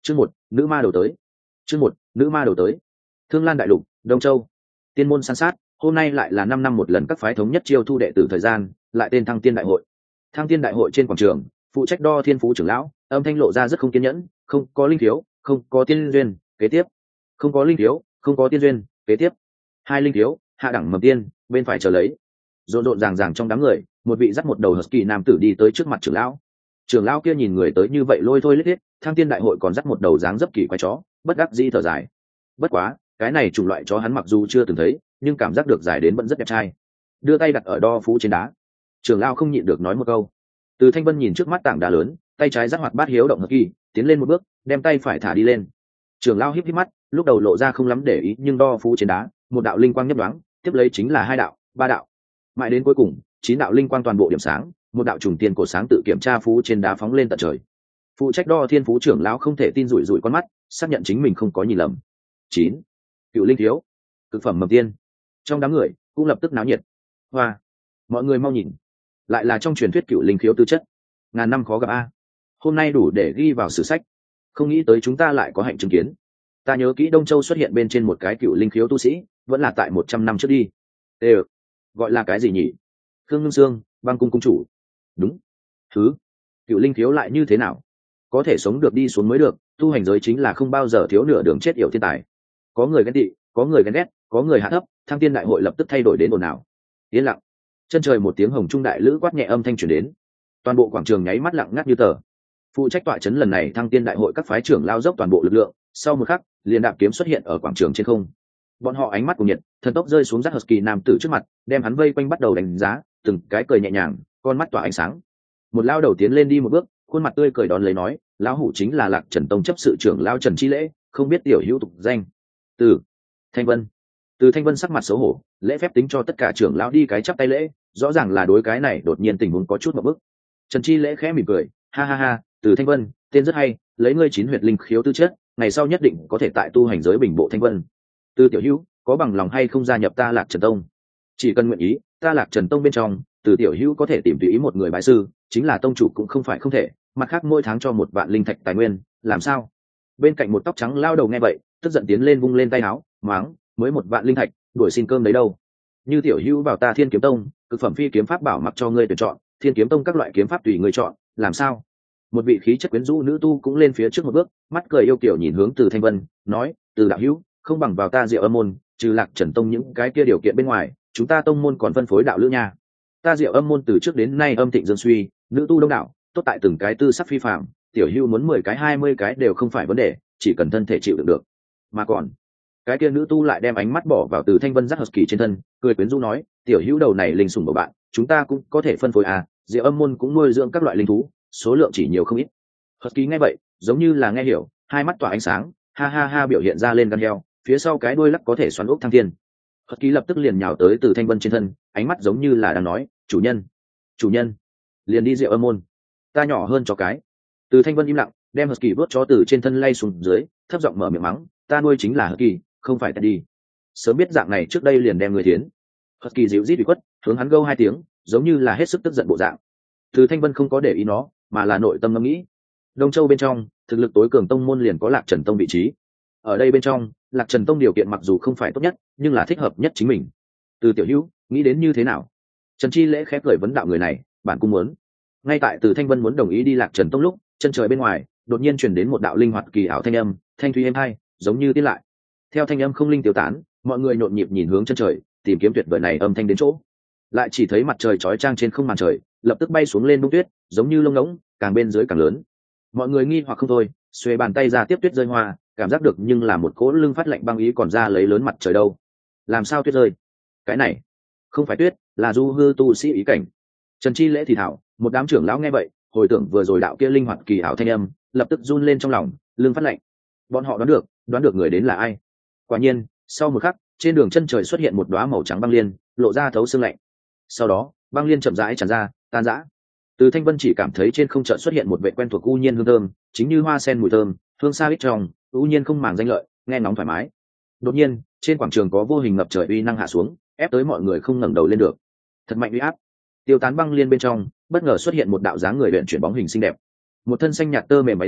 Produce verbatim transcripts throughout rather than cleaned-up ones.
Chương một, nữ ma đầu tới. Chương một, nữ ma đầu tới. Thương Lan đại lục, Đông Châu. Tiên môn san sát, hôm nay lại là năm năm một lần các phái thống nhất chiêu thu đệ tử thời gian, lại tên Thăng Tiên đại hội. Thăng Tiên đại hội trên quảng trường, phụ trách đo thiên phú trưởng lão, âm thanh lộ ra rất không kiên nhẫn, không có linh thiếu, không có tiên duyên, kế tiếp. Không có linh thiếu, không có tiên duyên, kế tiếp. Hai linh thiếu, hạ đẳng mầm tiên, bên phải chờ lấy. Rộn rộn ràng ràng trong đám người, một vị dắt một đầu husky nam tử đi tới trước mặt trưởng lão. Trưởng lão kia nhìn người tới như vậy lôi thôi lết hết, Thăng Tiên đại hội còn dắt một đầu dáng dấp kỳ quái chó, bất đắc dĩ thở dài. Bất quá, cái này chủng loại chó hắn mặc dù chưa từng thấy, nhưng cảm giác được dài đến vẫn rất đẹp trai. Đưa tay đặt ở đo phú trên đá, trưởng lão không nhịn được nói một câu. Từ Thanh Vân nhìn trước mắt tảng đá lớn, tay trái giắt hoạt bát hiếu động hợp kỳ, tiến lên một bước, đem tay phải thả đi lên. Trưởng lão híp híp mắt, lúc đầu lộ ra không lắm để ý, nhưng đo phú trên đá, một đạo linh quang nhấp nhoáng, tiếp lấy chính là hai đạo, ba đạo, mãi đến cuối cùng, chín đạo linh quang toàn bộ điểm sáng, một đạo trùng tiên cổ sáng tự kiểm tra phú trên đá phóng lên tận trời. Phụ trách đo thiên phú trưởng lão không thể tin rủi rủi con mắt, xác nhận chính mình không có nhìn lầm. Chín, cựu linh thiếu, cực phẩm mầm tiên. Trong đám người cũng lập tức náo nhiệt. Hoa, mọi người mau nhìn, lại là trong truyền thuyết cựu linh khiếu tư chất, ngàn năm khó gặp a. Hôm nay đủ để ghi vào sử sách. Không nghĩ tới chúng ta lại có hạnh chứng kiến. Ta nhớ kỹ Đông Châu xuất hiện bên trên một cái cựu linh khiếu tu sĩ, vẫn là tại một trăm năm trước đi. Ê, gọi là cái gì nhỉ? Khương Ngưng Sương, Băng cung cung chủ. Đúng. Thứ, cựu linh khiếu lại như thế nào? Có thể sống được đi xuống mới được, tu hành giới chính là không bao giờ thiếu nửa đường chết yểu thiên tài. Có người ghen tị, có người ghen ghét, có người hạ thấp, Thăng Tiên đại hội lập tức thay đổi đến ồn ào. Yên lặng. Chân trời một tiếng hồng trung đại lữ quát nhẹ âm thanh truyền đến. Toàn bộ quảng trường nháy mắt lặng ngắt như tờ. Phụ trách tọa chấn lần này Thăng Tiên đại hội các phái trưởng lao dốc toàn bộ lực lượng, sau một khắc, liền đạp kiếm xuất hiện ở quảng trường trên không. Bọn họ ánh mắt cùng nhiệt, thần tốc rơi xuống rắc husky nam tử trước mặt, đem hắn vây quanh bắt đầu đánh giá, từng cái cười nhẹ nhàng, con mắt tỏa ánh sáng. Một lao đầu tiến lên đi một bước, khuôn mặt tươi cười đón lấy nói, lão hủ chính là Lạc Trần Tông chấp sự trưởng lao Trần Chi Lễ, không biết tiểu hữu tục danh. Từ Thanh Vân. Từ Thanh Vân sắc mặt xấu hổ, lễ phép tính cho tất cả trưởng lão đi cái chắp tay lễ, rõ ràng là đối cái này đột nhiên tình huống có chút một bức. Trần Chi Lễ khẽ mỉm cười, ha ha ha, Từ Thanh Vân, tên rất hay, lấy ngươi chín huyệt linh khiếu tư chất, ngày sau nhất định có thể tại tu hành giới bình bộ Thanh Vân. Từ tiểu hữu, có bằng lòng hay không gia nhập ta Lạc Trần Tông? Chỉ cần nguyện ý, ta Lạc Trần Tông bên trong, Từ tiểu hữu có thể tìm tùy ý một người bái sư, chính là tông chủ cũng không phải không thể, mặt khác mỗi tháng cho một vạn linh thạch tài nguyên, làm sao? Bên cạnh một tóc trắng lao đầu nghe vậy, tức giận tiến lên vung lên tay áo, mắng, mới một vạn linh thạch, đuổi xin cơm đấy đâu? Như tiểu hữu vào ta Thiên Kiếm Tông, cực phẩm phi kiếm pháp bảo mặc cho ngươi tuyển chọn, Thiên Kiếm Tông các loại kiếm pháp tùy ngươi chọn, làm sao? Một vị khí chất quyến rũ nữ tu cũng lên phía trước một bước, mắt cười yêu kiều nhìn hướng Từ Thanh Vân, nói, Từ đạo hữu, không bằng vào ta Diệu Âm môn, trừ Lạc Trần Tông những cái kia điều kiện bên ngoài, chúng ta tông môn còn phân phối đạo lữ nha. Ta Diệu Âm môn từ trước đến nay âm thịnh dương suy, nữ tu đông đảo, tốt tại từng cái tư sắc phi phàm, tiểu hữu muốn mười cái hai mươi cái đều không phải vấn đề, chỉ cần thân thể chịu đựng được. Mà còn, cái kia nữ tu lại đem ánh mắt bỏ vào Từ Thanh Vân dắt husky trên thân, cười quyến rũ nói, tiểu hữu đầu này linh sủng của bạn, chúng ta cũng có thể phân phối à, Diệu Âm môn cũng nuôi dưỡng các loại linh thú, số lượng chỉ nhiều không ít. Husky nghe vậy, giống như là nghe hiểu, hai mắt tỏa ánh sáng, ha ha ha biểu hiện ra lên gan heo, phía sau cái đuôi lắc có thể xoắn ốc thăng thiên. Husky lập tức liền nhào tới Từ Thanh Vân trên thân, ánh mắt giống như là đang nói, chủ nhân, chủ nhân, liền đi Diệu Âm môn, ta nhỏ hơn cho cái. Từ Thanh Vân im lặng, đem husky vớt chó từ trên thân lay xuống dưới, thấp giọng mở miệng mắng, ta nuôi chính là husky, không phải Teddy. Sớm biết dạng này trước đây liền đem người thiến. Husky dịu rít bị quất, hướng hắn gâu hai tiếng, giống như là hết sức tức giận bộ dạng. Từ Thanh Vân không có để ý nó, mà là nội tâm ngẫm nghĩ. Đông Châu bên trong, thực lực tối cường tông môn liền có Lạc Trần Tông vị trí. Ở đây bên trong, Lạc Trần Tông điều kiện mặc dù không phải tốt nhất, nhưng là thích hợp nhất chính mình. Từ tiểu hữu, nghĩ đến như thế nào? Trần Chi Lễ khép cười vấn đạo người này, bản cung muốn. Ngay tại Từ Thanh Vân muốn đồng ý đi Lạc Trần Tông lúc, chân trời bên ngoài đột nhiên truyền đến một đạo linh hoạt kỳ ảo thanh âm, thanh thúy êm hai, giống như tiến lại. Theo thanh âm không linh tiêu tán, mọi người nhộn nhịp nhìn hướng chân trời, tìm kiếm tuyệt vời này âm thanh đến chỗ. Lại chỉ thấy mặt trời chói chang trên không màn trời, lập tức bay xuống lên bông tuyết, giống như lông ngỗng, càng bên dưới càng lớn. Mọi người nghi hoặc không thôi, xuề bàn tay ra tiếp tuyết rơi hoa, cảm giác được nhưng là một cỗ lưng phát lạnh băng ý còn ra lấy lớn mặt trời đâu. Làm sao tuyết rơi? Cái này không phải tuyết, là du hư tu sĩ ý cảnh. Trần Chi Lễ thì thảo, một đám trưởng lão nghe vậy, hồi tưởng vừa rồi đạo kia linh hoạt kỳ ảo thanh âm, lập tức run lên trong lòng, lưng phát lạnh. Bọn họ đoán được, đoán được người đến là ai. Quả nhiên, sau một khắc, trên đường chân trời xuất hiện một đóa màu trắng băng liên, lộ ra thấu xương lạnh. Sau đó, băng liên chậm rãi tràn ra, tan rã. Từ Thanh Vân chỉ cảm thấy trên không chợt xuất hiện một vệ quen thuộc u nhiên hương thơm, chính như hoa sen mùi thơm, hương xa ít trong, u nhiên không màng danh lợi, nghe nóng thoải mái. Đột nhiên, trên quảng trường có vô hình ngập trời uy năng hạ xuống, ép tới mọi người không ngẩng đầu lên được. Thật mạnh uy áp. Tiêu tán băng liên bên trong, bất ngờ xuất hiện một đạo dáng người luyện chuyển bóng hình xinh đẹp. Một thân xanh nhạt tơ mềm váy dài,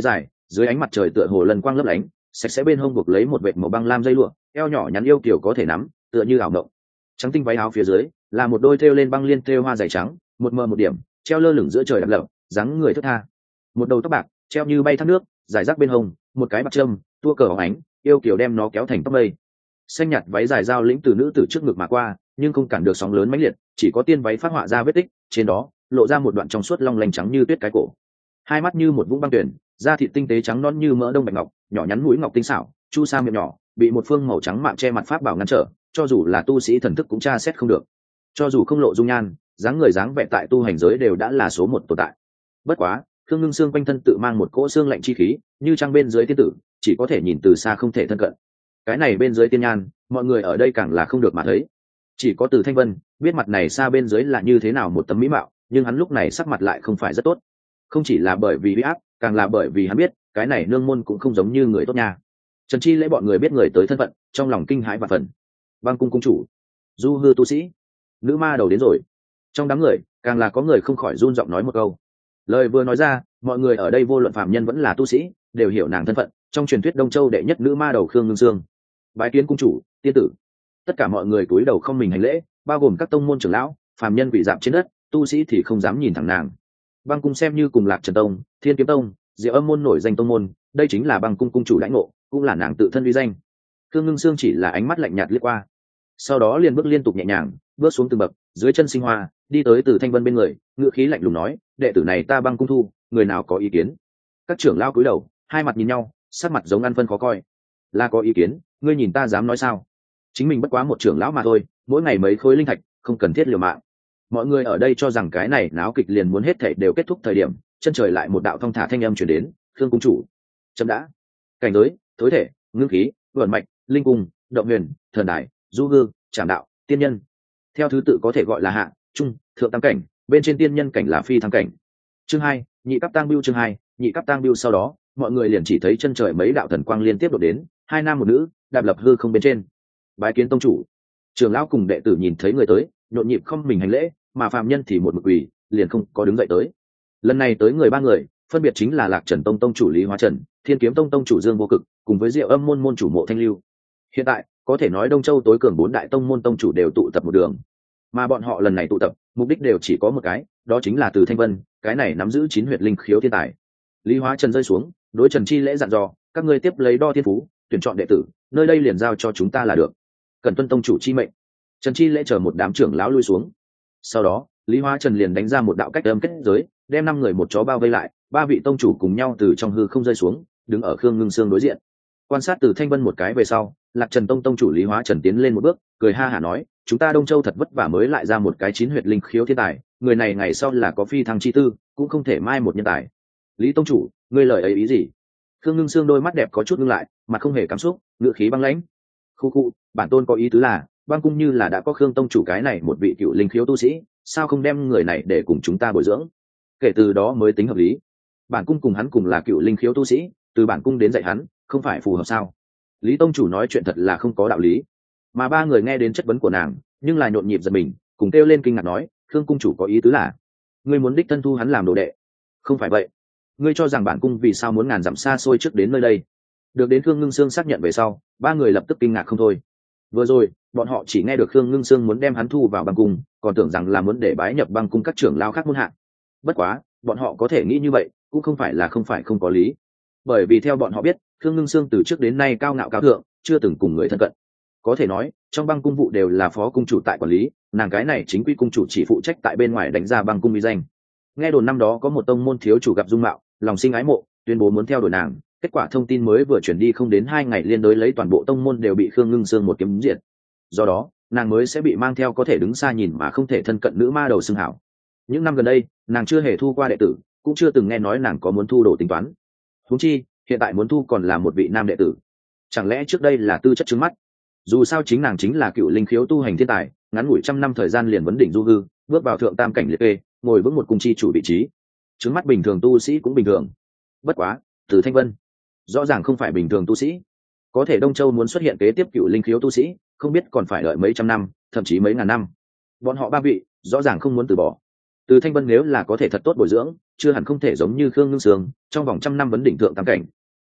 dưới ánh mặt trời tựa hồ lần quang lấp lánh, sạch sẽ bên hông buộc lấy một vệt màu băng lam dây lụa, eo nhỏ nhắn yêu kiều có thể nắm, tựa như ảo mộng. Trắng tinh váy áo phía dưới là một đôi thêu lên băng liên thêu hoa dày trắng, một mờ một điểm, treo lơ lửng giữa trời đập lập, dáng người thướt tha. Một đầu tóc bạc treo như bay thác nước, dài rác bên hông, một cái bạc trâm, tua cờ óng ánh, yêu kiều đem nó kéo thành tóc mây. Xanh nhạt váy dài dao lĩnh từ nữ tử trước ngực mà qua, nhưng không cản được sóng lớn mãnh liệt, chỉ có tiên váy phát họa ra vết tích, trên đó lộ ra một đoạn trong suốt long lanh trắng như tuyết cái cổ. Hai mắt như một vũng băng tuyển, da thịt tinh tế trắng non như mỡ đông bạch ngọc, nhỏ nhắn mũi ngọc tinh xảo, chu sa miệng nhỏ, bị một phương màu trắng mạng che mặt pháp bảo ngăn trở, cho dù là tu sĩ thần thức cũng tra xét không được. Cho dù không lộ dung nhan, dáng người dáng vẻ tại tu hành giới đều đã là số một tồn tại. Bất quá, Khương Ngưng Sương quanh thân tự mang một cỗ xương lạnh chi khí, như trăng bên dưới tiên tử, chỉ có thể nhìn từ xa không thể thân cận. Cái này bên dưới tiên nhan, mọi người ở đây càng là không được mà thấy. Chỉ có Từ Thanh Vân biết mặt này xa bên dưới là như thế nào một tấm mỹ mạo, nhưng hắn lúc này sắc mặt lại không phải rất tốt. Không chỉ là bởi vì uy áp, càng là bởi vì hắn biết cái này nương môn cũng không giống như người tốt nha. Trần Chi Lễ bọn người biết người tới thân phận, trong lòng kinh hãi và phần. Băng cung cung chủ, du hư tu sĩ, nữ ma đầu đến rồi. Trong đám người càng là có người không khỏi run giọng nói một câu. Lời vừa nói ra, mọi người ở đây vô luận phạm nhân vẫn là tu sĩ đều hiểu nàng thân phận, trong truyền thuyết Đông Châu đệ nhất nữ ma đầu Khương Ngưng Sương. Bái kiến cung chủ, tiên tử. Tất cả mọi người cúi đầu không mình hành lễ, bao gồm các tông môn trưởng lão, phàm nhân quỷ dạp trên đất, tu sĩ thì không dám nhìn thẳng nàng. Băng cung xem như cùng Lạc Trần Tông, Thiên Kiếm Tông, Diệu Âm môn nổi danh tông môn, đây chính là Băng cung cung chủ lãnh ngộ, cũng là nàng tự thân uy danh. Khương Ngưng Sương chỉ là ánh mắt lạnh nhạt liếc qua, sau đó liền bước liên tục nhẹ nhàng, bước xuống từng bậc, dưới chân sinh hoa, đi tới Từ Thanh Vân bên người, ngữ khí lạnh lùng nói, đệ tử này ta Băng cung thu, người nào có ý kiến? Các trưởng lão cúi đầu, hai mặt nhìn nhau, sắc mặt giống ăn phân khó coi. Là có ý kiến, ngươi nhìn ta dám nói sao? Chính mình bất quá một trưởng lão mà thôi, mỗi ngày mấy khối linh thạch, không cần thiết liều mạng. Mọi người ở đây cho rằng cái này náo kịch liền muốn hết thảy đều kết thúc thời điểm, chân trời lại một đạo thong thả thanh âm truyền đến, Khương cung chủ. Chấm đã. Cảnh giới, thối thể, ngưng khí, vận mạch, linh cung, động huyền, thần đại, du hư, trảm đạo, tiên nhân. Theo thứ tự có thể gọi là hạ, trung, thượng tam cảnh, bên trên tiên nhân cảnh là phi thăng cảnh. Chương hai, nhị cấp tang bưu chương hai, nhị cấp tang bưu sau đó, mọi người liền chỉ thấy chân trời mấy đạo thần quang liên tiếp đổ đến, hai nam một nữ, đạp lập hư không bên trên. Bái kiến tông chủ. Trưởng lão cùng đệ tử nhìn thấy người tới, nhộn nhịp không mình hành lễ, mà phàm nhân thì một mực quỳ, liền không có đứng dậy tới. Lần này tới người ba người, phân biệt chính là Lạc Trần Tông tông chủ Lý Hóa Trần, Thiên Kiếm Tông tông chủ Dương Vô Cực, cùng với Diệu Âm môn môn chủ Mộ Thanh Lưu. Hiện tại, có thể nói Đông Châu tối cường bốn đại tông môn tông chủ đều tụ tập một đường. Mà bọn họ lần này tụ tập, mục đích đều chỉ có một cái, đó chính là Từ Thanh Vân, cái này nắm giữ chín huyệt linh khiếu thiên tài. Lý Hóa Trần rơi xuống, đối Trần Chi Lễ dặn dò, các ngươi tiếp lấy đo thiên phú, tuyển chọn đệ tử, nơi đây liền giao cho chúng ta là được. Cần tuân tông chủ chi mệnh. Trần Chi Lễ chờ một đám trưởng lão lui xuống. Sau đó, Lý Hóa Trần liền đánh ra một đạo cách âm kết giới, đem năm người một chó bao vây lại, ba vị tông chủ cùng nhau từ trong hư không rơi xuống, đứng ở Khương Ngưng Sương đối diện. Quan sát Từ Thanh Vân một cái về sau, Lạc Trần Tông tông chủ Lý Hóa Trần tiến lên một bước, cười ha hả nói, chúng ta Đông Châu thật vất vả mới lại ra một cái chín huyệt linh khiếu thiên tài, người này ngày sau là có phi thăng chi tư, cũng không thể mai một nhân tài. Lý tông chủ, ngươi lời ấy ý gì? Khương Ngưng Sương đôi mắt đẹp có chút ngưng lại, mặt không hề cảm xúc, ngữ khí băng lãnh. Khu khu, bản tôn có ý tứ là, Băng cung như là đã có Khương tông chủ cái này một vị cựu linh khiếu tu sĩ, sao không đem người này để cùng chúng ta bồi dưỡng? Kể từ đó mới tính hợp lý. Bản cung cùng hắn cùng là cựu linh khiếu tu sĩ, từ bản cung đến dạy hắn, không phải phù hợp sao? Lý tông chủ nói chuyện thật là không có đạo lý. Mà ba người nghe đến chất vấn của nàng, nhưng là nhộn nhịp giật mình, cùng kêu lên kinh ngạc nói, Khương cung chủ có ý tứ là, ngươi muốn đích thân thu hắn làm đồ đệ? Không phải vậy. Ngươi cho rằng bản cung vì sao muốn ngàn dặm xa xôi trước đến nơi đây? Được đến Khương Ngưng Sương xác nhận về sau, ba người lập tức kinh ngạc không thôi. Vừa rồi, bọn họ chỉ nghe được Khương Ngưng Sương muốn đem hắn thu vào băng cung, còn tưởng rằng là muốn để bái nhập băng cung các trưởng lao khác muôn hạng. Bất quá, bọn họ có thể nghĩ như vậy, cũng không phải là không phải không có lý. Bởi vì theo bọn họ biết, Khương Ngưng Sương từ trước đến nay cao ngạo cao thượng, chưa từng cùng người thân cận. Có thể nói, trong băng cung vụ đều là phó cung chủ tại quản lý, nàng cái này chính quy cung chủ chỉ phụ trách tại bên ngoài đánh ra băng cung uy danh. Nghe đồn năm đó có một tông môn thiếu chủ gặp dung mạo, lòng sinh ái mộ, tuyên bố muốn theo đuổi nàng. Kết quả thông tin mới vừa chuyển đi không đến hai ngày liên đối lấy toàn bộ tông môn đều bị Khương Ngưng Sương một kiếm diệt. Do đó, nàng mới sẽ bị mang theo có thể đứng xa nhìn mà không thể thân cận nữ ma đầu xưng hảo. Những năm gần đây, nàng chưa hề thu qua đệ tử, cũng chưa từng nghe nói nàng có muốn thu đồ tính toán. Huống chi, hiện tại muốn thu còn là một vị nam đệ tử. Chẳng lẽ trước đây là tư chất trứng mắt? Dù sao chính nàng chính là cựu linh khiếu tu hành thiên tài, ngắn ngủi trăm năm thời gian liền vấn đỉnh du hư, bước vào thượng tam cảnh liệt kê, ngồi vững một cung chi chủ vị trí. Trứng mắt bình thường tu sĩ cũng bình thường. Bất quá, Từ Thanh Vân rõ ràng không phải bình thường tu sĩ. Có thể Đông Châu muốn xuất hiện kế tiếp cựu linh khiếu tu sĩ, không biết còn phải đợi mấy trăm năm, thậm chí mấy ngàn năm. Bọn họ ba vị rõ ràng không muốn từ bỏ. Từ Thanh Vân nếu là có thể thật tốt bồi dưỡng, chưa hẳn không thể giống như Khương Ngưng Sương, trong vòng trăm năm vấn đỉnh thượng tam cảnh,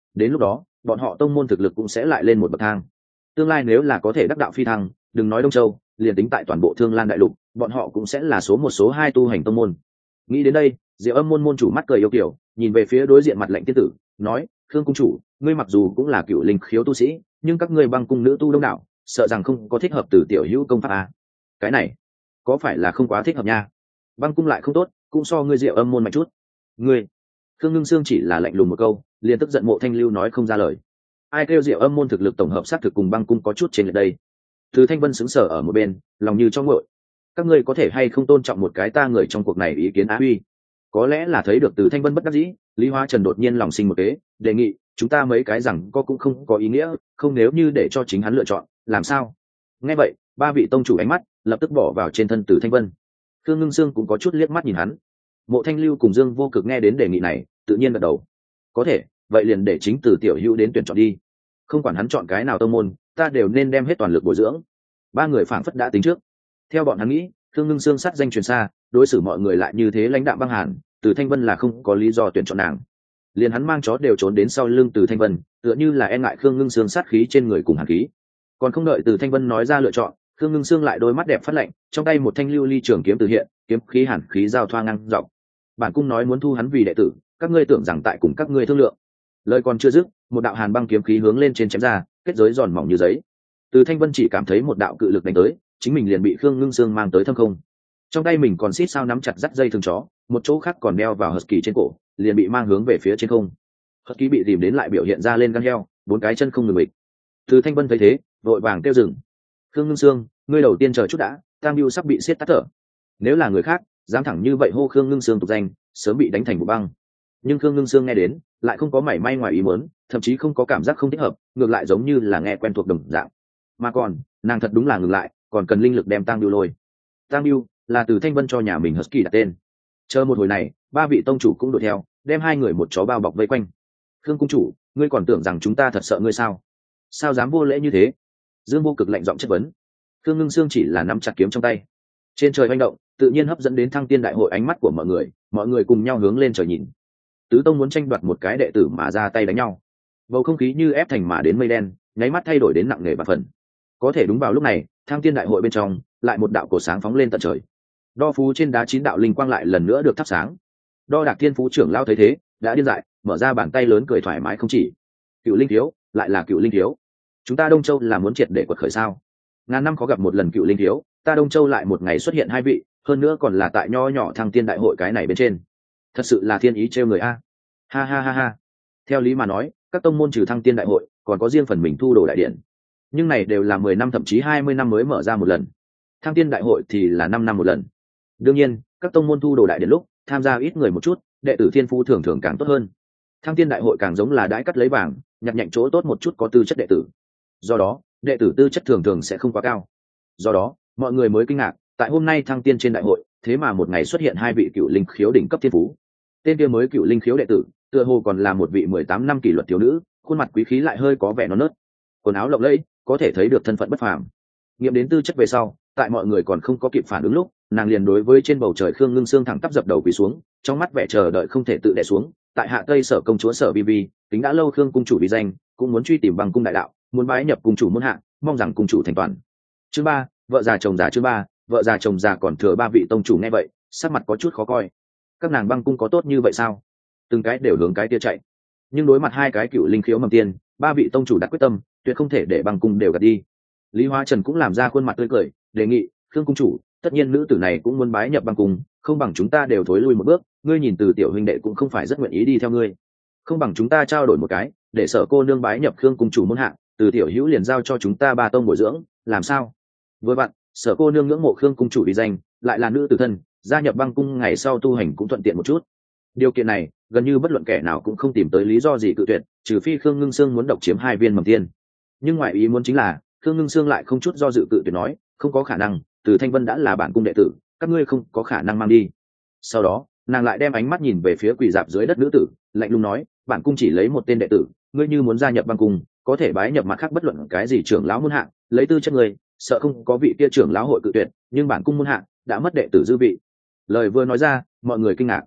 đến lúc đó bọn họ tông môn thực lực cũng sẽ lại lên một bậc thang. Tương lai nếu là có thể đắc đạo phi thăng, đừng nói Đông Châu, liền tính tại toàn bộ Thương Lan đại lục, bọn họ cũng sẽ là số một số hai tu hành tông môn. Nghĩ đến đây, Diệu Âm môn môn chủ mắt cười yêu kiểu, nhìn về phía đối diện mặt lạnh tiên tử, nói: "Khương cung chủ, ngươi mặc dù cũng là cựu linh khiếu tu sĩ, nhưng các ngươi băng cung nữ tu đông đảo, sợ rằng không có thích hợp từ tiểu hữu công pháp à? Cái này, có phải là không quá thích hợp nha? Băng cung lại không tốt, cũng so ngươi Diệu Âm môn mạnh chút." Ngươi, Khương Ngưng Sương chỉ là lạnh lùng một câu, liền tức giận Mộ Thanh Lưu nói không ra lời. Ai kêu Diệu Âm môn thực lực tổng hợp sát thực cùng băng cung có chút trên lệch đây. Từ Thanh Vân sững sờ ở một bên, lòng như cho nguội. Các ngươi có thể hay không tôn trọng một cái ta người trong cuộc này ý kiến á huy? Có lẽ là thấy được Từ Thanh Vân bất đắc dĩ, Lý Hóa Trần đột nhiên lòng sinh một kế, đề nghị chúng ta mấy cái rằng có cũng không có ý nghĩa, không nếu như để cho chính hắn lựa chọn, làm sao? Nghe vậy, ba vị tông chủ ánh mắt lập tức bỏ vào trên thân Từ Thanh Vân. Khương Ngưng Sương cũng có chút liếc mắt nhìn hắn. Mộ Thanh Lưu cùng Dương Vô Cực nghe đến đề nghị này, tự nhiên gật đầu. Có thể, vậy liền để chính Từ tiểu hữu đến tuyển chọn đi. Không quản hắn chọn cái nào tông môn, ta đều nên đem hết toàn lực bồi dưỡng. Ba người phảng phất đã tính trước. Theo bọn hắn nghĩ, Khương Ngưng Sương sát danh truyền xa, đối xử mọi người lại như thế lãnh đạm băng hàn, Từ Thanh Vân là không có lý do tuyển chọn nàng. Liền hắn mang chó đều trốn đến sau lưng Từ Thanh Vân, tựa như là e ngại Khương Ngưng Sương sát khí trên người cùng hàn khí. Còn không đợi Từ Thanh Vân nói ra lựa chọn, Khương Ngưng Sương lại đôi mắt đẹp phát lạnh, trong tay một thanh lưu ly trường kiếm từ hiện, kiếm khí hàn khí giao thoa ngang dọc. Bản cung nói muốn thu hắn vì đệ tử, các ngươi tưởng rằng tại cùng các ngươi thương lượng. Lời còn chưa dứt, một đạo hàn băng kiếm khí hướng lên trên chém ra, kết giới giòn mỏng như giấy. Từ Thanh Vân chỉ cảm thấy một đạo cự lực đánh tới, chính mình liền bị Khương Ngưng Sương mang tới thâm không. Trong tay mình còn xít sao nắm chặt dắt dây thừng chó, một chỗ khác còn đeo vào husky trên cổ, liền bị mang hướng về phía trên không. Husky bị tìm đến lại biểu hiện ra lên gan heo, bốn cái chân không ngừng bịch. Từ Thanh Vân thấy thế, vội vàng kêu dừng. Khương Ngưng Sương, ngươi đầu tiên chờ chút đã, Tam Bưu sắp bị siết tắt thở. Nếu là người khác, dám thẳng như vậy hô Khương Ngưng Sương tục danh, sớm bị đánh thành vụ băng. Nhưng Khương Ngưng Sương nghe đến, lại không có mảy may ngoài ý muốn, thậm chí không có cảm giác không thích hợp, ngược lại giống như là nghe quen thuộc đồng dạng. Mà còn, nàng thật đúng là ngừng lại, còn cần linh lực đem Tam Bưu lôi. Tam Bưu là Từ Thanh Vân cho nhà mình Husky đặt tên. Chờ một hồi này, ba vị tông chủ cũng đuổi theo, đem hai người một chó bao bọc vây quanh. Khương cung chủ, ngươi còn tưởng rằng chúng ta thật sợ ngươi sao? Sao dám vô lễ như thế? Dương Vô Cực lạnh giọng chất vấn. Khương Ngưng Sương chỉ là nắm chặt kiếm trong tay. Trên trời manh động, tự nhiên hấp dẫn đến Thăng Tiên đại hội ánh mắt của mọi người, mọi người cùng nhau hướng lên trời nhìn. Tứ tông muốn tranh đoạt một cái đệ tử mà ra tay đánh nhau. Bầu không khí như ép thành mà đến mây đen, nháy mắt thay đổi đến nặng nề và phần. Có thể đúng vào lúc này, Thăng Tiên đại hội bên trong, lại một đạo cổ sáng phóng lên tận trời. Đo phú trên đá chín đạo linh quang lại lần nữa được thắp sáng. Đo Đạc Thiên Phú trưởng lao thấy thế, đã điên dại, mở ra bàn tay lớn cười thoải mái không chỉ. Cựu linh thiếu, lại là cựu linh thiếu. Chúng ta Đông Châu là muốn triệt để quật khởi sao? Ngàn năm có gặp một lần cựu linh thiếu, ta Đông Châu lại một ngày xuất hiện hai vị, hơn nữa còn là tại nho nhỏ Thăng Tiên đại hội cái này bên trên. Thật sự là thiên ý trêu người a. Ha ha ha ha. Theo lý mà nói, các tông môn trừ Thăng Tiên đại hội, còn có riêng phần mình thu đồ đại điện. Nhưng này đều là mười năm thậm chí hai mươi năm mới mở ra một lần. Thăng Tiên đại hội thì là năm năm một lần. Đương nhiên, các tông môn thu đồ đại điện lúc tham gia ít người một chút, đệ tử thiên phú thường thường càng tốt hơn. Thăng Tiên đại hội càng giống là đãi cắt lấy vàng, nhặt nhạnh chỗ tốt một chút có tư chất đệ tử. Do đó, đệ tử tư chất thường thường sẽ không quá cao. Do đó, mọi người mới kinh ngạc, tại hôm nay Thăng Tiên trên đại hội, thế mà một ngày xuất hiện hai vị cựu linh khiếu đỉnh cấp thiên phú. Tên kia mới cựu linh khiếu đệ tử, tựa hồ còn là một vị mười tám năm kỷ luật thiếu nữ, khuôn mặt quý khí lại hơi có vẻ non nớt. Quần áo lộng lẫy, có thể thấy được thân phận bất phàm. Nghiệm đến tư chất về sau, tại mọi người còn không có kịp phản ứng lúc, nàng liền đối với trên bầu trời Khương Ngưng Sương thẳng tắp dập đầu quỳ xuống, trong mắt vẻ chờ đợi không thể tự đè xuống. Tại Hạ Tây Sở công chúa Sở Vi Vi, tính đã lâu Khương cung chủ vì danh, cũng muốn truy tìm bằng cung đại đạo, muốn bái nhập cung chủ môn hạ, mong rằng cung chủ thành toàn. Chương ba, vợ già chồng già. Chương ba, vợ già chồng già. Còn thừa ba vị tông chủ nghe vậy, sắc mặt có chút khó coi. Các nàng băng cung có tốt như vậy sao? Từng cái đều hướng cái kia chạy. Nhưng đối mặt hai cái cựu linh khiếu mầm tiên, ba vị tông chủ đã quyết tâm, tuyệt không thể để băng cung đều gạt đi. Lý Hóa Trần cũng làm ra khuôn mặt tươi cười, đề nghị, Khương cung chủ, tất nhiên nữ tử này cũng muốn bái nhập băng cung, không bằng chúng ta đều thối lui một bước, ngươi nhìn Từ tiểu huynh đệ cũng không phải rất nguyện ý đi theo ngươi, không bằng chúng ta trao đổi một cái, để Sở cô nương bái nhập Khương cung chủ môn hạ, Từ tiểu hữu liền giao cho chúng ta ba tông bồi dưỡng, làm sao? Vừa vặn, Sở cô nương ngưỡng mộ Khương cung chủ uy danh, lại là nữ tử thân, gia nhập băng cung ngày sau tu hành cũng thuận tiện một chút. Điều kiện này, gần như bất luận kẻ nào cũng không tìm tới lý do gì cự tuyệt, trừ phi Khương Ngưng Sương muốn độc chiếm hai viên mầm tiên. Nhưng ngoại ý muốn chính là, Khương Ngưng Sương lại không chút do dự cự tuyệt nói, không có khả năng, Từ Thanh Vân đã là bản cung đệ tử, các ngươi không có khả năng mang đi. Sau đó, nàng lại đem ánh mắt nhìn về phía quỳ dạp dưới đất nữ tử, lạnh lùng nói, bản cung chỉ lấy một tên đệ tử, ngươi như muốn gia nhập băng cung, có thể bái nhập mặt khác bất luận cái gì trưởng lão môn hạ, lấy tư chất ngươi, sợ không có vị kia trưởng lão hội cự tuyệt, nhưng bản cung môn hạ đã mất đệ tử dư vị. Lời vừa nói ra, mọi người kinh ngạc.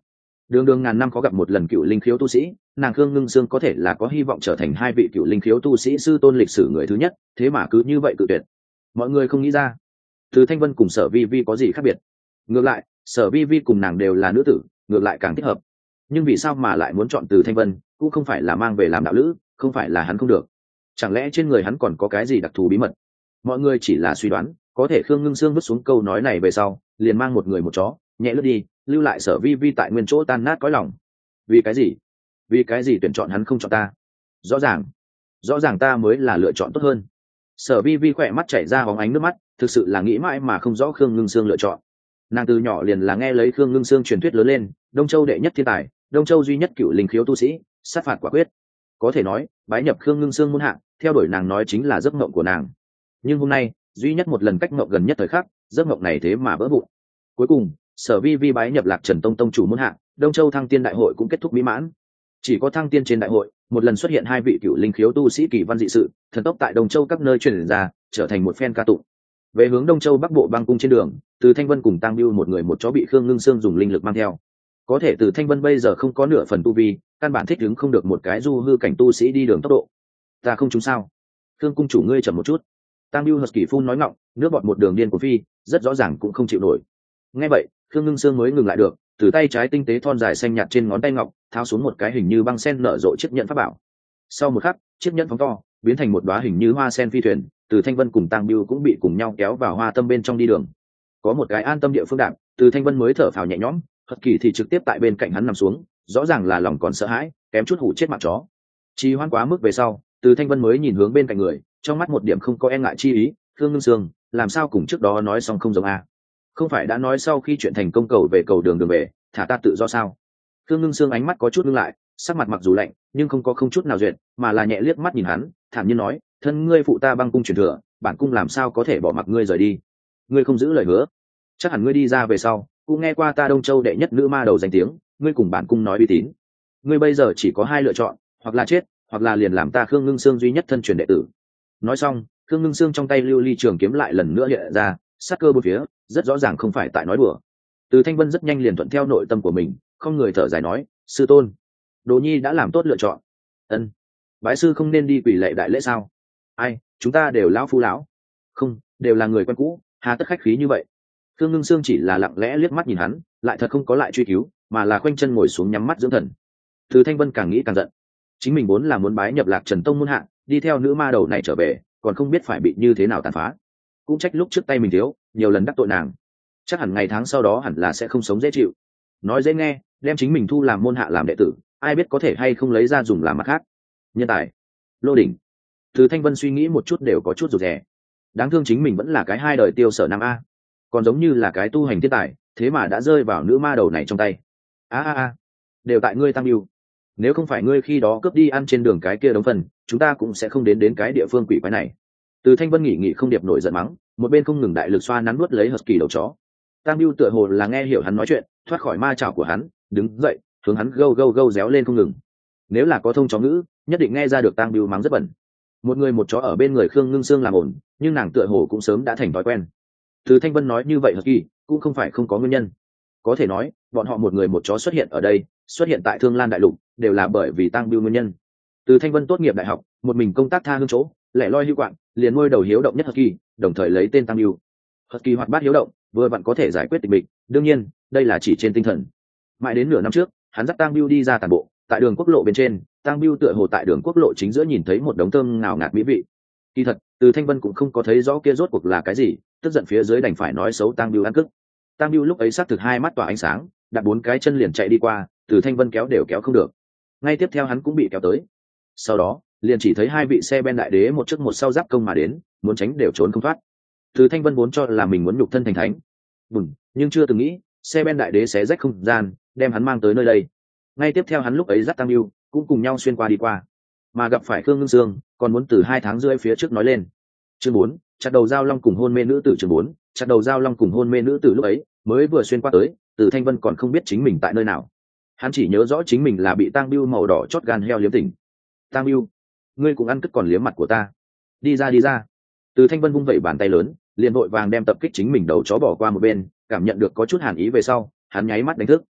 đường đường ngàn năm có gặp một lần cựu linh khiếu tu sĩ, nàng Khương Ngưng Sương có thể là có hy vọng trở thành hai vị cựu linh khiếu tu sĩ sư tôn lịch sử người thứ nhất, thế mà cứ như vậy cự tuyệt. Mọi người không nghĩ ra Từ Thanh Vân cùng Sở Vi Vi có gì khác biệt. Ngược lại Sở Vi Vi cùng nàng đều là nữ tử, ngược lại càng thích hợp. Nhưng vì sao mà lại muốn chọn Từ Thanh Vân? Cũng không phải là mang về làm đạo lữ, không phải là hắn không được, chẳng lẽ trên người hắn còn có cái gì đặc thù bí mật? Mọi người chỉ là suy đoán. Có thể Khương Ngưng Sương vứt xuống câu nói này về sau, liền mang một người một chó nhẹ lướt đi, lưu lại Sở Vi Vi tại nguyên chỗ tan nát cõi lòng. Vì cái gì? Vì cái gì tuyển chọn hắn không chọn ta? Rõ ràng rõ ràng ta mới là lựa chọn tốt hơn. Sở Vi Vi khỏe mắt chảy ra bóng ánh nước mắt, thực sự là nghĩ mãi mà không rõ Khương Ngưng Sương lựa chọn. Nàng từ nhỏ liền là nghe lấy Khương Ngưng Sương truyền thuyết lớn lên, Đông Châu đệ nhất thiên tài, Đông Châu duy nhất cựu linh khiếu tu sĩ, sát phạt quả quyết. Có thể nói bái nhập Khương Ngưng Sương muôn hạng, theo đuổi nàng nói chính là giấc mộng của nàng. Nhưng hôm nay duy nhất một lần cách mộng gần nhất thời khắc, giấc mộng này thế mà vỡ vụn. Cuối cùng Sở Vi Vi bái nhập Lạc Trần Tông tông chủ muôn hạng, Đông Châu Thăng Tiên đại hội cũng kết thúc mỹ mãn. Chỉ có Thăng Tiên trên đại hội một lần xuất hiện hai vị cựu linh khiếu tu sĩ kỳ văn dị sự, thần tốc tại Đông Châu các nơi truyền ra, trở thành một phen ca tụng. Về hướng Đông Châu Bắc Bộ băng cung trên đường, Từ Thanh Vân cùng Tang Bưu một người một chó bị Khương Ngưng Sương dùng linh lực mang theo. Có thể Từ Thanh Vân bây giờ không có nửa phần tu vi, căn bản thích ứng không được một cái du hư cảnh tu sĩ đi đường tốc độ. Ta không trúng sao? Khương cung chủ ngươi chậm một chút. Tang Bưu husky phun nói ngọng, nước bọt một đường điên của phi, rất rõ ràng cũng không chịu nổi. Nghe vậy Khương Ngưng Sương mới ngừng lại được, từ tay trái tinh tế thon dài xanh nhạt trên ngón tay ngọc tháo xuống một cái hình như băng sen nở rộ chiếc nhẫn pháp bảo. Sau một khắc chiếc nhẫn phóng to biến thành một đóa hình như hoa sen phi thuyền, Từ Thanh Vân cùng Tang Bưu cũng bị cùng nhau kéo vào hoa tâm bên trong đi đường. Có một cái an tâm địa phương đạm, Từ Thanh Vân mới thở phào nhẹ nhõm, Hật Kỳ thì trực tiếp tại bên cạnh hắn nằm xuống, rõ ràng là lòng còn sợ hãi, kém chút hủ chết mạng chó. Trì hoãn quá mức về sau, Từ Thanh Vân mới nhìn hướng bên cạnh người, trong mắt một điểm không có e ngại chi ý. Khương Ngưng Sương, làm sao cùng trước đó nói xong không giống a? Không phải đã nói sau khi chuyện thành công cầu về cầu đường đường về, thả ta tự do sao? Khương Ngưng Sương ánh mắt có chút ngưng lại, sắc mặt mặc dù lạnh nhưng không có không chút nào duyệt, mà là nhẹ liếc mắt nhìn hắn, thản nhiên nói, thân ngươi phụ ta băng cung truyền thừa, bản cung làm sao có thể bỏ mặc ngươi rời đi? Ngươi không giữ lời hứa, chắc hẳn ngươi đi ra về sau cũng nghe qua ta Đông Châu đệ nhất nữ ma đầu danh tiếng, ngươi cùng bản cung nói uy tín. Ngươi bây giờ chỉ có hai lựa chọn, hoặc là chết, hoặc là liền làm ta Khương Ngưng Sương duy nhất thân truyền đệ tử. Nói xong, Khương Ngưng Sương trong tay lưu ly trường kiếm lại lần nữa hiện ra, sát cơ bốn phía, rất rõ ràng không phải tại nói đùa. Từ Thanh Vân rất nhanh liền thuận theo nội tâm của mình, không người thở dài nói, sư tôn, Đỗ Nhi đã làm tốt lựa chọn. Ân, bái sư không nên đi quỳ lệ đại lễ sao? Ai, chúng ta đều lão phu lão, không, đều là người quen cũ, hà tất khách khí như vậy. Khương Ngưng Sương chỉ là lặng lẽ liếc mắt nhìn hắn, lại thật không có lại truy cứu, mà là khoanh chân ngồi xuống nhắm mắt dưỡng thần. Từ Thanh Vân càng nghĩ càng giận, chính mình vốn là muốn bái nhập Lạc Trần Tông muôn hạng, đi theo nữ ma đầu này trở về, còn không biết phải bị như thế nào tàn phá. Cũng trách lúc trước tay mình thiếu, nhiều lần đắc tội nàng, chắc hẳn ngày tháng sau đó hẳn là sẽ không sống dễ chịu. Nói dễ nghe, đem chính mình thu làm môn hạ làm đệ tử, ai biết có thể hay không lấy ra dùng làm mặt khác. Nhân tài, lô đỉnh. Từ Thanh Vân suy nghĩ một chút đều có chút rụt rè. Đáng thương chính mình vẫn là cái hai đời tiêu sở nam a, còn giống như là cái tu hành thiên tài, thế mà đã rơi vào nữ ma đầu này trong tay. A a a, đều tại ngươi Tam Bưu, nếu không phải ngươi khi đó cướp đi ăn trên đường cái kia đống phần, chúng ta cũng sẽ không đến đến cái địa phương quỷ quái này. Từ Thanh Vân nghỉ nghỉ không điệp nổi giận mắng, một bên không ngừng đại lực xoa nắn nuốt lấy Husky đầu chó. Tam Bưu tựa hồ là nghe hiểu hắn nói chuyện, thoát khỏi ma chảo của hắn, đứng dậy, hướng hắn gâu gâu gâu réo lên không ngừng. Nếu là có thông chó ngữ, nhất định nghe ra được Tam Bưu mắng rất bẩn. Một người một chó ở bên người Khương Ngưng Sương làm ổn, nhưng nàng tựa hồ cũng sớm đã thành thói quen. Từ Thanh Vân nói như vậy Husky cũng không phải không có nguyên nhân. Có thể nói, bọn họ một người một chó xuất hiện ở đây, xuất hiện tại Thương Lan đại lục, đều là bởi vì Tam Bưu nguyên nhân. Từ Thanh Vân tốt nghiệp đại học, một mình công tác tha hương chỗ, lẻ loi hữu quạng, liền nuôi đầu hiếu động nhất Husky, đồng thời lấy tên Tam Bưu. Husky hoạt bát hiếu động, vừa vặn có thể giải quyết tình mình, đương nhiên, đây là chỉ trên tinh thần. Mãi đến nửa năm trước, hắn dắt Tam Bưu đi ra tàn bộ, tại đường quốc lộ bên trên, Tam Bưu tựa hồ tại đường quốc lộ chính giữa nhìn thấy một đống thơm ngào ngạt mỹ vị. Kỳ thật, Từ Thanh Vân cũng không có thấy rõ kia rốt cuộc là cái gì, tức giận phía dưới đành phải nói xấu Tam Bưu ăn cức. Tam Bưu lúc ấy xác thực hai mắt tỏa ánh sáng, đặt bốn cái chân liền chạy đi qua, Từ Thanh Vân kéo đều kéo không được. Ngay tiếp theo hắn cũng bị kéo tới. Sau đó, liền chỉ thấy hai vị xe ben đại đế một trước một sau giáp công mà đến, muốn tránh đều trốn không thoát. Từ Thanh Vân vốn cho là mình muốn nhục thân thành thánh, bùn, nhưng chưa từng nghĩ, xe ben đại đế xé rách không gian, đem hắn mang tới nơi đây. Ngay tiếp theo hắn lúc ấy dắt Tam Bưu cũng cùng nhau xuyên qua đi qua, mà gặp phải Khương Ngưng Sương, còn muốn từ hai tháng rưỡi phía trước nói lên. Chương bốn, chặt đầu giao long cùng hôn mê nữ tử. Chương bốn, chặt đầu giao long cùng hôn mê nữ tử lúc ấy mới vừa xuyên qua tới, Từ Thanh Vân còn không biết chính mình tại nơi nào. Hắn chỉ nhớ rõ chính mình là bị Tang Bưu màu đỏ chót gan heo liếm tỉnh. Tang Bưu, ngươi cũng ăn cất còn liếm mặt của ta, đi ra đi ra. Từ Thanh Vân vung vẩy bàn tay lớn, liền vội vàng đem tập kích chính mình đầu chó bỏ qua một bên, cảm nhận được có chút hàn ý về sau, hắn nháy mắt đánh thức.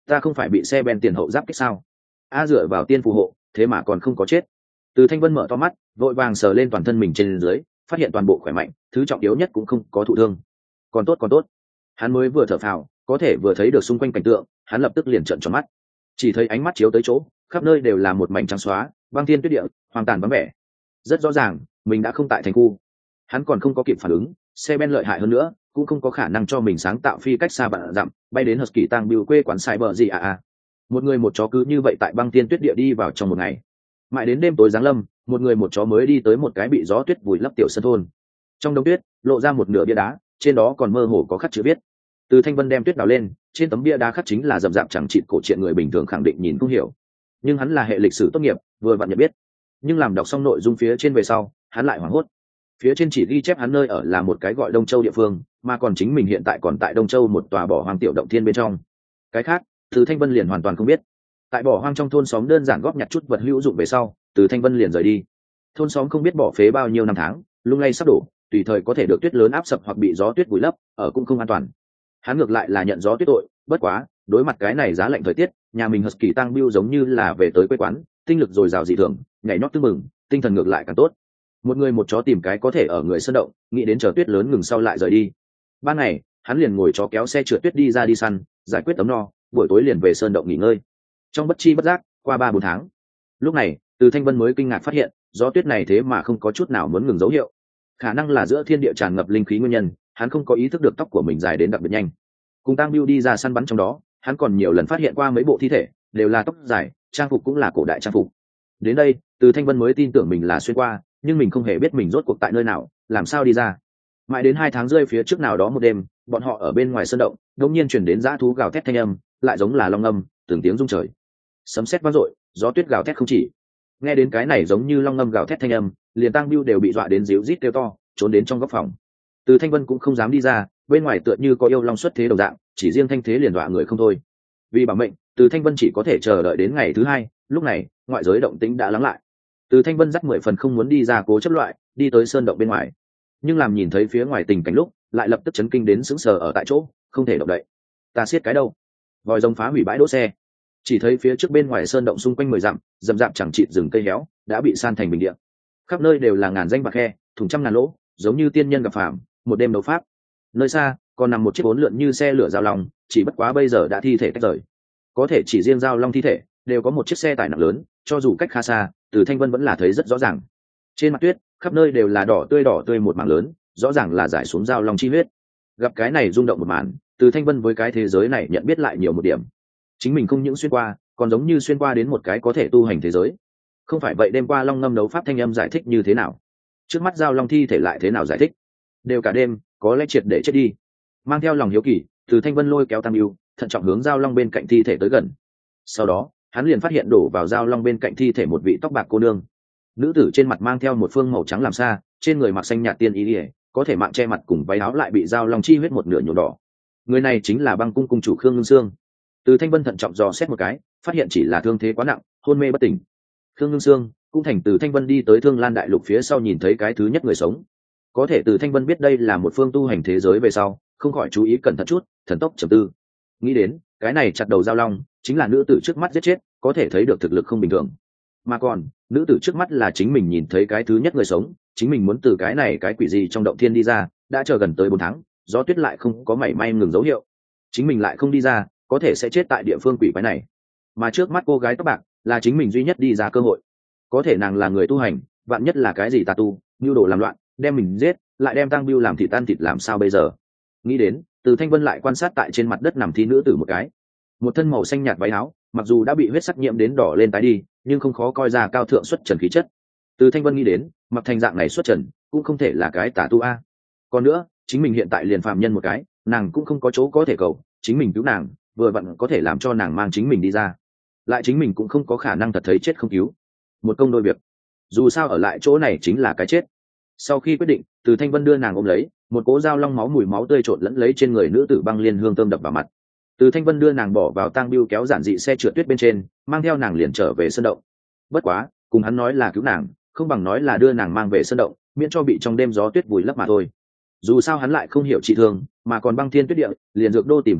ta không phải bị xe ben tiền hậu giáp kích sao? A dựa vào tiên phù hộ, thế mà còn không có chết. Từ Thanh Vân mở to mắt, vội vàng sờ lên toàn thân mình trên dưới, phát hiện toàn bộ khỏe mạnh, thứ trọng yếu nhất cũng không có thụ thương. Còn tốt còn tốt. Hắn mới vừa thở phào, có thể vừa thấy được xung quanh cảnh tượng, hắn lập tức liền trợn tròn mắt. Chỉ thấy ánh mắt chiếu tới chỗ, khắp nơi đều là một mảnh trắng xóa, băng thiên tuyết địa, hoang tàn vắng vẻ. Rất rõ ràng, mình đã không tại thành khu. Hắn còn không có kịp phản ứng, xe ben lợi hại hơn nữa, cũng không có khả năng cho mình sáng tạo phi cách xa vạn dặm, bay đến Husky Tang Bill quê quán sai bờ gì à à. Một người một chó cứ như vậy tại băng thiên tuyết địa đi vào trong một ngày. Mãi đến đêm tối giáng lâm, một người một chó mới đi tới một cái bị gió tuyết vùi lấp tiểu sân thôn. Trong đống tuyết, lộ ra một nửa bia đá, trên đó còn mơ hồ có khắc chữ viết. Từ Thanh Vân đem tuyết đào lên, trên tấm bia đá khắc chính là rậm rạp chẳng chịt cổ truyện người bình thường khẳng định nhìn không hiểu. Nhưng hắn là hệ lịch sử tốt nghiệp, vừa vặn nhận biết. Nhưng làm đọc xong nội dung phía trên về sau, hắn lại hoảng hốt. Phía trên chỉ ghi chép hắn nơi ở là một cái gọi Đông Châu địa phương, mà còn chính mình hiện tại còn tại Đông Châu một tòa bỏ hoang tiểu động thiên bên trong. Cái khác, Từ Thanh Vân liền hoàn toàn không biết. Tại bỏ hoang trong thôn xóm đơn giản góp nhặt chút vật hữu dụng về sau, Từ Thanh Vân liền rời đi. Thôn xóm không biết bỏ phế bao nhiêu năm tháng, lung lay sắp đổ, tùy thời có thể được tuyết lớn áp sập hoặc bị gió tuyết vùi lấp, ở cũng không an toàn. Hắn ngược lại là nhận gió tuyết tội, bất quá, đối mặt cái này giá lạnh thời tiết, nhà mình Husky Tang Bill giống như là về tới quê quán, tinh lực dồi dào dị thường, nhảy nhót tưng mừng, tinh thần ngược lại càng tốt. Một người một chó tìm cái có thể ở người sơn động, nghĩ đến chờ tuyết lớn ngừng sau lại rời đi. Ban ngày, hắn liền ngồi chó kéo xe trượt tuyết đi ra đi săn, giải quyết tấm no, buổi tối liền về sơn động nghỉ ngơi. Trong bất chi bất giác, qua ba bốn tháng. Lúc này, Từ Thanh Vân mới kinh ngạc phát hiện, gió tuyết này thế mà không có chút nào muốn ngừng dấu hiệu. Khả năng là giữa thiên địa tràn ngập linh khí nguyên nhân, hắn không có ý thức được tóc của mình dài đến đặc biệt nhanh. Cùng Tang Bill đi ra săn bắn trong đó, hắn còn nhiều lần phát hiện qua mấy bộ thi thể, đều là tóc dài, trang phục cũng là cổ đại trang phục. Đến đây, Từ Thanh Vân mới tin tưởng mình là xuyên qua, nhưng mình không hề biết mình rốt cuộc tại nơi nào, làm sao đi ra. Mãi đến hai tháng rơi phía trước nào đó một đêm, bọn họ ở bên ngoài sơn động, đột nhiên truyền đến dã thú gào thét thanh âm, lại giống là long ngâm, từng tiếng rung trời. Sấm sét vang dội, gió tuyết gào thét không chỉ. Nghe đến cái này giống như long ngâm gào thét thanh âm, liền Tang Bill đều bị dọa đến ríu rít kêu to, trốn đến trong góc phòng. Từ Thanh Vân cũng không dám đi ra, bên ngoài tựa như có yêu long xuất thế đồng dạng, chỉ riêng thanh thế liền dọa người không thôi. Vì bảo mệnh, Từ Thanh Vân chỉ có thể chờ đợi đến ngày thứ hai, lúc này, ngoại giới động tĩnh đã lắng lại. Từ Thanh Vân dắt mười phần không muốn đi ra cố chấp loại, đi tới sơn động bên ngoài. Nhưng làm nhìn thấy phía ngoài tình cảnh lúc, lại lập tức chấn kinh đến sững sờ ở tại chỗ, không thể động đậy. Ta siết cái đâu? Vòi rồng phá hủy bãi đỗ xe. Chỉ thấy phía trước bên ngoài sơn động xung quanh mười dặm, rậm rạp chẳng chịt rừng cây héo, đã bị san thành bình địa. Khắp nơi đều là ngàn danh bạc khe, thủng trăm ngàn lỗ, giống như tiên nhân gặp phàm, một đêm đấu pháp. Nơi xa, còn nằm một chiếc bốn lượn như xe lửa giao long, chỉ bất quá bây giờ đã thi thể tách rời. Có thể chỉ riêng giao long thi thể, đều có một chiếc xe tải nặng lớn, cho dù cách khá xa, Từ Thanh Vân vẫn là thấy rất rõ ràng. Trên mặt tuyết, khắp nơi đều là đỏ tươi đỏ tươi một mảng lớn, rõ ràng là giải xuống giao long chi huyết. Gặp cái này rung động một màn, Từ Thanh Vân với cái thế giới này nhận biết lại nhiều một điểm. Chính mình không những xuyên qua, còn giống như xuyên qua đến một cái có thể tu hành thế giới. Không phải vậy đêm qua long ngâm đấu pháp thanh âm giải thích như thế nào? Trước mắt giao long thi thể lại thế nào giải thích? Đều cả đêm, có lẽ triệt để chết đi. Mang theo lòng hiếu kỳ, Từ Thanh Vân lôi kéo Tam Yêu, thận trọng hướng giao long bên cạnh thi thể tới gần. Sau đó, hắn liền phát hiện đổ vào giao long bên cạnh thi thể một vị tóc bạc cô nương. Nữ tử trên mặt mang theo một phương màu trắng làm sa, trên người mặc xanh nhạt tiên y, có thể mạng che mặt cùng váy áo lại bị giao long chi huyết một nửa nhuộm đỏ. Người này chính là Băng cung cung chủ Khương Ngưng Sương. Từ Thanh Vân thận trọng dò xét một cái, phát hiện chỉ là thương thế quá nặng, hôn mê bất tỉnh. Khương Ngưng Sương cũng thành Từ Thanh Vân đi tới Thương Lan đại lục phía sau nhìn thấy cái thứ nhất người sống. Có thể Từ Thanh Vân biết đây là một phương tu hành thế giới về sau, không khỏi chú ý cẩn thận chút, thần tốc trầm tư. Nghĩ đến, cái này chặt đầu giao long, chính là nữ tử trước mắt giết chết, có thể thấy được thực lực không bình thường. Mà còn, nữ tử trước mắt là chính mình nhìn thấy cái thứ nhất người sống, chính mình muốn từ cái này cái quỷ gì trong động thiên đi ra, đã chờ gần tới bốn tháng, gió tuyết lại không có mảy may ngừng dấu hiệu. Chính mình lại không đi ra, có thể sẽ chết tại địa phương quỷ quái này. Mà trước mắt cô gái tóc bạc, là chính mình duy nhất đi ra cơ hội. Có thể nàng là người tu hành, vạn nhất là cái gì tà tu, nhu đồ làm loạn, đem mình giết, lại đem Tang Bill làm thịt tan thịt làm sao bây giờ? Nghĩ đến, Từ Thanh Vân lại quan sát tại trên mặt đất nằm thi nữ tử một cái. Một thân màu xanh nhạt váy áo, mặc dù đã bị huyết sắc nhiễm đến đỏ lên tái đi, nhưng không khó coi ra cao thượng xuất trần khí chất. Từ Thanh Vân nghĩ đến, mặc thành dạng này xuất trần, cũng không thể là cái tà tu a. Còn nữa, chính mình hiện tại liền phạm nhân một cái, nàng cũng không có chỗ có thể cầu, chính mình cứu nàng, vừa vặn có thể làm cho nàng mang chính mình đi ra. Lại chính mình cũng không có khả năng thật thấy chết không cứu. Một công đôi việc. Dù sao ở lại chỗ này chính là cái chết. Sau khi quyết định, Từ Thanh Vân đưa nàng ôm lấy, một cỗ dao long máu mùi máu tươi trộn lẫn lấy trên người nữ tử băng liên hương thơm đập vào mặt. Từ Thanh Vân đưa nàng bỏ vào Tang Bill kéo giản dị xe trượt tuyết bên trên, mang theo nàng liền trở về sơn động. Bất quá, cùng hắn nói là cứu nàng, không bằng nói là đưa nàng mang về sơn động, miễn cho bị trong đêm gió tuyết vùi lấp mà thôi. Dù sao hắn lại không hiểu trị thương, mà còn băng thiên tuyết địa, liền dược đô tìm không được,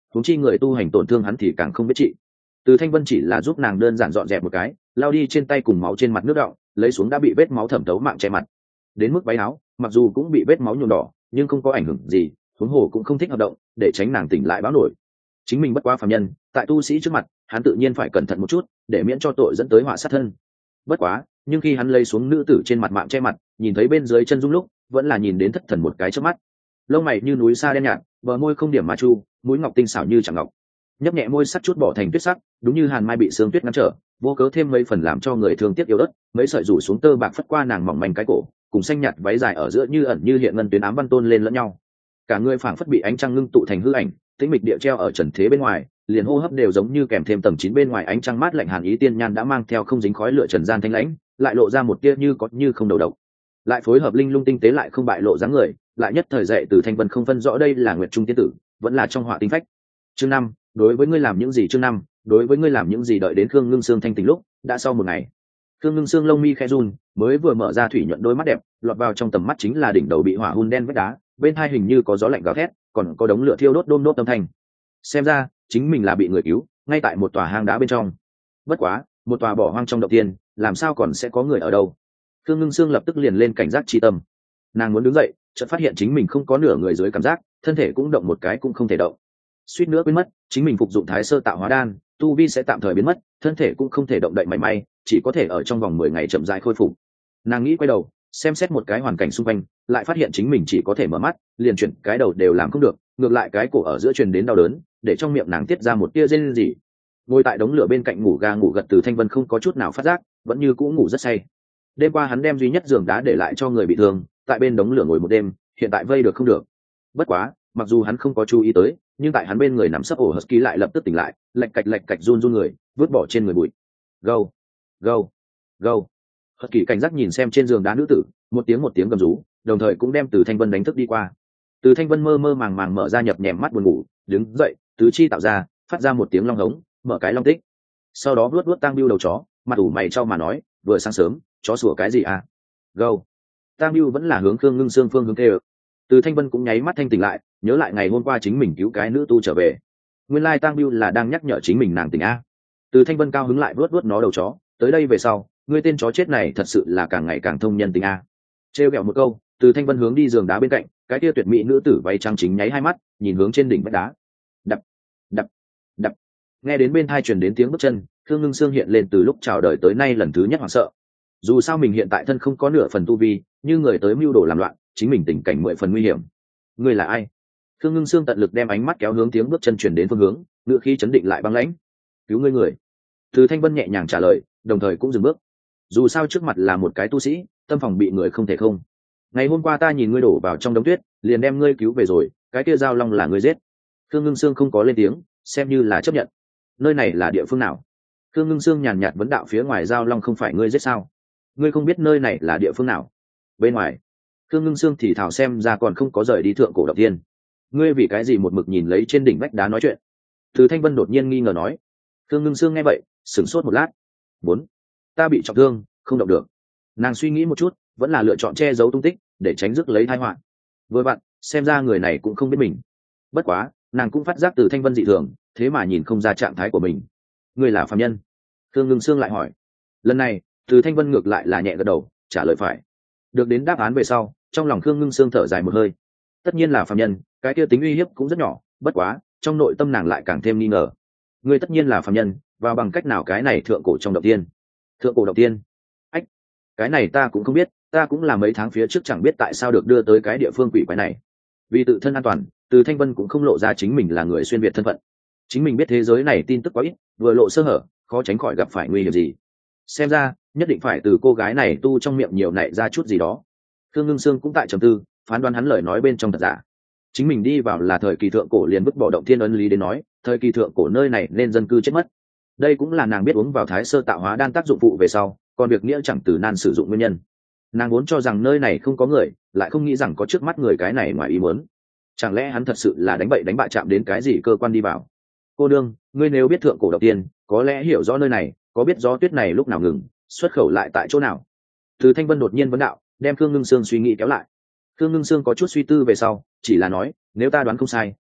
huống chi người tu hành tổn thương hắn thì càng không biết trị. Từ Thanh Vân chỉ là giúp nàng đơn giản dọn dẹp một cái, lao đi trên tay cùng máu trên mặt nước đọng, lấy xuống đã bị vết máu thẩm thấu mạng che mặt. Đến mức váy áo mặc dù cũng bị vết máu nhuộm đỏ nhưng không có ảnh hưởng gì, huống hồ cũng không thích hoạt động để tránh nàng tỉnh lại báo nổi. Chính mình bất quá phàm nhân, tại tu sĩ trước mặt hắn tự nhiên phải cẩn thận một chút để miễn cho tội dẫn tới họa sát thân. Bất quá nhưng khi hắn lấy xuống nữ tử trên mặt mạng che mặt, nhìn thấy bên dưới chân dung lúc vẫn là nhìn đến thất thần một cái trước mắt. Lông mày như núi sa đen nhạt, bờ môi không điểm ma chu, mũi ngọc tinh xảo như chẳng ngọc, nhấp nhẹ môi sắt chút bỏ thành tuyết sắc, đúng như hàn mai bị sương tuyết ngăn trở, vô cớ thêm mấy phần làm cho người thương tiếc yếu ớt. Mấy sợi rủ xuống tơ bạc phất qua nàng mỏng manh cái cổ, cùng xanh nhạt váy dài ở giữa như ẩn như hiện ngân tuyến ám văn tôn lên lẫn nhau. Cả người phảng phất bị ánh trăng ngưng tụ thành hư ảnh, tĩnh mịch địa treo ở trần thế bên ngoài, liền hô hấp đều giống như kèm thêm tầng chín bên ngoài ánh trăng mát lạnh hàn ý. Tiên nhan đã mang theo không dính khói lửa trần gian thanh lãnh, lại lộ ra một tia như có như không đầu độc, lại phối hợp linh lung tinh tế lại không bại lộ dáng người, lại nhất thời dậy từ Thanh Vân không phân rõ đây là Nguyệt Trung tiên tử vẫn là trong họa tinh phách. Chương năm, đối với ngươi làm những gì? Chương năm, đối với ngươi làm những gì? Đợi đến Khương Ngưng Sương thanh tỉnh lúc đã sau một ngày. Khương Ngưng Sương lông mi khẽ run, mới vừa mở ra thủy nhuận đôi mắt đẹp, lọt vào trong tầm mắt chính là đỉnh đầu bị hỏa hun đen vách đá, bên hai hình như có gió lạnh gào thét, còn có đống lửa thiêu đốt đôm đốt âm thanh. Xem ra chính mình là bị người cứu, ngay tại một tòa hang đá bên trong. Bất quá, một tòa bỏ hoang trong động tiên, làm sao còn sẽ có người ở đâu? Khương Ngưng Sương lập tức liền lên cảnh giác chi tâm. Nàng muốn đứng dậy, chợt phát hiện chính mình không có nửa người dưới cảm giác, thân thể cũng động một cái cũng không thể động. Suýt nữa quên mất, chính mình phục dụng Thái Sơ Tạo Hóa Đan, tu vi sẽ tạm thời biến mất, thân thể cũng không thể động đậy mảy may, chỉ có thể ở trong vòng mười ngày chậm rãi khôi phục. Nàng nghĩ quay đầu, xem xét một cái hoàn cảnh xung quanh, lại phát hiện chính mình chỉ có thể mở mắt, liền chuyển cái đầu đều làm không được, ngược lại cái cổ ở giữa truyền đến đau đớn, để trong miệng nàng tiết ra một tia rên rỉ. Ngồi tại đống lửa bên cạnh ngủ ga ngủ gật Từ Thanh Vân không có chút nào phát giác, vẫn như cũ ngủ rất say. Đêm qua hắn đem duy nhất giường đá để lại cho người bị thương, tại bên đống lửa ngồi một đêm, hiện tại vây được không được. Bất quá, mặc dù hắn không có chú ý tới, nhưng tại hắn bên người nằm sấp ổ Husky lại lập tức tỉnh lại, lạch cạch lạch cạch run run người, vứt bỏ trên người bụi. Gâu, gâu, gâu. Husky cảnh giác nhìn xem trên giường đá nữ tử, một tiếng một tiếng gầm rú, đồng thời cũng đem Từ Thanh Vân đánh thức đi qua. Từ Thanh Vân mơ mơ màng màng mở ra nhập nhèm mắt buồn ngủ, đứng dậy, tứ chi tạo ra, phát ra một tiếng long hống, mở cái long tích. Sau đó vuốt vuốt tang biêu đầu chó, mặt ủ mày cho mà nói, vừa sáng sớm, chó sủa cái gì à? Gâu. Tang biêu vẫn là hướng Khương Ngưng Sương phương hướng tê. Từ Thanh Vân cũng nháy mắt thanh tỉnh lại, nhớ lại ngày hôm qua chính mình cứu cái nữ tu trở về. Nguyên lai Tang biêu là đang nhắc nhở chính mình nàng tỉnh a. Từ Thanh Vân cao hứng lại vuốt vuốt nó đầu chó, tới đây về sau, ngươi tên chó chết này thật sự là càng ngày càng thông nhân tình a. Trêu ghẹo một câu, Từ Thanh Vân hướng đi giường đá bên cạnh, cái kia tuyệt mỹ nữ tử váy trắng chính nháy hai mắt, nhìn hướng trên đỉnh vách đá. Đập, đập, đập. Nghe đến bên tai truyền đến tiếng bước chân, Khương Ngưng Sương hiện lên từ lúc chào đời tới nay lần thứ nhất hoảng sợ. Dù sao mình hiện tại thân không có nửa phần tu vi, như người tới mưu đồ làm loạn, chính mình tình cảnh mười phần nguy hiểm. Ngươi là ai? Khương Ngưng Sương tận lực đem ánh mắt kéo hướng tiếng bước chân truyền đến phương hướng, ngữ khí chấn định lại băng lãnh. Cứu ngươi người. Từ Thanh Vân nhẹ nhàng trả lời, đồng thời cũng dừng bước. Dù sao trước mặt là một cái tu sĩ, tâm phòng bị người không thể không. Ngày hôm qua ta nhìn ngươi đổ vào trong đống tuyết, liền đem ngươi cứu về rồi, cái kia Giao Long là ngươi giết. Khương Ngưng Sương không có lên tiếng, xem như là chấp nhận. Nơi này là địa phương nào? Khương Ngưng Sương nhàn nhạt vấn đạo. Phía ngoài Giao Long không phải ngươi giết sao? Ngươi không biết nơi này là địa phương nào? Bên ngoài. Khương Ngưng Sương thì thào xem ra còn không có rời đi thượng cổ động tiên. Ngươi vì cái gì một mực nhìn lấy trên đỉnh vách đá nói chuyện? Từ Thanh Vân đột nhiên nghi ngờ nói. Khương Ngưng Sương nghe vậy, sửng sốt một lát. Bốn, ta bị trọng thương, không động được. Nàng suy nghĩ một chút, vẫn là lựa chọn che giấu tung tích, để tránh rước lấy tai họa. Vừa vặn, xem ra người này cũng không biết mình. Bất quá, nàng cũng phát giác Từ Thanh Vân dị thường, thế mà nhìn không ra trạng thái của mình. Ngươi là phàm nhân? Khương Ngưng Sương lại hỏi. Lần này, Từ Thanh Vân ngược lại là nhẹ gật đầu, trả lời phải. Được đến đáp án về sau, trong lòng Khương Ngưng Sương thở dài một hơi. Tất nhiên là phàm nhân, cái kia tính uy hiếp cũng rất nhỏ, bất quá, trong nội tâm nàng lại càng thêm nghi ngờ. Ngươi tất nhiên là phàm nhân, và bằng cách nào cái này thượng cổ trong động tiên? Thượng cổ động tiên? Ách, cái này ta cũng không biết, ta cũng là mấy tháng phía trước chẳng biết tại sao được đưa tới cái địa phương quỷ quái này. Vì tự thân an toàn, Từ Thanh Vân cũng không lộ ra chính mình là người xuyên việt thân phận. Chính mình biết thế giới này tin tức quá ít, vừa lộ sơ hở, khó tránh khỏi gặp phải nguy hiểm gì. Xem ra, nhất định phải từ cô gái này tu trong miệng nhiều nảy ra chút gì đó. Khương Ngưng Sương cũng tại trầm tư, phán đoán hắn lời nói bên trong thật giả. Chính mình đi vào là thời kỳ thượng cổ liền vứt bỏ động thiên ấn lý đến nói, thời kỳ thượng cổ nơi này nên dân cư chết mất. Đây cũng là nàng biết uống vào Thái Sơ Tạo Hóa Đan tác dụng phụ về sau, còn việc nghĩa chẳng từ nan sử dụng nguyên nhân. Nàng vốn cho rằng nơi này không có người, lại không nghĩ rằng có trước mắt người cái này ngoài ý muốn. Chẳng lẽ hắn thật sự là đánh bậy đánh bạ chạm đến cái gì cơ quan đi vào? Cô đương, ngươi nếu biết thượng cổ động tiên, có lẽ hiểu rõ nơi này, có biết gió tuyết này lúc nào ngừng, xuất khẩu lại tại chỗ nào? Từ Thanh Vân đột nhiên vấn đạo, đem Khương Ngưng Sương suy nghĩ kéo lại. Khương Ngưng Sương có chút suy tư về sau, chỉ là nói, nếu ta đoán không sai,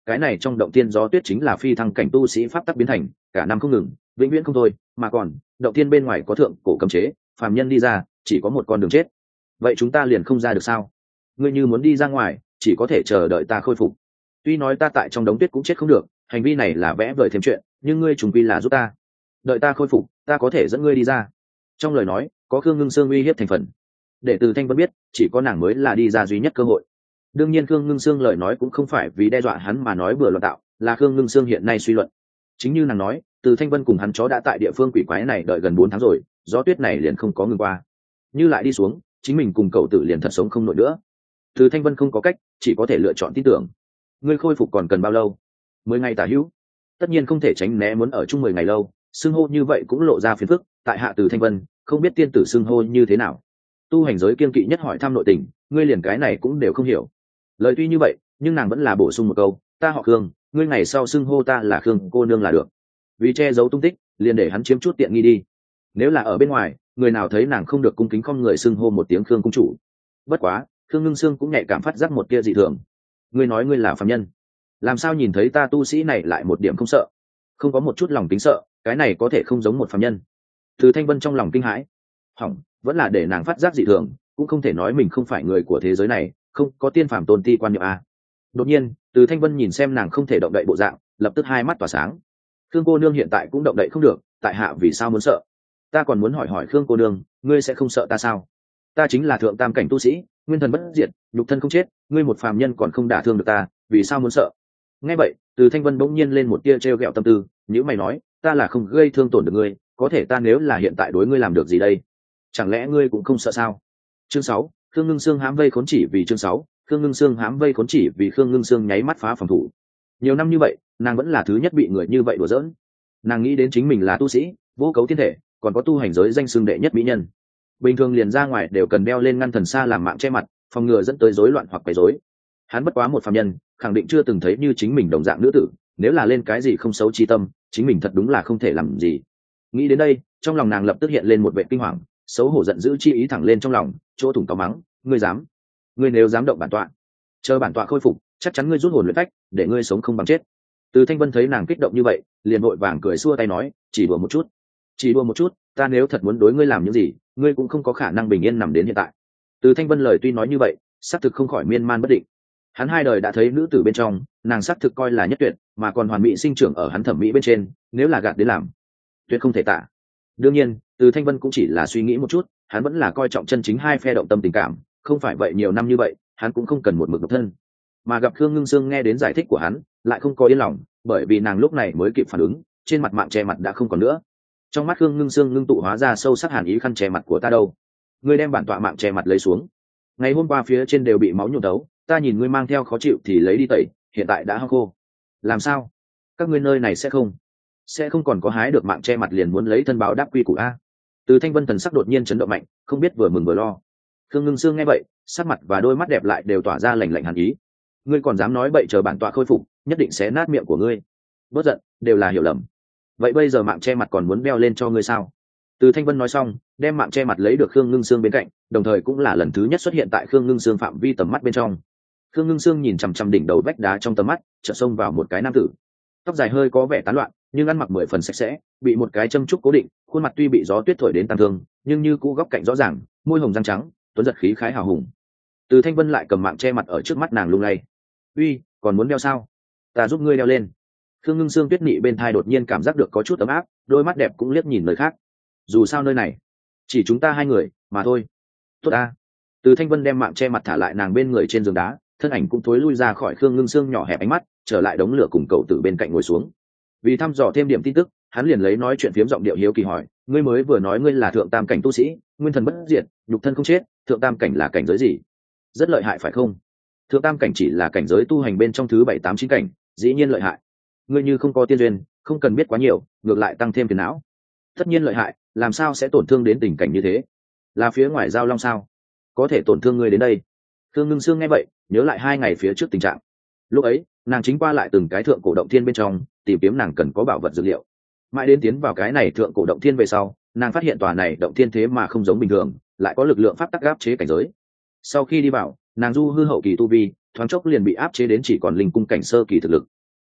cái này trong động tiên gió tuyết chính là phi thăng cảnh tu sĩ pháp tắc biến thành, cả năm không ngừng, vĩnh viễn không thôi, mà còn động tiên bên ngoài có thượng cổ cấm chế, phàm nhân đi ra chỉ có một con đường chết. Vậy chúng ta liền không ra được sao? Ngươi như muốn đi ra ngoài, chỉ có thể chờ đợi ta khôi phục. Tuy nói ta tại trong đống tuyết cũng chết không được, hành vi này là vẽ vời thêm chuyện, nhưng ngươi trùng quy là giúp ta. Đợi ta khôi phục, ta có thể dẫn ngươi đi ra. Trong lời nói có Khương Ngưng Sương uy hiếp thành phần. Để Từ Thanh Vân biết, chỉ có nàng mới là đi ra duy nhất cơ hội. Đương nhiên Khương Ngưng Sương lời nói cũng không phải vì đe dọa hắn mà nói bừa loạn tạo, là Khương Ngưng Sương hiện nay suy luận. Chính như nàng nói, Từ Thanh Vân cùng hắn chó đã tại địa phương quỷ quái này đợi gần bốn tháng rồi, gió tuyết này liền không có ngừng qua. Như lại đi xuống, chính mình cùng cậu tử liền thật sống không nổi nữa. Từ Thanh Vân không có cách, chỉ có thể lựa chọn tin tưởng. Ngươi khôi phục còn cần bao lâu? Mười ngày tả hữu. Tất nhiên không thể tránh né muốn ở chung mười ngày lâu, xưng hô như vậy cũng lộ ra phiền phức. Tại hạ Từ Thanh Vân, không biết tiên tử xưng hô như thế nào. Tu hành giới kiên kỵ nhất hỏi thăm nội tình, ngươi liền cái này cũng đều không hiểu. Lời tuy như vậy, nhưng nàng vẫn là bổ sung một câu, ta họ Khương, ngươi ngày sau xưng hô ta là Khương cô nương là được. Vì che giấu tung tích, liền để hắn chiếm chút tiện nghi đi. Nếu là ở bên ngoài, người nào thấy nàng không được cung kính không người xưng hô một tiếng Khương cung chủ. Bất quá, Khương Ngưng Sương cũng nhạy cảm phát giác một tia dị thường. Ngươi nói ngươi là phàm nhân, làm sao nhìn thấy ta tu sĩ này lại một điểm không sợ, không có một chút lòng tính sợ, cái này có thể không giống một phàm nhân. Từ Thanh Vân trong lòng kinh hãi, hỏng, vẫn là để nàng phát giác dị thường, cũng không thể nói mình không phải người của thế giới này, không có tiên phàm tôn ti quan niệm à. Đột nhiên, Từ Thanh Vân nhìn xem nàng không thể động đậy bộ dạng, lập tức hai mắt tỏa sáng. Khương cô nương hiện tại cũng động đậy không được, tại hạ vì sao muốn sợ? Ta còn muốn hỏi hỏi Khương cô nương, ngươi sẽ không sợ ta sao? Ta chính là thượng tam cảnh tu sĩ, nguyên thần bất diệt, nhục thân không chết, ngươi một phàm nhân còn không đả thương được ta, vì sao muốn sợ? Nghe vậy, Từ Thanh Vân bỗng nhiên lên một tia trêu ghẹo tâm tư, nếu mày nói, ta là không gây thương tổn được ngươi, có thể ta nếu là hiện tại đối ngươi làm được gì đây? Chẳng lẽ ngươi cũng không sợ sao? Chương sáu, Khương Ngưng Sương hãm vây khốn chỉ vì chương sáu, Khương Ngưng Sương hãm vây khốn chỉ vì Khương Ngưng Sương nháy mắt phá phòng thủ. Nhiều năm như vậy, nàng vẫn là thứ nhất bị người như vậy đùa giỡn. Nàng nghĩ đến chính mình là tu sĩ, vô cấu thiên thể, còn có tu hành giới danh xưng đệ nhất mỹ nhân. Bình thường liền ra ngoài đều cần đeo lên ngăn thần xa làm mạng che mặt, phòng ngừa dẫn tới rối loạn hoặc quấy rối. Hắn bất quá một phàm nhân, khẳng định chưa từng thấy như chính mình đồng dạng nữ tử, nếu là lên cái gì không xấu chi tâm, chính mình thật đúng là không thể làm gì. Nghĩ đến đây, trong lòng nàng lập tức hiện lên một vẻ kinh hoàng, xấu hổ giận dữ chi ý thẳng lên trong lòng, chỗ thủng cáu mắng, ngươi dám? Ngươi nếu dám động bản tọa, chờ bản tọa khôi phục, chắc chắn ngươi rút hồn luyện phách, để ngươi sống không bằng chết. Từ Thanh Vân thấy nàng kích động như vậy, liền vội vàng cười xua tay nói, chỉ đùa một chút, chỉ đùa một chút, ta nếu thật muốn đối ngươi làm những gì, ngươi cũng không có khả năng bình yên nằm đến hiện tại. Từ Thanh Vân lời tuy nói như vậy, xác thực không khỏi miên man bất định. Hắn hai đời đã thấy nữ tử bên trong, nàng xác thực coi là nhất tuyệt, mà còn hoàn mỹ sinh trưởng ở hắn thẩm mỹ bên trên, nếu là gạt đến làm, tuyệt không thể tả. Đương nhiên, Từ Thanh Vân cũng chỉ là suy nghĩ một chút, hắn vẫn là coi trọng chân chính hai phe động tâm tình cảm, không phải vậy nhiều năm như vậy, hắn cũng không cần một mực độc thân. Mà gặp Khương Ngưng Sương nghe đến giải thích của hắn, lại không có yên lòng, bởi vì nàng lúc này mới kịp phản ứng, trên mặt mạng che mặt đã không còn nữa. Trong mắt Khương Ngưng Sương ngưng tụ hóa ra sâu sắc hàn ý, khăn che mặt của ta đâu? Ngươi đem bản tọa mạng che mặt lấy xuống. Ngày hôm qua phía trên đều bị máu nhuộm đấu, ta nhìn ngươi mang theo khó chịu thì lấy đi tẩy, hiện tại đã hao khô. Làm sao? Các ngươi nơi này sẽ không, sẽ không còn có hái được mạng che mặt liền muốn lấy thân báo đáp quy củ a? Từ Thanh Vân thần sắc đột nhiên chấn động mạnh, không biết vừa mừng vừa lo. Khương Ngưng Sương nghe vậy, sắc mặt và đôi mắt đẹp lại đều tỏa ra lạnh lạnh hàn ý. Ngươi còn dám nói bậy, chờ bản tọa khôi phục, nhất định sẽ nát miệng của ngươi. Bớt giận, đều là hiểu lầm. Vậy bây giờ mạng che mặt còn muốn đeo lên cho ngươi sao? Từ Thanh Vân nói xong, đem mạng che mặt lấy được Khương Ngưng Sương bên cạnh, đồng thời cũng là lần thứ nhất xuất hiện tại Khương Ngưng Sương phạm vi tầm mắt bên trong. Khương Ngưng Sương nhìn chằm chằm đỉnh đầu vách đá trong tầm mắt, chợt xông vào một cái nam tử. Tóc dài hơi có vẻ tán loạn, nhưng ăn mặc mười phần sạch sẽ, bị một cái châm trúc cố định, khuôn mặt tuy bị gió tuyết thổi đến tàn thương, nhưng như cũ góc cạnh rõ ràng, môi hồng răng trắng, tuấn giật khí khái hào hùng. Từ Thanh Vân lại cầm mạng che mặt ở trước mắt nàng lung lay. "Uy, còn muốn đeo sao? Ta giúp ngươi đeo lên." Khương Ngưng Sương tuyết nị bên thai đột nhiên cảm giác được có chút ấm áp, đôi mắt đẹp cũng liếc nhìn nơi khác. Dù sao nơi này chỉ chúng ta hai người mà thôi. Tốt a. Từ Thanh Vân đem mạng che mặt thả lại nàng bên người trên giường đá, thân ảnh cũng thối lui ra khỏi Khương Ngưng Sương nhỏ hẹp ánh mắt, trở lại đống lửa cùng cậu tử bên cạnh ngồi xuống. Vì thăm dò thêm điểm tin tức, hắn liền lấy nói chuyện phiếm giọng điệu hiếu kỳ hỏi, ngươi mới vừa nói ngươi là thượng tam cảnh tu sĩ, nguyên thần bất diệt, nhục thân không chết, thượng tam cảnh là cảnh giới gì? Rất lợi hại phải không? Thượng tam cảnh chỉ là cảnh giới tu hành bên trong thứ bảy tám chín cảnh, dĩ nhiên lợi hại. Ngươi như không có tiên duyên, không cần biết quá nhiều, ngược lại tăng thêm phiền não. Tất nhiên lợi hại, làm sao sẽ tổn thương đến tình cảnh như thế? Là phía ngoài giao long sao? Có thể tổn thương ngươi đến đây? Khương Ngưng Sương nghe vậy, nhớ lại hai ngày phía trước tình trạng. Lúc ấy, nàng chính qua lại từng cái thượng cổ động thiên bên trong, tìm kiếm nàng cần có bảo vật dược liệu. Mãi đến tiến vào cái này thượng cổ động thiên về sau, nàng phát hiện tòa này động thiên thế mà không giống bình thường, lại có lực lượng pháp tắc áp chế cảnh giới. Sau khi đi vào, nàng du hư hậu kỳ tu vi, thoáng chốc liền bị áp chế đến chỉ còn linh cung cảnh sơ kỳ thực lực.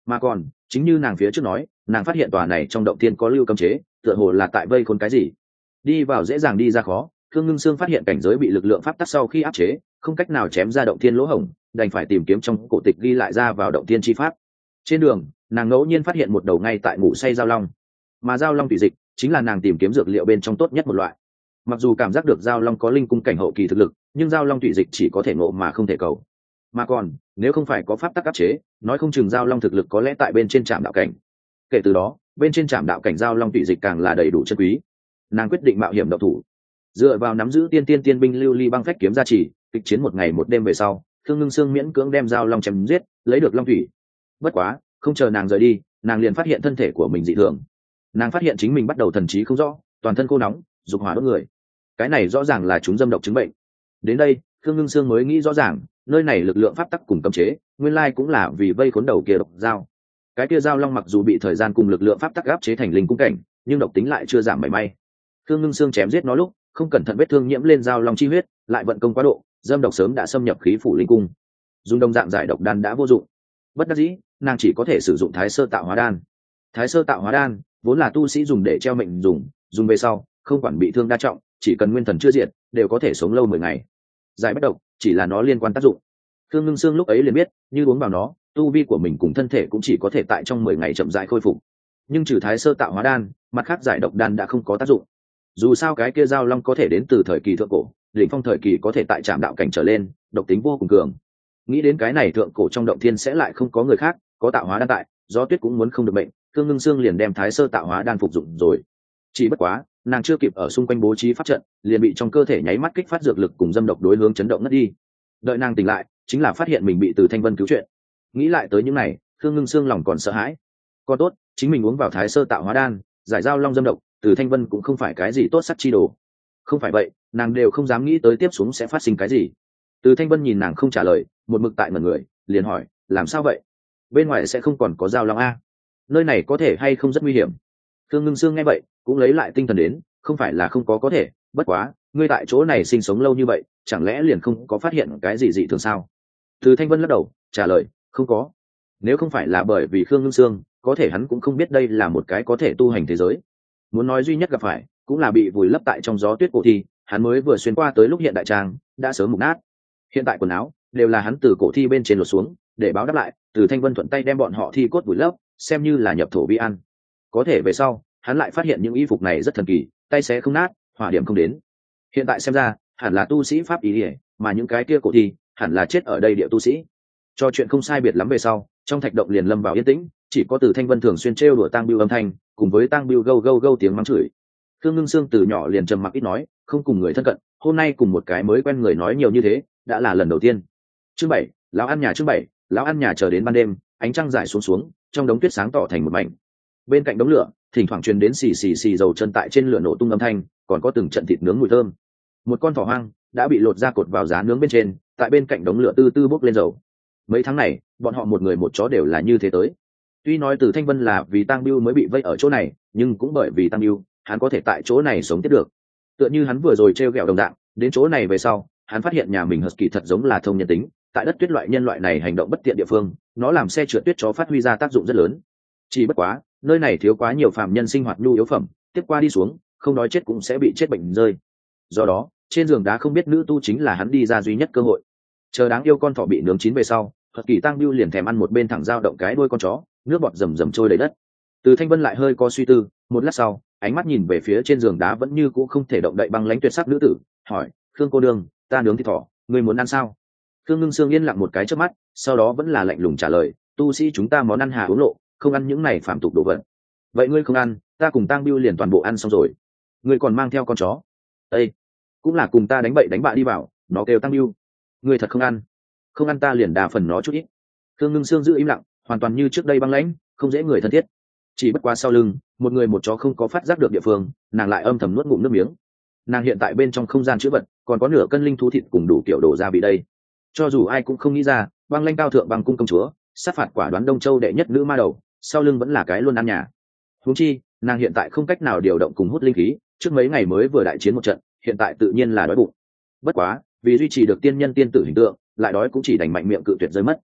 Mà còn chính như nàng phía trước nói, nàng phát hiện tòa này trong động tiên có lưu cấm chế, tựa hồ là tại vây khốn cái gì. Đi vào dễ dàng đi ra khó, Khương Ngưng Sương phát hiện cảnh giới bị lực lượng pháp tắc sau khi áp chế, không cách nào chém ra động tiên lỗ hổng, đành phải tìm kiếm trong cổ tịch ghi lại ra vào động tiên chi pháp. Trên đường, nàng ngẫu nhiên phát hiện một đầu ngay tại ngủ say giao long, mà giao long thủy dịch chính là nàng tìm kiếm dược liệu bên trong tốt nhất một loại. Mặc dù cảm giác được giao long có linh cung cảnh hậu kỳ thực lực, nhưng giao long thủy dịch chỉ có thể ngộ mà không thể cầu. Mà còn nếu không phải có pháp tắc áp chế, nói không chừng giao long thực lực có lẽ tại bên trên trạm đạo cảnh. Kể từ đó bên trên trạm đạo cảnh giao long thủy dịch càng là đầy đủ chân quý. Nàng quyết định mạo hiểm động thủ, dựa vào nắm giữ tiên tiên tiên binh lưu ly băng phách kiếm gia trì, kịch chiến một ngày một đêm về sau, Khương Ngưng Sương miễn cưỡng đem giao long chém giết, lấy được long thủy. Bất quá không chờ nàng rời đi, nàng liền phát hiện thân thể của mình dị thường. Nàng phát hiện chính mình bắt đầu thần trí không rõ, toàn thân khô nóng, dục hỏa đốt người. Cái này rõ ràng là chúng dâm độc chứng bệnh. Đến đây Khương Ngưng Sương mới nghĩ rõ ràng, nơi này lực lượng pháp tắc cùng cấm chế, nguyên lai cũng là vì vây khốn đầu kia độc dao. Cái kia dao long mặc dù bị thời gian cùng lực lượng pháp tắc áp chế thành linh cung cảnh, nhưng độc tính lại chưa giảm mảy may. Khương Ngưng Sương chém giết nó lúc, không cẩn thận vết thương nhiễm lên dao long chi huyết, lại vận công quá độ, dâm độc sớm đã xâm nhập khí phủ linh cung. Dùng đồng dạng giải độc đan đã vô dụng, bất đắc dĩ, nàng chỉ có thể sử dụng Thái Sơ Tạo Hóa Đan. Thái Sơ Tạo Hóa Đan vốn là tu sĩ dùng để treo mệnh dùng, dùng về sau không quản bị thương đa trọng, chỉ cần nguyên thần chưa diệt, đều có thể sống lâu mười ngày. Giải bất độc chỉ là nó liên quan tác dụng. Khương Ngưng Sương lúc ấy liền biết, như uống vào nó, tu vi của mình cùng thân thể cũng chỉ có thể tại trong mười ngày chậm rãi khôi phục. Nhưng trừ Thái Sơ Tạo Hóa Đan, mặt khác giải độc đan đã không có tác dụng. Dù sao cái kia giao long có thể đến từ thời kỳ thượng cổ, đỉnh phong thời kỳ có thể tại trạm đạo cảnh trở lên, độc tính vô cùng cường. Nghĩ đến cái này thượng cổ trong động thiên sẽ lại không có người khác, có tạo hóa đan tại, Gió Tuyết cũng muốn không được bệnh, Khương Ngưng Sương liền đem Thái Sơ Tạo Hóa Đan phục dụng rồi. Chỉ bất quá, nàng chưa kịp ở xung quanh bố trí pháp trận, liền bị trong cơ thể nháy mắt kích phát dược lực cùng dâm độc đối hướng chấn động ngất đi. Đợi nàng tỉnh lại, chính là phát hiện mình bị Từ Thanh Vân cứu chuyện. Nghĩ lại tới những này, Khương Ngưng Sương lòng còn sợ hãi. Còn tốt, chính mình uống vào Thái Sơ Tạo Hóa Đan, giải giao long dâm độc, Từ Thanh Vân cũng không phải cái gì tốt sắc chi đồ. Không phải vậy, nàng đều không dám nghĩ tới tiếp xuống sẽ phát sinh cái gì. Từ Thanh Vân nhìn nàng không trả lời, một mực tại ngẩn người, liền hỏi, làm sao vậy? Bên ngoài sẽ không còn có giao long a? Nơi này có thể hay không rất nguy hiểm? Khương Ngưng Sương nghe vậy, cũng lấy lại tinh thần đến, không phải là không có có thể, bất quá, ngươi tại chỗ này sinh sống lâu như vậy, chẳng lẽ liền không có phát hiện cái gì dị thường sao? Từ Thanh Vân lắc đầu, trả lời, không có. Nếu không phải là bởi vì Khương Ngưng Sương, có thể hắn cũng không biết đây là một cái có thể tu hành thế giới. Muốn nói duy nhất gặp phải, cũng là bị vùi lấp tại trong gió tuyết cổ thi, hắn mới vừa xuyên qua tới lúc hiện đại trang, đã sớm mục nát. Hiện tại quần áo đều là hắn từ cổ thi bên trên lột xuống, để báo đáp lại, Từ Thanh Vân thuận tay đem bọn họ thi cốt vùi lấp, xem như là nhập thổ vi ăn. Có thể về sau, hắn lại phát hiện những y phục này rất thần kỳ, tay xé không nát, hỏa điểm không đến. Hiện tại xem ra, hẳn là tu sĩ pháp ý liễu, mà những cái kia cổ thi, hẳn là chết ở đây địa tu sĩ. Cho chuyện không sai biệt lắm về sau, trong thạch động liền lâm vào yên tĩnh, chỉ có Từ Thanh Vân thường xuyên trêu đùa Tang Bưu âm thanh, cùng với Tang Bưu gâu gâu gâu tiếng mắng chửi. Khương Ngưng Sương từ nhỏ liền trầm mặc ít nói, không cùng người thân cận, hôm nay cùng một cái mới quen người nói nhiều như thế, đã là lần đầu tiên. Chương bảy, lão ăn nhà chương bảy, lão ăn nhà chờ đến ban đêm, ánh trăng rải xuống xuống, trong đống tuyết sáng tỏ thành một mảnh. Bên cạnh đống lửa, thỉnh thoảng truyền đến xì xì xì dầu chân tại trên lửa nổ tung âm thanh, còn có từng trận thịt nướng mùi thơm. Một con thỏ hoang đã bị lột ra cột vào giá nướng bên trên, tại bên cạnh đống lửa tư tư bốc lên dầu. Mấy tháng này, bọn họ một người một chó đều là như thế tới. Tuy nói Từ Thanh Vân là vì Tang Bưu mới bị vây ở chỗ này, nhưng cũng bởi vì Tang Bưu, hắn có thể tại chỗ này sống tiếp được. Tựa như hắn vừa rồi trêu ghẹo đồng dạng, đến chỗ này về sau, hắn phát hiện nhà mình Husky thật giống là thông nhân tính, tại đất tuyết loại nhân loại này hành động bất tiện địa phương, nó làm xe trượt tuyết chó phát huy ra tác dụng rất lớn. Chỉ bất quá, nơi này thiếu quá nhiều phàm nhân sinh hoạt nhu yếu phẩm, tiếp qua đi xuống, không nói chết cũng sẽ bị chết bệnh rơi. Do đó, trên giường đá không biết nữ tu chính là hắn đi ra duy nhất cơ hội. Chờ đáng yêu con thỏ bị nướng chín về sau, Husky Tang Bưu liền thèm ăn một bên thẳng dao động cái đuôi con chó, nước bọt rầm rầm trôi đầy đất. Từ Thanh Vân lại hơi có suy tư, một lát sau, ánh mắt nhìn về phía trên giường đá vẫn như cũ không thể động đậy băng lãnh tuyệt sắc nữ tử, hỏi, "Khương cô đương, ta nướng thịt thỏ, ngươi muốn ăn sao?" Khương Ngưng Sương yên lặng một cái chớp mắt, sau đó vẫn là lạnh lùng trả lời, "Tu sĩ chúng ta món ăn hà uống lộ, không ăn những này phạm tục đồ vật." "Vậy ngươi không ăn, ta cùng Tang Bưu liền toàn bộ ăn xong rồi. Ngươi còn mang theo con chó." "Ê, cũng là cùng ta đánh bậy đánh bạ đi vào." Nó kêu Tang Bưu. "Ngươi thật không ăn?" "Không ăn ta liền đà phần nó chút ít." Khương Ngưng Sương giữ im lặng, hoàn toàn như trước đây băng lãnh, không dễ người thân thiết. Chỉ bất quá sau lưng, một người một chó không có phát giác được địa phương, nàng lại âm thầm nuốt ngụm nước miếng. Nàng hiện tại bên trong không gian chứa vật, còn có nửa cân linh thú thịt cùng đủ kiểu đổ ra bị đây. Cho dù ai cũng không nghĩ ra, băng lãnh cao thượng băng cung công chúa, sát phạt quả đoán Đông Châu đệ nhất nữ ma đầu, sau lưng vẫn là cái luôn ăn nhà. Huống chi, nàng hiện tại không cách nào điều động cùng hút linh khí, trước mấy ngày mới vừa đại chiến một trận, hiện tại tự nhiên là đói bụng. Bất quá, vì duy trì được tiên nhân tiên tử hình tượng, lại đói cũng chỉ đành mạnh miệng cự tuyệt rơi mất.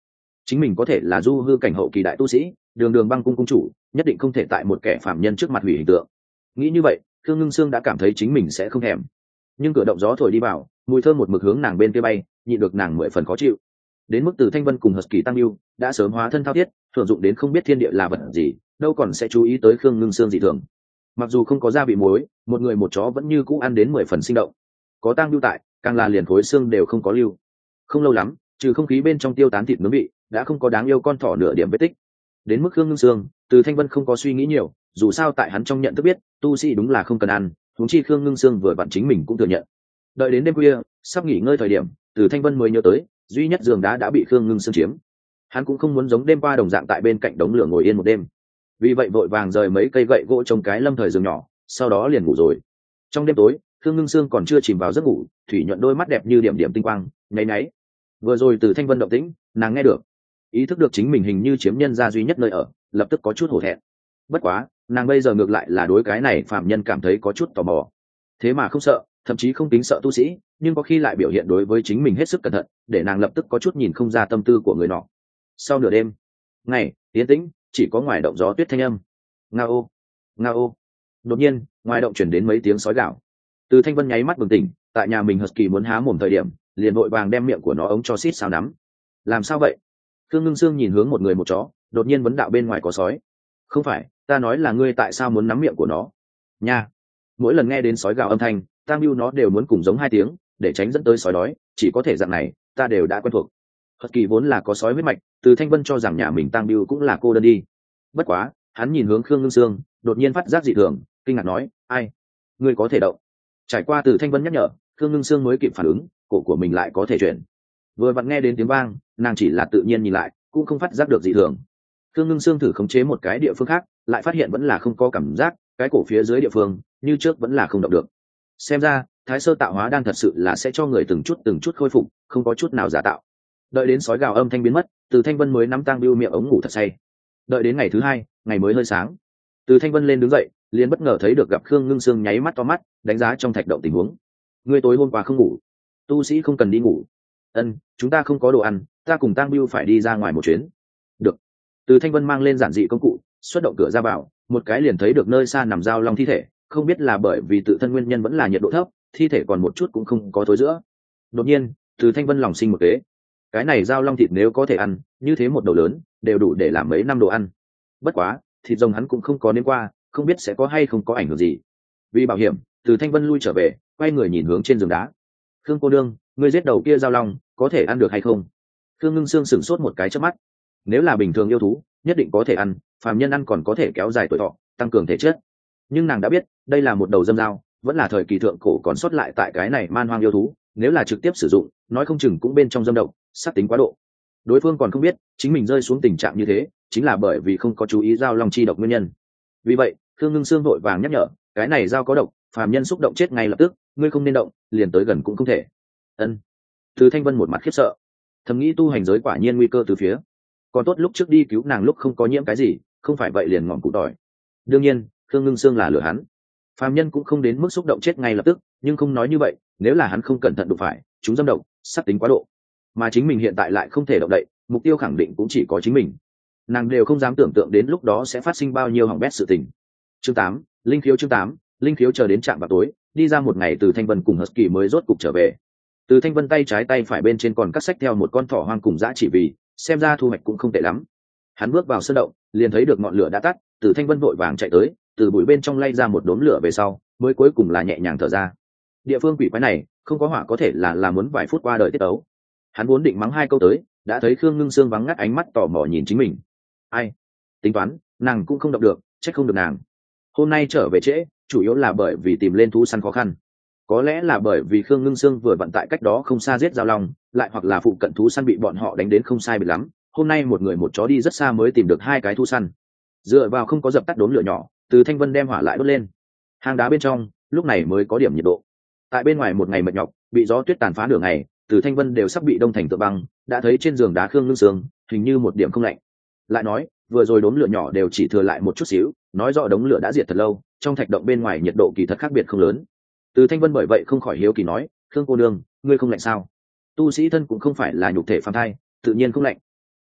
chính mình có thể là du hư cảnh hậu kỳ đại tu sĩ, đường đường băng cung cung chủ, nhất định không thể tại một kẻ phạm nhân trước mặt hủy hình tượng. Nghĩ như vậy, Khương Ngưng Sương đã cảm thấy chính mình sẽ không thèm. Nhưng cửa động gió thổi đi vào, mùi thơm một mực hướng nàng bên kia bay, nhịn được nàng mười phần khó chịu. Đến mức Từ Thanh Vân cùng Husky Tăng Lưu đã sớm hóa thân thao thiết, thường dụng đến không biết thiên địa là vật gì, đâu còn sẽ chú ý tới Khương Ngưng Sương dị thường. Mặc dù không có gia vị muối, một người một chó vẫn như cũ ăn đến mười phần sinh động. Có Tăng Lưu tại, càng là liền khối xương đều không có lưu. Không lâu lắm, trừ không khí bên trong tiêu tán thịt nướng vị, đã không có đáng yêu con thỏ nửa điểm vết tích. Đến mức Khương Ngưng Sương, Từ Thanh Vân không có suy nghĩ nhiều, dù sao tại hắn trong nhận thức biết, tu sĩ đúng là không cần ăn, huống chi Khương Ngưng Sương vừa vặn chính mình cũng thừa nhận. Đợi đến đêm khuya, sắp nghỉ ngơi thời điểm, Từ Thanh Vân mới nhớ tới, duy nhất giường đá đã bị Khương Ngưng Sương chiếm. Hắn cũng không muốn giống đêm qua đồng dạng tại bên cạnh đống lửa ngồi yên một đêm, vì vậy vội vàng rời mấy cây gậy gỗ trồng cái lâm thời giường nhỏ, sau đó liền ngủ rồi. Trong đêm tối, Khương Ngưng Sương còn chưa chìm vào giấc ngủ, thủy nhuận đôi mắt đẹp như điểm điểm tinh quang, nháy nháy. Vừa rồi Từ Thanh Vân động tĩnh, nàng nghe được, ý thức được chính mình hình như chiếm nhân gia duy nhất nơi ở, lập tức có chút hổ thẹn. Bất quá, nàng bây giờ ngược lại là đối cái này phạm nhân cảm thấy có chút tò mò. Thế mà không sợ, thậm chí không tính sợ tu sĩ, nhưng có khi lại biểu hiện đối với chính mình hết sức cẩn thận, để nàng lập tức có chút nhìn không ra tâm tư của người nọ. Sau nửa đêm, ngày yên tĩnh, chỉ có ngoài động gió tuyết thanh âm. Ngao, ngao. Đột nhiên, ngoài động chuyển đến mấy tiếng sói gào. Từ Thanh Vân nháy mắt bừng tỉnh, tại nhà mình Husky muốn há mồm thời điểm, liền vội vàng đem miệng của nó ống cho xít sao nắm. Làm sao vậy? Khương Ngưng Sương nhìn hướng một người một chó, đột nhiên vấn đạo bên ngoài có sói. Không phải, ta nói là ngươi tại sao muốn nắm miệng của nó? Nha. Mỗi lần nghe đến sói gào âm thanh, Tam Bưu nó đều muốn cùng giống hai tiếng, để tránh dẫn tới sói đói, chỉ có thể dạng này, ta đều đã quen thuộc. Husky vốn là có sói huyết mạch, Từ Thanh Vân cho rằng nhà mình Tam Bưu cũng là cô đơn đi. Bất quá, hắn nhìn hướng Khương Ngưng Sương, đột nhiên phát giác dị thường, kinh ngạc nói, ai? Ngươi có thể động? Trải qua Từ Thanh Vân nhắc nhở, Khương Ngưng Sương mới kịp phản ứng, cổ của mình lại có thể chuyển. Vừa vặn nghe đến tiếng vang, nàng chỉ là tự nhiên nhìn lại, cũng không phát giác được dị thường. Khương Ngưng Sương thử khống chế một cái địa phương khác, lại phát hiện vẫn là không có cảm giác, cái cổ phía dưới địa phương như trước vẫn là không động được. Xem ra, Thái Sơ tạo hóa đan thật sự là sẽ cho người từng chút từng chút khôi phục, không có chút nào giả tạo. Đợi đến sói gào âm thanh biến mất, Từ Thanh Vân mới nắm Tang Bưu miệng ống ngủ thật say. Đợi đến ngày thứ hai, ngày mới hơi sáng, Từ Thanh Vân lên đứng dậy, liền bất ngờ thấy được gặp Khương Ngưng Sương nháy mắt to mắt, đánh giá trong thạch động tình huống. Ngươi tối hôm qua không ngủ? Tu sĩ không cần đi ngủ. Ân, chúng ta không có đồ ăn, ta cùng Tang Bưu phải đi ra ngoài một chuyến. Được. Từ Thanh Vân mang lên giản dị công cụ, xuất động cửa ra vào, một cái liền thấy được nơi xa nằm dao long thi thể, không biết là bởi vì tự thân nguyên nhân vẫn là nhiệt độ thấp, thi thể còn một chút cũng không có thối giữa. Đột nhiên, Từ Thanh Vân lòng sinh một kế. Cái này dao long thịt nếu có thể ăn, như thế một đầu lớn, đều đủ để làm mấy năm đồ ăn. Bất quá, thịt rồng hắn cũng không có nếm qua, không biết sẽ có hay không có ảnh hưởng gì. Vì bảo hiểm, Từ Thanh Vân lui trở về, quay người nhìn hướng trên giường đá. Khương cô đương, ngươi giết đầu kia dao long, có thể ăn được hay không? Khương Ngưng Sương sửng sốt một cái chớp mắt. Nếu là bình thường yêu thú, nhất định có thể ăn, phàm nhân ăn còn có thể kéo dài tuổi thọ, tăng cường thể chất. Nhưng nàng đã biết, đây là một đầu dâm dao, vẫn là thời kỳ thượng cổ còn sót lại tại cái này man hoang yêu thú, nếu là trực tiếp sử dụng, nói không chừng cũng bên trong dâm độc, sát tính quá độ. Đối phương còn không biết, chính mình rơi xuống tình trạng như thế, chính là bởi vì không có chú ý dao long chi độc nguyên nhân. Vì vậy, Khương Ngưng Sương vội vàng nhắc nhở, cái này dao có độc, phàm nhân xúc động chết ngay lập tức, ngươi không nên động, liền tới gần cũng không thể. Ân. Từ Thanh Vân một mặt khiếp sợ, thầm nghĩ tu hành giới quả nhiên nguy cơ từ phía. Còn tốt lúc trước đi cứu nàng lúc không có nhiễm cái gì, không phải vậy liền ngọn cụ tỏi. Đương nhiên, Khương Ngưng Sương là lừa hắn. Phàm nhân cũng không đến mức xúc động chết ngay lập tức, nhưng không nói như vậy, nếu là hắn không cẩn thận đụng phải, chúng dâm độc, sát tính quá độ, mà chính mình hiện tại lại không thể động đậy, mục tiêu khẳng định cũng chỉ có chính mình. Nàng đều không dám tưởng tượng đến lúc đó sẽ phát sinh bao nhiêu hỏng bét sự tình. Chương tám, linh khiếu chương tám, linh khiếu chờ đến trạm vào tối, đi ra một ngày Từ Thanh Vân cùng Husky mới rốt cục trở về. Từ Thanh Vân tay trái tay phải bên trên còn cắt sách theo một con thỏ hoang cùng dã chỉ vì, xem ra thu hoạch cũng không tệ lắm. Hắn bước vào sân động, liền thấy được ngọn lửa đã tắt, Từ Thanh Vân vội vàng chạy tới, từ bụi bên trong lay ra một đốm lửa về sau, mới cuối cùng là nhẹ nhàng thở ra. Địa phương quỷ quái này, không có hỏa có thể là là muốn vài phút qua đời tiết ấu. Hắn vốn định mắng hai câu tới, đã thấy Khương Ngưng Sương vắng ngắt ánh mắt tò mò nhìn chính mình. Ai? Tính toán, nàng cũng không động được, trách không được nàng. Hôm nay trở về trễ, chủ yếu là bởi vì tìm lên thú săn khó khăn. Có lẽ là bởi vì Khương Ngưng Sương vừa vận tại cách đó không xa giết giao long, lại hoặc là phụ cận thú săn bị bọn họ đánh đến không sai biệt lắm. Hôm nay một người một chó đi rất xa mới tìm được hai cái thú săn. Dựa vào không có dập tắt đốm lửa nhỏ, Từ Thanh Vân đem hỏa lại đốt lên. Hang đá bên trong, lúc này mới có điểm nhiệt độ. Tại bên ngoài một ngày mệt nhọc, bị gió tuyết tàn phá nửa ngày, Từ Thanh Vân đều sắp bị đông thành tượng băng, đã thấy trên giường đá Khương Ngưng Sương, hình như một điểm không lạnh. Lại nói, vừa rồi đốm lửa nhỏ đều chỉ thừa lại một chút xíu, nói rõ đống lửa đã diệt thật lâu, trong thạch động bên ngoài nhiệt độ kỳ thật khác biệt không lớn. Từ Thanh Vân bởi vậy không khỏi hiếu kỳ nói, Khương cô nương, ngươi không lạnh sao? Tu sĩ thân cũng không phải là nhục thể phàm thai, tự nhiên không lạnh.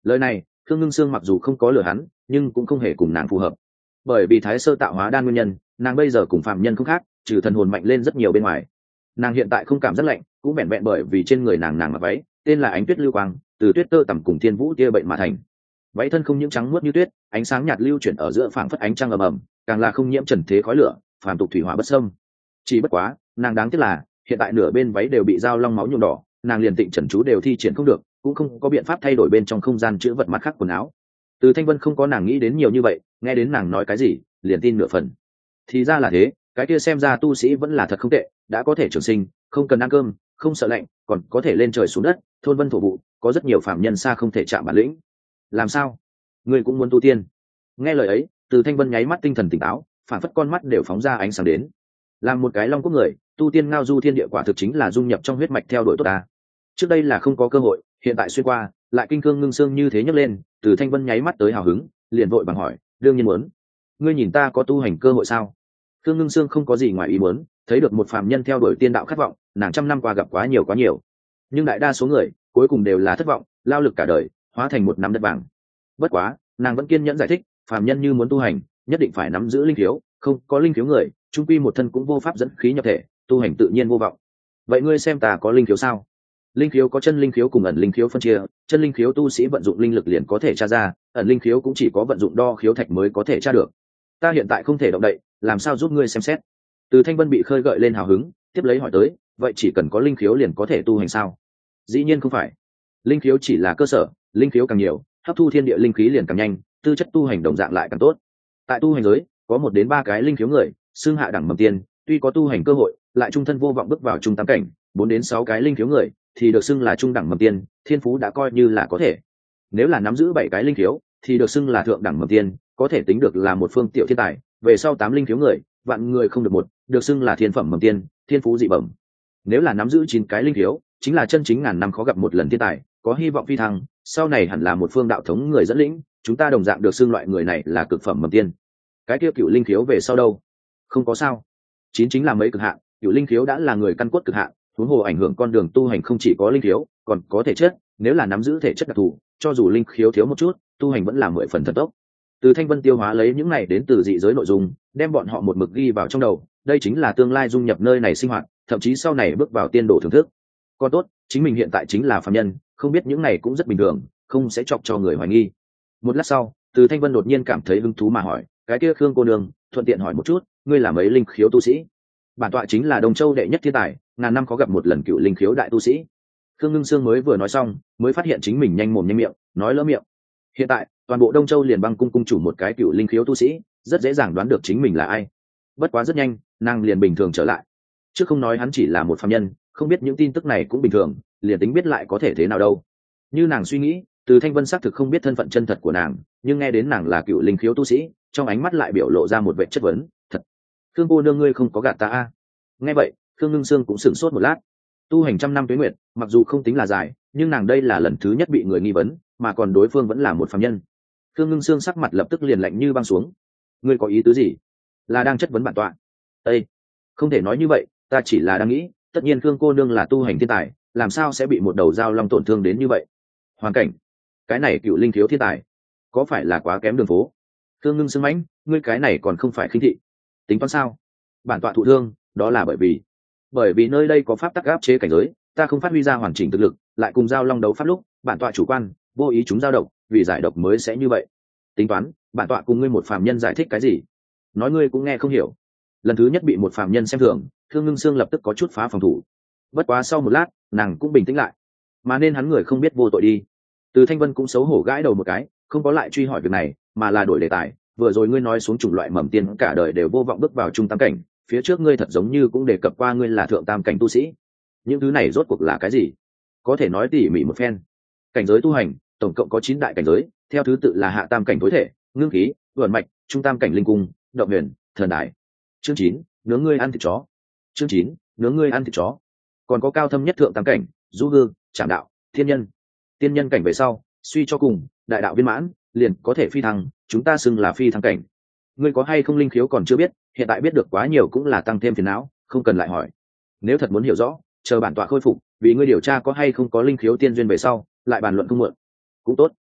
Lời này Khương Ngưng Sương mặc dù không có lừa hắn nhưng cũng không hề cùng nàng phù hợp, bởi vì thái sơ tạo hóa đan nguyên nhân nàng bây giờ cùng phạm nhân không khác, trừ thần hồn mạnh lên rất nhiều bên ngoài. Nàng hiện tại không cảm giác lạnh cũng vẹn vẹn bởi vì trên người nàng nàng mặc váy tên là ánh tuyết lưu quang, từ tuyết tơ tằm cùng thiên vũ tia bệnh mà thành. Váy thân không những trắng muốt như tuyết, ánh sáng nhạt lưu chuyển ở giữa phảng phất ánh trăng ầm ầm, càng là không nhiễm trần thế khói lửa, phàm tục thủy hỏa bất xâm. Chỉ bất quá nàng đáng tiếc là hiện tại nửa bên váy đều bị dao long máu nhuộm đỏ, nàng liền tịnh trần chú đều thi triển không được, cũng không có biện pháp thay đổi bên trong không gian chữ vật mặt khác quần áo. Từ Thanh Vân không có nàng nghĩ đến nhiều như vậy, nghe đến nàng nói cái gì liền tin nửa phần. Thì ra là thế, cái kia xem ra tu sĩ vẫn là thật không tệ, đã có thể trường sinh, không cần ăn cơm, không sợ lạnh, còn có thể lên trời xuống đất, thôn vân thổ vụ, có rất nhiều phạm nhân xa không thể chạm bản lĩnh. Làm sao ngươi cũng muốn tu tiên? Nghe lời ấy, Từ Thanh Vân nháy mắt tinh thần tỉnh táo, phản phất con mắt đều phóng ra ánh sáng đến. Làm một cái long quốc người, tu tiên ngao du thiên địa quả thực chính là dung nhập trong huyết mạch theo đuổi tốt ta. Trước đây là không có cơ hội, hiện tại xuyên qua lại kinh cương ngưng xương như thế nhấc lên. Từ Thanh Vân nháy mắt tới hào hứng, liền vội bằng hỏi, đương nhiên muốn. Ngươi nhìn ta có tu hành cơ hội sao? Cương ngưng xương không có gì ngoài ý muốn, thấy được một phàm nhân theo đuổi tiên đạo khát vọng, nàng trăm năm qua gặp quá nhiều quá nhiều, nhưng đại đa số người cuối cùng đều là thất vọng, lao lực cả đời hóa thành một nắm đất vàng. Bất quá nàng vẫn kiên nhẫn giải thích, phàm nhân như muốn tu hành nhất định phải nắm giữ linh khiếu, không có linh khiếu người trung quy một thân cũng vô pháp dẫn khí nhập thể, tu hành tự nhiên vô vọng. Vậy ngươi xem ta có linh khiếu sao? Linh khiếu có chân linh khiếu cùng ẩn linh khiếu phân chia, chân linh khiếu tu sĩ vận dụng linh lực liền có thể tra ra, ẩn linh khiếu cũng chỉ có vận dụng đo khiếu thạch mới có thể tra được. Ta hiện tại không thể động đậy, làm sao giúp ngươi xem xét? Từ Thanh Vân bị khơi gợi lên hào hứng, tiếp lấy hỏi tới, vậy chỉ cần có linh khiếu liền có thể tu hành sao? Dĩ nhiên không phải, linh khiếu chỉ là cơ sở, linh khiếu càng nhiều hấp thu thiên địa linh khí liền càng nhanh, tư chất tu hành đồng dạng lại càng tốt. Tại tu hành giới có một đến ba cái linh khiếu người xưng hạ đẳng mầm tiên, tuy có tu hành cơ hội lại trung thân vô vọng bước vào trung tam cảnh. Bốn đến sáu cái linh khiếu người thì được xưng là trung đẳng mầm tiên, thiên phú đã coi như là có thể. Nếu là nắm giữ bảy cái linh khiếu thì được xưng là thượng đẳng mầm tiên, có thể tính được là một phương tiểu thiên tài. Về sau tám linh khiếu người, vạn người không được một, được xưng là thiên phẩm mầm tiên, thiên phú dị bẩm. Nếu là nắm giữ chín cái linh khiếu, chính là chân chính ngàn năm khó gặp một lần thiên tài, có hy vọng phi thăng, sau này hẳn là một phương đạo thống người dẫn lĩnh. Chúng ta đồng dạng được xưng loại người này là cực phẩm mầm tiên. Cái kia cựu linh khiếu về sau đâu? Không có sao, chín chính là mấy cực hạn, cựu linh khiếu đã là người căn cốt cực hạn, huống hồ ảnh hưởng con đường tu hành không chỉ có linh khiếu, còn có thể chất. Nếu là nắm giữ thể chất đặc thù, cho dù linh khiếu thiếu một chút, tu hành vẫn là mười phần thần tốc. Từ Thanh Vân tiêu hóa lấy những này đến từ dị giới nội dung, đem bọn họ một mực ghi vào trong đầu. Đây chính là tương lai dung nhập nơi này sinh hoạt, thậm chí sau này bước vào tiên đồ thưởng thức. Còn tốt, chính mình hiện tại chính là phàm nhân, không biết những này cũng rất bình thường, không sẽ chọc cho người hoài nghi. Một lát sau, Từ Thanh Vân đột nhiên cảm thấy hứng thú mà hỏi, cái kia Khương cô nương, thuận tiện hỏi một chút, ngươi là mấy linh khiếu tu sĩ? Bản tọa chính là Đông Châu đệ nhất thiên tài, ngàn năm có gặp một lần cựu linh khiếu đại tu sĩ. Khương Ngưng Sương mới vừa nói xong, mới phát hiện chính mình nhanh mồm nhanh miệng, nói lỡ miệng. Hiện tại, toàn bộ Đông Châu liền băng cung cung chủ một cái cựu linh khiếu tu sĩ, rất dễ dàng đoán được chính mình là ai. Bất quá rất nhanh, nàng liền bình thường trở lại. Trước không nói hắn chỉ là một phàm nhân, không biết những tin tức này cũng bình thường, liền tính biết lại có thể thế nào đâu. Như nàng suy nghĩ, Từ Thanh Vân xác thực không biết thân phận chân thật của nàng, nhưng nghe đến nàng là cựu linh khiếu tu sĩ, trong ánh mắt lại biểu lộ ra một vẻ chất vấn. Thật, Khương cô nương ngươi không có gạt ta a? Nghe vậy, Khương Ngưng Sương cũng sửng sốt một lát. Tu hành trăm năm tuế nguyệt, mặc dù không tính là dài, nhưng nàng đây là lần thứ nhất bị người nghi vấn, mà còn đối phương vẫn là một phàm nhân. Khương Ngưng Sương sắc mặt lập tức liền lạnh như băng xuống. Ngươi có ý tứ gì? Là đang chất vấn bản tọa? Ê, không thể nói như vậy, ta chỉ là đang nghĩ, tất nhiên Khương cô nương là tu hành thiên tài, làm sao sẽ bị một đầu dao long tổn thương đến như vậy? Hoàn cảnh, cái này cựu linh thiếu thiên tài, có phải là quá kém đường phố? Khương Ngưng Sương mãnh, ngươi cái này còn không phải khinh thị? Tính toán sao? Bản tọa thụ thương, đó là bởi vì, bởi vì nơi đây có pháp tắc áp chế cảnh giới, ta không phát huy ra hoàn chỉnh thực lực, lại cùng dao long đấu pháp lúc, bản tọa chủ quan, vô ý chúng dao độc, vì giải độc mới sẽ như vậy. Tính toán, bản tọa cùng ngươi một phàm nhân giải thích cái gì? Nói ngươi cũng nghe không hiểu. Lần thứ nhất bị một phàm nhân xem thường, Khương Ngưng Sương lập tức có chút phá phòng thủ. Bất quá sau một lát, nàng cũng bình tĩnh lại, mà nên hắn người không biết vô tội đi. Từ Thanh Vân cũng xấu hổ gãi đầu một cái, không có lại truy hỏi việc này, mà là đổi đề tài. Vừa rồi ngươi nói xuống chủng loại mầm tiên cả đời đều vô vọng bước vào trung tam cảnh, phía trước ngươi thật giống như cũng đề cập qua ngươi là thượng tam cảnh tu sĩ. Những thứ này rốt cuộc là cái gì? Có thể nói tỉ mỉ một phen. Cảnh giới tu hành tổng cộng có chín đại cảnh giới, theo thứ tự là hạ tam cảnh tối thể, ngưng khí, vườn mạch, trung tam cảnh linh cung, động huyền, thần đại. Chương chín, nướng ngươi ăn thịt chó. Chương chín, nướng ngươi ăn thịt chó. Còn có cao thâm nhất thượng tam cảnh, du hư, trảm đạo, thiên nhân. Tiên nhân cảnh về sau, suy cho cùng, đại đạo viên mãn, liền có thể phi thăng, chúng ta xưng là phi thăng cảnh. Ngươi có hay không linh khiếu còn chưa biết, hiện tại biết được quá nhiều cũng là tăng thêm phiền não, không cần lại hỏi. Nếu thật muốn hiểu rõ, chờ bản tọa khôi phục, vì ngươi điều tra có hay không có linh khiếu tiên duyên về sau, lại bàn luận không muộn. Cũng tốt.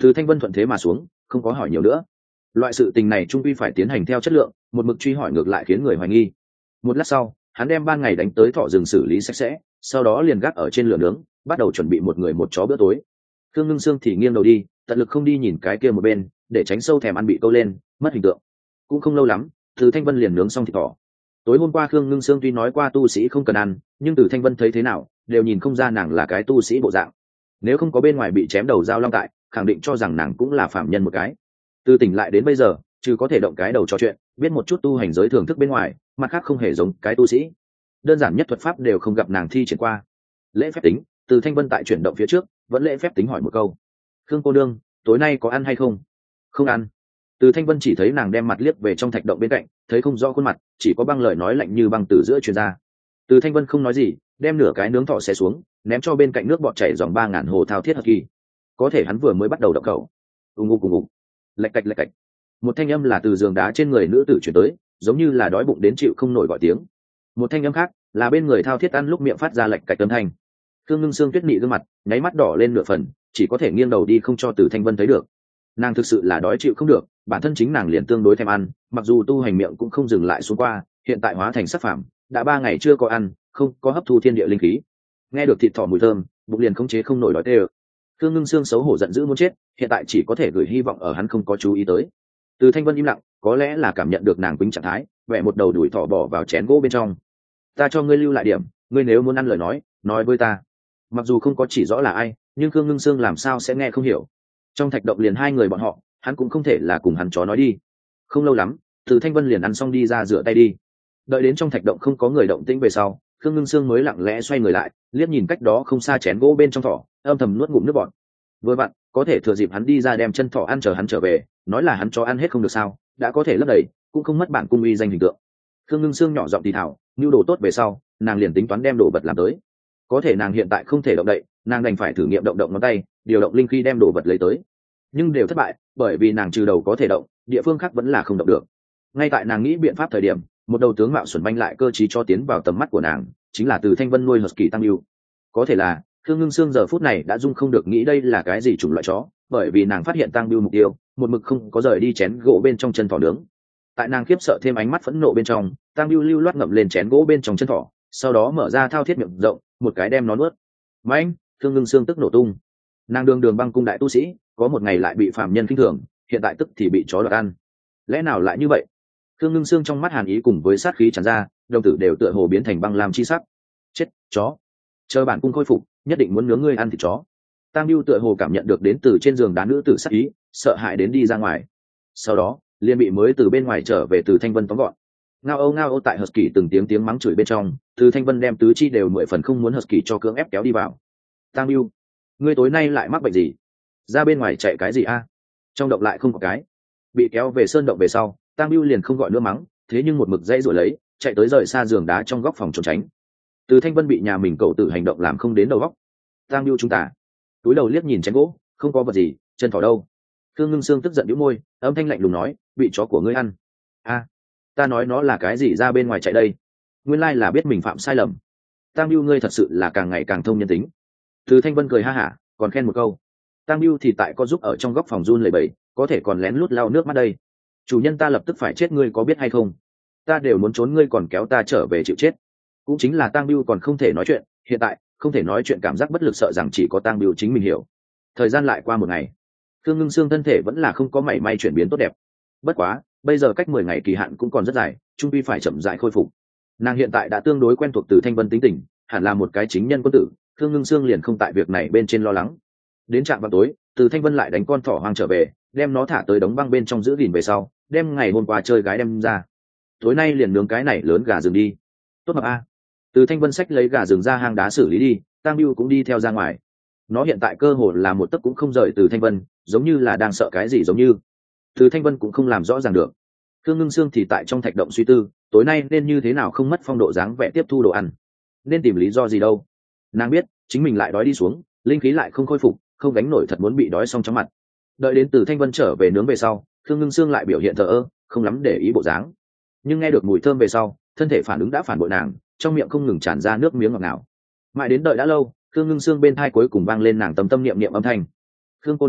Từ Thanh Vân thuận thế mà xuống, không có hỏi nhiều nữa. Loại sự tình này trung quy phải tiến hành theo chất lượng, một mực truy hỏi ngược lại khiến người hoài nghi. Một lát sau, hắn đem ban ngày đánh tới thọ rừng xử lý sạch sẽ, sau đó liền gác ở trên lửa nướng, bắt đầu chuẩn bị một người một chó bữa tối. Khương Ngưng Sương thì nghiêng đầu đi, tận lực không đi nhìn cái kia một bên, để tránh sâu thèm ăn bị câu lên, mất hình tượng. Cũng không lâu lắm, Từ Thanh Vân liền nướng xong thịt thỏ. Tối hôm qua Khương Ngưng Sương tuy nói qua tu sĩ không cần ăn, nhưng Từ Thanh Vân thấy thế nào, đều nhìn không ra nàng là cái tu sĩ bộ dạng. Nếu không có bên ngoài bị chém đầu dao long tại, khẳng định cho rằng nàng cũng là phạm nhân một cái. Từ tỉnh lại đến bây giờ, chứ có thể động cái đầu trò chuyện, biết một chút tu hành giới thưởng thức bên ngoài, mặt khác không hề giống cái tu sĩ. Đơn giản nhất thuật pháp đều không gặp nàng thi triển qua. Lễ phép tính, Từ Thanh Vân tại chuyển động phía trước, vẫn lễ phép tính hỏi một câu: "Khương cô đương, tối nay có ăn hay không?" "Không ăn." Từ Thanh Vân chỉ thấy nàng đem mặt liếc về trong thạch động bên cạnh, thấy không rõ khuôn mặt, chỉ có băng lời nói lạnh như băng từ giữa truyền ra. Từ Thanh Vân không nói gì, đem nửa cái nướng thọ xé xuống, ném cho bên cạnh nước bọt chảy dòng ba ngàn hồ thao thiết hật kỳ. Có thể hắn vừa mới bắt đầu động khẩu, ùng ục ùng ục, lạch cạch lạch cạch, một thanh âm là từ giường đá trên người nữ tử chuyển tới, giống như là đói bụng đến chịu không nổi gọi tiếng. Một thanh âm khác là bên người thao thiết ăn lúc miệng phát ra lạch cạch âm thanh. Khương Ngưng Sương tuyết nị gương mặt nháy mắt đỏ lên nửa phần, chỉ có thể nghiêng đầu đi không cho Từ Thanh Vân thấy được. Nàng thực sự là đói chịu không được, bản thân chính nàng liền tương đối thèm ăn, mặc dù tu hành miệng cũng không dừng lại xuống qua, hiện tại hóa thành sắc phàm, đã ba ngày chưa có ăn, không có hấp thu thiên địa linh khí. Nghe được thịt thỏ mùi thơm, bụng liền khống chế không nổi đói tê ơ. Khương Ngưng Sương xấu hổ giận dữ muốn chết, hiện tại chỉ có thể gửi hy vọng ở hắn không có chú ý tới. Từ Thanh Vân im lặng, có lẽ là cảm nhận được nàng quýnh trạng thái, vẽ một đầu đuổi thỏ bỏ vào chén gỗ bên trong. "Ta cho ngươi lưu lại điểm, ngươi nếu muốn ăn lời nói, nói với ta." Mặc dù không có chỉ rõ là ai, nhưng Khương Ngưng Sương làm sao sẽ nghe không hiểu. Trong thạch động liền hai người bọn họ, hắn cũng không thể là cùng hắn chó nói đi. Không lâu lắm, Từ Thanh Vân liền ăn xong đi ra rửa tay đi. Đợi đến trong thạch động không có người động tĩnh về sau, Khương Ngưng Sương mới lặng lẽ xoay người lại, liếc nhìn cách đó không xa chén gỗ bên trong thỏ, âm thầm nuốt ngụm nước bọt. Vừa vặn, có thể thừa dịp hắn đi ra đem chân thỏ ăn chờ hắn trở về, nói là hắn cho ăn hết không được sao, đã có thể lấp đầy, cũng không mất bản cung uy danh hình tượng. Khương Ngưng Sương nhỏ giọng thì thảo, nhu đồ tốt về sau, nàng liền tính toán đem đồ vật làm tới. Có thể nàng hiện tại không thể động đậy, nàng đành phải thử nghiệm động động ngón tay, điều động linh khí đem đồ vật lấy tới. Nhưng đều thất bại, bởi vì nàng trừ đầu có thể động, địa phương khác vẫn là không động được. Ngay tại nàng nghĩ biện pháp thời điểm, một đầu tướng mạo xuẩn banh lại cơ trí cho tiến vào tầm mắt của nàng, chính là Từ Thanh Vân nuôi husky tăng yêu. Có thể là Khương Ngưng Sương giờ phút này đã dung không được nghĩ đây là cái gì chủng loại chó, bởi vì nàng phát hiện tăng biêu mục tiêu, một mực không có rời đi chén gỗ bên trong chân thỏ nướng. Tại nàng khiếp sợ thêm ánh mắt phẫn nộ bên trong, tăng biêu lưu loát ngậm lên chén gỗ bên trong chân thỏ, sau đó mở ra thao thiết miệng rộng, một cái đem nó nuốt. Mãnh, Khương Ngưng Sương tức nổ tung. Nàng đường đường băng cung đại tu sĩ, có một ngày lại bị phàm nhân khinh thường, hiện tại tức thì bị chó đoạt ăn. Lẽ nào lại như vậy? Khương Ngưng Sương trong mắt hàn ý cùng với sát khí tràn ra, đồng tử đều tựa hồ biến thành băng lam chi sắc. Chết, chó! Chờ bản cung khôi phục, nhất định muốn nướng ngươi ăn thịt chó. Tang Biêu tựa hồ cảm nhận được đến từ trên giường đá nữ tử sát ý, sợ hãi đến đi ra ngoài. Sau đó, liền bị mới từ bên ngoài trở về Từ Thanh Vân tóm gọn. Ngao âu ngao âu tại Husky từng tiếng tiếng mắng chửi bên trong, Từ Thanh Vân đem tứ chi đều mười phần không muốn Husky cho cưỡng ép kéo đi vào. Tang Biêu, ngươi tối nay lại mắc bệnh gì? Ra bên ngoài chạy cái gì a? Trong động lại không có cái. Bị kéo về sơn động về sau, Tang Biêu liền không gọi nữa mắng, thế nhưng một mực dây rồi lấy, chạy tới rời xa giường đá trong góc phòng trốn tránh. Từ Thanh Vân bị nhà mình cậu tử hành động làm không đến đầu góc. Tang Biêu chúng ta túi đầu liếc nhìn chén gỗ, không có vật gì, chân thỏ đâu? Khương Ngưng Sương tức giận nhíu môi, âm thanh lạnh lùng nói, bị chó của ngươi ăn. A, ta nói nó là cái gì ra bên ngoài chạy đây? Nguyên lai là biết mình phạm sai lầm. Tang Biêu ngươi thật sự là càng ngày càng thông nhân tính. Từ Thanh Vân cười ha hả, còn khen một câu. Tang Biêu thì tại có giúp ở trong góc phòng run lẩy bẩy, có thể còn lén lút lau nước mắt đây. Chủ nhân ta lập tức phải chết ngươi có biết hay không? Ta đều muốn trốn ngươi còn kéo ta trở về chịu chết. Cũng chính là Tang Biêu còn không thể nói chuyện, hiện tại không thể nói chuyện cảm giác bất lực sợ rằng chỉ có Tang Biêu chính mình hiểu. Thời gian lại qua một ngày, Khương Ngưng Sương thân thể vẫn là không có mảy may chuyển biến tốt đẹp. Bất quá, bây giờ cách mười ngày kỳ hạn cũng còn rất dài, trung quy phải chậm rãi khôi phục. Nàng hiện tại đã tương đối quen thuộc Từ Thanh Vân tính tình, hẳn là một cái chính nhân quân tử, Khương Ngưng Sương liền không tại việc này bên trên lo lắng. Đến trạm vào tối, Từ Thanh Vân lại đánh con thỏ hoang trở về, đem nó thả tới đống băng bên trong giữ gìn về sau, đem ngày hôm qua chơi gái đem ra. Tối nay liền nướng cái này lớn gà rừng đi. Tốt mập a. Từ Thanh Vân xách lấy gà rừng ra hang đá xử lý đi, Tang Biêu cũng đi theo ra ngoài. Nó hiện tại cơ hồ là một tấc cũng không rời Từ Thanh Vân, giống như là đang sợ cái gì giống như. Từ Thanh Vân cũng không làm rõ ràng được. Khương Ngưng Sương thì tại trong thạch động suy tư, tối nay nên như thế nào không mất phong độ dáng vẻ tiếp thu đồ ăn, nên tìm lý do gì đâu. Nàng biết, chính mình lại đói đi xuống, linh khí lại không khôi phục, không gánh nổi thật muốn bị đói xong chóng mặt. Đợi đến Từ Thanh Vân trở về nướng về sau, Khương Ngưng Sương lại biểu hiện thờ ơ, không lắm để ý bộ dáng. Nhưng nghe được mùi thơm về sau, thân thể phản ứng đã phản bội nàng, trong miệng không ngừng tràn ra nước miếng ngọt ngào. Mãi đến đợi đã lâu, Khương Ngưng Sương bên thai cuối cùng vang lên nàng tâm tâm niệm niệm âm thanh. Khương cô đương,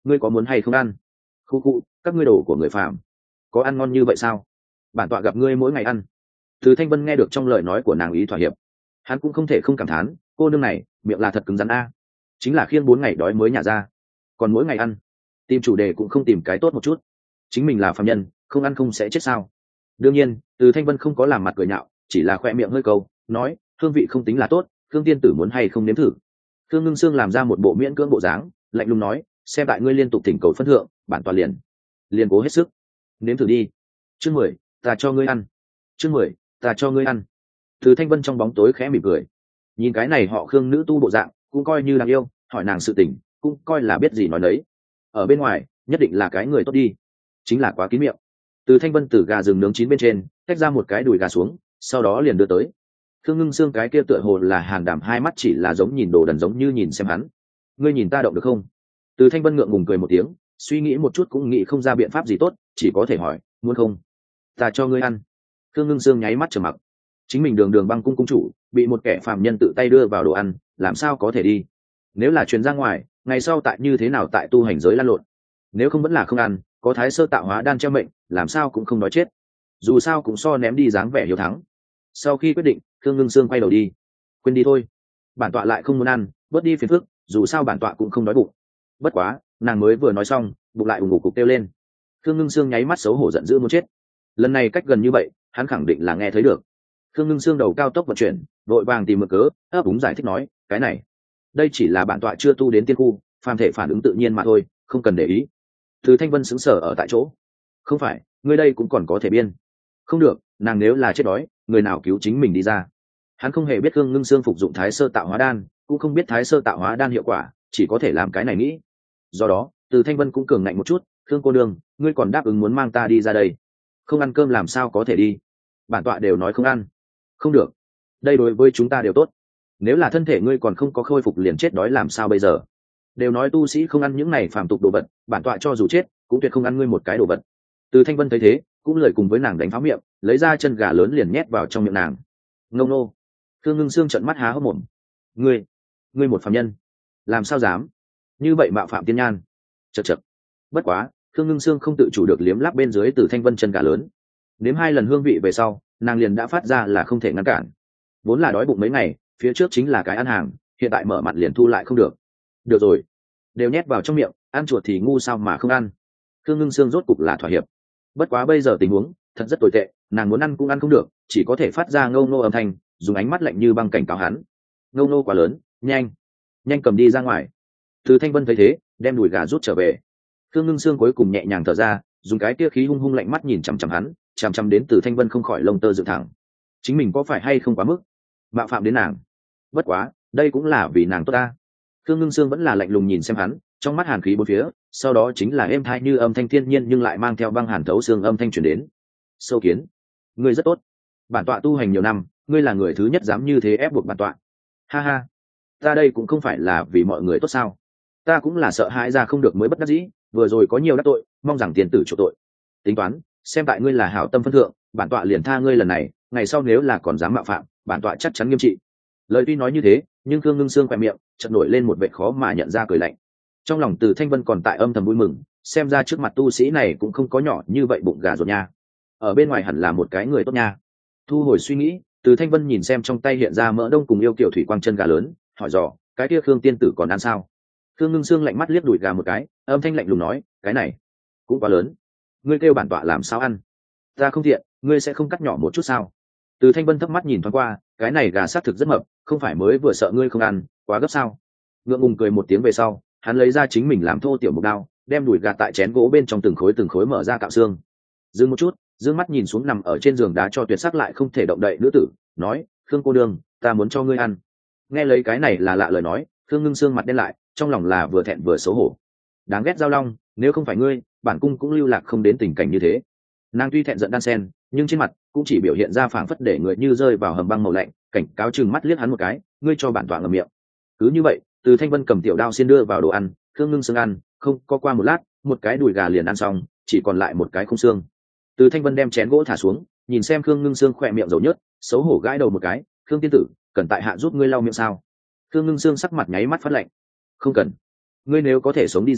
ngươi có muốn hay không ăn? Khu khu, các ngươi đồ của người phàm có ăn ngon như vậy sao? Bản tọa gặp ngươi mỗi ngày ăn. Từ Thanh Vân nghe được trong lời nói của nàng ý thỏa hiệp, hắn cũng không thể không cảm thán, cô nương này miệng là thật cứng rắn a, chính là khiêng bốn ngày đói mới nhả ra, còn mỗi ngày ăn, tìm chủ đề cũng không tìm cái tốt một chút. Chính mình là phàm nhân, không ăn không sẽ chết sao? Đương nhiên, Từ Thanh Vân không có làm mặt cười nhạo, chỉ là khoe miệng hơi câu, nói hương vị không tính là tốt, Khương tiên tử muốn hay không nếm thử? Khương Ngưng Sương làm ra một bộ miễn cưỡng bộ dáng, lạnh lùng nói, xem tại ngươi liên tục thỉnh cầu phân thượng, bản tọa liền liền cố hết sức nếm thử đi. Chương mười, ta cho ngươi ăn. Chương mười, ta cho ngươi ăn. Từ Thanh Vân trong bóng tối khẽ mỉm cười, nhìn cái này họ Khương nữ tu bộ dạng, cũng coi như đáng yêu, hỏi nàng sự tình, cũng coi là biết gì nói nấy. Ở bên ngoài, nhất định là cái người tốt đi, chính là quá kín miệng. Từ Thanh Vân từ gà rừng nướng chín bên trên tách ra một cái đùi gà xuống, sau đó liền đưa tới. Khương Ngưng Sương cái kia tựa hồ là hàn đảm hai mắt chỉ là giống nhìn đồ đần giống như nhìn xem hắn. Ngươi nhìn ta động được không? Từ Thanh Vân ngượng ngùng cười một tiếng, suy nghĩ một chút cũng nghĩ không ra biện pháp gì tốt, chỉ có thể hỏi, muốn không? Ta cho ngươi ăn. Khương Ngưng Sương nháy mắt trầm mặc. Chính mình đường đường băng cung cung chủ, bị một kẻ phàm nhân tự tay đưa vào đồ ăn, làm sao có thể đi? Nếu là truyền ra ngoài, ngày sau tại như thế nào tại tu hành giới lăn lộn? Nếu không vẫn là không ăn, có thái sơ tạo hóa đan treo mệnh, làm sao cũng không nói chết. Dù sao cũng so ném đi dáng vẻ hiếu thắng. Sau khi quyết định, Khương Ngưng Sương quay đầu đi. Quên đi thôi, bản tọa lại không muốn ăn, bớt đi phiền phức, dù sao bản tọa cũng không đói bụng. Bất quá, nàng mới vừa nói xong, bụng lại ủng ngủ cục kêu lên. Khương Ngưng Sương nháy mắt xấu hổ giận dữ muốn chết. Lần này cách gần như vậy, hắn khẳng định là nghe thấy được. Khương Ngưng Sương đầu cao tốc vận chuyển, vội vàng tìm mực cớ, ấp úng giải thích nói, cái này, đây chỉ là bản tọa chưa tu đến tiên khu, phàm thể phản ứng tự nhiên mà thôi, không cần để ý. Từ Thanh Vân sững sờ ở tại chỗ. Không phải, ngươi đây cũng còn có thể biên. Không được, nàng nếu là chết đói, người nào cứu chính mình đi ra? Hắn không hề biết Khương Ngưng Sương phục dụng thái sơ tạo hóa đan, cũng không biết thái sơ tạo hóa đan hiệu quả, chỉ có thể làm cái này nghĩ. Do đó, Từ Thanh Vân cũng cường ngạnh một chút, Khương cô đương, ngươi còn đáp ứng muốn mang ta đi ra đây, không ăn cơm làm sao có thể đi? Bản tọa đều nói không ăn. Không được, đây đối với chúng ta đều tốt. Nếu là thân thể ngươi còn không có khôi phục liền chết đói làm sao bây giờ? Đều nói tu sĩ không ăn những này phàm tục đồ vật, bản tọa cho dù chết cũng tuyệt không ăn ngươi một cái đồ vật. Từ Thanh Vân thấy thế, cũng lời cùng với nàng đánh pháo miệng, lấy ra chân gà lớn liền nhét vào trong miệng nàng. Ngông nô. Khương Ngưng Sương trợn mắt há hốc mồm. Ngươi, ngươi một phàm nhân, làm sao dám như vậy mạo phạm tiên nhan? Chậc chậc. Bất quá, Khương Ngưng Sương không tự chủ được liếm láp bên dưới Từ Thanh Vân chân gà lớn. Nếm hai lần hương vị về sau, nàng liền đã phát ra là không thể ngăn cản. Vốn là đói bụng mấy ngày, phía trước chính là cái ăn hàng, hiện tại mở mặt liền thu lại không được. Được rồi, đều nhét vào trong miệng, ăn chuột thì ngu sao mà không ăn. Khương Ngưng Sương rốt cục là thỏa hiệp. Bất quá bây giờ tình huống thật rất tồi tệ, nàng muốn ăn cũng ăn không được, chỉ có thể phát ra ngâu nô âm thanh, dùng ánh mắt lạnh như băng cảnh cáo hắn. Ngâu nô quá lớn, nhanh nhanh cầm đi ra ngoài. Từ Thanh Vân thấy thế, đem đùi gà rút trở về. Khương Ngưng Sương cuối cùng nhẹ nhàng thở ra, dùng cái tia khí hung hung lạnh mắt nhìn chằm chằm hắn, chằm chằm đến Từ Thanh Vân không khỏi lông tơ dựng thẳng. Chính mình có phải hay không quá mức mạo phạm đến nàng? Bất quá, đây cũng là vì nàng tốt ta. Khương Ngưng Sương vẫn là lạnh lùng nhìn xem hắn, trong mắt hàn khí bốn phía, sau đó chính là êm thai như âm thanh thiên nhiên nhưng lại mang theo băng hàn thấu xương âm thanh truyền đến. Sâu Kiến, ngươi rất tốt. Bản tọa tu hành nhiều năm, ngươi là người thứ nhất dám như thế ép buộc bản tọa. Ha ha, ta đây cũng không phải là vì mọi người tốt sao? Ta cũng là sợ hãi ra không được mới bất đắc dĩ, vừa rồi có nhiều đắc tội, mong rằng tiền tử chỗ tội. Tính toán, xem tại ngươi là hảo tâm phân thượng, bản tọa liền tha ngươi lần này, ngày sau nếu là còn dám mạo phạm, bản tọa chắc chắn nghiêm trị. Lời tuy nói như thế, nhưng Khương Ngưng Sương khỏe miệng chợt nổi lên một vẻ khó mà nhận ra cười lạnh. Trong lòng Từ Thanh Vân còn tại âm thầm vui mừng, xem ra trước mặt tu sĩ này cũng không có nhỏ như vậy bụng gà ruột nha, ở bên ngoài hẳn là một cái người tốt nha. Thu hồi suy nghĩ, Từ Thanh Vân nhìn xem trong tay hiện ra mỡ đông cùng yêu kiểu thủy quang chân gà lớn, hỏi dò, cái kia Khương tiên tử còn ăn sao? Khương Ngưng Sương lạnh mắt liếc đùi gà một cái, âm thanh lạnh lùng nói, cái này cũng quá lớn, ngươi kêu bản tọa làm sao ăn? Ta không thiện, ngươi sẽ không cắt nhỏ một chút sao? Từ Thanh Vân thấp mắt nhìn thoáng qua, cái này gà xác thực rất mập, không phải mới vừa sợ ngươi không ăn, quá gấp sao? Ngượng ngùng cười một tiếng về sau, hắn lấy ra chính mình làm thô tiểu một đao, đem đùi gà tại chén gỗ bên trong từng khối từng khối mở ra cạo xương. Dừng một chút, dương mắt nhìn xuống nằm ở trên giường đá cho tuyệt sắc lại không thể động đậy nữ tử, nói, Khương cô đương, ta muốn cho ngươi ăn. Nghe lấy cái này là lạ lời nói, Khương Ngưng Sương mặt đen lại, trong lòng là vừa thẹn vừa xấu hổ. Đáng ghét Giao Long, nếu không phải ngươi, bản cung cũng lưu lạc không đến tình cảnh như thế. Nàng tuy thẹn giận đan sen, nhưng trên mặt cũng chỉ biểu hiện ra phảng phất để người như rơi vào hầm băng màu lạnh, cảnh cáo chừng mắt liếc hắn một cái, ngươi cho bản tọa ngậm miệng. Cứ như vậy, Từ Thanh Vân cầm tiểu đao xiên đưa vào đồ ăn, Khương Ngưng Sương ăn, không có qua một lát, một cái đùi gà liền ăn xong, chỉ còn lại một cái không xương. Từ Thanh Vân đem chén gỗ thả xuống, nhìn xem Khương Ngưng Sương khỏe miệng dầu nhớt, xấu hổ gãi đầu một cái, Khương tiên tử, cần tại hạ giúp ngươi lau miệng sao? Khương Ngưng Sương sắc mặt nháy mắt phát lạnh, không cần, ngươi nếu có thể sống đi ra,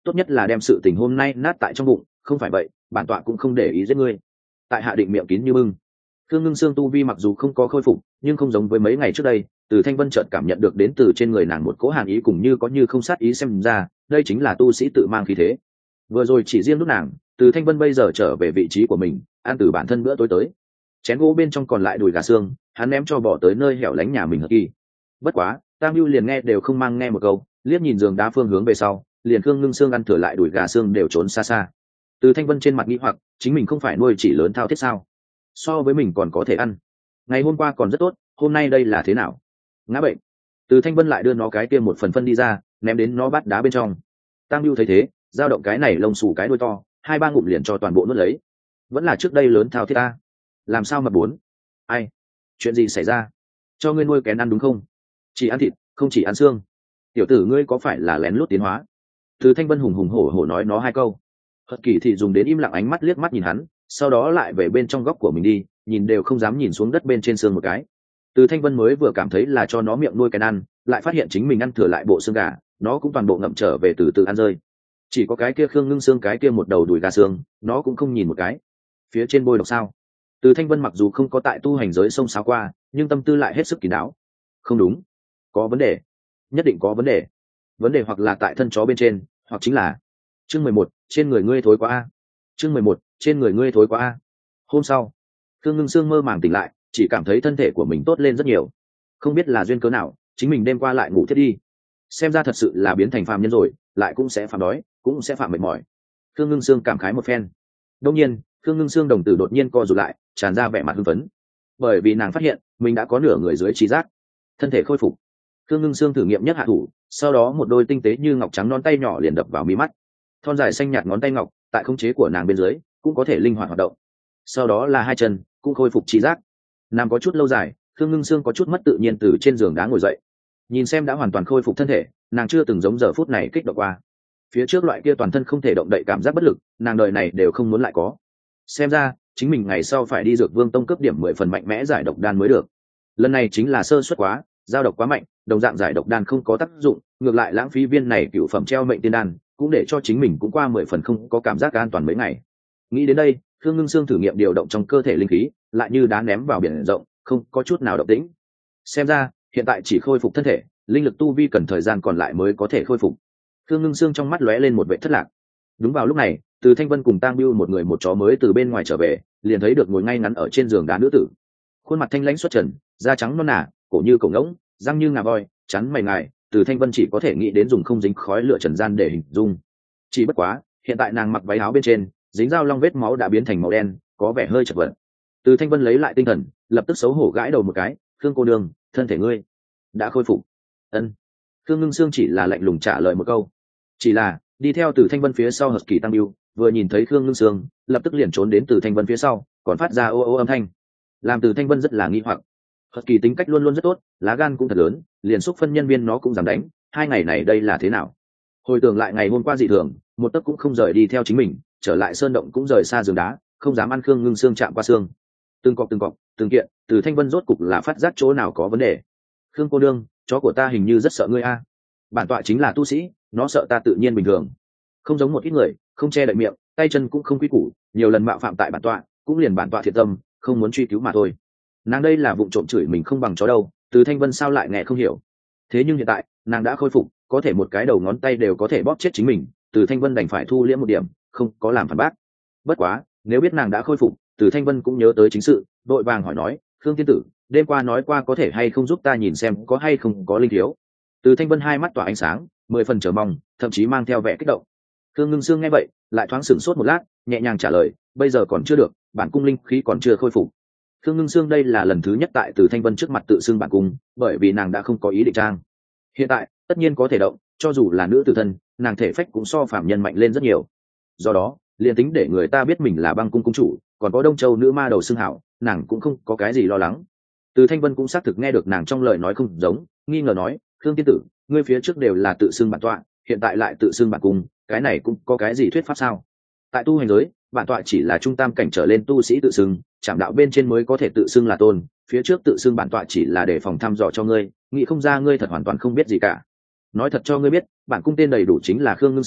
tốt nhất là đem sự tình hôm nay nát tại trong bụng, không phải vậy bản tọa cũng không để ý giết ngươi. Tại hạ định miệng kín như bưng. Thương Ngưng Sương tu vi mặc dù không có khôi phục, nhưng không giống với mấy ngày trước đây, Từ Thanh Vân chợt cảm nhận được đến từ trên người nàng một cỗ hàn ý cùng như có như không sát ý, xem ra đây chính là tu sĩ tự mang khí thế. Vừa rồi chỉ riêng lúc nàng, Từ Thanh Vân bây giờ trở về vị trí của mình, ăn từ bản thân bữa tối tới. Chén gỗ bên trong còn lại đùi gà xương, hắn ném cho bỏ tới nơi hẻo lánh nhà mình Hợp Kỳ. Bất quá, Tam Nhu liền nghe đều không mang nghe một câu, liếc nhìn giường đá phương hướng về sau, liền Thương Ngưng Sương ăn thừa lại đùi gà xương đều trốn xa xa. Từ Thanh Vân trên mặt nghĩ hoặc, chính mình không phải nuôi chỉ lớn thao thiết sao? So với mình còn có thể ăn. Ngày hôm qua còn rất tốt, hôm nay đây là thế nào? Ngã bệnh. Từ Thanh Vân lại đưa nó cái kia một phần phân đi ra, ném đến nó bát đá bên trong. Tam Nhu thấy thế, dao động cái này lông xù cái đuôi to, hai ba ngụm liền cho toàn bộ nuốt lấy. Vẫn là trước đây lớn thao thiết ta. Làm sao mà bốn? Ai? Chuyện gì xảy ra? Cho ngươi nuôi kén ăn đúng không? Chỉ ăn thịt, không chỉ ăn xương. Tiểu tử ngươi có phải là lén lút tiến hóa? Từ Thanh Vân hùng hùng hổ hổ nói nó hai câu. Hợp Kỳ thì dùng đến im lặng ánh mắt liếc mắt nhìn hắn, sau đó lại về bên trong góc của mình đi, nhìn đều không dám nhìn xuống đất bên trên xương một cái. Từ Thanh Vân mới vừa cảm thấy là cho nó miệng nuôi cái ăn, lại phát hiện chính mình ăn thừa lại bộ xương gà, nó cũng toàn bộ ngậm trở về từ từ ăn rơi. Chỉ có cái kia Khương Ngưng Xương cái kia một đầu đùi gà xương, nó cũng không nhìn một cái. Phía trên bôi độc sao? Từ Thanh Vân mặc dù không có tại tu hành giới sông sáo qua, nhưng tâm tư lại hết sức kín đáo. Không đúng, có vấn đề, nhất định có vấn đề. Vấn đề hoặc là tại thân chó bên trên, hoặc chính là chương mười một, trên người ngươi thối quá a. Chương mười một, trên người ngươi thối quá a. Hôm sau, Khương Ngưng Sương mơ màng tỉnh lại, chỉ cảm thấy thân thể của mình tốt lên rất nhiều. Không biết là duyên cớ nào, chính mình đêm qua lại ngủ thiết đi. Xem ra thật sự là biến thành phàm nhân rồi, lại cũng sẽ phạm đói, cũng sẽ phạm mệt mỏi. Khương Ngưng Sương cảm khái một phen. Đương nhiên, Khương Ngưng Sương đồng tử đột nhiên co rụt lại, tràn ra vẻ mặt hưng phấn. Bởi vì nàng phát hiện, mình đã có nửa người dưới trí giác, thân thể khôi phục. Khương Ngưng Sương thử nghiệm nhất hạ thủ, sau đó một đôi tinh tế như ngọc trắng ngón tay nhỏ liền đập vào mi mắt. Thon dài xanh nhạt ngón tay ngọc, tại khống chế của nàng bên dưới, cũng có thể linh hoạt hoạt động. Sau đó là hai chân, cũng khôi phục trí giác. Nằm có chút lâu dài, Khương Ngưng Sương có chút mất tự nhiên từ trên giường đá ngồi dậy. Nhìn xem đã hoàn toàn khôi phục thân thể, nàng chưa từng giống giờ phút này kích động qua. Phía trước loại kia toàn thân không thể động đậy cảm giác bất lực, nàng đời này đều không muốn lại có. Xem ra, chính mình ngày sau phải đi Dược Vương Tông cấp điểm mười phần mạnh mẽ giải độc đan mới được. Lần này chính là sơ suất quá, giao độc quá mạnh, đồng dạng giải độc đan không có tác dụng, ngược lại lãng phí viên này cựu phẩm treo mệnh tiên đan, cũng để cho chính mình cũng qua mười phần không có cảm giác an toàn mấy ngày. Nghĩ đến đây, Khương Ngưng Sương thử nghiệm điều động trong cơ thể linh khí, lại như đá ném vào biển rộng, không có chút nào động tĩnh. Xem ra, hiện tại chỉ khôi phục thân thể, linh lực tu vi cần thời gian còn lại mới có thể khôi phục. Khương Ngưng Sương trong mắt lóe lên một vẻ thất lạc. Đúng vào lúc này, Từ Thanh Vân cùng Tang Bưu một người một chó mới từ bên ngoài trở về, liền thấy được ngồi ngay ngắn ở trên giường đá nữ tử. Khuôn mặt thanh lãnh xuất trần, da trắng non nả, cổ như cổ ngỗng, răng như ngà voi, chắn mày ngài, Từ Thanh Vân chỉ có thể nghĩ đến dùng không dính khói lửa trần gian để hình dung. Chỉ bất quá, hiện tại nàng mặc váy áo bên trên, dính dao long vết máu đã biến thành màu đen, có vẻ hơi chật vật. Từ Thanh Vân lấy lại tinh thần, lập tức xấu hổ gãi đầu một cái, "Khương cô nương, thân thể ngươi đã khôi phục." Ân. Khương Ngưng Sương chỉ là lạnh lùng trả lời một câu. Chỉ là, đi theo Từ Thanh Vân phía sau Hợp Kỳ Tăng Bưu, vừa nhìn thấy Khương Ngưng Sương, lập tức liền trốn đến Từ Thanh Vân phía sau, còn phát ra ô ô âm thanh. Làm Từ Thanh Vân rất là nghi hoặc. Hợp Kỳ tính cách luôn luôn rất tốt, lá gan cũng thật lớn, liền xúc phân nhân viên nó cũng dám đánh, hai ngày này đây là thế nào? Hồi tưởng lại ngày hôm qua dị thường, một tấc cũng không rời đi theo chính mình, trở lại sơn động cũng rời xa giường đá, không dám ăn Khương Ngưng Sương chạm qua xương. Từng cọc từng cọc, từng kiện, Từ Thanh Vân rốt cục là phát giác chỗ nào có vấn đề. "Khương cô nương, chó của ta hình như rất sợ ngươi a." Bản tọa chính là tu sĩ, nó sợ ta tự nhiên bình thường. Không giống một ít người, không che đậy miệng, tay chân cũng không quy củ, nhiều lần mạo phạm tại bản tọa, cũng liền bản tọa thiệt tâm, không muốn truy cứu mà thôi. Nàng đây là vụng trộm chửi mình không bằng chó đâu, Từ Thanh Vân sao lại nghe không hiểu. Thế nhưng hiện tại, nàng đã khôi phục, có thể một cái đầu ngón tay đều có thể bóp chết chính mình, Từ Thanh Vân đành phải thu liễm một điểm, không có làm phản bác. Bất quá, nếu biết nàng đã khôi phục, Từ Thanh Vân cũng nhớ tới chính sự, đội vàng hỏi nói, "Khương tiên tử, đêm qua nói qua có thể hay không giúp ta nhìn xem có hay không có linh thiếu?" Từ Thanh Vân hai mắt tỏa ánh sáng, mười phần chờ mong, thậm chí mang theo vẻ kích động. Khương Ngưng Sương nghe vậy, lại thoáng sửng sốt một lát, nhẹ nhàng trả lời, "Bây giờ còn chưa được, bản cung linh khí còn chưa khôi phục." Khương Ngưng Sương đây là lần thứ nhất tại Từ Thanh Vân trước mặt tự xưng bản cung, bởi vì nàng đã không có ý định trang. Hiện tại, tất nhiên có thể động, cho dù là nữ tử thân, nàng thể phách cũng so phạm nhân mạnh lên rất nhiều. Do đó, liền tính để người ta biết mình là Băng cung cung chủ, còn có Đông Châu nữ ma đầu xưng hảo, nàng cũng không có cái gì lo lắng. Từ Thanh Vân cũng xác thực nghe được nàng trong lời nói không giống, nghi ngờ nói, "Khương tiên tử, ngươi phía trước đều là tự xưng bản tọa, hiện tại lại tự xưng bản cung, cái này cũng có cái gì thuyết pháp sao?" Tại tu hành giới, bản tọa chỉ là trung tam cảnh trở lên tu sĩ tự xưng, trảm đạo bên trên mới có thể tự xưng là tôn, phía trước tự xưng bản tọa chỉ là để phòng thăm dò cho ngươi, nghĩ không ra ngươi thật hoàn toàn không biết gì cả. Nói thật cho ngươi biết, bản cung tên đầy đủ chính là Khương Ngưng Sương,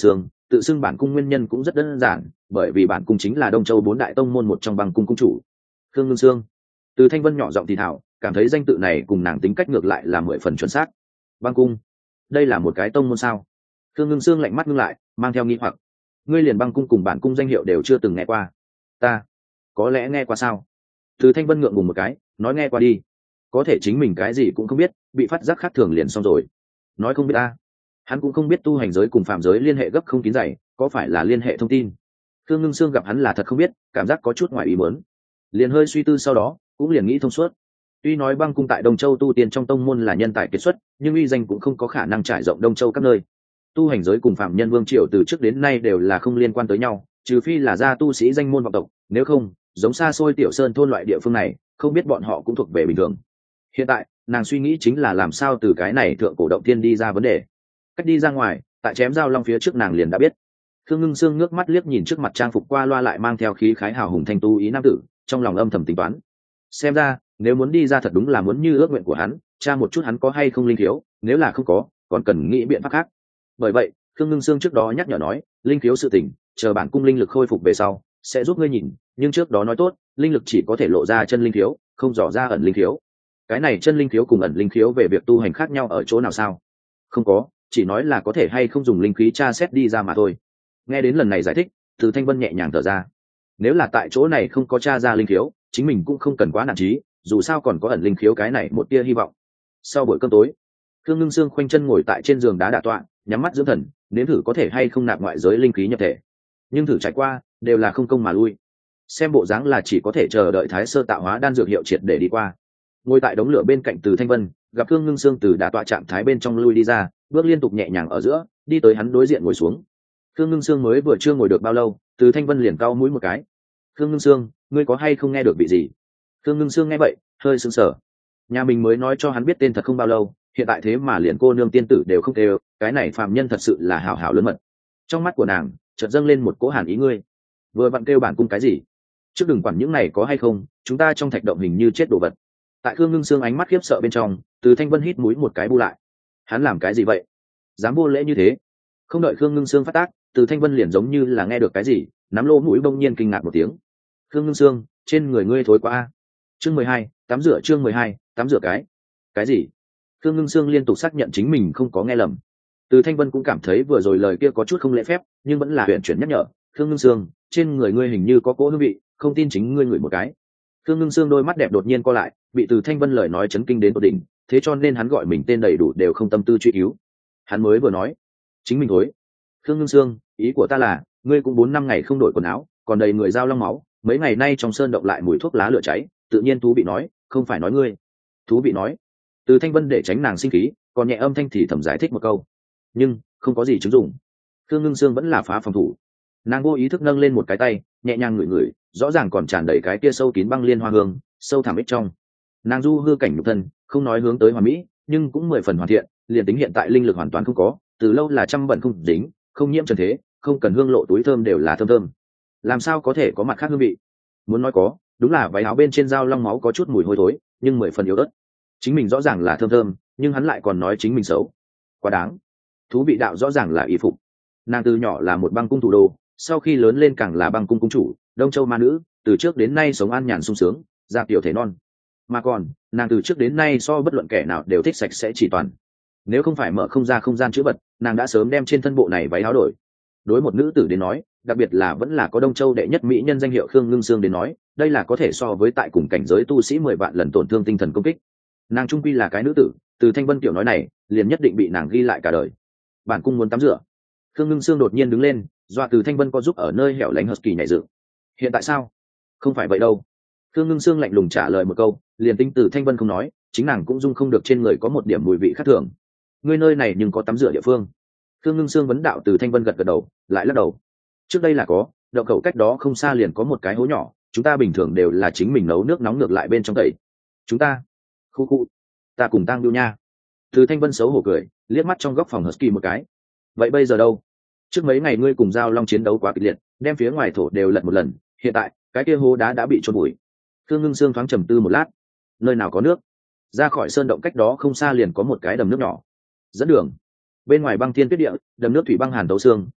tự xưng bản cung nguyên nhân cũng rất đơn giản, bởi vì bản cung chính là Đông Châu bốn đại tông môn một trong băng cung cung chủ Khương Ngưng Sương. Từ Thanh Vân nhỏ giọng thì thảo, cảm thấy danh tự này cùng nàng tính cách ngược lại là mười phần chuẩn xác. Băng cung, đây là một cái tông môn sao? Khương Ngưng Sương lạnh mắt ngưng lại, mang theo nghi hoặc. Ngươi liền băng cung cùng bản cung danh hiệu đều chưa từng nghe qua. Ta có lẽ nghe qua sao? Từ Thanh Vân ngượng ngùng một cái, nói nghe qua đi. Có thể chính mình cái gì cũng không biết, bị phát giác khác thường liền xong rồi. Nói không biết ta, hắn cũng không biết tu hành giới cùng phạm giới liên hệ gấp không kín dày, có phải là liên hệ thông tin. Khương Ngưng Sương gặp hắn là thật không biết, cảm giác có chút ngoài ý muốn, liền hơi suy tư sau đó cũng liền nghĩ thông suốt. Tuy nói băng cung tại Đông Châu tu tiên trong tông môn là nhân tài kiệt xuất, nhưng uy danh cũng không có khả năng trải rộng Đông Châu các nơi. Tu hành giới cùng phạm nhân vương triều từ trước đến nay đều là không liên quan tới nhau, trừ phi là gia tu sĩ danh môn vọng tộc, nếu không giống xa xôi tiểu sơn thôn loại địa phương này, không biết bọn họ cũng thuộc về bình thường. Hiện tại nàng suy nghĩ chính là làm sao từ cái này thượng cổ động tiên đi ra vấn đề. Cách đi ra ngoài, tại chém giao long phía trước nàng liền đã biết. Khương Ngưng Sương ngước mắt liếc nhìn trước mặt trang phục qua loa lại mang theo khí khái hào hùng thanh tu ý nam tử, trong lòng âm thầm tính toán. Xem ra nếu muốn đi ra thật đúng là muốn như ước nguyện của hắn, tra một chút hắn có hay không linh thiếu, nếu là không có còn cần nghĩ biện pháp khác. Bởi vậy Khương Ngưng Sương trước đó nhắc nhở nói, linh thiếu sự tình chờ bản cung linh lực khôi phục về sau sẽ giúp ngươi nhìn, nhưng trước đó nói tốt linh lực chỉ có thể lộ ra chân linh thiếu, không dò ra ẩn linh thiếu. Cái này chân linh thiếu cùng ẩn linh thiếu về việc tu hành khác nhau ở chỗ nào sao? Không có, chỉ nói là có thể hay không dùng linh khí tra xét đi ra mà thôi. Nghe đến lần này giải thích, Từ Thanh Vân nhẹ nhàng thở ra. Nếu là tại chỗ này không có tra ra linh khiếu, chính mình cũng không cần quá nản chí, dù sao còn có ẩn linh khiếu cái này một tia hy vọng. Sau buổi cơm tối, Khương Ngưng Sương khoanh chân ngồi tại trên giường đá đả tọa, nhắm mắt dưỡng thần, nếm thử có thể hay không nạp ngoại giới linh khí nhập thể. Nhưng thử trải qua, đều là không công mà lui. Xem bộ dáng là chỉ có thể chờ đợi Thái Sơ tạo hóa đan dược hiệu triệt để đi qua. Ngồi tại đống lửa bên cạnh Từ Thanh Vân, gặp Khương Ngưng Sương từ đả tọa trạng thái bên trong lui đi ra, bước liên tục nhẹ nhàng ở giữa, đi tới hắn đối diện ngồi xuống. Khương Ngưng Sương mới vừa chưa ngồi được bao lâu, Từ Thanh Vân liền cau mũi một cái. Khương Ngưng Sương, ngươi có hay không nghe được vị gì? Khương Ngưng Sương nghe vậy, hơi sững sờ. Nhà mình mới nói cho hắn biết tên thật không bao lâu, hiện tại thế mà liền cô nương tiên tử đều không đều, cái này phàm nhân thật sự là hảo hảo lớn mật. Trong mắt của nàng chợt dâng lên một cỗ hàn ý, ngươi vừa vặn kêu bản cung cái gì? Trước đừng quản những này có hay không, chúng ta trong thạch động hình như chết đồ vật. Tại Khương Ngưng Sương ánh mắt khiếp sợ bên trong, Từ Thanh Vân hít mũi một cái bu lại. Hắn làm cái gì vậy? Dám vô lễ như thế? Không đợi Khương Ngưng Sương phát tác, Từ Thanh Vân liền giống như là nghe được cái gì, nắm lỗ mũi bỗng nhiên kinh ngạc một tiếng. Khương Ngưng Sương, trên người ngươi thối quá a. Chương mười hai, tắm rửa. Chương mười hai, tắm rửa cái cái gì? Khương Ngưng Sương liên tục xác nhận chính mình không có nghe lầm. Từ Thanh Vân cũng cảm thấy vừa rồi lời kia có chút không lễ phép, nhưng vẫn là huyền chuyển nhắc nhở. Khương Ngưng Sương, trên người ngươi hình như có cỗ hương vị, không tin chính ngươi ngửi một cái. Khương Ngưng Sương đôi mắt đẹp đột nhiên co lại, bị Từ Thanh Vân lời nói chấn kinh đến tột đỉnh, thế cho nên hắn gọi mình tên đầy đủ đều không tâm tư truy cứu. Hắn mới vừa nói chính mình thối. Khương Ngưng Sương, ý của ta là ngươi cũng bốn năm ngày không đổi quần áo, còn đầy người dao long máu, mấy ngày nay trong sơn động lại mùi thuốc lá lửa cháy, tự nhiên thú bị nói, không phải nói ngươi. Thú bị nói. Từ Thanh Vân để tránh nàng sinh khí, còn nhẹ âm thanh thì thầm giải thích một câu, nhưng không có gì chứng dụng. Khương Ngưng Sương vẫn là phá phòng thủ, nàng vô ý thức nâng lên một cái tay, nhẹ nhàng ngửi ngửi, rõ ràng còn tràn đầy cái kia sâu kín băng liên hoa hương, sâu thẳm ích trong. Nàng du hư cảnh nhục thân, không nói hướng tới hoàn mỹ, nhưng cũng mười phần hoàn thiện, liền tính hiện tại linh lực hoàn toàn không có, từ lâu là trăm bận không dính, không nhiễm trần thế, không cần hương lộ túi thơm đều là thơm thơm. Làm sao có thể có mặt khác hương vị? Muốn nói có, đúng là váy áo bên trên dao long máu có chút mùi hôi thối, nhưng mười phần yếu ớt. Chính mình rõ ràng là thơm thơm, nhưng hắn lại còn nói chính mình xấu, quá đáng. Thú vị đạo rõ ràng là y phục. Nàng từ nhỏ là một băng cung thủ đô, sau khi lớn lên càng là băng cung cung chủ, Đông Châu ma nữ, từ trước đến nay sống an nhàn sung sướng, da tiểu thể non. Mà còn nàng từ trước đến nay so bất luận kẻ nào đều thích sạch sẽ chỉ toàn. Nếu không phải mở không ra không gian chữ vật, nàng đã sớm đem trên thân bộ này váy áo đổi. Đối một nữ tử đến nói, đặc biệt là vẫn là có Đông Châu đệ nhất mỹ nhân danh hiệu Khương Ngưng Sương đến nói, đây là có thể so với tại cùng cảnh giới tu sĩ mười vạn lần tổn thương tinh thần công kích. Nàng trung quy là cái nữ tử, từ Thanh Vân tiểu nói này liền nhất định bị nàng ghi lại cả đời. Bản cung muốn tắm rửa. Khương Ngưng Sương đột nhiên đứng lên, dọa từ Thanh Vân có giúp ở nơi hẻo lánh husky nhảy dựng. Hiện tại sao? Không phải vậy đâu. Khương Ngưng Sương lạnh lùng trả lời một câu, liền tính từ Thanh Vân không nói, chính nàng cũng dung không được trên người có một điểm mùi vị khác thường. Ngươi nơi này nhưng có tắm rửa địa phương? Khương Ngưng Sương vấn đạo. Từ Thanh Vân gật gật đầu, lại lắc đầu. Trước đây là có, động khẩu cách đó không xa liền có một cái hố nhỏ, chúng ta bình thường đều là chính mình nấu nước nóng ngược lại bên trong tẩy. Chúng ta, khu khu, ta cùng Tang Diêu nha. Từ Thanh Vân xấu hổ cười, liếc mắt trong góc phòng husky một cái. Vậy bây giờ đâu? Trước mấy ngày ngươi cùng Giao Long chiến đấu quá kịch liệt, đem phía ngoài thổ đều lật một lần, hiện tại cái kia hố đá đã bị trôn bụi. Khương Ngưng Sương thoáng trầm tư một lát. Nơi nào có nước? Ra khỏi sơn động cách đó không xa liền có một cái đầm nước nhỏ. Dẫn đường. Bên ngoài băng thiên tuyết địa, đầm nước thủy băng hàn tấu xương,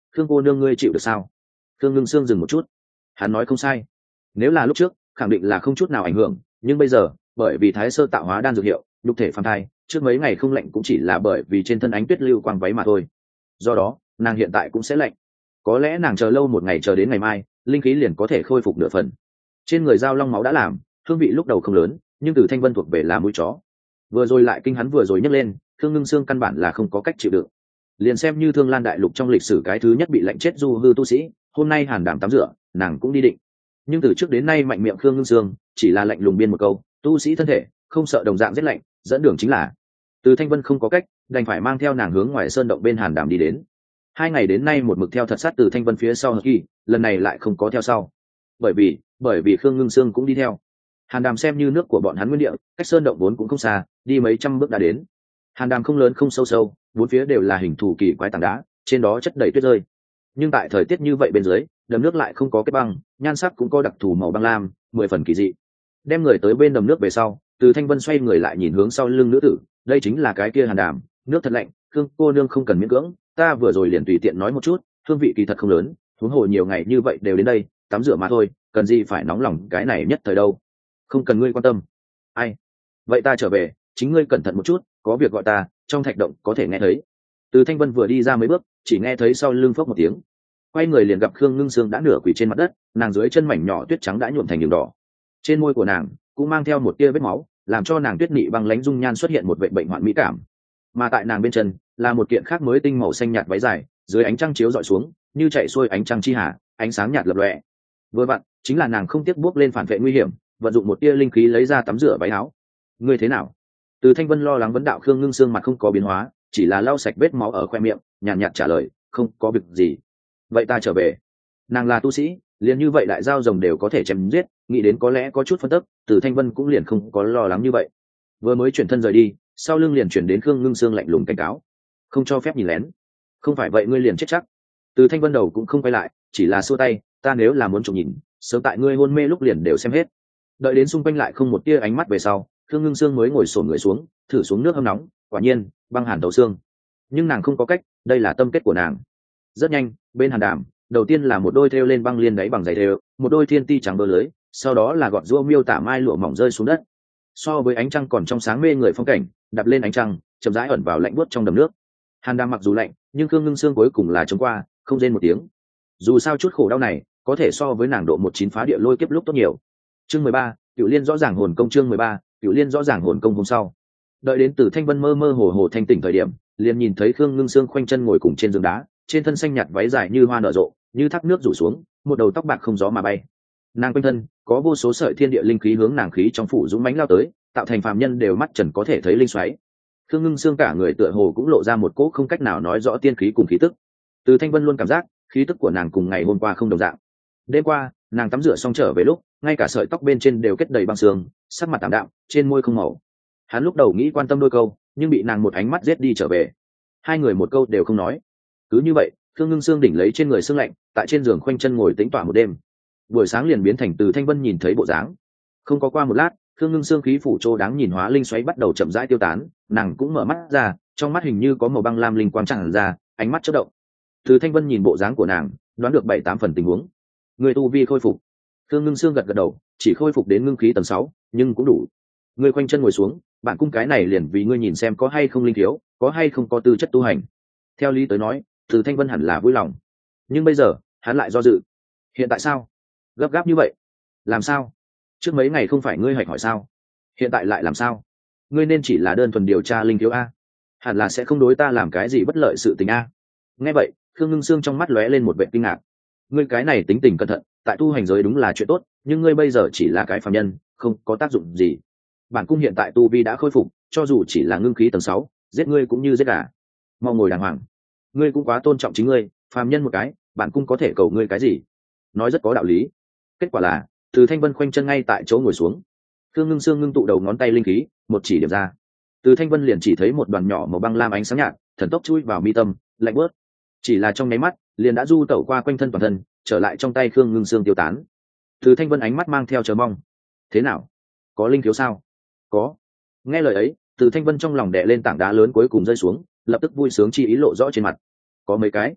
khương cô nương ngươi chịu được sao? Khương ngưng sương dừng một chút, hắn nói không sai, nếu là lúc trước khẳng định là không chút nào ảnh hưởng, nhưng bây giờ bởi vì thái sơ tạo hóa đan dược hiệu nhục thể phàm thai, trước mấy ngày không lạnh cũng chỉ là bởi vì trên thân ánh tuyết lưu quang váy mà thôi, do đó nàng hiện tại cũng sẽ lạnh. Có lẽ nàng chờ lâu một ngày, chờ đến ngày mai linh khí liền có thể khôi phục nửa phần. Trên người dao long máu đã làm hương vị lúc đầu không lớn, nhưng từ thanh vân thuộc về là mũi chó, vừa rồi lại kinh hắn vừa rồi nhấc lên, Khương ngưng xương căn bản là không có cách chịu đựng. Liền xem như Thương Lan đại lục trong lịch sử cái thứ nhất bị lạnh chết du hư tu sĩ, hôm nay hàn đảm tắm rửa nàng cũng đi định, nhưng từ trước đến nay mạnh miệng Khương ngưng xương chỉ là lạnh lùng biên một câu tu sĩ thân thể không sợ đồng dạng rét lạnh, dẫn đường chính là. Từ thanh vân không có cách, đành phải mang theo nàng hướng ngoài sơn động bên hàn đảm đi đến. Hai ngày đến nay một mực theo thật sát từ thanh vân phía sau hờ kỳ, lần này lại không có theo sau, bởi vì bởi vì Khương ngưng xương cũng đi theo. Hàn đàm xem như nước của bọn hắn nguyên địa, cách sơn động vốn cũng không xa, đi mấy trăm bước đã đến. Hàn đàm không lớn không sâu sâu, bốn phía đều là hình thù kỳ quái tảng đá, trên đó chất đầy tuyết rơi. Nhưng tại thời tiết như vậy bên dưới, đầm nước lại không có kết băng, nhan sắc cũng có đặc thù màu băng lam, mười phần kỳ dị. Đem người tới bên đầm nước về sau, từ thanh vân xoay người lại nhìn hướng sau lưng nữ tử, đây chính là cái kia hàn đàm, nước thật lạnh, Khương cô nương không cần miễn cưỡng, ta vừa rồi liền tùy tiện nói một chút, hương vị kỳ thật không lớn, huống hồ nhiều ngày như vậy đều đến đây tắm rửa mà thôi, cần gì phải nóng lòng cái này nhất thời đâu. Không cần ngươi quan tâm. Ai? Vậy ta trở về, chính ngươi cẩn thận một chút, có việc gọi ta, trong thạch động có thể nghe thấy. Từ thanh vân vừa đi ra mấy bước, chỉ nghe thấy sau lưng phốc một tiếng, quay người liền gặp Khương ngưng sương đã nửa quỳ trên mặt đất, nàng dưới chân mảnh nhỏ tuyết trắng đã nhuộm thành đường đỏ, trên môi của nàng cũng mang theo một tia vết máu, làm cho nàng tuyết nị băng lãnh dung nhan xuất hiện một vệ bệnh hoạn mỹ cảm. Mà tại nàng bên chân là một kiện khác mới tinh màu xanh nhạt váy dài, dưới ánh trăng chiếu dọi xuống như chạy xuôi ánh trăng chi hà, ánh sáng nhạt lập lòe. Vừa vặn chính là nàng không tiếc bước lên phản vệ nguy hiểm, vận dụng một tia linh khí lấy ra tắm rửa váy áo. Ngươi thế nào? Từ thanh vân lo lắng vấn đạo. Khương ngưng sương mặt không có biến hóa, chỉ là lau sạch vết máu ở khoe miệng, nhàn nhạt trả lời, không có việc gì. Vậy ta trở về. Nàng là tu sĩ, liền như vậy đại giao rồng đều có thể chém giết, nghĩ đến có lẽ có chút phân tức, từ thanh vân cũng liền không có lo lắng như vậy. Vừa mới chuyển thân rời đi, sau lưng liền chuyển đến Khương ngưng sương lạnh lùng cảnh cáo, không cho phép nhìn lén, không phải vậy ngươi liền chết chắc. Từ thanh vân đầu cũng không quay lại, chỉ là xua tay, ta nếu là muốn trộm nhìn, sớm tại ngươi hôn mê lúc liền đều xem hết. Đợi đến xung quanh lại không một tia ánh mắt về sau, Khương ngưng sương mới ngồi xổm người xuống, thử xuống nước hâm nóng, quả nhiên băng hàn thấu xương. Nhưng nàng không có cách, đây là tâm kết của nàng. Rất nhanh, bên hàn đàm đầu tiên là một đôi thêu lên băng liên đáy bằng giày thêu, một đôi thiên ti trắng bơ lưới, sau đó là gọt rua miêu tả mai lụa mỏng rơi xuống đất. So với ánh trăng còn trong sáng mê người phong cảnh, đạp lên ánh trăng chậm rãi ẩn vào lạnh buốt trong đầm nước. Hàn đàm mặc dù lạnh, nhưng Khương ngưng sương cuối cùng là chống qua, không rên một tiếng. Dù sao chút khổ đau này có thể so với nàng độ một chín phá địa lôi kiếp lúc tốt nhiều. Chương mười ba, Cửu Liên rõ ràng hồn công. Chương mười ba, Cửu Liên rõ ràng hồn công. Hôm sau, đợi đến từ thanh vân mơ mơ hồ hồ thanh tỉnh thời điểm, liền nhìn thấy Khương ngưng sương khoanh chân ngồi cùng trên giường đá, trên thân xanh nhạt váy dài như hoa nở rộ, như thác nước rủ xuống, một đầu tóc bạc không gió mà bay. Nàng quanh thân có vô số sợi thiên địa linh khí hướng nàng khí trong phủ dũng mãnh lao tới, tạo thành phàm nhân đều mắt trần có thể thấy linh xoáy. Khương ngưng xương cả người tựa hồ cũng lộ ra một cỗ không cách nào nói rõ tiên khí cùng khí tức. Từ thanh vân luôn cảm giác khí tức của nàng cùng ngày hôm qua không đồng dạng. Đêm qua nàng tắm rửa xong trở về lúc, ngay cả sợi tóc bên trên đều kết đầy băng sương, sắc mặt tạm đạm, trên môi không màu. Hắn lúc đầu nghĩ quan tâm đôi câu, nhưng bị nàng một ánh mắt giết đi trở về. Hai người một câu đều không nói. Cứ như vậy, Khương ngưng xương đỉnh lấy trên người sương lạnh, tại trên giường khoanh chân ngồi tĩnh tọa một đêm. Buổi sáng liền biến thành từ thanh vân nhìn thấy bộ dáng. Không có qua một lát, Khương ngưng xương khí phủ trô đáng nhìn hóa linh xoáy bắt đầu chậm rãi tiêu tán, nàng cũng mở mắt ra, trong mắt hình như có màu băng lam linh quang tràn ra, ánh mắt chớp động. Từ thanh vân nhìn bộ dáng của nàng, đoán được bảy tám phần tình huống. Người tu vi khôi phục. Khương ngưng xương gật gật đầu, chỉ khôi phục đến ngưng khí tầng sáu, nhưng cũng đủ. Ngươi khoanh chân ngồi xuống, bạn cung cái này liền vì ngươi nhìn xem có hay không linh thiếu, có hay không có tư chất tu hành. Theo lý tới nói, từ thanh vân hẳn là vui lòng, nhưng bây giờ hắn lại do dự. Hiện tại sao? Gấp gáp như vậy? Làm sao? Trước mấy ngày không phải ngươi hạch hỏi sao? Hiện tại lại làm sao? Ngươi nên chỉ là đơn thuần điều tra linh thiếu a, hẳn là sẽ không đối ta làm cái gì bất lợi sự tình a. Nghe vậy, Khương ngưng xương trong mắt lóe lên một vẻ kinh ngạc. Ngươi cái này tính tình cẩn thận, tại tu hành giới đúng là chuyện tốt, nhưng ngươi bây giờ chỉ là cái phàm nhân, không có tác dụng gì. Bản cung hiện tại tu vi đã khôi phục, cho dù chỉ là ngưng khí tầng sáu, giết ngươi cũng như giết gà. Mau ngồi đàng hoàng. Ngươi cũng quá tôn trọng chính ngươi, phàm nhân một cái, bản cung có thể cầu ngươi cái gì? Nói rất có đạo lý. Kết quả là, từ thanh vân khoanh chân ngay tại chỗ ngồi xuống. Khương ngưng xương ngưng tụ đầu ngón tay linh khí, một chỉ điểm ra, từ thanh vân liền chỉ thấy một đoàn nhỏ màu băng lam ánh sáng nhạt thần tốc chui vào mi tâm, lạnh bớt. Chỉ là trong nháy mắt liền đã du tẩu qua quanh thân toàn thân, trở lại trong tay Khương ngưng xương tiêu tán. Từ thanh vân ánh mắt mang theo chờ mong. Thế nào, có linh thiếu sao? Có. Nghe lời ấy, từ thanh vân trong lòng đè lên tảng đá lớn cuối cùng rơi xuống, lập tức vui sướng chi ý lộ rõ trên mặt. Có mấy cái.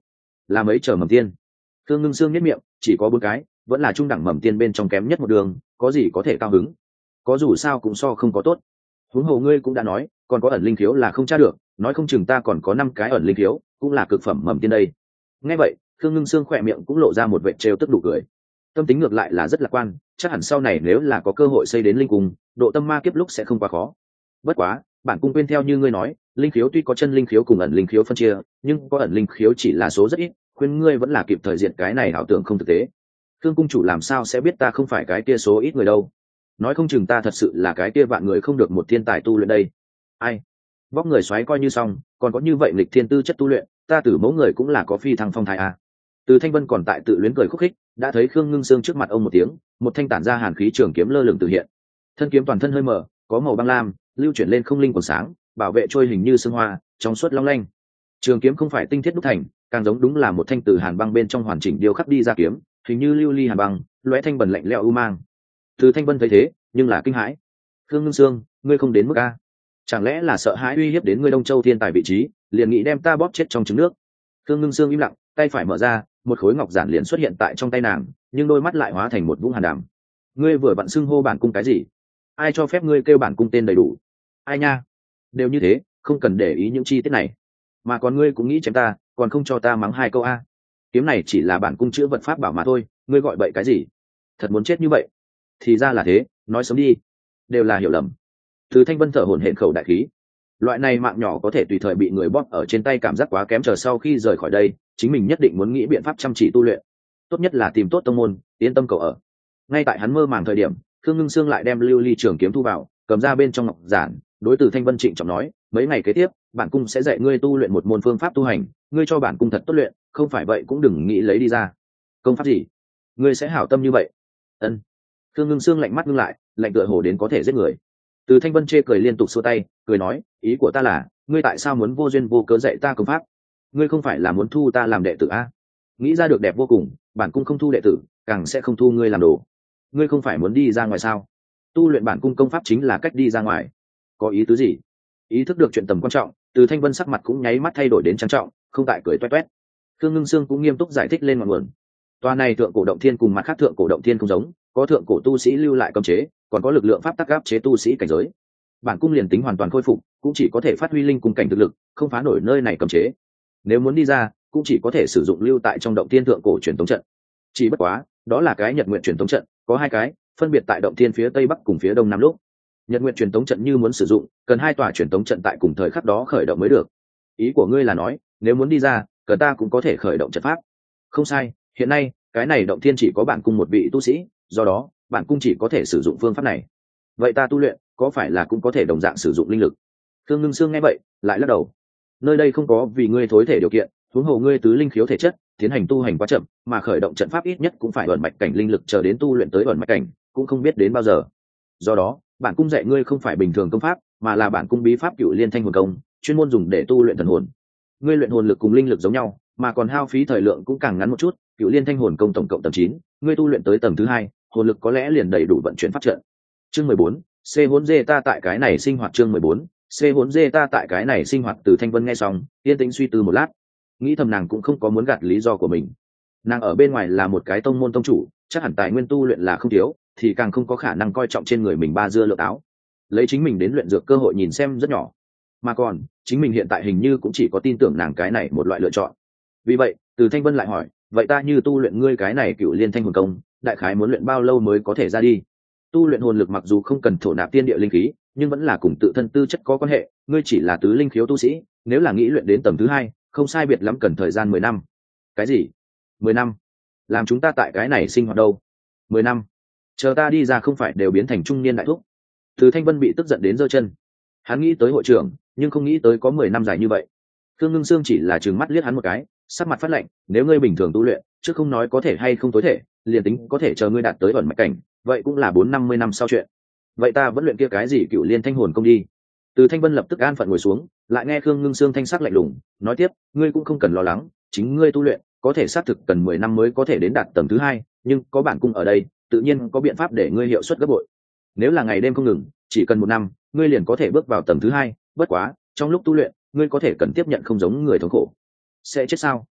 là mấy chờ mầm tiên. Thương Ngưng Sương nhếch miệng, chỉ có bốn cái, vẫn là trung đẳng mầm tiên bên trong kém nhất một đường, có gì có thể cao hứng. Có dù sao cũng so không có tốt. Huống hồ ngươi cũng đã nói, còn có ẩn linh khiếu là không tra được, nói không chừng ta còn có năm cái ẩn linh khiếu, cũng là cực phẩm mầm tiên đây. Nghe vậy, Thương Ngưng Sương khỏe miệng cũng lộ ra một vệt trêu tức đủ cười. Tâm tính ngược lại là rất lạc quan, chắc hẳn sau này nếu là có cơ hội xây đến linh cung, độ tâm ma kiếp lúc sẽ không quá khó. Bất quá, bản cung quên theo như ngươi nói, linh khiếu tuy có chân linh khiếu cùng ẩn linh khiếu phân chia, nhưng có ẩn linh khiếu chỉ là số rất ít, khuyên ngươi vẫn là kịp thời diện cái này ảo tưởng không thực tế. Thương cung chủ làm sao sẽ biết ta không phải cái kia số ít người đâu? Nói không chừng ta thật sự là cái kia vạn người không được một thiên tài tu luyện đây. Ai? Vóc người xoáy coi như xong, còn có như vậy lịch thiên tư chất tu luyện, ta tử mẫu người cũng là có phi thăng phong thái à. Từ Thanh Vân còn tại tự luyến cười khúc khích, đã thấy Khương Ngưng Sương trước mặt ông một tiếng, một thanh tản ra hàn khí trường kiếm lơ lửng tự hiện. Thân kiếm toàn thân hơi mở, có màu băng lam, lưu chuyển lên không linh còn sáng, bảo vệ trôi hình như sương hoa, trong suốt long lanh. Trường kiếm không phải tinh thiết đúc thành, càng giống đúng là một thanh từ hàn băng bên trong hoàn chỉnh điêu khắc đi ra kiếm, hình như lưu ly hàn băng, lóe thanh bần lạnh lẽo u mang. Từ Thanh Vân thấy thế, nhưng là kinh hãi. Khương Ngưng Sương, ngươi không đến mức a? Chẳng lẽ là sợ hãi uy hiếp đến ngươi Đông Châu thiên tài vị trí, liền nghĩ đem ta bóp chết trong trứng nước? Khương Ngưng Sương im lặng, tay phải mở ra, một khối ngọc giản liền xuất hiện tại trong tay nàng, nhưng đôi mắt lại hóa thành một vũng hàn đàm. Ngươi vừa vặn xưng hô bản cung cái gì? Ai cho phép ngươi kêu bản cung tên đầy đủ? Ai nha? Đều như thế, không cần để ý những chi tiết này. Mà còn ngươi cũng nghĩ chém ta, còn không cho ta mắng hai câu a? Kiếm này chỉ là bản cung chữa vật pháp bảo mà thôi, ngươi gọi bậy cái gì? Thật muốn chết như vậy? Thì ra là thế, nói sớm đi. Đều là hiểu lầm. Từ Thanh Vân thở hổn hển khẩu đại khí. Loại này mạng nhỏ có thể tùy thời bị người bóp ở trên tay, cảm giác quá kém, chờ sau khi rời khỏi đây, chính mình nhất định muốn nghĩ biện pháp chăm chỉ tu luyện. Tốt nhất là tìm tốt tông môn, yên tâm cậu ở. Ngay tại hắn mơ màng thời điểm, Khương Ngưng Sương lại đem lưu ly trường kiếm thu vào, cầm ra bên trong ngọc giản, đối Từ Thanh Vân trịnh trọng nói, mấy ngày kế tiếp, bản cung sẽ dạy ngươi tu luyện một môn phương pháp tu hành, ngươi cho bản cung thật tốt luyện, không phải vậy cũng đừng nghĩ lấy đi ra. Công pháp gì? Ngươi sẽ hảo tâm như vậy? Ân. Khương Ngưng Sương lạnh mắt ngưng lại, lạnh tựa hồ đến có thể giết người. Từ Thanh Vân chê cười liên tục xua tay, cười nói, ý của ta là, ngươi tại sao muốn vô duyên vô cớ dạy ta công pháp? Ngươi không phải là muốn thu ta làm đệ tử a? Nghĩ ra được đẹp vô cùng, bản cung không thu đệ tử, càng sẽ không thu ngươi làm đồ. Ngươi không phải muốn đi ra ngoài sao? Tu luyện bản cung công pháp chính là cách đi ra ngoài. Có ý tứ gì? Ý thức được chuyện tầm quan trọng, Từ Thanh Vân sắc mặt cũng nháy mắt thay đổi đến trang trọng, không tại cười toét toét. Khương Ngưng Sương cũng nghiêm túc giải thích lên ngọn nguồn. Toa này thượng cổ động thiên cùng mặt khác thượng cổ động thiên không giống, có thượng cổ tu sĩ lưu lại cấm chế, còn có lực lượng pháp tắc áp chế tu sĩ cảnh giới. Bản cung liền tính hoàn toàn khôi phục, cũng chỉ có thể phát huy linh cung cảnh thực lực, không phá nổi nơi này cấm chế. Nếu muốn đi ra, cũng chỉ có thể sử dụng lưu tại trong động thiên thượng cổ truyền tống trận. Chỉ bất quá, đó là cái Nhật Nguyện truyền tống trận, có hai cái, phân biệt tại động thiên phía tây bắc cùng phía đông nam lúc. Nhật Nguyện truyền tống trận như muốn sử dụng, cần hai tòa truyền tống trận tại cùng thời khắc đó khởi động mới được. Ý của ngươi là nói, nếu muốn đi ra, cần ta cũng có thể khởi động trận pháp. Không sai, hiện nay, cái này động thiên chỉ có bản cung một vị tu sĩ, do đó, bản cung chỉ có thể sử dụng phương pháp này. Vậy ta tu luyện, có phải là cũng có thể đồng dạng sử dụng linh lực? Khương Ngưng Sương nghe vậy, lại lắc đầu. Nơi đây không có vì ngươi thối thể điều kiện, huống hồ ngươi tứ linh khiếu thể chất, tiến hành tu hành quá chậm, mà khởi động trận pháp ít nhất cũng phải ẩn mạch cảnh linh lực, chờ đến tu luyện tới ẩn mạch cảnh, cũng không biết đến bao giờ. Do đó, bản cung dạy ngươi không phải bình thường công pháp, mà là bản cung bí pháp Cửu Liên Thanh Hồn Công, chuyên môn dùng để tu luyện thần hồn. Ngươi luyện hồn lực cùng linh lực giống nhau, mà còn hao phí thời lượng cũng càng ngắn một chút. Cửu Liên Thanh Hồn Công tổng cộng tầng chín, ngươi tu luyện tới tầng thứ hai, hồn lực có lẽ liền đầy đủ vận chuyển pháp trận. Chương mười bốn, C hỗn dê ta tại cái này sinh hoạt. Chương mười bốn, C hỗn dê ta tại cái này sinh hoạt. Từ Thanh Vân nghe xong, yên tĩnh suy tư một lát, nghĩ thầm nàng cũng không có muốn gạt lý do của mình. Nàng ở bên ngoài là một cái tông môn tông chủ, chắc hẳn tài nguyên tu luyện là không thiếu, thì càng không có khả năng coi trọng trên người mình ba dưa lựa táo, lấy chính mình đến luyện dược cơ hội nhìn xem rất nhỏ. Mà còn chính mình hiện tại hình như cũng chỉ có tin tưởng nàng cái này một loại lựa chọn. Vì vậy, Từ Thanh Vân lại hỏi, vậy ta như tu luyện ngươi cái này Cửu Liên Thanh Hồn Công, đại khái muốn luyện bao lâu mới có thể ra đi? Tu luyện hồn lực mặc dù không cần thổ nạp tiên địa linh khí, nhưng vẫn là cùng tự thân tư chất có quan hệ. Ngươi chỉ là tứ linh khiếu tu sĩ, nếu là nghĩ luyện đến tầng thứ hai, không sai biệt lắm cần thời gian mười năm. Cái gì? Mười năm? Làm chúng ta tại cái này sinh hoạt đâu? Mười năm? Chờ ta đi ra không phải đều biến thành trung niên đại thúc? Từ Thanh Vân bị tức giận đến giơ chân. Hắn nghĩ tới hội trưởng, nhưng không nghĩ tới có mười năm dài như vậy. Khương Ngưng Sương chỉ là trừng mắt liếc hắn một cái, sắc mặt phát lạnh, nếu ngươi bình thường tu luyện, chứ không nói có thể hay không tối thể, liền tính có thể chờ ngươi đạt tới ẩn mạch cảnh, vậy cũng là bốn năm mươi năm sau chuyện. Vậy ta vẫn luyện kia cái gì Cửu Liên Thanh Hồn Công đi. Từ Thanh Vân lập tức an phận ngồi xuống, lại nghe Khương Ngưng Sương thanh sắc lạnh lùng, nói tiếp, ngươi cũng không cần lo lắng, chính ngươi tu luyện, có thể xác thực cần mười năm mới có thể đến đạt tầng thứ hai, nhưng có bản cung ở đây, tự nhiên có biện pháp để ngươi hiệu suất gấp bội. Nếu là ngày đêm không ngừng, chỉ cần một năm, ngươi liền có thể bước vào tầng thứ hai, bất quá, trong lúc tu luyện, ngươi có thể cần tiếp nhận không giống người thống khổ. Sẽ chết sao?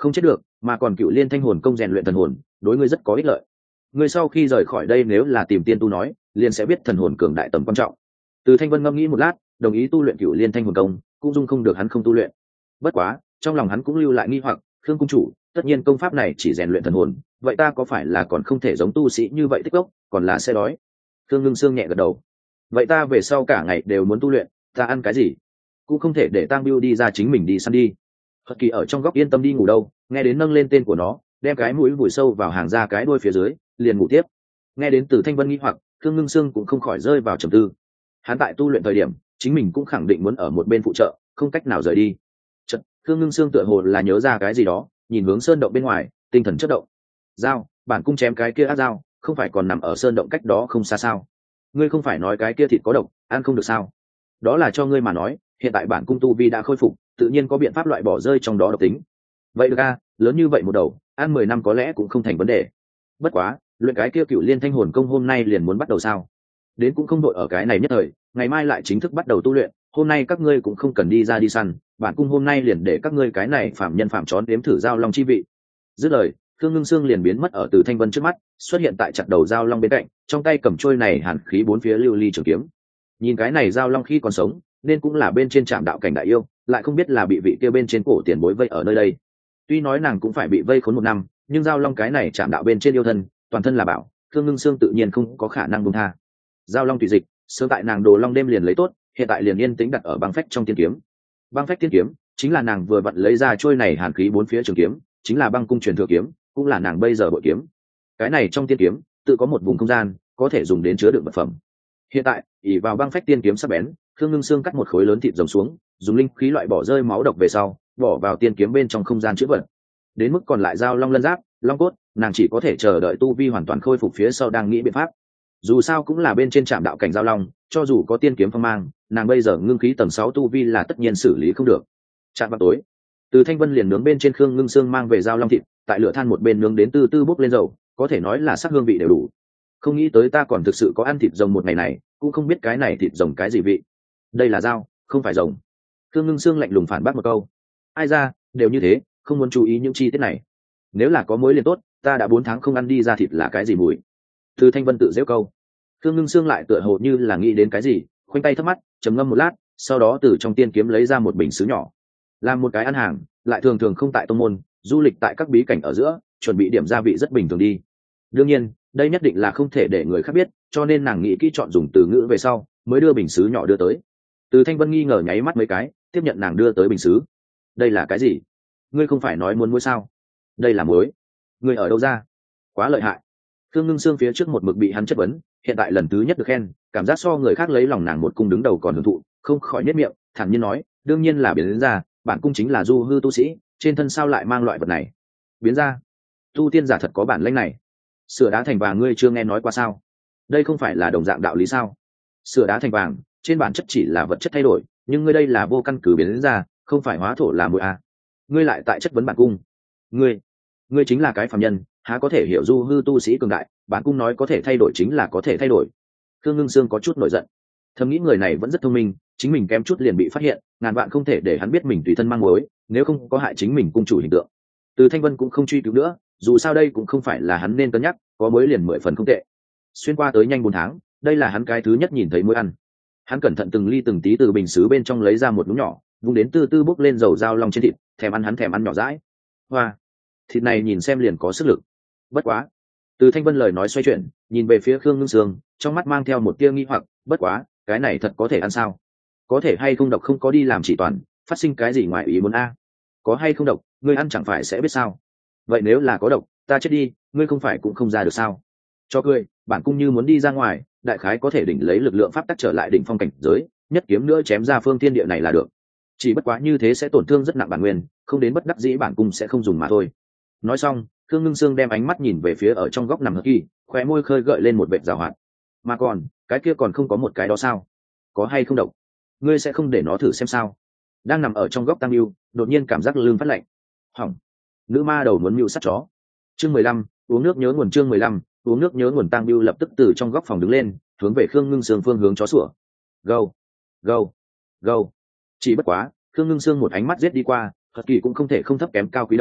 không chết được, mà còn cựu liên thanh hồn công rèn luyện thần hồn, đối ngươi rất có ích lợi. Ngươi sau khi rời khỏi đây nếu là tìm tiên tu nói, liền sẽ biết thần hồn cường đại tầm quan trọng. Từ Thanh Vân ngẫm nghĩ một lát, đồng ý tu luyện cựu liên thanh hồn công, cũng dung không được hắn không tu luyện. Bất quá, trong lòng hắn cũng lưu lại nghi hoặc, Khương cung chủ, tất nhiên công pháp này chỉ rèn luyện thần hồn, vậy ta có phải là còn không thể giống tu sĩ như vậy tích gốc, còn là sẽ đói? Khương Ngưng Sương nhẹ gật đầu. Vậy ta về sau cả ngày đều muốn tu luyện, ta ăn cái gì? Cũng không thể để Tang Biêu đi ra chính mình đi săn đi. Hật Kỳ ở trong góc yên tâm đi ngủ đâu, nghe đến nâng lên tên của nó, đem cái mũi vùi sâu vào hàng ra cái đuôi phía dưới, liền ngủ tiếp. Nghe đến Từ Thanh Vân nghi hoặc, Khương Ngưng Sương cũng không khỏi rơi vào trầm tư. Hắn tại tu luyện thời điểm, chính mình cũng khẳng định muốn ở một bên phụ trợ, không cách nào rời đi. Chợt, Khương Ngưng Sương tựa hồ là nhớ ra cái gì đó, nhìn hướng sơn động bên ngoài, tinh thần chớp động. Dao, bản cung chém cái kia ác dao, không phải còn nằm ở sơn động cách đó không xa sao? Ngươi không phải nói cái kia thịt có độc, ăn không được sao? Đó là cho ngươi mà nói, hiện tại bản cung tu vi đã khôi phục, tự nhiên có biện pháp loại bỏ rơi trong đó độc tính. Vậy được a, lớn như vậy một đầu, ăn mười năm có lẽ cũng không thành vấn đề. Bất quá, luyện cái kia cựu liên thanh hồn công hôm nay liền muốn bắt đầu sao? Đến cũng không đội ở cái này nhất thời, ngày mai lại chính thức bắt đầu tu luyện, hôm nay các ngươi cũng không cần đi ra đi săn, bản cung hôm nay liền để các ngươi cái này phạm nhân phạm chón đếm thử giao long chi vị. Dứt lời, Khương Ngưng Sương liền biến mất ở Từ Thanh Vân trước mắt, xuất hiện tại chặt đầu giao long bên cạnh, trong tay cầm trôi này hàn khí bốn phía lưu ly trường kiếm. Nhìn cái này giao long khi còn sống, nên cũng là bên trên trạm đạo cảnh đại yêu, lại không biết là bị vị kia bên trên cổ tiền bối vây ở nơi đây. Tuy nói nàng cũng phải bị vây khốn một năm, nhưng giao long cái này trạm đạo bên trên yêu thân, toàn thân là bảo, Khương Ngưng Sương tự nhiên không có khả năng buông tha. Giao long tùy dịch, sớm tại nàng đồ long đêm liền lấy tốt, hiện tại liền yên tĩnh đặt ở băng phách trong tiên kiếm. Băng phách tiên kiếm chính là nàng vừa vặn lấy ra trôi này hàn khí bốn phía trường kiếm, chính là băng cung truyền thừa kiếm, cũng là nàng bây giờ bội kiếm. Cái này trong tiên kiếm tự có một vùng không gian, có thể dùng đến chứa đựng vật phẩm. Hiện tại, ỷ vào băng phách tiên kiếm sắc bén, Khương Ngưng Sương cắt một khối lớn thịt rồng xuống, dùng linh khí loại bỏ rơi máu độc về sau, bỏ vào tiên kiếm bên trong không gian chứa vật. Đến mức còn lại giao long lân giáp, long cốt, nàng chỉ có thể chờ đợi tu vi hoàn toàn khôi phục phía sau đang nghĩ biện pháp. Dù sao cũng là bên trên trạm đạo cảnh giao long, cho dù có tiên kiếm phong mang, nàng bây giờ ngưng khí tầng sáu tu vi là tất nhiên xử lý không được. Trạm vào tối, Từ Thanh Vân liền nướng bên trên Khương Ngưng Sương mang về giao long thịt, tại lửa than một bên nướng đến từ từ bốc lên dầu, có thể nói là sắc hương vị đều đủ. Không nghĩ tới ta còn thực sự có ăn thịt rồng một ngày này, cũng không biết cái này thịt rồng cái gì vị. Đây là dao, không phải rồng. Khương Ngưng Sương lạnh lùng phản bác một câu. Ai ra, đều như thế, không muốn chú ý những chi tiết này. Nếu là có mối liền tốt, ta đã bốn tháng không ăn đi ra thịt là cái gì mùi. Từ Thanh Vân tự giễu câu. Khương Ngưng Sương lại tựa hồ như là nghĩ đến cái gì, khoanh tay thấp mắt, trầm ngâm một lát, sau đó từ trong tiên kiếm lấy ra một bình sứ nhỏ. Làm một cái ăn hàng, lại thường thường không tại tông môn, du lịch tại các bí cảnh ở giữa, chuẩn bị điểm gia vị rất bình thường đi. Đương nhiên, đây nhất định là không thể để người khác biết, cho nên nàng nghĩ kỹ chọn dùng từ ngữ về sau, mới đưa bình sứ nhỏ đưa tới. Từ Thanh Vân nghi ngờ nháy mắt mấy cái, tiếp nhận nàng đưa tới bình sứ. Đây là cái gì? Ngươi không phải nói muốn muối sao? Đây là muối. Ngươi ở đâu ra? Quá lợi hại. Khương Ngưng Sương phía trước một mực bị hắn chất vấn, hiện tại lần thứ nhất được khen, cảm giác so người khác lấy lòng nàng một cung đứng đầu còn hưởng thụ, không khỏi nhếch miệng, thản nhiên nói, đương nhiên là biến ra, bản cung chính là du hư tu sĩ, trên thân sao lại mang loại vật này? Biến ra? Tu tiên giả thật có bản lĩnh này. Sửa đá thành vàng ngươi chưa nghe nói qua sao? Đây không phải là đồng dạng đạo lý sao? Sửa đá thành vàng, trên bản chất chỉ là vật chất thay đổi, nhưng ngươi đây là vô căn cứ biến ra, không phải hóa thổ là muội à? Ngươi lại tại chất vấn bản cung? Ngươi, ngươi chính là cái phàm nhân, há có thể hiểu du hư tu sĩ cường đại, bản cung nói có thể thay đổi chính là có thể thay đổi. Khương Ngưng Sương có chút nổi giận, thầm nghĩ người này vẫn rất thông minh, chính mình kém chút liền bị phát hiện, ngàn vạn không thể để hắn biết mình tùy thân mang mối, nếu không có hại chính mình cung chủ hình tượng. Từ Thanh Vân cũng không truy cứu nữa, dù sao đây cũng không phải là hắn nên cân nhắc, có mối liền mười phần không tệ. Xuyên qua tới nhanh bốn tháng, đây là hắn cái thứ nhất nhìn thấy muối ăn. Hắn cẩn thận từng ly từng tí từ bình sứ bên trong lấy ra một nhúng nhỏ, vung đến từ từ bốc lên dầu dao long trên thịt, thèm ăn hắn thèm ăn nhỏ dãi. Hoa, thịt này nhìn xem liền có sức lực. Bất quá, Từ Thanh Vân lời nói xoay chuyển, nhìn về phía Khương Ngưng Sương, trong mắt mang theo một tia nghi hoặc, bất quá, cái này thật có thể ăn sao? Có thể hay không độc không có đi làm chỉ toàn, phát sinh cái gì ngoài ý muốn a? Có hay không độc, ngươi ăn chẳng phải sẽ biết sao? Vậy nếu là có độc, ta chết đi, ngươi không phải cũng không ra được sao? Cho cười, bản cung như muốn đi ra ngoài, đại khái có thể đỉnh lấy lực lượng pháp tắc trở lại đỉnh phong cảnh giới, nhất kiếm nữa chém ra phương thiên địa này là được. Chỉ bất quá như thế sẽ tổn thương rất nặng bản nguyên, không đến bất đắc dĩ bản cung sẽ không dùng mà thôi. Nói xong, Khương Ngưng Sương đem ánh mắt nhìn về phía ở trong góc nằm Hật Kỳ, khóe môi khơi gợi lên một vệt giảo hoạt. Mà còn, cái kia còn không có một cái đó sao? Có hay không độc? Ngươi sẽ không để nó thử xem sao? Đang nằm ở trong góc Tăng Mưu, đột nhiên cảm giác lưng phát lạnh. Hỏng, nữ ma đầu muốn mưu sát chó. Chương mười lăm, uống nước nhớ nguồn. Chương mười lăm, uống nước nhớ nguồn. Tăng Mưu lập tức từ trong góc phòng đứng lên, hướng về Khương Ngưng Sương phương hướng chó sủa. Gâu, gâu, gâu. Chỉ bất quá, Khương Ngưng Sương một ánh mắt giết đi qua, Hật Kỳ cũng không thể không thấp kém cao quý đầu,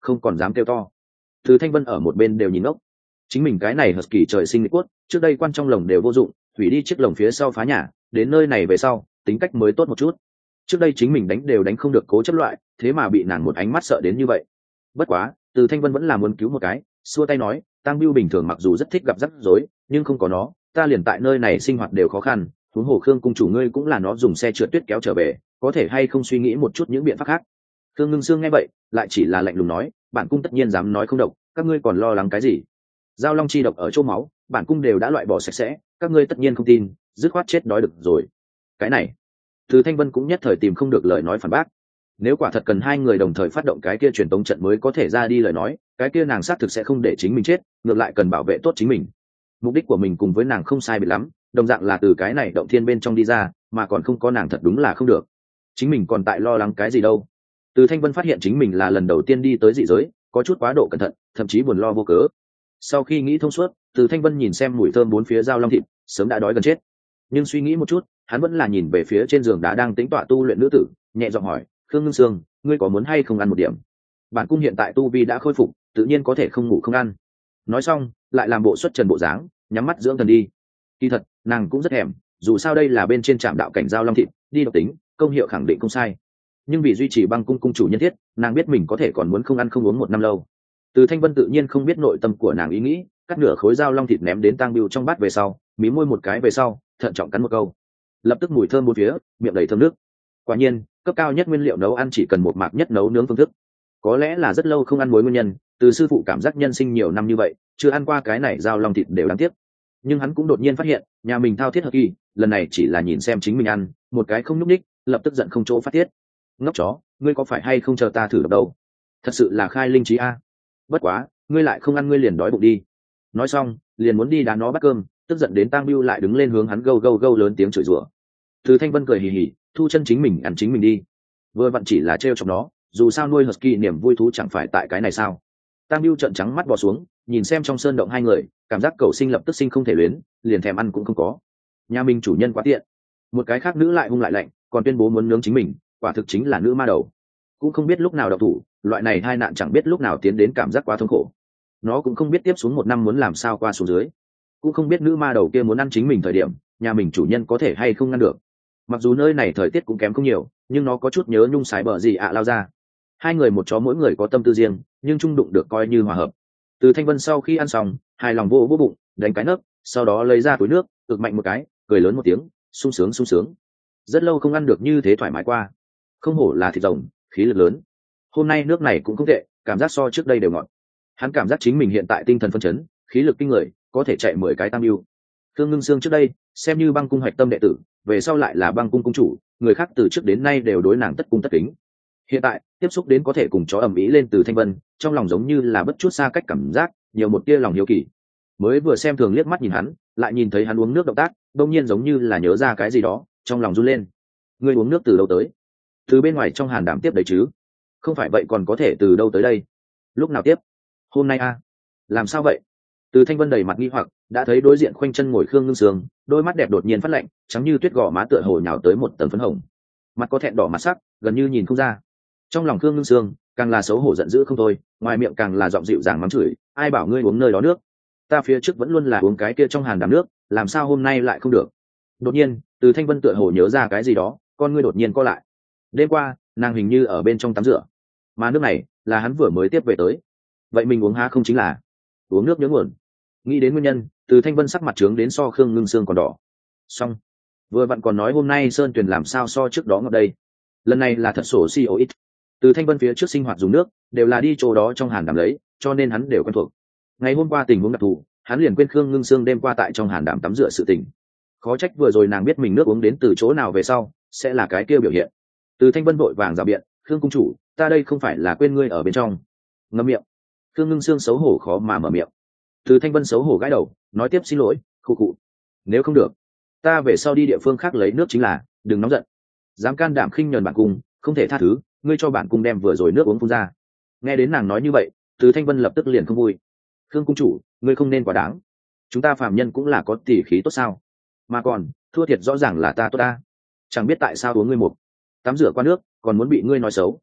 không còn dám kêu to. Từ Thanh Vân ở một bên đều nhìn ngốc. Chính mình cái này hợp kỳ trời sinh nghịch cốt, trước đây quan trong lồng đều vô dụng, hủy đi chiếc lồng phía sau phá nhà, đến nơi này về sau, tính cách mới tốt một chút. Trước đây chính mình đánh đều đánh không được cố chấp loại, thế mà bị nàng một ánh mắt sợ đến như vậy. Bất quá, Từ Thanh Vân vẫn là muốn cứu một cái, xua tay nói, Tang Bưu bình thường mặc dù rất thích gặp rắc rối, nhưng không có nó, ta liền tại nơi này sinh hoạt đều khó khăn, huống hồ Khương cung chủ ngươi cũng là nó dùng xe trượt tuyết kéo trở về, có thể hay không suy nghĩ một chút những biện pháp khác. Khương Ngưng Sương nghe vậy, lại chỉ là lạnh lùng nói, bản cung tất nhiên dám nói không độc, các ngươi còn lo lắng cái gì? Giao long chi độc ở chỗ máu, bản cung đều đã loại bỏ sạch sẽ, các ngươi tất nhiên không tin, dứt khoát chết đói được rồi. Cái này, Từ Thanh Vân cũng nhất thời tìm không được lời nói phản bác. Nếu quả thật cần hai người đồng thời phát động cái kia truyền tống trận mới có thể ra đi lời nói, cái kia nàng xác thực sẽ không để chính mình chết, ngược lại cần bảo vệ tốt chính mình. Mục đích của mình cùng với nàng không sai biệt lắm, đồng dạng là từ cái này động thiên bên trong đi ra, mà còn không có nàng thật đúng là không được. Chính mình còn tại lo lắng cái gì đâu? Từ Thanh Vân phát hiện chính mình là lần đầu tiên đi tới dị giới, có chút quá độ cẩn thận, thậm chí buồn lo vô cớ. Sau khi nghĩ thông suốt, Từ Thanh Vân nhìn xem mùi thơm bốn phía giao long thịt, sớm đã đói gần chết. Nhưng suy nghĩ một chút, hắn vẫn là nhìn về phía trên giường đá đang tĩnh tọa tu luyện nữ tử, nhẹ giọng hỏi, Khương Ngưng Sương, ngươi có muốn hay không ăn một điểm? Bản cung hiện tại tu vi đã khôi phục, tự nhiên có thể không ngủ không ăn. Nói xong, lại làm bộ xuất trần bộ dáng, nhắm mắt dưỡng thần đi. Kỳ thật, nàng cũng rất thèm, dù sao đây là bên trên trạm đạo cảnh giao long thịt, đi độc tính, công hiệu khẳng định không sai. Nhưng vì duy trì băng cung cung chủ nhân thiết, nàng biết mình có thể còn muốn không ăn không uống một năm lâu. Từ Thanh Vân tự nhiên không biết nội tâm của nàng ý nghĩ, cắt nửa khối dao long thịt ném đến Tang Bưu trong bát về sau, mí môi một cái về sau, thận trọng cắn một câu. Lập tức mùi thơm bốn phía, miệng đầy thơm nước. Quả nhiên, cấp cao nhất nguyên liệu nấu ăn chỉ cần một mạc nhất nấu nướng phương thức. Có lẽ là rất lâu không ăn muối nguyên nhân, từ sư phụ cảm giác nhân sinh nhiều năm như vậy, chưa ăn qua cái này dao long thịt đều đáng tiếc. Nhưng hắn cũng đột nhiên phát hiện, nhà mình thao thiết hợp kỳ, lần này chỉ là nhìn xem chính mình ăn, một cái không nhúc nhích, lập tức giận không chỗ phát tiết. Ngốc chó, ngươi có phải hay không chờ ta thử độc đâu? Thật sự là khai linh trí a. Bất quá, ngươi lại không ăn ngươi liền đói bụng đi. Nói xong, liền muốn đi đá nó bắt cơm, tức giận đến Tang Bưu lại đứng lên hướng hắn gâu gâu gâu lớn tiếng chửi rủa. Từ Thanh Vân cười hì hì, thu chân chính mình ăn chính mình đi. Vừa vặn chỉ là trêu chọc nó, dù sao nuôi husky niềm vui thú chẳng phải tại cái này sao? Tang Bưu trợn trắng mắt bò xuống, nhìn xem trong sơn động hai người, cảm giác cầu sinh lập tức sinh không thể luyến, liền thèm ăn cũng không có. Nhà mình chủ nhân quá tiện. Một cái khác nữ lại hung lại lạnh, còn tuyên bố muốn nướng chính mình, quả thực chính là nữ ma đầu. Cũng không biết lúc nào độc thủ, loại này hai nạn chẳng biết lúc nào tiến đến cảm giác quá thống khổ. Nó cũng không biết tiếp xuống một năm muốn làm sao qua xuống dưới, cũng không biết nữ ma đầu kia muốn ăn chính mình thời điểm, nhà mình chủ nhân có thể hay không ngăn được. Mặc dù nơi này thời tiết cũng kém không nhiều, nhưng nó có chút nhớ nhung sái bờ gì ạ lao ra. Hai người một chó mỗi người có tâm tư riêng, nhưng chung đụng được coi như hòa hợp. Từ Thanh Vân sau khi ăn xong, hài lòng vô vô bụng, đánh cái nấc, sau đó lấy ra túi nước, ực mạnh một cái, cười lớn một tiếng, sung sướng sung sướng. Rất lâu không ăn được như thế thoải mái qua. Không hổ là thịt rồng, khí lực lớn. Hôm nay nước này cũng không tệ, cảm giác so trước đây đều ngọt. Hắn cảm giác chính mình hiện tại tinh thần phấn chấn, khí lực kinh người, có thể chạy mười cái tam yêu. Khương Ngưng Sương trước đây xem như băng cung hoạch tâm đệ tử, về sau lại là băng cung cung chủ, người khác từ trước đến nay đều đối nàng tất cung tất kính. Hiện tại tiếp xúc đến có thể cùng chó ầm ĩ lên Từ Thanh Vân, trong lòng giống như là bất chút xa cách cảm giác, nhiều một tia lòng hiếu kỳ. Mới vừa xem thường liếc mắt nhìn hắn, lại nhìn thấy hắn uống nước động tác, đột nhiên giống như là nhớ ra cái gì đó, trong lòng run lên. Ngươi uống nước từ đâu tới? Từ bên ngoài trong hàn đảm tiếp đấy chứ? Không phải vậy còn có thể từ đâu tới đây? Lúc nào tiếp? Hôm nay a? À? Làm sao vậy? Từ Thanh Vân đầy mặt nghi hoặc, đã thấy đối diện khoanh chân ngồi Khương Ngưng Sương, đôi mắt đẹp đột nhiên phát lạnh, trắng như tuyết gò má tựa hồ nhào tới một tầng phấn hồng, mặt có thẹn đỏ mặt sắc, gần như nhìn không ra. Trong lòng Khương Ngưng Sương càng là xấu hổ giận dữ không thôi, ngoài miệng càng là giọng dịu dàng mắng chửi, ai bảo ngươi uống nơi đó nước? Ta phía trước vẫn luôn là uống cái kia trong hàn đàm nước, làm sao hôm nay lại không được? Đột nhiên, Từ Thanh Vân tựa hồ nhớ ra cái gì đó, con ngươi đột nhiên co lại. Đêm qua, nàng hình như ở bên trong tắm rửa, mà nước này là hắn vừa mới tiếp về tới. Vậy mình uống há không chính là uống nước nhớ nguồn? Nghĩ đến nguyên nhân, Từ Thanh Vân sắc mặt trướng đến so Khương Ngưng Sương còn đỏ. Xong, vừa vặn còn nói hôm nay sơn tuyền làm sao so trước đó ngọt đây. Lần này là thật sổ si ô ít. Từ Thanh Vân phía trước sinh hoạt dùng nước đều là đi chỗ đó trong hàn đàm lấy, cho nên hắn đều quen thuộc. Ngày hôm qua tình huống đặc thù, hắn liền quên Khương Ngưng Sương đêm qua tại trong hàn đàm tắm rửa sự tình. Khó trách vừa rồi nàng biết mình nước uống đến từ chỗ nào về sau sẽ là cái kia biểu hiện. Từ Thanh Vân vội vàng rào biện, Khương cung chủ, ta đây không phải là quên ngươi ở bên trong. Ngậm miệng. Khương Ngưng Sương xấu hổ khó mà mở miệng. Từ Thanh Vân xấu hổ gãi đầu, nói tiếp xin lỗi, khụ khụ. Nếu không được, ta về sau đi địa phương khác lấy nước chính là, đừng nóng giận. Dám can đảm khinh nhờn bản cung, không thể tha thứ, ngươi cho bản cung đem vừa rồi nước uống phun ra. Nghe đến nàng nói như vậy, Từ Thanh Vân lập tức liền không vui. Khương cung chủ, ngươi không nên quá đáng. Chúng ta phàm nhân cũng là có tỉ khí tốt sao? Mà còn, thua thiệt rõ ràng là ta tốt ta. Chẳng biết tại sao uống ngươi một tắm rửa qua nước, còn muốn bị ngươi nói xấu.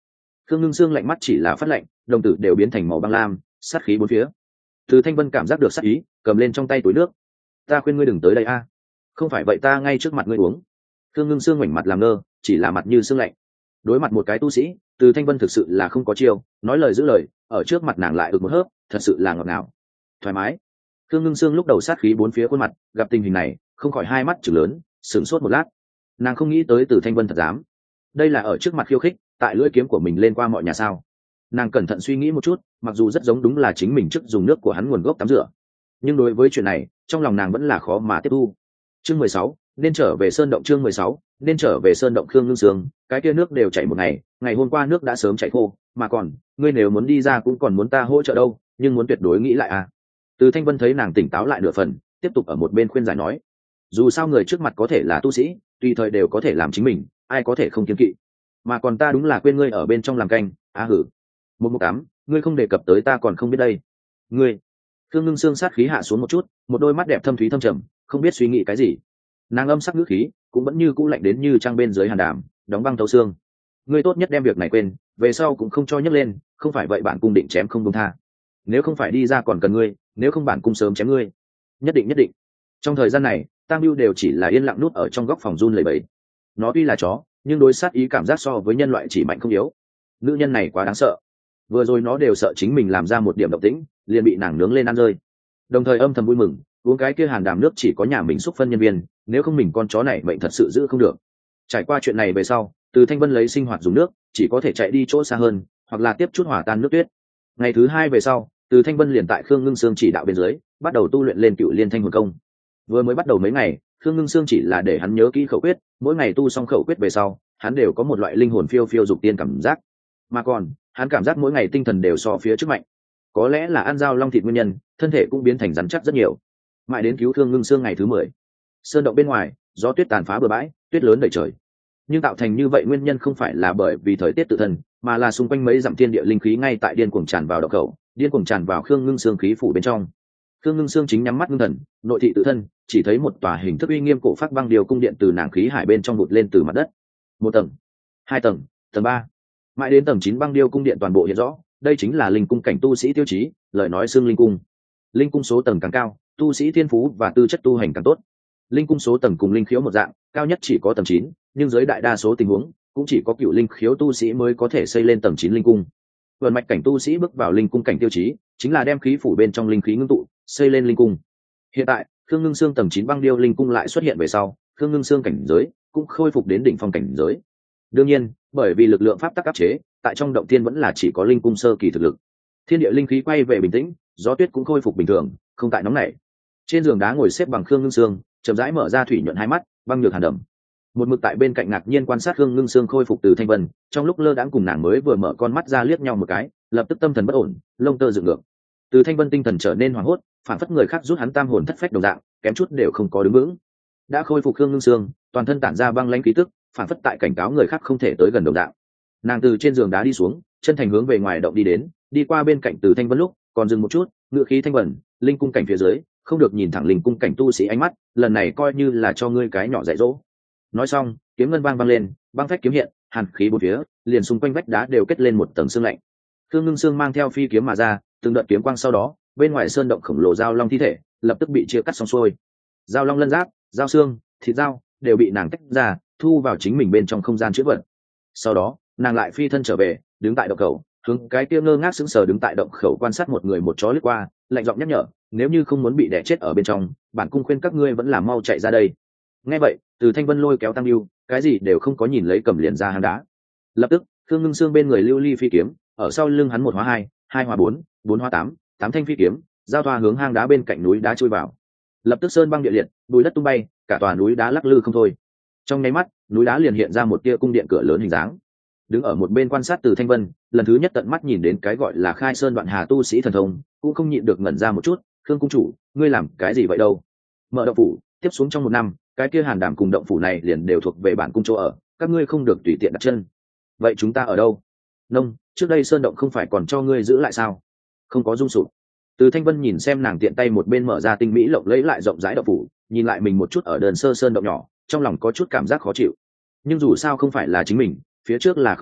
Khương Ngưng Sương lạnh mắt chỉ là phát lạnh, đồng tử đều biến thành màu băng lam, sát khí bốn phía. Từ Thanh Vân cảm giác được sát ý, cầm lên trong tay túi nước. Ta khuyên ngươi đừng tới đây a, không phải vậy ta ngay trước mặt ngươi uống. Khương Ngưng Sương ngoảnh mặt làm ngơ, chỉ là mặt như sương lạnh. Đối mặt một cái tu sĩ, Từ Thanh Vân thực sự là không có chiêu, nói lời giữ lời, ở trước mặt nàng lại ực một hớp, thật sự là ngọt ngào, thoải mái. Khương Ngưng Sương lúc đầu sát khí bốn phía khuôn mặt, gặp tình hình này, không khỏi hai mắt trừng lớn, sửng sốt một lát. Nàng không nghĩ tới Từ Thanh Vân thật dám. Đây là ở trước mặt khiêu khích, tại lưỡi kiếm của mình lên qua mọi nhà sao? Nàng cẩn thận suy nghĩ một chút, mặc dù rất giống đúng là chính mình trước dùng nước của hắn nguồn gốc tắm rửa, nhưng đối với chuyện này, trong lòng nàng vẫn là khó mà tiếp thu. Chương mười sáu, nên trở về sơn động. Chương mười sáu, nên trở về sơn động. Khương Ngưng Sương, cái kia nước đều chảy một ngày, ngày hôm qua nước đã sớm chảy khô, mà còn, ngươi nếu muốn đi ra cũng còn muốn ta hỗ trợ đâu, nhưng muốn tuyệt đối nghĩ lại à. Từ Thanh Vân thấy nàng tỉnh táo lại nửa phần, tiếp tục ở một bên khuyên giải nói, dù sao người trước mặt có thể là tu sĩ, tùy thời đều có thể làm chính mình, ai có thể không kiêng kỵ. Mà còn ta đúng là quên ngươi ở bên trong làm canh, á hử. Một một tám, ngươi không đề cập tới ta còn không biết đây. Ngươi. Khương Ngưng Sương sát khí hạ xuống một chút, một đôi mắt đẹp thâm thúy thâm trầm, không biết suy nghĩ cái gì. Nàng âm sắc ngữ khí cũng vẫn như cũ lạnh đến như trăng bên dưới hàn đàm, đóng băng thấu xương. Ngươi tốt nhất đem việc này quên, về sau cũng không cho nhắc lên, không phải vậy bản cung định chém không buông tha. Nếu không phải đi ra còn cần ngươi, nếu không bản cung sớm chém ngươi. Nhất định nhất định. Trong thời gian này, Tam Bưu đều chỉ là yên lặng nút ở trong góc phòng run lẩy bẩy. Nó tuy là chó, nhưng đối sát ý cảm giác so với nhân loại chỉ mạnh không yếu. Nữ nhân này quá đáng sợ. Vừa rồi nó đều sợ chính mình làm ra một điểm động tĩnh, liền bị nàng nướng lên ăn rơi. Đồng thời âm thầm vui mừng, uống cái kia hàn đàm nước chỉ có nhà mình xúc phân nhân viên, nếu không mình con chó này mệnh thật sự giữ không được. Trải qua chuyện này về sau, Từ Thanh Vân lấy sinh hoạt dùng nước, chỉ có thể chạy đi chỗ xa hơn, hoặc là tiếp chút hỏa tan nước tuyết. Ngày thứ hai về sau, Từ Thanh Vân liền tại Khương Ngưng Sương chỉ đạo bên dưới, bắt đầu tu luyện lên Cựu Liên Thanh Hồn Công. Vừa mới bắt đầu mấy ngày, Khương Ngưng Sương chỉ là để hắn nhớ kỹ khẩu quyết, mỗi ngày tu xong khẩu quyết về sau, hắn đều có một loại linh hồn phiêu phiêu dục tiên cảm giác. Mà còn, hắn cảm giác mỗi ngày tinh thần đều so phía trước mạnh. Có lẽ là ăn dao long thịt nguyên nhân, thân thể cũng biến thành rắn chắc rất nhiều. Mãi đến cứu Khương Ngưng Sương ngày thứ mười, sơn động bên ngoài, gió tuyết tàn phá bờ bãi, tuyết lớn đầy trời. Nhưng tạo thành như vậy nguyên nhân không phải là bởi vì thời tiết tự thân, mà là xung quanh mấy dặm thiên địa linh khí ngay tại điên cuồng tràn vào động khẩu, điên cuồng tràn vào Khương Ngưng Sương khí phủ bên trong. Khương Ngưng Sương chính nhắm mắt ngưng thần, nội thị tự thân, chỉ thấy một tòa hình thức uy nghiêm cổ phát băng điều cung điện từ nàng khí hải bên trong vụt lên từ mặt đất. Một tầng, hai tầng, tầng ba, mãi đến tầng chín băng điêu cung điện toàn bộ hiện rõ, đây chính là linh cung cảnh tu sĩ tiêu chí, lời nói xương linh cung. Linh cung số tầng càng cao, tu sĩ thiên phú và tư chất tu hành càng tốt. Linh cung số tầng cùng linh khiếu một dạng, cao nhất chỉ có tầng chín, nhưng dưới đại đa số tình huống, cũng chỉ có cựu linh khiếu tu sĩ mới có thể xây lên tầng chín linh cung. Vượn mạch cảnh tu sĩ bước vào linh cung cảnh tiêu chí, chính là đem khí phủ bên trong linh khí ngưng tụ, xây lên linh cung. Hiện tại, Khương Ngưng Sương tầng chín băng điêu linh cung lại xuất hiện về sau, Khương Ngưng Sương cảnh giới cũng khôi phục đến đỉnh phong cảnh giới. Đương nhiên, bởi vì lực lượng pháp tắc áp chế, tại trong động thiên vẫn là chỉ có linh cung sơ kỳ thực lực. Thiên địa linh khí quay về bình tĩnh, gió tuyết cũng khôi phục bình thường, không tại nóng nảy. Trên giường đá ngồi xếp bằng Khương Ngưng Sương, chậm rãi mở ra thủy nhuận hai mắt, băng nhược hàn đầm. Một mực tại bên cạnh ngạc nhiên quan sát Khương Ngưng Sương khôi phục từ Thanh Vân, trong lúc lơ đãng cùng nàng mới vừa mở con mắt ra liếc nhau một cái, lập tức tâm thần bất ổn, lông tơ dựng ngược. Từ Thanh Vân tinh thần trở nên hoảng hốt, phản phất người khác rút hắn tam hồn thất phách đồng dạng, kém chút đều không có đứng vững. Đã khôi phục Khương Ngưng Sương, toàn thân tản ra băng lãnh khí tức, phản phất tại cảnh cáo người khác không thể tới gần đồng dạng. Nàng từ trên giường đá đi xuống, chân thành hướng về ngoài động đi đến, đi qua bên cạnh Từ Thanh Vân lúc, còn dừng một chút, ngựa khí thanh vẩn, linh cung cảnh phía dưới, không được nhìn thẳng linh cung cảnh tu sĩ ánh mắt, lần này coi như là cho ngươi cái nhỏ dạy dỗ. Nói xong, kiếm ngân vang vang lên, băng phách kiếm hiện, hàn khí bốn phía, liền xung quanh vách đá đều kết lên một tầng sương lạnh. Khương Ngưng Sương mang theo phi kiếm mà ra, từng đợt kiếm quang sau đó, bên ngoài sơn động khổng lồ dao long thi thể, lập tức bị chia cắt xong xuôi. Dao long lân giáp, dao xương, thịt dao đều bị nàng tách ra, thu vào chính mình bên trong không gian chứa vật. Sau đó, nàng lại phi thân trở về, đứng tại động khẩu, hướng cái kia ngơ ngác sững sờ đứng tại động khẩu quan sát một người một chó lướt qua, lạnh giọng nhắc nhở, nếu như không muốn bị đẻ chết ở bên trong, bản cung khuyên các ngươi vẫn là mau chạy ra đây. Nghe vậy, Từ Thanh Vân lôi kéo Tam Lưu, cái gì đều không có nhìn lấy cầm liền ra hang đá. Lập tức, Khương Ngưng Sương bên người lưu ly phi kiếm, ở sau lưng hắn một hóa hai, hai hóa bốn, bốn hóa tám, tám thanh phi kiếm, giao thoa hướng hang đá bên cạnh núi đá chui vào. Lập tức sơn băng địa liệt, bùi đất tung bay, cả tòa núi đá lắc lư không thôi. Trong nháy mắt, núi đá liền hiện ra một tia cung điện cửa lớn hình dáng. Đứng ở một bên quan sát Từ Thanh Vân, lần thứ nhất tận mắt nhìn đến cái gọi là khai sơn đoạn hà tu sĩ thần thông, cũng không nhịn được ngẩn ra một chút. Khương cung chủ, ngươi làm cái gì vậy đâu? Mở động phủ, tiếp xuống trong một năm, cái kia hàn đảm cùng động phủ này liền đều thuộc về bản cung chỗ ở, các ngươi không được tùy tiện đặt chân. Vậy chúng ta ở đâu? Nông, trước đây sơn động không phải còn cho ngươi giữ lại sao? Không có dung sụp. Từ Thanh Vân nhìn xem nàng tiện tay một bên mở ra tinh mỹ lộng lẫy lại rộng rãi động phủ, nhìn lại mình một chút ở đơn sơ sơn động nhỏ, trong lòng có chút cảm giác khó chịu. Nhưng dù sao không phải là chính mình, phía trước là không thiện,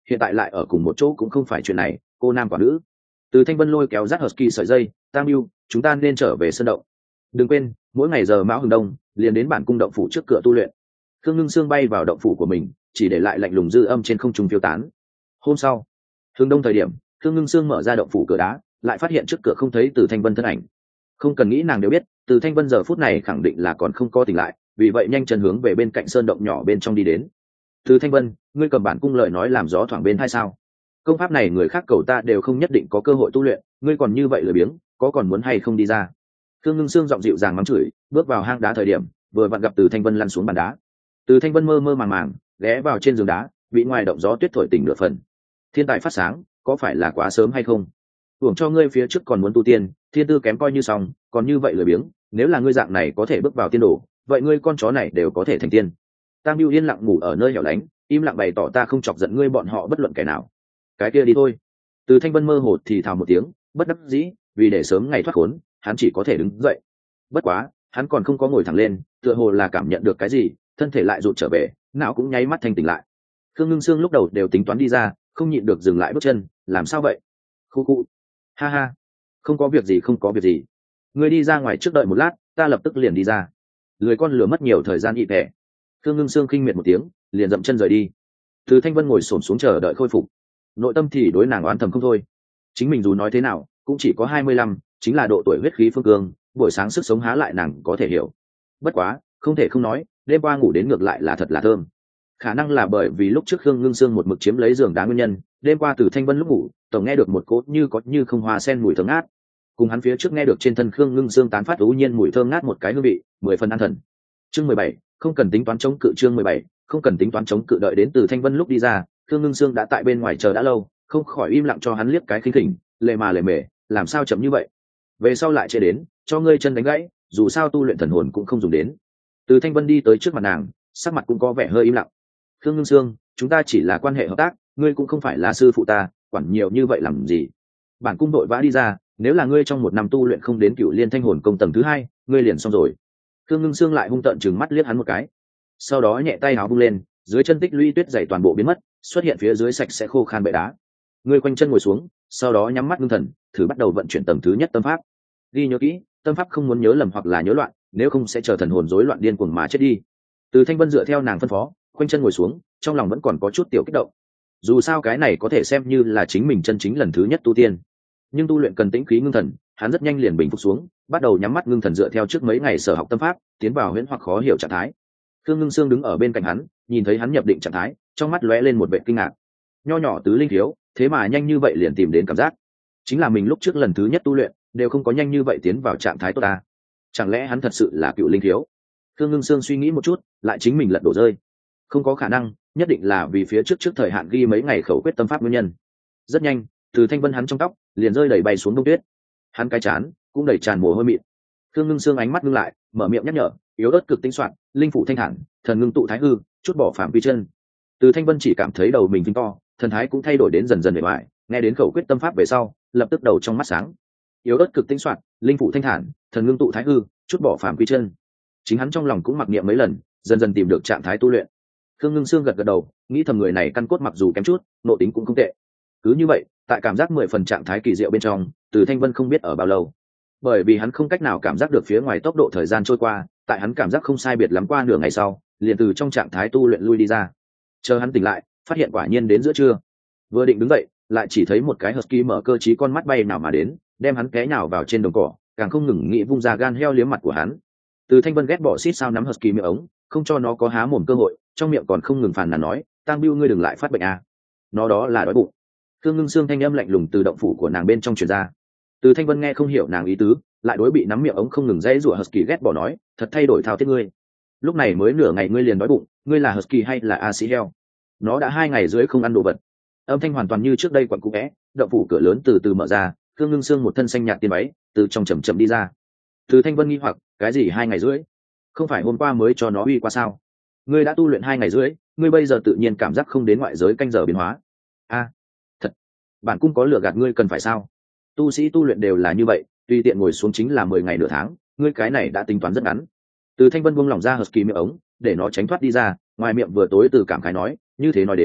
hiện tại lại ở cùng một chỗ cũng không phải chuyện này, cô nam quả nữ. Từ Thanh Vân lôi kéo dắt Husky sợi dây, Tam Bưu, chúng ta nên trở về sân động. Đừng quên, mỗi ngày giờ mão hừng đông, liền đến bản cung động phủ trước cửa tu luyện. Khương Ngưng Sương bay vào động phủ của mình, chỉ để lại lạnh lùng dư âm trên không trung phiêu tán. Hôm sau, hừng đông thời điểm, Khương Ngưng Sương mở ra động phủ cửa đá, lại phát hiện trước cửa không thấy Từ Thanh Vân thân ảnh. Không cần nghĩ nàng đều biết, Từ Thanh Vân giờ phút này khẳng định là còn không có tỉnh lại, vì vậy nhanh chân hướng về bên cạnh sơn động nhỏ bên trong đi đến. Từ Thanh Vân, ngươi cầm bản cung lời nói làm gió thoảng bên hay sao? Công pháp này người khác cầu ta đều không nhất định có cơ hội tu luyện, ngươi còn như vậy lười biếng, có còn muốn hay không đi ra? Khương Ngưng Sương giọng dịu dàng mắng chửi, bước vào hang đá thời điểm, vừa vặn gặp Từ Thanh Vân lăn xuống bàn đá. Từ Thanh Vân mơ mơ màng màng, ghé vào trên giường đá, bị ngoài động gió tuyết thổi tỉnh nửa phần. Thiên tài phát sáng, có phải là quá sớm hay không? Hưởng cho ngươi phía trước còn muốn tu tiên, thiên tư kém coi như xong, còn như vậy lười biếng, nếu là ngươi dạng này có thể bước vào tiên đồ, vậy ngươi con chó này đều có thể thành tiên. Tam Bưu yên lặng ngủ ở nơi hẻo lánh, im lặng bày tỏ ta không chọc giận ngươi bọn họ bất luận kẻ nào. Cái kia đi thôi. Từ Thanh Vân mơ hồ thì thào một tiếng, bất đắc dĩ, vì để sớm ngày thoát khốn, hắn chỉ có thể đứng dậy. Bất quá, hắn còn không có ngồi thẳng lên, tựa hồ là cảm nhận được cái gì, thân thể lại rụt trở về, não cũng nháy mắt thanh tỉnh lại. Khương Ngưng Sương lúc đầu đều tính toán đi ra, không nhịn được dừng lại bước chân, làm sao vậy? Khu khu. Ha ha. Không có việc gì, không có việc gì. Ngươi đi ra ngoài trước đợi một lát, ta lập tức liền đi ra. Lười con lừa mất nhiều thời gian ị tẻ. Khương Ngưng Sương khinh miệt một tiếng, liền dậm chân rời đi. Từ Thanh Vân ngồi xổm xuống chờ đợi khôi phục, nội tâm thì đối nàng oán thầm không thôi. Chính mình dù nói thế nào cũng chỉ có hai mươi lăm, chính là độ tuổi huyết khí phương cương, buổi sáng sức sống há lại nàng có thể hiểu. Bất quá, không thể không nói, đêm qua ngủ đến ngược lại là thật là thơm. Khả năng là bởi vì lúc trước Khương Ngưng Sương một mực chiếm lấy giường đá nguyên nhân, đêm qua Từ Thanh Vân lúc ngủ, tổng nghe được một cốt như có như không hoa sen mùi thơm ngát. Cùng hắn phía trước nghe được trên thân Khương Ngưng Sương tán phát ưu nhiên mùi thơm ngát một cái hương vị, mười phần an thần. Chương mười bảy, không cần tính toán chống cự chương mười bảy, không cần tính toán chống cự đợi đến Từ Thanh Vân lúc đi ra, Khương Ngưng Sương đã tại bên ngoài chờ đã lâu, không khỏi im lặng cho hắn liếc cái khinh khỉnh, lệ mà lệ mề, làm sao chậm như vậy? Về sau lại chạy đến, cho ngươi chân đánh gãy, dù sao tu luyện thần hồn cũng không dùng đến. Từ Thanh Vân đi tới trước mặt nàng, sắc mặt cũng có vẻ hơi im lặng. Khương Ngưng Sương, chúng ta chỉ là quan hệ hợp tác, ngươi cũng không phải là sư phụ ta, quản nhiều như vậy làm gì? Bản cung đội vã đi ra, nếu là ngươi trong một năm tu luyện không đến Cựu Liên Thanh Hồn công tầng thứ hai, ngươi liền xong rồi. Khương Ngưng Sương lại hung tợn chừng mắt liếc hắn một cái, sau đó nhẹ tay áo vung lên, dưới chân tích lũy tuyết dày toàn bộ biến mất, xuất hiện phía dưới sạch sẽ khô khan bệ đá. Ngươi quanh chân ngồi xuống, sau đó nhắm mắt ngưng thần, thử bắt đầu vận chuyển tầng thứ nhất tâm pháp. Ghi nhớ kỹ, tâm pháp không muốn nhớ lầm hoặc là nhớ loạn, nếu không sẽ chờ thần hồn rối loạn điên cuồng mà chết đi. Từ Thanh Vân dựa theo nàng phân phó, quanh chân ngồi xuống, trong lòng vẫn còn có chút tiểu kích động. Dù sao cái này có thể xem như là chính mình chân chính lần thứ nhất tu tiên, nhưng tu luyện cần tĩnh khí ngưng thần, hắn rất nhanh liền bình phục xuống, bắt đầu nhắm mắt ngưng thần dựa theo trước mấy ngày sở học tâm pháp, tiến vào huyễn hoặc khó hiểu trạng thái. Khương Ngưng Sương đứng ở bên cạnh hắn, nhìn thấy hắn nhập định trạng thái, trong mắt lóe lên một vẻ kinh ngạc. Nho nhỏ tứ linh thiếu, thế mà nhanh như vậy liền tìm đến cảm giác. Chính là mình lúc trước lần thứ nhất tu luyện, đều không có nhanh như vậy tiến vào trạng thái tốt ta. Chẳng lẽ hắn thật sự là cựu linh thiếu? Khương Ngưng Sương suy nghĩ một chút, lại chính mình lật đổ rơi. Không có khả năng, nhất định là vì phía trước trước thời hạn ghi mấy ngày khẩu quyết tâm pháp nguyên nhân. Rất nhanh, Từ Thanh Vân hắn trong tóc liền rơi đầy bay xuống đông tuyết. Hắn cái chán cũng đầy tràn mồ hôi mịn. Khương Ngưng Sương ánh mắt ngưng lại, mở miệng nhắc nhở, yếu ớt cực tinh soạn, linh phụ thanh thản, thần ngưng tụ thái hư, chút bỏ phạm vi chân. Từ Thanh Vân chỉ cảm thấy đầu mình phình to, thần thái cũng thay đổi đến dần dần bề ngoài, nghe đến khẩu quyết tâm pháp về sau, lập tức đầu trong mắt sáng. Yếu ớt cực tinh soạn, linh phụ thanh thản, thần ngưng tụ thái hư, chút bỏ phạm vi chân. Chính hắn trong lòng cũng mặc niệm mấy lần, dần dần tìm được trạng thái tu luyện. Khương Ngưng Sương gật gật đầu, nghĩ thầm người này căn cốt mặc dù kém chút, nội tính cũng không tệ. Cứ như vậy, tại cảm giác mười phần trạng thái kỳ diệu bên trong, Từ Thanh Vân không biết ở bao lâu, bởi vì hắn không cách nào cảm giác được phía ngoài tốc độ thời gian trôi qua, tại hắn cảm giác không sai biệt lắm qua nửa ngày sau, liền từ trong trạng thái tu luyện lui đi ra. Chờ hắn tỉnh lại, phát hiện quả nhiên đến giữa trưa. Vừa định đứng dậy, lại chỉ thấy một cái husky mở cơ trí con mắt bay nào mà đến, đem hắn té nhào vào trên đồng cỏ, càng không ngừng nghĩ vung ra gan heo liếm mặt của hắn. Từ Thanh Vân ghét bỏ xít sao nắm husky miệng ống, không cho nó có há mồm cơ hội, trong miệng còn không ngừng phàn nàn nói, Tang Bưu ngươi đừng lại phát bệnh à. Nó đó là đói bụng. Khương Ngưng Sương thanh âm lạnh lùng từ động phủ của nàng bên trong truyền ra. Từ Thanh Vân nghe không hiểu nàng ý tứ, lại đối bị nắm miệng ống không ngừng dãy rủa husky ghét bỏ nói, thật thay đổi thao thiết ngươi. Lúc này mới nửa ngày ngươi liền đói bụng, ngươi là husky hay là a sĩ heo? Nó đã hai ngày dưới không ăn đồ vật. Âm thanh hoàn toàn như trước đây quặn cũ vẽ, động phủ cửa lớn từ từ mở ra, Khương Ngưng Sương một thân xanh nhạt tiên váy, từ trong chậm chậm đi ra. Từ Thanh Vân nghi hoặc, cái gì hai ngày rưỡi? Không phải hôm qua mới cho nó uy qua sao? Ngươi đã tu luyện hai ngày rưỡi, ngươi bây giờ tự nhiên cảm giác không đến ngoại giới canh giờ biến hóa. A, à, thật, bản cung có lừa gạt ngươi cần phải sao? Tu sĩ tu luyện đều là như vậy, tùy tiện ngồi xuống chính là mười ngày nửa tháng, ngươi cái này đã tính toán rất ngắn. Từ Thanh Vân buông lỏng ra husky miệng ống, để nó tránh thoát đi ra, ngoài miệng vừa tối từ cảm khái nói, như thế nói đến,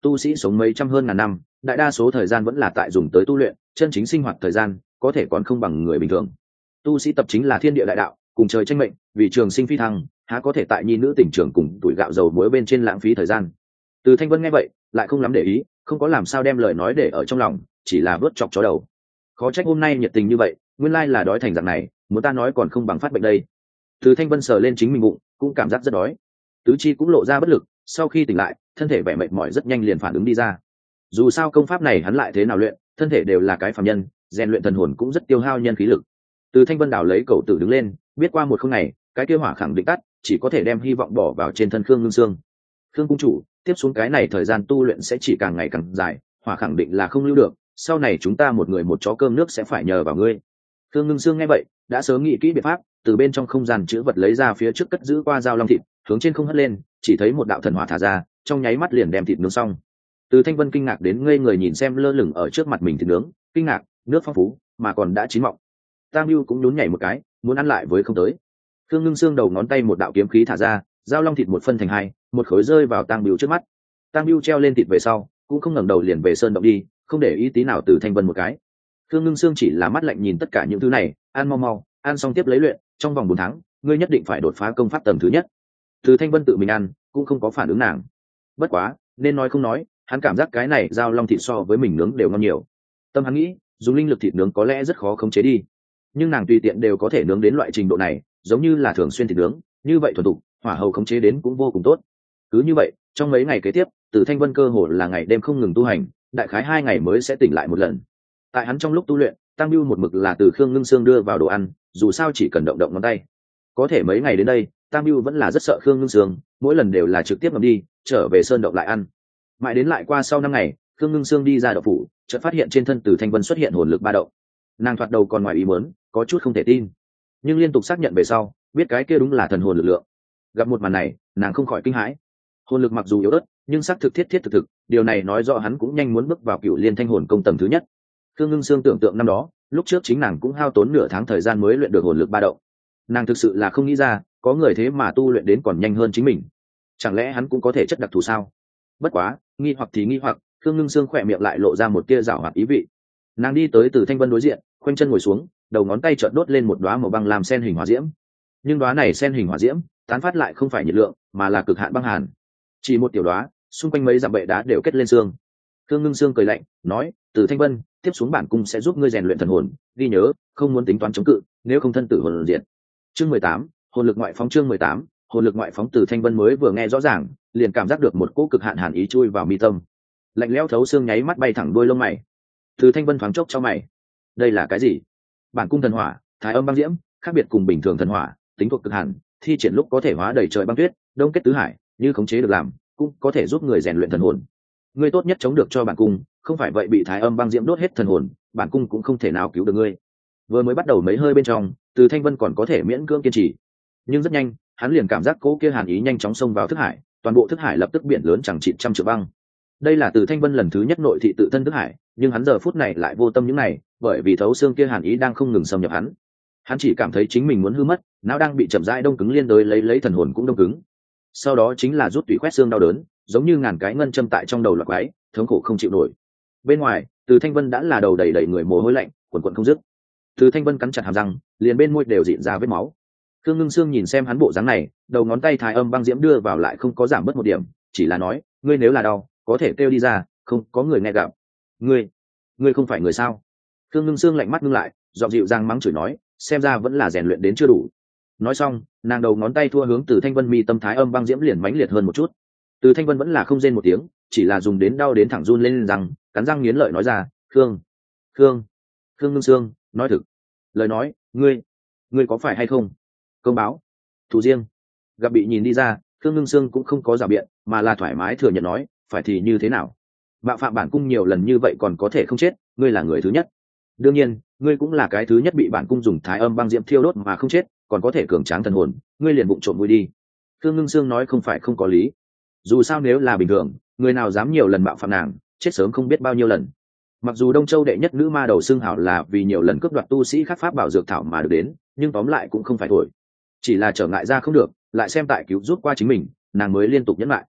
tu sĩ sống mấy trăm hơn ngàn năm, đại đa số thời gian vẫn là tại dùng tới tu luyện, chân chính sinh hoạt thời gian có thể còn không bằng người bình thường. Tu sĩ tập chính là thiên địa đại đạo, cùng trời tranh mệnh, vì trường sinh phi thăng, há có thể tại nhi nữ tình trường cùng tuổi gạo dầu muối bên trên lãng phí thời gian. Từ Thanh Vân nghe vậy, lại không lắm để ý, không có làm sao đem lời nói để ở trong lòng, chỉ là vớt chọc chó đầu. Khó trách hôm nay nhiệt tình như vậy, nguyên lai là đói thành dạng này, muốn ta nói còn không bằng phát bệnh đây. Từ Thanh Vân sờ lên chính mình bụng, cũng cảm giác rất đói. Tứ chi cũng lộ ra bất lực, sau khi tỉnh lại, thân thể vẻ mệt mỏi rất nhanh liền phản ứng đi ra. Dù sao công pháp này hắn lại thế nào luyện, thân thể đều là cái phàm nhân, rèn luyện thần hồn cũng rất tiêu hao nhân khí lực. Từ Thanh Vân đảo lấy cầu tử đứng lên, biết qua một không ngày, cái kia hỏa khẳng định tắt, chỉ có thể đem hy vọng bỏ vào trên thân Khương Ngưng Sương. Khương cung chủ, tiếp xuống cái này thời gian tu luyện sẽ chỉ càng ngày càng dài, hỏa khẳng định là không lưu được, sau này chúng ta một người một chó cơm nước sẽ phải nhờ vào ngươi. Khương Ngưng Sương nghe vậy, đã sớm nghĩ kỹ biện pháp, từ bên trong không gian chứa vật lấy ra phía trước cất giữ qua dao long thịt, hướng trên không hất lên, chỉ thấy một đạo thần hỏa thả ra, trong nháy mắt liền đem thịt nướng xong. Từ Thanh Vân kinh ngạc đến ngây người nhìn xem lơ lửng ở trước mặt mình thịt nướng, kinh ngạc, nước phong phú, mà còn đã chín mọng. Tam Bưu cũng nhún nhảy một cái, muốn ăn lại với không tới. Khương Ngưng Sương đầu ngón tay một đạo kiếm khí thả ra, dao long thịt một phân thành hai, một khối rơi vào Tam Bưu trước mắt. Tam Bưu treo lên thịt về sau, cũng không ngẩng đầu liền về sơn động đi, không để ý tí nào Từ Thanh Vân một cái. Khương Ngưng Sương chỉ là mắt lạnh nhìn tất cả những thứ này, ăn mau mau, ăn xong tiếp lấy luyện, trong vòng bốn tháng, ngươi nhất định phải đột phá công pháp tầng thứ nhất. Từ Thanh Vân tự mình ăn, cũng không có phản ứng nàng. Bất quá, nên nói không nói, hắn cảm giác cái này dao long thịt so với mình nướng đều ngon nhiều. Tâm hắn nghĩ, dùng linh lực thịt nướng có lẽ rất khó khống chế đi, nhưng nàng tùy tiện đều có thể nướng đến loại trình độ này, giống như là thường xuyên thịt nướng, như vậy thuần thục, hỏa hầu khống chế đến cũng vô cùng tốt. Cứ như vậy, trong mấy ngày kế tiếp, Từ Thanh Vân cơ hồ là ngày đêm không ngừng tu hành, đại khái hai ngày mới sẽ tỉnh lại một lần. Tại hắn trong lúc tu luyện, Tam Bưu một mực là từ Khương Ngưng Sương đưa vào đồ ăn, dù sao chỉ cần động động ngón tay. Có thể mấy ngày đến đây, Tam Bưu vẫn là rất sợ Khương Ngưng Sương, mỗi lần đều là trực tiếp ngậm đi, trở về sơn động lại ăn. Mãi đến lại qua sau năm ngày, Khương Ngưng Sương đi ra động phủ, chợt phát hiện trên thân Từ Thanh Vân xuất hiện hồn lực ba động. Nàng thoạt đầu còn ngoài ý muốn, có chút không thể tin, nhưng liên tục xác nhận về sau, biết cái kia đúng là thần hồn lực lượng. Gặp một màn này, nàng không khỏi kinh hãi. Hồn lực mặc dù yếu ớt, nhưng xác thực thiết thiết thực thực, điều này nói rõ hắn cũng nhanh muốn bước vào Cửu Liên Thanh Hồn công tầng thứ nhất. Khương Ngưng Sương tưởng tượng năm đó, lúc trước chính nàng cũng hao tốn nửa tháng thời gian mới luyện được hồn lực ba động. Nàng thực sự là không nghĩ ra, có người thế mà tu luyện đến còn nhanh hơn chính mình. Chẳng lẽ hắn cũng có thể chất đặc thù sao? Bất quá, nghi hoặc thì nghi hoặc, Khương Ngưng Sương khỏe miệng lại lộ ra một tia giảo hoạt ý vị. Nàng đi tới Từ Thanh Vân đối diện, khoanh chân ngồi xuống, đầu ngón tay chợt đốt lên một đóa màu băng làm sen hình hỏa diễm. Nhưng đóa này sen hình hỏa diễm, tán phát lại không phải nhiệt lượng, mà là cực hạn băng hàn. Chỉ một tiểu đóa, xung quanh mấy dặm bệ đá đều kết lên xương. Khương Ngưng Sương cười lạnh, nói: "Từ Thanh Vân, tiếp xuống bản cung sẽ giúp ngươi rèn luyện thần hồn, ghi nhớ, không muốn tính toán chống cự, nếu không thân tử hồn diệt." Chương mười tám, hồn lực ngoại phóng. Chương mười tám, hồn lực ngoại phóng. Từ Thanh Vân mới vừa nghe rõ ràng, liền cảm giác được một cỗ cực hạn hàn ý chui vào mi tâm, lạnh lẽo thấu xương nháy mắt bay thẳng đuôi lông mày. Từ Thanh Vân thoáng chốc cho mày, đây là cái gì? Bản cung thần hỏa, thái âm băng diễm, khác biệt cùng bình thường thần hỏa, tính thuộc cực hàn, thi triển lúc có thể hóa đầy trời băng tuyết, đông kết tứ hải, như khống chế được làm, cũng có thể giúp người rèn luyện thần hồn. Ngươi tốt nhất chống được cho bản cung, không phải vậy bị thái âm băng diễm đốt hết thần hồn, bản cung cũng không thể nào cứu được ngươi. Vừa mới bắt đầu mấy hơi bên trong, Từ Thanh Vân còn có thể miễn cưỡng kiên trì, nhưng rất nhanh, hắn liền cảm giác cỗ kia hàn ý nhanh chóng xông vào thức hải, toàn bộ thức hải lập tức biển lớn chẳng chịt trăm triệu băng. Đây là Từ Thanh Vân lần thứ nhất nội thị tự thân thức hải, nhưng hắn giờ phút này lại vô tâm những này, bởi vì thấu xương kia hàn ý đang không ngừng xâm nhập hắn. Hắn chỉ cảm thấy chính mình muốn hư mất, não đang bị chậm rãi đông cứng, liên đối lấy lấy thần hồn cũng đông cứng. Sau đó chính là rút tủy quét xương đau đớn, giống như ngàn cái ngân châm tại trong đầu loạt quái, thống khổ không chịu nổi. Bên ngoài, Từ Thanh Vân đã là đầu đầy đầy người mồ hôi lạnh, quần quần không dứt. Từ Thanh Vân cắn chặt hàm răng, liền bên môi đều rịn ra vết máu. Khương Ngưng Sương nhìn xem hắn bộ dáng này, đầu ngón tay thái âm băng diễm đưa vào lại không có giảm bớt một điểm, chỉ là nói: "Ngươi nếu là đau, có thể kêu đi ra, không có người nghe gặp." "Ngươi, ngươi không phải người sao?" Khương Ngưng Sương lạnh mắt ngưng lại, giọng dịu dàng mắng chửi nói: "Xem ra vẫn là rèn luyện đến chưa đủ." Nói xong, nàng đầu ngón tay thua hướng Từ Thanh Vân mi tâm thái âm băng diễm liền mãnh liệt hơn một chút. Từ Thanh Vân vẫn là không rên một tiếng, chỉ là dùng đến đau đến thẳng run lên răng, cắn răng nghiến lợi nói ra: "Khương, Khương, Khương Ngưng Sương, nói thực, lời nói, ngươi, ngươi có phải hay không? Công báo, thù riêng." Gặp bị nhìn đi ra, Khương Ngưng Sương cũng không có rào biện, mà là thoải mái thừa nhận nói: "Phải thì như thế nào? Mạo phạm bản cung nhiều lần như vậy còn có thể không chết, ngươi là người thứ nhất. Đương nhiên, ngươi cũng là cái thứ nhất bị bản cung dùng thái âm băng diễm thiêu đốt mà không chết, còn có thể cường tráng thần hồn, ngươi liền bụng trộm vui đi." Khương Ngưng Sương nói không phải không có lý. Dù sao nếu là bình thường, người nào dám nhiều lần mạo phạm nàng, chết sớm không biết bao nhiêu lần. Mặc dù Đông Châu đệ nhất nữ ma đầu xưng hảo là vì nhiều lần cướp đoạt tu sĩ khác pháp bảo dược thảo mà được đến, nhưng tóm lại cũng không phải thổi. Chỉ là trở ngại ra không được, lại xem tại cứu giúp qua chính mình, nàng mới liên tục nhẫn lại.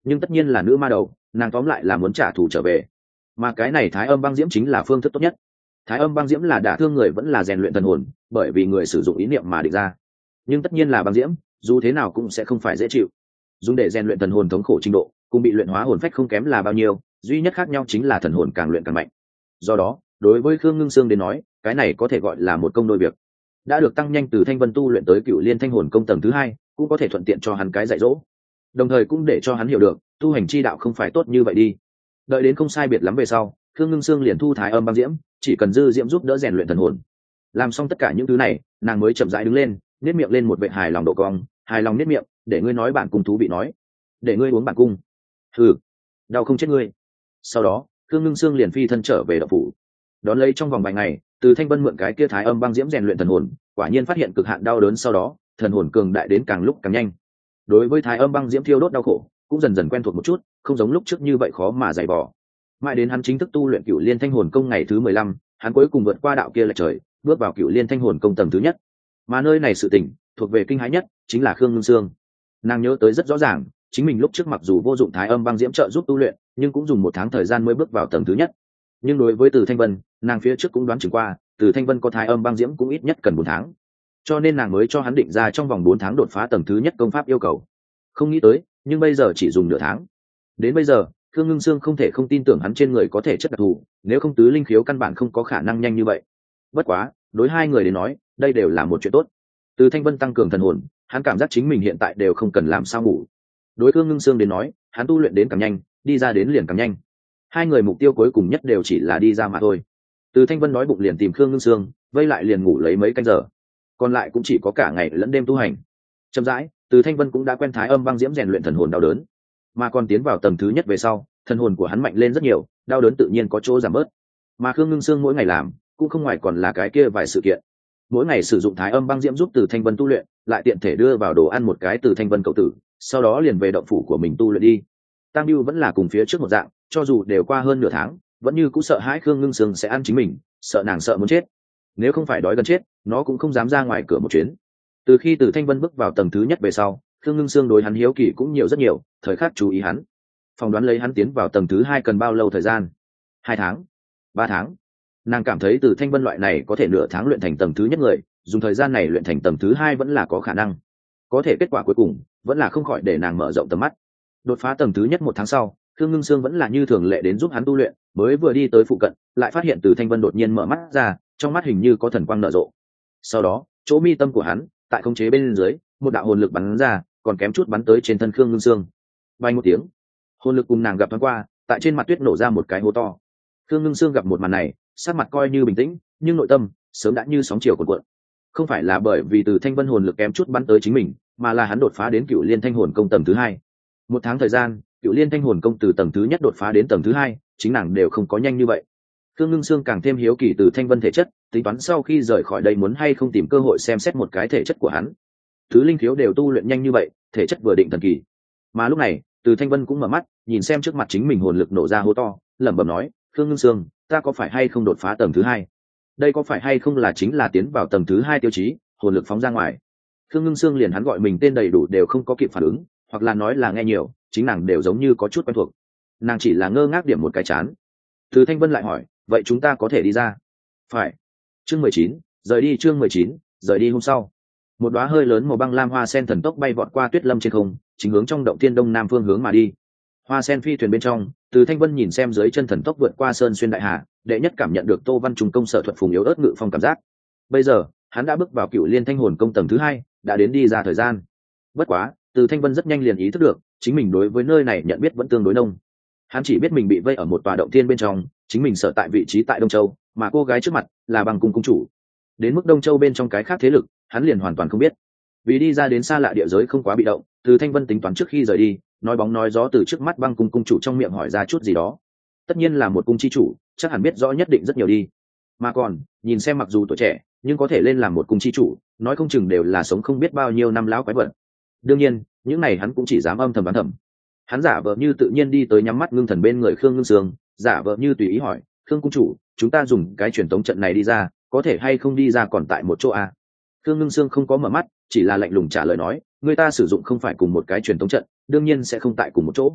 nhưng tất nhiên là nữ ma đầu, nàng tóm lại là muốn trả thù trở về. Mà cái này Thái Âm băng diễm chính là phương thức tốt nhất. Thái Âm băng diễm là đả thương người vẫn là rèn luyện thần hồn, bởi vì người sử dụng ý niệm mà định ra. Nhưng tất nhiên là băng diễm, dù thế nào cũng sẽ không phải dễ chịu. Dùng để rèn luyện thần hồn thống khổ trình độ, cùng bị luyện hóa hồn phách không kém là bao nhiêu, duy nhất khác nhau chính là thần hồn càng luyện càng mạnh. Do đó, đối với Khương Ngưng Sương đến nói, cái này có thể gọi là một công đôi việc. Đã được tăng nhanh từ Thanh Vân tu luyện tới Cựu Liên Thanh Hồn công tầng thứ hai, cũng có thể thuận tiện cho hắn cái dạy dỗ. Đồng thời cũng để cho hắn hiểu được, tu hành chi đạo không phải tốt như vậy đi. Đợi đến không sai biệt lắm về sau, Khương Ngưng Sương liền thu Thái Âm băng diễm, chỉ cần dư diễm giúp đỡ rèn luyện thần hồn. Làm xong tất cả những thứ này, nàng mới chậm rãi đứng lên, nhếch miệng lên một vệt hài lòng độ cong, hài lòng nhếch miệng, để ngươi nói bản cung thú bị nói, để ngươi uống bản cung. Hừ, đau không chết ngươi. Sau đó, Khương Ngưng Sương liền phi thân trở về đạo phủ. Đón lấy trong vòng vài ngày, từ Thanh Vân mượn cái kia Thái Âm băng diễm rèn luyện thần hồn, quả nhiên phát hiện cực hạn đau đớn, sau đó, thần hồn cường đại đến càng lúc càng nhanh. Đối với Thái Âm băng diễm thiêu đốt đau khổ, cũng dần dần quen thuộc một chút, không giống lúc trước như vậy khó mà dày vò. Mãi đến hắn chính thức tu luyện Cựu Liên Thanh Hồn công ngày thứ mười lăm, hắn cuối cùng vượt qua đạo kia lệch trời, bước vào Cựu Liên Thanh Hồn công tầng thứ nhất. Mà nơi này sự tình thuộc về kinh hãi nhất chính là Khương Ngưng Sương. Nàng nhớ tới rất rõ ràng, chính mình lúc trước mặc dù vô dụng Thái Âm băng diễm trợ giúp tu luyện, nhưng cũng dùng một tháng thời gian mới bước vào tầng thứ nhất. Nhưng đối với Từ Thanh Vân, nàng phía trước cũng đoán chừng qua, Từ Thanh Vân có Thái Âm băng diễm cũng ít nhất cần bốn tháng, cho nên nàng mới cho hắn định ra trong vòng bốn tháng đột phá tầng thứ nhất công pháp yêu cầu. Không nghĩ tới, nhưng bây giờ chỉ dùng nửa tháng. Đến bây giờ, Khương Ngưng Sương không thể không tin tưởng hắn trên người có thể chất đặc thù, nếu không tứ linh khiếu căn bản không có khả năng nhanh như vậy. Bất quá, đối hai người đến nói, đây đều là một chuyện tốt. Từ Thanh Vân tăng cường thần hồn, hắn cảm giác chính mình hiện tại đều không cần làm sao ngủ. Đối Khương Ngưng Sương đến nói, hắn tu luyện đến càng nhanh, đi ra đến liền càng nhanh. Hai người mục tiêu cuối cùng nhất đều chỉ là đi ra mà thôi. Từ Thanh Vân nói bụng liền tìm Khương Ngưng Sương, vây lại liền ngủ lấy mấy canh giờ, còn lại cũng chỉ có cả ngày lẫn đêm tu hành. Chậm rãi, Từ Thanh Vân cũng đã quen Thái Âm băng diễm rèn luyện thần hồn đau đớn, mà còn tiến vào tầng thứ nhất về sau, thần hồn của hắn mạnh lên rất nhiều, đau đớn tự nhiên có chỗ giảm bớt. Mà Khương Ngưng Sương mỗi ngày làm, cũng không ngoài còn là cái kia vài sự kiện. Mỗi ngày sử dụng Thái Âm băng diễm giúp Từ Thanh Vân tu luyện, lại tiện thể đưa vào đồ ăn một cái Từ Thanh Vân cậu tử, sau đó liền về động phủ của mình tu luyện đi. Tam Bưu vẫn là cùng phía trước một dạng, cho dù đều qua hơn nửa tháng, vẫn như cũng sợ hãi Khương Ngưng Sương sẽ ăn chính mình, sợ nàng sợ muốn chết. Nếu không phải đói gần chết, nó cũng không dám ra ngoài cửa một chuyến. Từ khi Từ Thanh Vân bước vào tầng thứ nhất về sau, Khương Ngưng Sương đối hắn hiếu kỳ cũng nhiều rất nhiều, thời khắc chú ý hắn. Phỏng đoán lấy hắn tiến vào tầng thứ hai cần bao lâu thời gian? Hai tháng, ba tháng. Nàng cảm thấy Từ Thanh Vân loại này có thể nửa tháng luyện thành tầng thứ nhất người, dùng thời gian này luyện thành tầng thứ hai vẫn là có khả năng. Có thể kết quả cuối cùng vẫn là không khỏi để nàng mở rộng tầm mắt. Đột phá tầng thứ nhất một tháng sau, Khương Ngưng Sương vẫn là như thường lệ đến giúp hắn tu luyện, mới vừa đi tới phụ cận, lại phát hiện Từ Thanh Vân đột nhiên mở mắt ra, trong mắt hình như có thần quang nở rộ. Sau đó, chỗ mi tâm của hắn, tại khống chế bên dưới, một đạo hồn lực bắn ra, còn kém chút bắn tới trên thân Khương Ngưng Sương. Vang một tiếng, hồn lực cùng nàng gặp thoáng qua, tại trên mặt tuyết nổ ra một cái hố to. Khương Ngưng Sương gặp một màn này, sắc mặt coi như bình tĩnh, nhưng nội tâm sớm đã như sóng chiều cuộn cuộn. Không phải là bởi vì Từ Thanh Vân hồn lực kém chút bắn tới chính mình, mà là hắn đột phá đến Cựu Liên Thanh Hồn công tầng thứ hai. Một tháng thời gian, Cựu Liên Thanh Hồn công từ tầng thứ nhất đột phá đến tầng thứ hai, chính nàng đều không có nhanh như vậy. Khương Ngưng Sương càng thêm hiếu kỳ Từ Thanh Vân thể chất, tính toán sau khi rời khỏi đây muốn hay không tìm cơ hội xem xét một cái thể chất của hắn. Tứ linh khiếu đều tu luyện nhanh như vậy, thể chất vừa định thần kỳ. Mà lúc này, Từ Thanh Vân cũng mở mắt, nhìn xem trước mặt chính mình hồn lực nổ ra hố to, lẩm bẩm nói, Khương Ngưng Sương, ta có phải hay không đột phá tầng thứ hai? Đây có phải hay không là chính là tiến vào tầng thứ hai tiêu chí, hồn lực phóng ra ngoài? Khương Ngưng Sương liền hắn gọi mình tên đầy đủ đều không có kịp phản ứng, hoặc là nói là nghe nhiều, chính nàng đều giống như có chút quen thuộc. Nàng chỉ là ngơ ngác điểm một cái chán. Từ Thanh Vân lại hỏi, vậy chúng ta có thể đi ra? Phải. Chương mười chín, rời đi. Chương mười chín, rời đi hôm sau. Một đóa hơi lớn màu băng lam hoa sen thần tốc bay vọt qua tuyết lâm trên không, chính hướng trong động thiên đông nam phương hướng mà đi. Hoa sen phi thuyền bên trong, Từ Thanh Vân nhìn xem dưới chân thần tốc vượt qua sơn xuyên đại hà, đệ nhất cảm nhận được Tô Văn trùng công sở thuật phùng yếu ớt ngự phong cảm giác. Bây giờ, hắn đã bước vào Cựu Liên Thanh Hồn công tầng thứ hai, đã đến đi ra thời gian. Bất quá, Từ Thanh Vân rất nhanh liền ý thức được, chính mình đối với nơi này nhận biết vẫn tương đối nông. Hắn chỉ biết mình bị vây ở một tòa động thiên bên trong, chính mình sở tại vị trí tại Đông Châu, mà cô gái trước mặt là Băng Cung cung chủ. Đến mức Đông Châu bên trong cái khác thế lực, hắn liền hoàn toàn không biết. Vì đi ra đến xa lạ địa giới không quá bị động, Từ Thanh Vân tính toán trước khi rời đi, nói bóng nói gió từ trước mắt Băng Cung cung chủ trong miệng hỏi ra chút gì đó. Tất nhiên là một cung chi chủ, chắc hẳn biết rõ nhất định rất nhiều đi. Mà còn, nhìn xem mặc dù tuổi trẻ, nhưng có thể lên làm một cung chi chủ, nói không chừng đều là sống không biết bao nhiêu năm lão quái vật. Đương nhiên, những này hắn cũng chỉ dám âm thầm đoán thầm. Hắn giả vờ như tự nhiên đi tới nhắm mắt ngưng thần bên người Khương Ngưng Sương, giả vờ như tùy ý hỏi, Khương cung chủ, chúng ta dùng cái truyền tống trận này đi ra, có thể hay không đi ra còn tại một chỗ à? Khương Ngưng Sương không có mở mắt, chỉ là lạnh lùng trả lời nói, người ta sử dụng không phải cùng một cái truyền tống trận, đương nhiên sẽ không tại cùng một chỗ.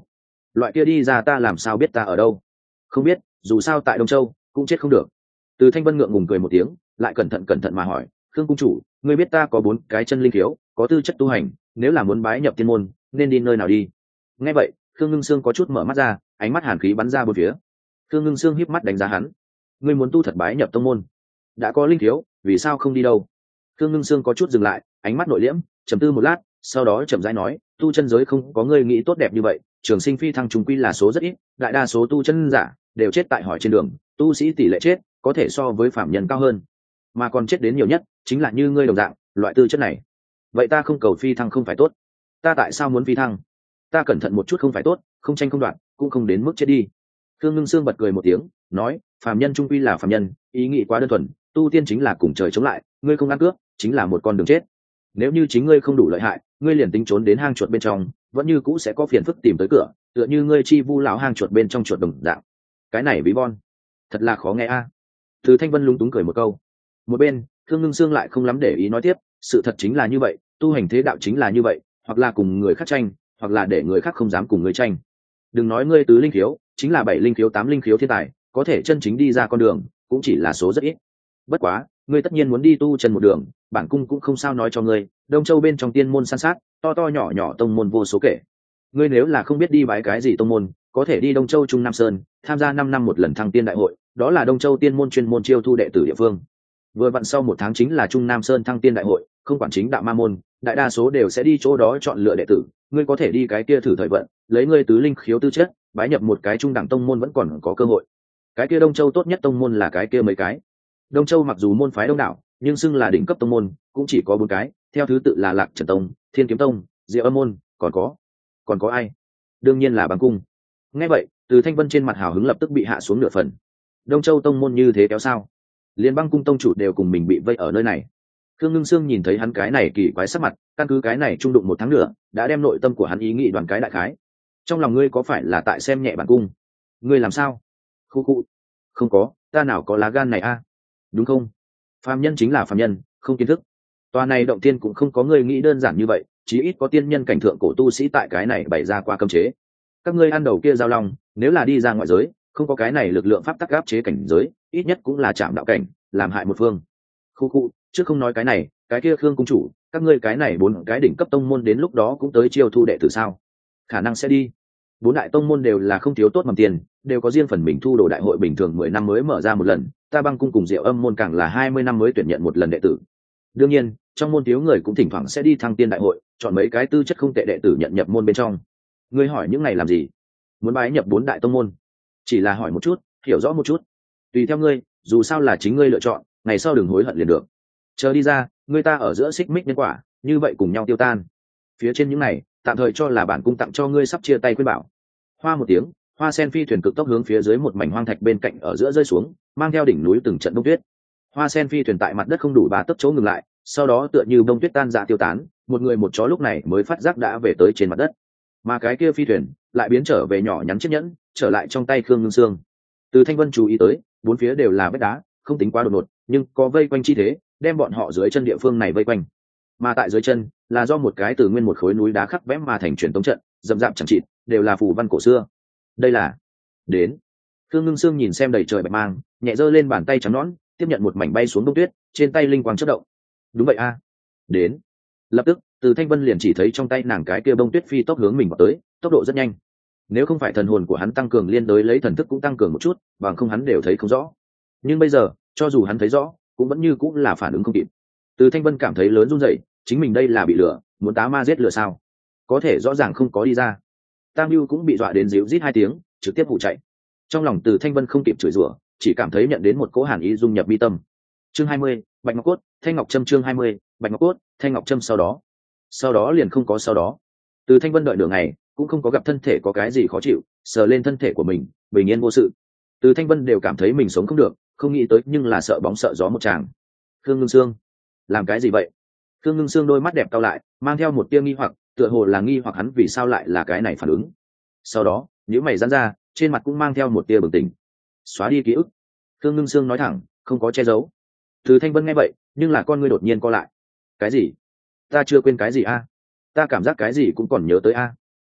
loại kia đi ra ta làm sao biết ta ở đâu? Không biết, dù sao tại Đông Châu cũng chết không được. Từ Thanh Vân ngượng ngùng cười một tiếng, lại cẩn thận cẩn thận mà hỏi, khương cung chủ, ngươi biết ta có bốn cái chân linh thiếu, có tư chất tu hành, nếu là muốn bái nhập tiên môn nên đi nơi nào đi? Nghe vậy, khương ngưng sương có chút mở mắt ra, ánh mắt hàn khí bắn ra bốn phía. Khương ngưng sương híp mắt đánh giá hắn, ngươi muốn tu thật bái nhập tông môn, đã có linh thiếu, vì sao không đi đâu? Khương ngưng sương có chút dừng lại, ánh mắt nội liễm, trầm tư một lát, sau đó chậm rãi nói, tu chân giới không có ngươi nghĩ tốt đẹp như vậy, trường sinh phi thăng trùng quy là số rất ít, đại đa số tu chân giả đều chết tại hỏi trên đường, tu sĩ tỷ lệ chết có thể so với phạm nhân cao hơn, mà còn chết đến nhiều nhất chính là như ngươi đồng dạng loại tư chất này. Vậy ta không cầu phi thăng không phải tốt? Ta tại sao muốn phi thăng? Ta cẩn thận một chút không phải tốt, không tranh không đoạn, cũng không đến mức chết đi. Khương Ngưng Sương bật cười một tiếng, nói, phàm nhân trung quy là phàm nhân, ý nghĩ quá đơn thuần, tu tiên chính là cùng trời chống lại, ngươi không ăn cướp, chính là một con đường chết. Nếu như chính ngươi không đủ lợi hại, ngươi liền tính trốn đến hang chuột bên trong, vẫn như cũ sẽ có phiền phức tìm tới cửa, tựa như ngươi chi vu lão hang chuột bên trong chuột đồng dạng. Cái này ví von, thật là khó nghe a. À. Từ Thanh Vân lúng túng cười một câu. Một bên, Khương Ngưng Sương lại không lắm để ý nói tiếp, sự thật chính là như vậy, tu hành thế đạo chính là như vậy, hoặc là cùng người khác tranh, hoặc là để người khác không dám cùng ngươi tranh. Đừng nói ngươi tứ linh khiếu, chính là bảy linh khiếu tám linh khiếu thiên tài, có thể chân chính đi ra con đường cũng chỉ là số rất ít. Bất quá ngươi tất nhiên muốn đi tu chân một đường, bản cung cũng không sao nói cho ngươi, Đông Châu bên trong tiên môn san sát, to to nhỏ nhỏ tông môn vô số kể. Ngươi nếu là không biết đi bái cái gì tông môn, có thể đi Đông Châu Trung Nam Sơn tham gia năm năm một lần thăng tiên đại hội, đó là Đông Châu tiên môn chuyên môn chiêu thu đệ tử địa phương. Vừa vặn sau một tháng chính là Trung Nam Sơn thăng tiên đại hội, không quản chính đạo ma môn, đại đa số đều sẽ đi chỗ đó chọn lựa đệ tử, ngươi có thể đi cái kia thử thời vận, lấy ngươi tứ linh khiếu tư chất, bái nhập một cái trung đẳng tông môn vẫn còn có cơ hội. Cái kia Đông Châu tốt nhất tông môn là cái kia mấy cái. Đông Châu mặc dù môn phái đông đảo, nhưng xưng là đỉnh cấp tông môn cũng chỉ có bốn cái, theo thứ tự là Lạc Trần Tông, Thiên Kiếm Tông, Diệu Âm môn, còn có còn có ai? Đương nhiên là Bàng cung. Nghe vậy, Từ Thanh Vân trên mặt hào hứng lập tức bị hạ xuống nửa phần. Đông Châu tông môn như thế kéo sao? Liên Băng cung tông chủ đều cùng mình bị vây ở nơi này. Khương Ngưng Sương nhìn thấy hắn cái này kỳ quái sắc mặt, căn cứ cái này trung đụng một tháng nữa, đã đem nội tâm của hắn ý nghĩ đoàn cái đại khái. Trong lòng ngươi có phải là tại xem nhẹ Bàng cung? Ngươi làm sao? Khu khu. Không có, ta nào có lá gan này a? À? Đúng không? Phàm nhân chính là phàm nhân, không kiến thức. Tòa này động tiên cũng không có ngươi nghĩ đơn giản như vậy, chí ít có tiên nhân cảnh thượng cổ tu sĩ tại cái này bày ra qua cấm chế. Các ngươi ăn đầu kia giao long, nếu là đi ra ngoại giới, không có cái này lực lượng pháp tắc áp chế cảnh giới, ít nhất cũng là chạm đạo cảnh, làm hại một phương. Khu khu, trước không nói cái này, cái kia Khương cung chủ, các ngươi cái này bốn cái đỉnh cấp tông môn đến lúc đó cũng tới chiêu thu đệ tử sao? Khả năng sẽ đi. Bốn đại tông môn đều là không thiếu tốt mầm tiền, đều có riêng phần mình thu đồ đại hội bình thường mười năm mới mở ra một lần, ta Băng cung cùng Diệu Âm môn càng là hai mươi năm mới tuyển nhận một lần đệ tử. Đương nhiên, trong môn thiếu người cũng thỉnh thoảng sẽ đi thăng tiên đại hội, chọn mấy cái tư chất không tệ đệ tử nhận nhập môn bên trong. Ngươi hỏi những này làm gì? Muốn bái nhập bốn đại tông môn? Chỉ là hỏi một chút, hiểu rõ một chút. Tùy theo ngươi, dù sao là chính ngươi lựa chọn, ngày sau đừng hối hận liền được. Chờ đi ra, ngươi ta ở giữa xích mích nhân quả, như vậy cùng nhau tiêu tan. Phía trên những này, tạm thời cho là bản cung tặng cho ngươi sắp chia tay khuyên bảo. Hoa một tiếng, hoa sen phi thuyền cực tốc hướng phía dưới một mảnh hoang thạch bên cạnh ở giữa rơi xuống, mang theo đỉnh núi từng trận bông tuyết. Hoa sen phi thuyền tại mặt đất không đủ ba tấc chỗ ngừng lại, sau đó tựa như bông tuyết tan ra tiêu tán, một người một chó lúc này mới phát giác đã về tới trên mặt đất. Mà cái kia phi thuyền lại biến trở về nhỏ nhắn chiếc nhẫn, trở lại trong tay Khương Ngưng Sương. Từ Thanh Vân chú ý tới, bốn phía đều là vách đá, không tính quá đột ngột, nhưng có vây quanh chi thế, đem bọn họ dưới chân địa phương này vây quanh. Mà tại dưới chân là do một cái từ nguyên một khối núi đá khắc vẽ mà thành truyền tống trận, rậm rạp chẳng chịt, đều là phù văn cổ xưa. Đây là đến. Khương Ngưng Sương nhìn xem đầy trời bạch mang, nhẹ giơ lên bàn tay trắng nõn, tiếp nhận một mảnh bay xuống đông tuyết, trên tay linh quang chớp động. Đúng vậy a. Đến. Lập tức, Từ Thanh Vân liền chỉ thấy trong tay nàng cái kia bông tuyết phi tốc hướng mình vào tới, tốc độ rất nhanh. Nếu không phải thần hồn của hắn tăng cường liên đối lấy thần thức cũng tăng cường một chút, bằng không hắn đều thấy không rõ. Nhưng bây giờ, cho dù hắn thấy rõ, cũng vẫn như cũng là phản ứng không kịp. Từ Thanh Vân cảm thấy lớn run rẩy, chính mình đây là bị lừa, muốn tá ma giết lừa sao? Có thể rõ ràng không có đi ra. Tam Nhu cũng bị dọa đến díu rít hai tiếng, trực tiếp vụ chạy. Trong lòng Từ Thanh Vân không kịp chửi rủa, chỉ cảm thấy nhận đến một cỗ hàn ý dung nhập mi tâm. Chương hai mươi, Bạch Ngọc Cốt, Thanh Ngọc Trâm chương hai mươi, Bạch Ngọc Cốt, Thanh Ngọc Trâm sau đó. Sau đó liền không có sau đó. Từ Thanh Vân đợi nửa ngày, cũng không có gặp thân thể có cái gì khó chịu, sờ lên thân thể của mình, bình yên vô sự. Từ Thanh Vân đều cảm thấy mình sống không được, không nghĩ tới nhưng là sợ bóng sợ gió một tràng. Khương Ngưng Sương, làm cái gì vậy? Khương Ngưng Sương đôi mắt đẹp cau lại, mang theo một tia nghi hoặc, tựa hồ là nghi hoặc hắn vì sao lại là cái này phản ứng. Sau đó, nhíu mày giãn ra, trên mặt cũng mang theo một tia bừng tỉnh. Xóa đi ký ức. Khương Ngưng Sương nói thẳng, không có che giấu. Từ Thanh Vân nghe vậy, nhưng là con ngươi đột nhiên co lại. Cái gì? Ta chưa quên cái gì a? Ta cảm giác cái gì cũng còn nhớ tới a.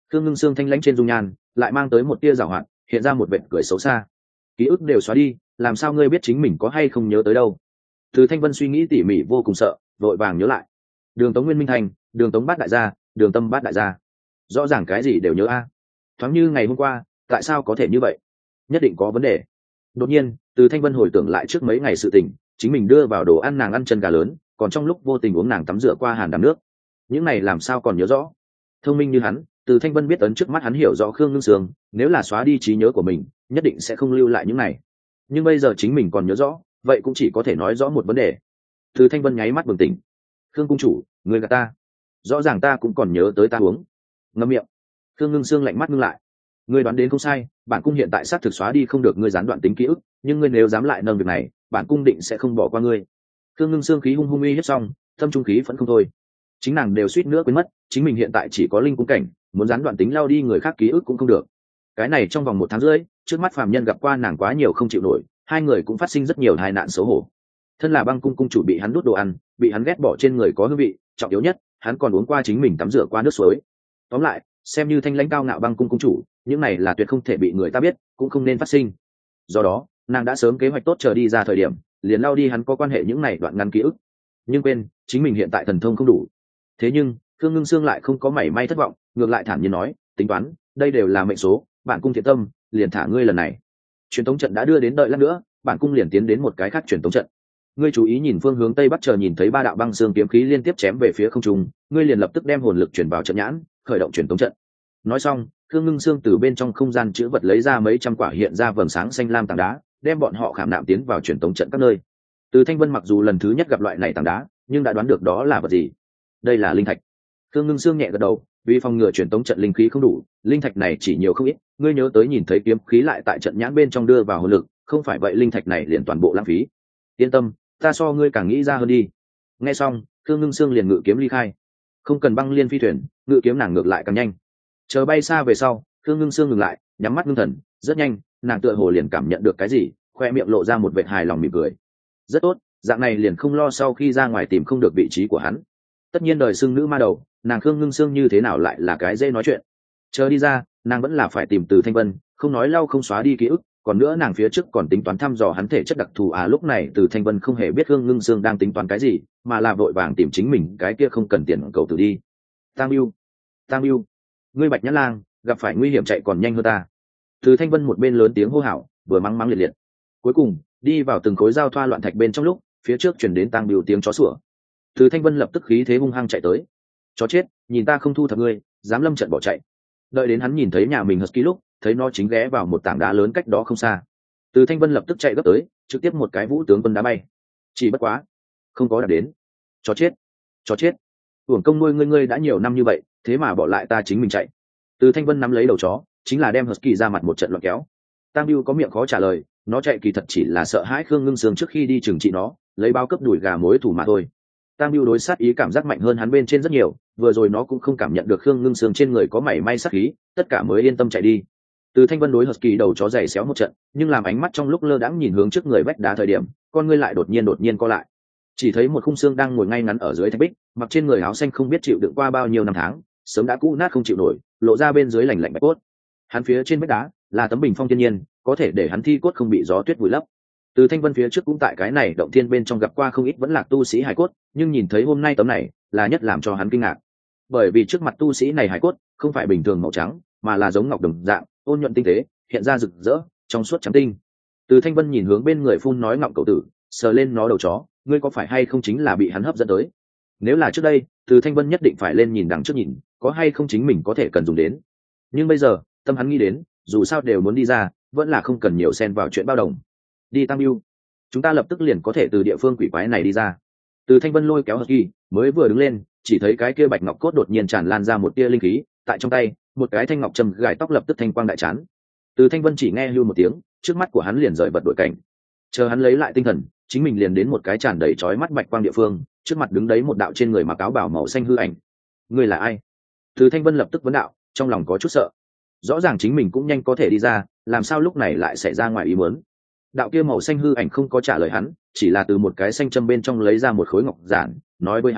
Khương Ngưng Sương thanh lãnh trên dung nhan lại mang tới một tia giảo hoạt, hiện ra một vệt cười xấu xa. Ký ức đều xóa đi, làm sao ngươi biết chính mình có hay không nhớ tới đâu? Từ Thanh Vân suy nghĩ tỉ mỉ vô cùng sợ, vội vàng nhớ lại. Đường Tống Nguyên Minh Thành, Đường Tống Bát đại gia, Đường Tâm Bát đại gia, rõ ràng cái gì đều nhớ a. Thoáng như ngày hôm qua, tại sao có thể như vậy? Nhất định có vấn đề. Đột nhiên, Từ Thanh Vân hồi tưởng lại trước mấy ngày sự tình, chính mình đưa vào đồ ăn nàng ăn chân gà lớn, còn trong lúc vô tình uống nàng tắm rửa qua hàn đàm nước. Những này làm sao còn nhớ rõ? Thông minh như hắn, Từ Thanh Vân biết ấn trước mắt hắn hiểu rõ Khương Ngưng Sương, nếu là xóa đi trí nhớ của mình, nhất định sẽ không lưu lại những này. Nhưng bây giờ chính mình còn nhớ rõ, vậy cũng chỉ có thể nói rõ một vấn đề. Từ Thanh Vân nháy mắt bừng tỉnh. Khương cung chủ, người gạt ta. Rõ ràng ta cũng còn nhớ tới ta uống. Ngậm miệng. Khương Ngưng Sương lạnh mắt ngưng lại. Ngươi đoán đến không sai, bản cung hiện tại xác thực xóa đi không được ngươi gián đoạn tính ký ức, nhưng ngươi nếu dám lại nâng việc này, bản cung định sẽ không bỏ qua ngươi. Khương Ngưng Sương khí hung hung uy hiếp xong, tâm trung khí vẫn không thôi. Chính nàng đều suýt nữa quên mất, chính mình hiện tại chỉ có linh cung cảnh, muốn gián đoạn tính lao đi người khác ký ức cũng không được. Cái này trong vòng một tháng rưỡi, trước mắt phàm nhân gặp qua nàng quá nhiều không chịu nổi, hai người cũng phát sinh rất nhiều tai nạn xấu hổ. Thân là băng cung cung chủ bị hắn đút đồ ăn, bị hắn ghét bỏ trên người có hương vị, trọng yếu nhất, hắn còn uống qua chính mình tắm rửa qua nước suối. Tóm lại, xem như thanh lãnh cao ngạo băng cung cung chủ, những này là tuyệt không thể bị người ta biết, cũng không nên phát sinh. Do đó, nàng đã sớm kế hoạch tốt chờ đi ra thời điểm, liền lao đi hắn có quan hệ những này đoạn ngắn ký ức. Nhưng quên, chính mình hiện tại thần thông không đủ. Thế nhưng, Khương Ngưng Sương lại không có mảy may thất vọng, ngược lại thản nhiên nói, tính toán, đây đều là mệnh số, bản cung thiện tâm, liền thả ngươi lần này. Truyền tống trận đã đưa đến, đợi lát nữa, bản cung liền tiến đến một cái khác truyền tống trận. Ngươi chú ý nhìn phương hướng tây bắc, chờ nhìn thấy ba đạo băng xương kiếm khí liên tiếp chém về phía không trung, ngươi liền lập tức đem hồn lực chuyển vào trận nhãn, khởi động truyền tống trận. Nói xong, Khương Ngưng Sương từ bên trong không gian chữ vật lấy ra mấy trăm quả hiện ra vầng sáng xanh lam tảng đá, đem bọn họ khảm nạm tiến vào truyền tống trận các nơi. Từ Thanh Vân mặc dù lần thứ nhất gặp loại này tảng đá, nhưng đã đoán được đó là vật gì. Đây là linh thạch. Khương Ngưng Sương nhẹ gật đầu, vì phòng ngừa truyền tống trận linh khí không đủ, linh thạch này chỉ nhiều không ít, ngươi nhớ tới nhìn thấy kiếm khí lại tại trận nhãn bên trong đưa vào hồn lực, không phải vậy linh thạch này liền toàn bộ lãng phí. Yên tâm, ta so ngươi càng nghĩ ra hơn đi. Nghe xong, Khương Ngưng Sương liền ngự kiếm ly khai. Không cần băng liên phi thuyền, ngự kiếm nàng ngược lại càng nhanh. Chờ bay xa về sau, Khương Ngưng Sương ngừng lại, nhắm mắt ngưng thần, rất nhanh, nàng tựa hồ liền cảm nhận được cái gì, khoe miệng lộ ra một vệt hài lòng mỉm cười. Rất tốt, dạng này liền không lo sau khi ra ngoài tìm không được vị trí của hắn. Tất nhiên đời xưng nữ ma đầu, nàng Khương Ngưng Sương như thế nào lại là cái dễ nói chuyện. Chờ đi ra, nàng vẫn là phải tìm Từ Thanh Vân, không nói lau không xóa đi ký ức, còn nữa nàng phía trước còn tính toán thăm dò hắn thể chất đặc thù. À lúc này Từ Thanh Vân không hề biết Khương Ngưng Sương đang tính toán cái gì, mà là vội vàng tìm chính mình cái kia không cần tiền cầu tử đi. Tang Biêu, Tang Biêu, ngươi Bạch Nhãn Lang, gặp phải nguy hiểm chạy còn nhanh hơn ta. Từ Thanh Vân một bên lớn tiếng hô hào, vừa mắng mắng liệt liệt. Cuối cùng, đi vào từng khối giao thoa loạn thạch bên trong lúc, phía trước chuyển đến Tang Biêu tiếng chó sủa. Từ Thanh Vân lập tức khí thế hung hăng chạy tới. Chó chết, nhìn ta không thu thập ngươi, dám lâm trận bỏ chạy. Đợi đến hắn nhìn thấy nhà mình Husky lúc, thấy nó chính ghé vào một tảng đá lớn cách đó không xa. Từ Thanh Vân lập tức chạy gấp tới, trực tiếp một cái vũ tướng quân đá bay. Chỉ bất quá, không có đạt đến. Chó chết, chó chết. Hưởng công nuôi ngươi ngươi đã nhiều năm như vậy, thế mà bỏ lại ta chính mình chạy. Từ Thanh Vân nắm lấy đầu chó, chính là đem Husky ra mặt một trận loạn kéo. Tam Biêu có miệng khó trả lời, nó chạy kỳ thật chỉ là sợ hãi Khương Ngưng Sương trước khi đi trừng trị nó, lấy bao cấp đuổi gà mối thủ mà thôi. Tam Biêu đối sát ý cảm giác mạnh hơn hắn bên trên rất nhiều, vừa rồi nó cũng không cảm nhận được Khương Ngưng Sương trên người có mảy may sát khí, tất cả mới yên tâm chạy đi. Từ Thanh Vân đối Husky đầu chó giày xéo một trận, nhưng làm ánh mắt trong lúc lơ đãng nhìn hướng trước người vách đá thời điểm, con ngươi lại đột nhiên đột nhiên co lại. Chỉ thấy một khung xương đang ngồi ngay ngắn ở dưới thạch bích, mặc trên người áo xanh không biết chịu đựng qua bao nhiêu năm tháng, sớm đã cũ nát không chịu nổi, lộ ra bên dưới lạnh lạnh bạch cốt. Hắn phía trên vách đá là tấm bình phong thiên nhiên, có thể để hắn thi cốt không bị gió tuyết vùi lấp. Từ Thanh Vân phía trước cũng tại cái này động thiên bên trong gặp qua không ít vẫn lạc tu sĩ hải cốt, nhưng nhìn thấy hôm nay tấm này là nhất làm cho hắn kinh ngạc. Bởi vì trước mặt tu sĩ này hải cốt không phải bình thường màu trắng, mà là giống ngọc đồng dạng, ôn nhuận tinh tế, hiện ra rực rỡ, trong suốt trắng tinh. Từ Thanh Vân nhìn hướng bên người phun nói ngọng cậu tử, sờ lên nó đầu chó, ngươi có phải hay không chính là bị hắn hấp dẫn tới? Nếu là trước đây, Từ Thanh Vân nhất định phải lên nhìn đằng trước nhìn, có hay không chính mình có thể cần dùng đến. Nhưng bây giờ, tâm hắn nghĩ đến, dù sao đều muốn đi ra, vẫn là không cần nhiều xen vào chuyện bao đồng. Đi Tam Biêu, chúng ta lập tức liền có thể từ địa phương quỷ quái này đi ra. Từ Thanh Vân lôi kéo Husky, mới vừa đứng lên, chỉ thấy cái kia bạch ngọc cốt đột nhiên tràn lan ra một tia linh khí, tại trong tay, một cái thanh ngọc trầm gài tóc lập tức thanh quang đại chán. Từ Thanh Vân chỉ nghe hưu một tiếng, trước mắt của hắn liền rời bật đội cảnh. Chờ hắn lấy lại tinh thần, chính mình liền đến một cái tràn đầy chói mắt bạch quang địa phương, trước mặt đứng đấy một đạo trên người mặc áo bào màu xanh hư ảnh. Ngươi là ai? Từ Thanh Vân lập tức vấn đạo, trong lòng có chút sợ. Rõ ràng chính mình cũng nhanh có thể đi ra, làm sao lúc này lại xảy ra ngoài ý muốn? Đạo kia màu xanh hư ảnh không có trả lời hắn, chỉ là từ một cái xanh châm bên trong lấy ra một khối ngọc giản, nói với hắn,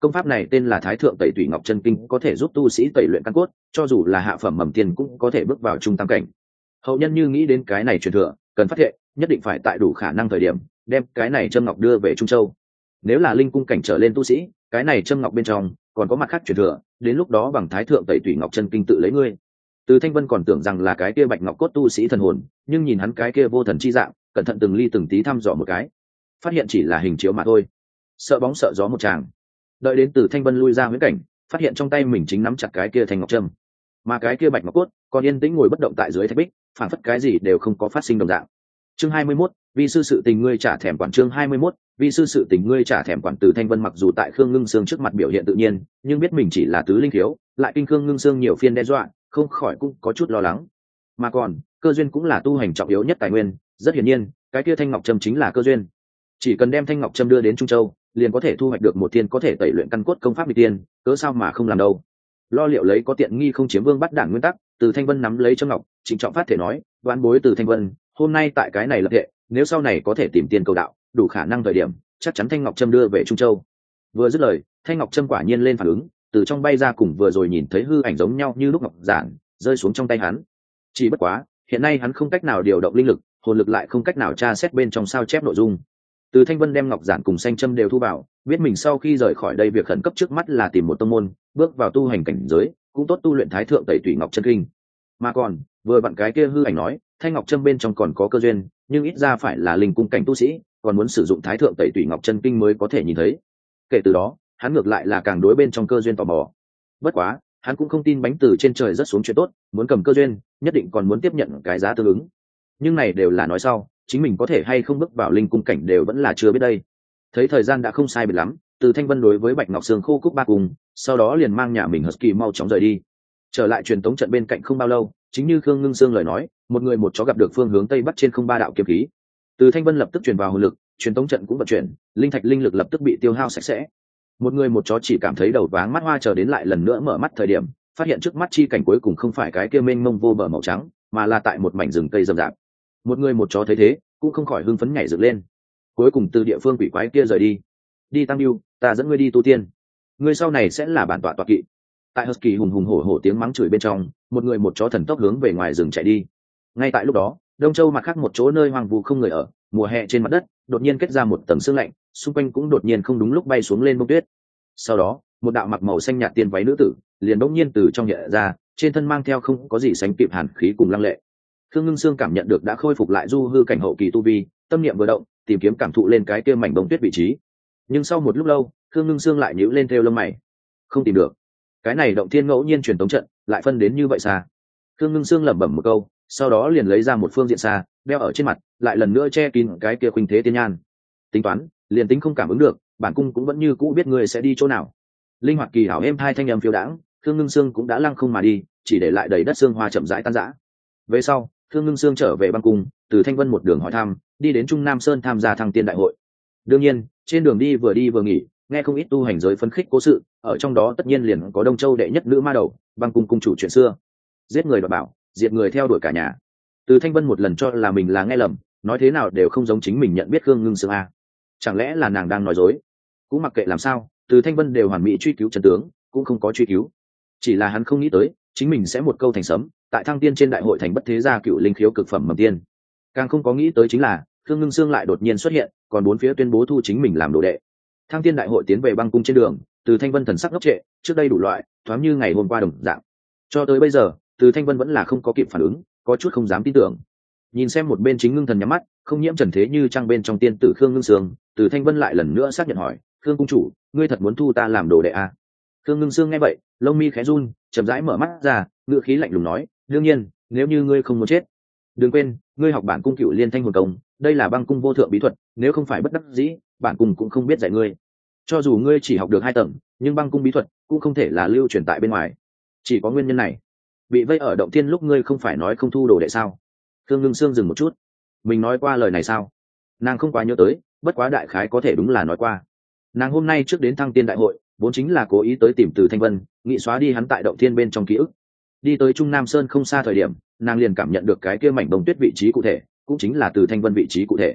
công pháp này tên là Thái Thượng Tẩy Tủy Ngọc Chân Kinh, có thể giúp tu sĩ tẩy luyện căn cốt, cho dù là hạ phẩm mầm tiên cũng có thể bước vào trung tam cảnh. Hậu nhân như nghĩ đến cái này truyền thừa, cần phát hiện nhất định phải tại đủ khả năng thời điểm đem cái này châm ngọc đưa về Trung Châu. Nếu là linh cung cảnh trở lên tu sĩ, cái này châm ngọc bên trong còn có mặt khác truyền thừa, đến lúc đó bằng Thái Thượng Tẩy Tủy Ngọc Chân Kinh tự lấy ngươi. Từ Thanh Vân còn tưởng rằng là cái kia bạch ngọc cốt tu sĩ thần hồn, nhưng nhìn hắn cái kia vô thần chi dạng, cẩn thận từng ly từng tí thăm dò một cái, phát hiện chỉ là hình chiếu mà thôi. Sợ bóng sợ gió một tràng. Đợi đến Từ Thanh Vân lui ra huyễn cảnh, phát hiện trong tay mình chính nắm chặt cái kia thanh ngọc trâm, mà cái kia bạch ngọc cốt còn yên tĩnh ngồi bất động tại dưới thạch bích, phản phất cái gì đều không có phát sinh đồng dạng. Chương hai mươi mốt, vi sư sự tình ngươi trả thèm quản. Chương hai mươi mốt, vi sư sự tình ngươi trả thèm quản. Từ Thanh Vân mặc dù tại Khương Ngưng Sương trước mặt biểu hiện tự nhiên, nhưng biết mình chỉ là tứ linh thiếu, lại kinh Khương Ngưng Sương nhiều phiên đe dọa, không khỏi cũng có chút lo lắng. Mà còn, cơ duyên cũng là tu hành trọng yếu nhất tài nguyên, rất hiển nhiên, cái kia thanh ngọc trâm chính là cơ duyên. Chỉ cần đem thanh ngọc trâm đưa đến Trung Châu, liền có thể thu hoạch được một thiên có thể tẩy luyện căn cốt công pháp nghịch tiên, cớ sao mà không làm đâu. Lo liệu lấy có tiện nghi không chiếm vương bắt đảng nguyên tắc, Từ Thanh Vân nắm lấy trâm ngọc, trịnh trọng phát thể nói, đoán bối Từ Thanh Vân, hôm nay tại cái này lập hệ, nếu sau này có thể tìm tiên cầu đạo, đủ khả năng thời điểm, chắc chắn thanh ngọc trâm đưa về Trung Châu. Vừa dứt lời, thanh ngọc trâm quả nhiên lên phản ứng, từ trong bay ra cùng vừa rồi nhìn thấy hư ảnh giống nhau như lúc ngọc giản, rơi xuống trong tay hắn. Chỉ bất quá, hiện nay hắn không cách nào điều động linh lực, hồn lực lại không cách nào tra xét bên trong sao chép nội dung. Từ Thanh Vân đem ngọc giản cùng xanh châm đều thu vào, biết mình sau khi rời khỏi đây việc khẩn cấp trước mắt là tìm một tông môn, bước vào tu hành cảnh giới, cũng tốt tu luyện Thái Thượng Tẩy Tủy Ngọc Chân Kinh. Mà còn, vừa vặn cái kia hư ảnh nói, thanh ngọc trâm bên trong còn có cơ duyên, nhưng ít ra phải là linh cung cảnh tu sĩ, còn muốn sử dụng Thái Thượng Tẩy Tủy Ngọc Chân Kinh mới có thể nhìn thấy. Kể từ đó, hắn ngược lại là càng đối bên trong cơ duyên tò mò. Bất quá, hắn cũng không tin bánh từ trên trời rất xuống chuyện tốt, muốn cầm cơ duyên, nhất định còn muốn tiếp nhận cái giá tương ứng. Nhưng này đều là nói sau, chính mình có thể hay không bước vào linh cung cảnh đều vẫn là chưa biết đây. Thấy thời gian đã không sai biệt lắm, Từ Thanh Vân đối với Bạch Ngọc Sương khô cúc ba cùng, sau đó liền mang nhà mình Husky mau chóng rời đi. Trở lại truyền tống trận bên cạnh không bao lâu, chính như Khương Ngưng Sương lời nói, một người một chó gặp được phương hướng tây bắc trên không ba đạo kiếm khí. Từ Thanh Vân lập tức truyền vào hồn lực, truyền tống trận cũng vận chuyển, linh thạch linh lực lập tức bị tiêu hao sạch sẽ. Một người một chó chỉ cảm thấy đầu váng mắt hoa, chờ đến lại lần nữa mở mắt thời điểm, phát hiện trước mắt chi cảnh cuối cùng không phải cái kia mênh mông vô bờ màu trắng, mà là tại một mảnh rừng cây rậm rạp. Một người một chó thấy thế, cũng không khỏi hưng phấn nhảy dựng lên. Cuối cùng từ địa phương quỷ quái kia rời đi. Đi Tăng Điêu, ta dẫn ngươi đi tu tiên. Ngươi sau này sẽ là bản tọa tọa kỵ. Tại Husky hùng hùng hổ hổ tiếng mắng chửi bên trong, một người một chó thần tốc hướng về ngoài rừng chạy đi. Ngay tại lúc đó, Đông Châu mặt khác một chỗ nơi hoang vu không người ở, mùa hè trên mặt đất đột nhiên kết ra một tầng sương lạnh, xung quanh cũng đột nhiên không đúng lúc bay xuống lên bông tuyết. Sau đó, một đạo mặc màu xanh nhạt tiên váy nữ tử liền bỗng nhiên từ trong nhẹ ra, trên thân mang theo không có gì sánh kịp hàn khí cùng lăng lệ. Khương Ngưng Sương cảm nhận được đã khôi phục lại du hư cảnh hậu kỳ tu vi, tâm niệm vừa động, tìm kiếm cảm thụ lên cái kia mảnh bông tuyết vị trí. Nhưng sau một lúc lâu, Khương Ngưng Sương lại nhíu lên theo lông mày, không tìm được. Cái này động thiên ngẫu nhiên truyền tống trận lại phân đến như vậy xa. Khương Ngưng Sương lẩm bẩm một câu, sau đó liền lấy ra một phương diện xa, đeo ở trên mặt, lại lần nữa che kín cái kia khuynh thế tiên nhan. Tính toán, liền tính không cảm ứng được, bản cung cũng vẫn như cũ biết người sẽ đi chỗ nào. Linh hoạt kỳ hảo êm hai thanh âm phiêu đãng, Khương Ngưng Sương cũng đã lăng không mà đi, chỉ để lại đầy đất xương hoa chậm rãi tan rã. Về sau, Khương Ngưng Sương trở về băng cung, từ Thanh Vân một đường hỏi thăm, đi đến Trung Nam Sơn tham gia Thăng Tiên đại hội. Đương nhiên, trên đường đi vừa đi vừa nghỉ, nghe không ít tu hành giới phấn khích cố sự, ở trong đó tất nhiên liền có Đông Châu đệ nhất nữ ma đầu, băng cung cung chủ chuyện xưa, giết người đoạt bảo, diệt người theo đuổi cả nhà. Từ Thanh Vân một lần cho là mình là nghe lầm, nói thế nào đều không giống chính mình nhận biết Khương Ngưng Sương a. Chẳng lẽ là nàng đang nói dối? Cũng mặc kệ làm sao, Từ Thanh Vân đều hoàn mỹ truy cứu chân tướng, cũng không có truy cứu. Chỉ là hắn không nghĩ tới, chính mình sẽ một câu thành sấm, tại Thăng Tiên trên đại hội thành bất thế gia cựu linh khiếu cực phẩm mầm tiên. Càng không có nghĩ tới chính là, Khương Ngưng Sương lại đột nhiên xuất hiện, còn bốn phía tuyên bố thu chính mình làm đồ đệ. Thăng Tiên đại hội tiến về băng cung trên đường, Từ Thanh Vân thần sắc ngốc trệ, trước đây đủ loại, thoáng như ngày hôm qua đồng dạng. Cho tới bây giờ, Từ Thanh Vân vẫn là không có kịp phản ứng, có chút không dám tin tưởng. Nhìn xem một bên chính ngưng thần nhắm mắt, không nhiễm trần thế như trăng bên trong tiên tử Khương Ngưng Sương, Từ Thanh Vân lại lần nữa xác nhận hỏi, Khương cung chủ, ngươi thật muốn thu ta làm đồ đệ à? Khương Ngưng Sương nghe vậy, lông mi khẽ run, chậm rãi mở mắt ra, ngựa khí lạnh lùng nói, đương nhiên, nếu như ngươi không muốn chết. Đừng quên, ngươi học bản cung cựu liên thanh hồn công, đây là băng cung vô thượng bí thuật, nếu không phải bất đắc dĩ, bản cung cũng không biết dạy ngươi. Cho dù ngươi chỉ học được hai tầng, nhưng băng cung bí thuật cũng không thể là lưu truyền tại bên ngoài. Chỉ có nguyên nhân này, bị vây ở động thiên lúc ngươi không phải nói không thu đồ đệ sao? Khương Ngưng Sương dừng một chút, mình nói qua lời này sao? Nàng không quá nhớ tới, bất quá đại khái có thể đúng là nói qua. Nàng hôm nay trước đến Thăng Tiên đại hội, vốn chính là cố ý tới tìm Từ Thanh Vân, nghị xóa đi hắn tại động thiên bên trong ký ức. Đi tới Trung Nam Sơn không xa thời điểm, nàng liền cảm nhận được cái kia mảnh bông tuyết vị trí cụ thể, cũng chính là Từ Thanh Vân vị trí cụ thể.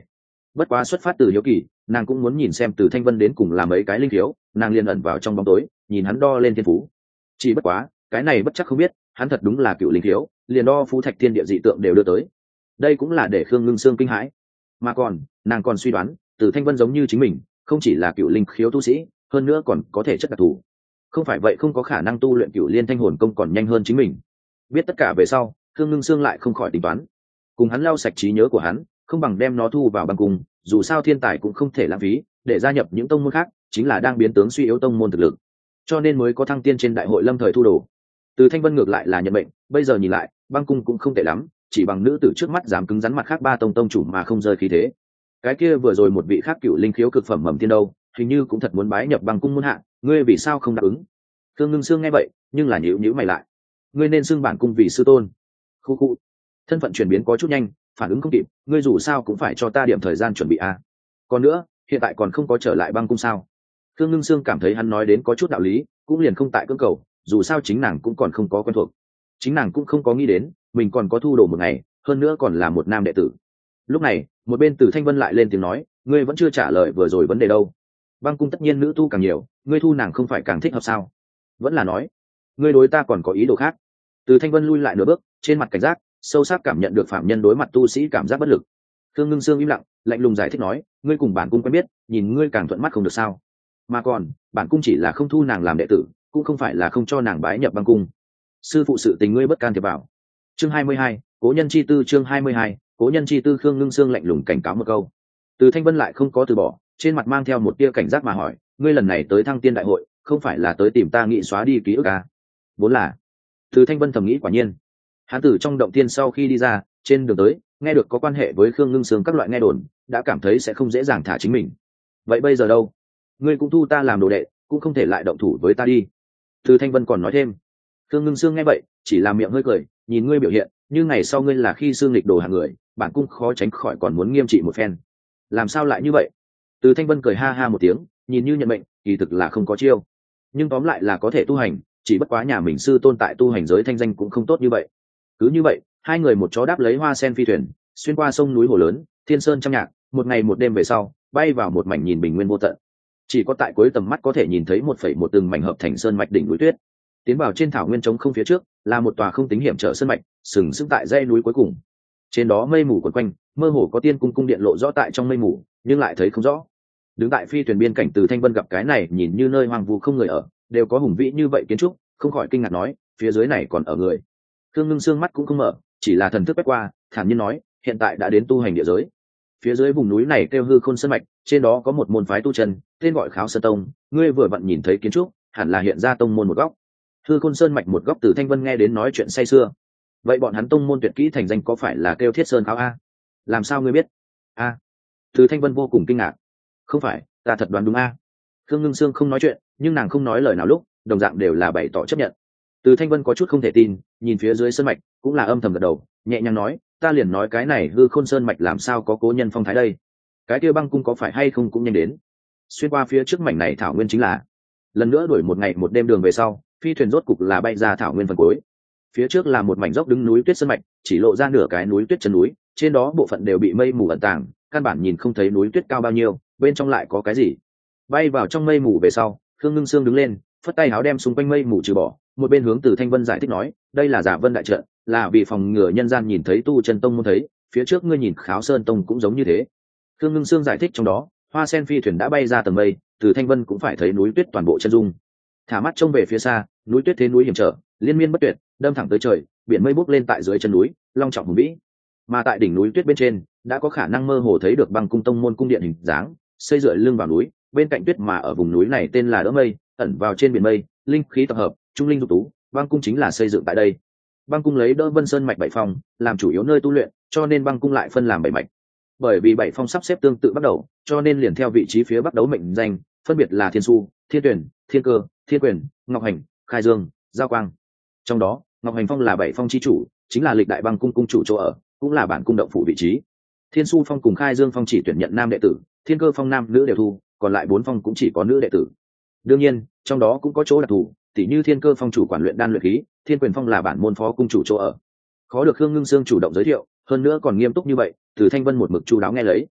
Bất quá xuất phát từ hiếu kỳ, nàng cũng muốn nhìn xem từ thanh vân đến cùng là mấy cái linh khiếu, nàng liền ẩn vào trong bóng tối nhìn hắn đo lên thiên phú. Chỉ bất quá cái này bất chắc không biết hắn thật đúng là cựu linh khiếu, liền đo phú thạch thiên địa dị tượng đều đưa tới. Đây cũng là để Khương Ngưng Sương kinh hãi. Mà còn nàng còn suy đoán từ thanh vân giống như chính mình, không chỉ là cựu linh khiếu tu sĩ, hơn nữa còn có thể chất đặc thù. Không phải vậy không có khả năng tu luyện cựu liên thanh hồn công còn nhanh hơn chính mình. Biết tất cả về sau, Khương Ngưng Sương lại không khỏi tính toán, cùng hắn lau sạch trí nhớ của hắn, không bằng đem nó thu vào băng cung. Dù sao thiên tài cũng không thể lãng phí, để gia nhập những tông môn khác chính là đang biến tướng suy yếu tông môn thực lực, cho nên mới có thăng tiên trên đại hội lâm thời thu đồ. Từ thanh vân ngược lại là nhận mệnh, bây giờ nhìn lại băng cung cũng không tệ lắm, chỉ bằng nữ tử trước mắt dám cứng rắn mặt khác ba tông tông chủ mà không rơi khí thế. Cái kia vừa rồi một vị khác cựu linh khiếu cực phẩm mầm tiên đâu, hình như cũng thật muốn bái nhập băng cung môn hạ, ngươi vì sao không đáp ứng? Khương Ngưng Sương nghe vậy nhưng là nhíu nhíu mày lại, ngươi nên xưng bản cung vì sư tôn. Khu khu, thân phận chuyển biến có chút nhanh, phản ứng không kịp, ngươi dù sao cũng phải cho ta điểm thời gian chuẩn bị a. Còn nữa, hiện tại còn không có trở lại băng cung sao? Khương Ngưng Sương cảm thấy hắn nói đến có chút đạo lý, cũng liền không tại cưỡng cầu, dù sao chính nàng cũng còn không có quen thuộc, chính nàng cũng không có nghĩ đến mình còn có thu đồ một ngày, hơn nữa còn là một nam đệ tử. Lúc này một bên Từ Thanh Vân lại lên tiếng nói, ngươi vẫn chưa trả lời vừa rồi vấn đề đâu. Băng cung tất nhiên nữ tu càng nhiều, ngươi thu nàng không phải càng thích hợp sao? Vẫn là nói ngươi đối ta còn có ý đồ khác? Từ Thanh Vân lui lại nửa bước, trên mặt cảnh giác sâu sắc cảm nhận được phạm nhân đối mặt tu sĩ cảm giác bất lực. Khương Ngưng Sương im lặng, lạnh lùng giải thích nói, ngươi cùng bản cung quen biết, nhìn ngươi càng thuận mắt không được sao? Mà còn bản cung chỉ là không thu nàng làm đệ tử, cũng không phải là không cho nàng bái nhập băng cung. Sư phụ sự tình ngươi bất can thiệp vào. Chương hai mươi hai, cố nhân chi tư. Chương hai mươi hai, cố nhân chi tư. Khương Ngưng Sương lạnh lùng cảnh cáo một câu. Từ Thanh Vân lại không có từ bỏ, trên mặt mang theo một tia cảnh giác mà hỏi, ngươi lần này tới thăng tiên đại hội không phải là tới tìm ta nghị xóa đi ký ức à? Vốn là. Từ Thanh Vân thầm nghĩ, quả nhiên hắn từ trong động tiên sau khi đi ra, trên đường tới nghe được có quan hệ với Khương Ngưng Sương các loại nghe đồn, đã cảm thấy sẽ không dễ dàng thả chính mình. Vậy bây giờ đâu? Ngươi cũng thu ta làm đồ đệ, cũng không thể lại động thủ với ta đi. Từ Thanh Vân còn nói thêm. Khương Ngưng Sương nghe vậy chỉ là miệng hơi cười, nhìn ngươi biểu hiện như ngày sau ngươi là khi xương lịch đồ hàng người, bản cung khó tránh khỏi còn muốn nghiêm trị một phen. Làm sao lại như vậy? Từ Thanh Vân cười ha ha một tiếng, nhìn như nhận mệnh, kỳ thực là không có chiêu, nhưng tóm lại là có thể tu hành, chỉ bất quá nhà mình sư tôn tại tu hành giới thanh danh cũng không tốt như vậy. Cứ như vậy hai người một chó đáp lấy hoa sen phi thuyền, xuyên qua sông núi hồ lớn, thiên sơn trăm nhạc, một ngày một đêm về sau bay vào một mảnh nhìn bình nguyên vô tận. Chỉ có tại cuối tầm mắt có thể nhìn thấy một phẩy một từng mảnh hợp thành sơn mạch đỉnh núi tuyết. Tiến vào trên thảo nguyên trống không, phía trước là một tòa không tính hiểm trở sơn mạch, sừng sững tại dãy núi cuối cùng. Trên đó mây mù quấn quanh, mơ hồ có tiên cung cung điện lộ rõ tại trong mây mù, nhưng lại thấy không rõ. Đứng tại phi thuyền biên cảnh Từ Thanh Vân gặp cái này nhìn như nơi hoang vu không người ở, đều có hùng vĩ như vậy kiến trúc, không khỏi kinh ngạc nói, phía dưới này còn ở người. Khương Ngưng Sương mắt cũng không mở, chỉ là thần thức quét qua, thản nhiên nói, hiện tại đã đến tu hành địa giới. Phía dưới vùng núi này kêu Hư Khôn Sơn mạch, trên đó có một môn phái tu chân, tên gọi Kháo Sơn Tông, ngươi vừa vặn nhìn thấy kiến trúc, hẳn là hiện ra tông môn một góc. Hư Khôn Sơn mạch một góc. Từ Thanh Vân nghe đến nói chuyện say sưa. Vậy bọn hắn tông môn tuyệt kỹ thành danh có phải là kêu Thiết Sơn Kháo a? Làm sao ngươi biết? A. Từ Thanh Vân vô cùng kinh ngạc. Không phải, ta thật đoán đúng a. Khương Ngưng Sương không nói chuyện, nhưng nàng không nói lời nào lúc, đồng dạng đều là bày tỏ chấp nhận. Từ Thanh Vân có chút không thể tin, nhìn phía dưới sơn mạch, cũng là âm thầm gật đầu, nhẹ nhàng nói, ta liền nói cái này Hư Khôn Sơn mạch làm sao có cố nhân phong thái đây? Cái kia băng cung có phải hay không cũng nhanh đến. Xuyên qua phía trước mảnh này thảo nguyên chính là. Lần nữa đuổi một ngày một đêm đường về sau, phi thuyền rốt cục là bay ra thảo nguyên phần cuối. Phía trước là một mảnh dốc đứng núi tuyết sơn mạch, chỉ lộ ra nửa cái núi tuyết chân núi, trên đó bộ phận đều bị mây mù ẩn tàng, căn bản nhìn không thấy núi tuyết cao bao nhiêu, bên trong lại có cái gì. Bay vào trong mây mù về sau, Khương Ngưng Sương đứng lên, phất tay áo đem xung quanh mây mù trừ bỏ, một bên hướng Từ Thanh Vân giải thích nói, đây là Giả Vân đại trận, là vì phòng ngừa nhân gian nhìn thấy tu chân tông môn thấy, phía trước ngươi nhìn Kháo Sơn Tông cũng giống như thế. Khương Ngưng Sương giải thích trong đó, hoa sen phi thuyền đã bay ra tầng mây, Từ Thanh Vân cũng phải thấy núi tuyết toàn bộ chân dung. Thả mắt trông về phía xa, núi tuyết thế núi hiểm trở, liên miên bất tuyệt, đâm thẳng tới trời, biển mây bốc lên tại dưới chân núi, long trọng hùng vĩ. Mà tại đỉnh núi tuyết bên trên, đã có khả năng mơ hồ thấy được băng cung tông môn cung điện hình dáng, xây dựa lưng vào núi, bên cạnh tuyết mà ở vùng núi này tên là Đỡ Mây, ẩn vào trên biển mây, linh khí tập hợp, trung linh dục tú, băng cung chính là xây dựng tại đây. Băng cung lấy Đỡ Vân Sơn mạch bảy phong làm chủ yếu nơi tu luyện, cho nên băng cung lại phân làm bảy mạch. Bởi vì bảy phong sắp xếp tương tự bắt đầu, cho nên liền theo vị trí phía bắc đấu mệnh danh, phân biệt là Thiên Su, Thiên Tuyển, Thiên Cơ, Thiên Quyền, Ngọc Hành, Khai Dương, Giao Quang. Trong đó, Ngọc Hành phong là bảy phong chi chủ, chính là lịch đại băng cung cung chủ chỗ ở, cũng là bản cung động phủ vị trí. Thiên Su phong cùng Khai Dương phong chỉ tuyển nhận nam đệ tử, Thiên Cơ phong nam nữ đều thu, còn lại bốn phong cũng chỉ có nữ đệ tử. Đương nhiên, trong đó cũng có chỗ đặc thù, tỉ như Thiên Cơ phong chủ quản luyện đan luyện khí, Thiên Quyền phong là bản môn phó cung chủ chỗ ở. Khó được Khương Ngưng Sương chủ động giới thiệu, hơn nữa còn nghiêm túc như vậy, Từ Thanh Vân một mực chu đáo nghe lấy.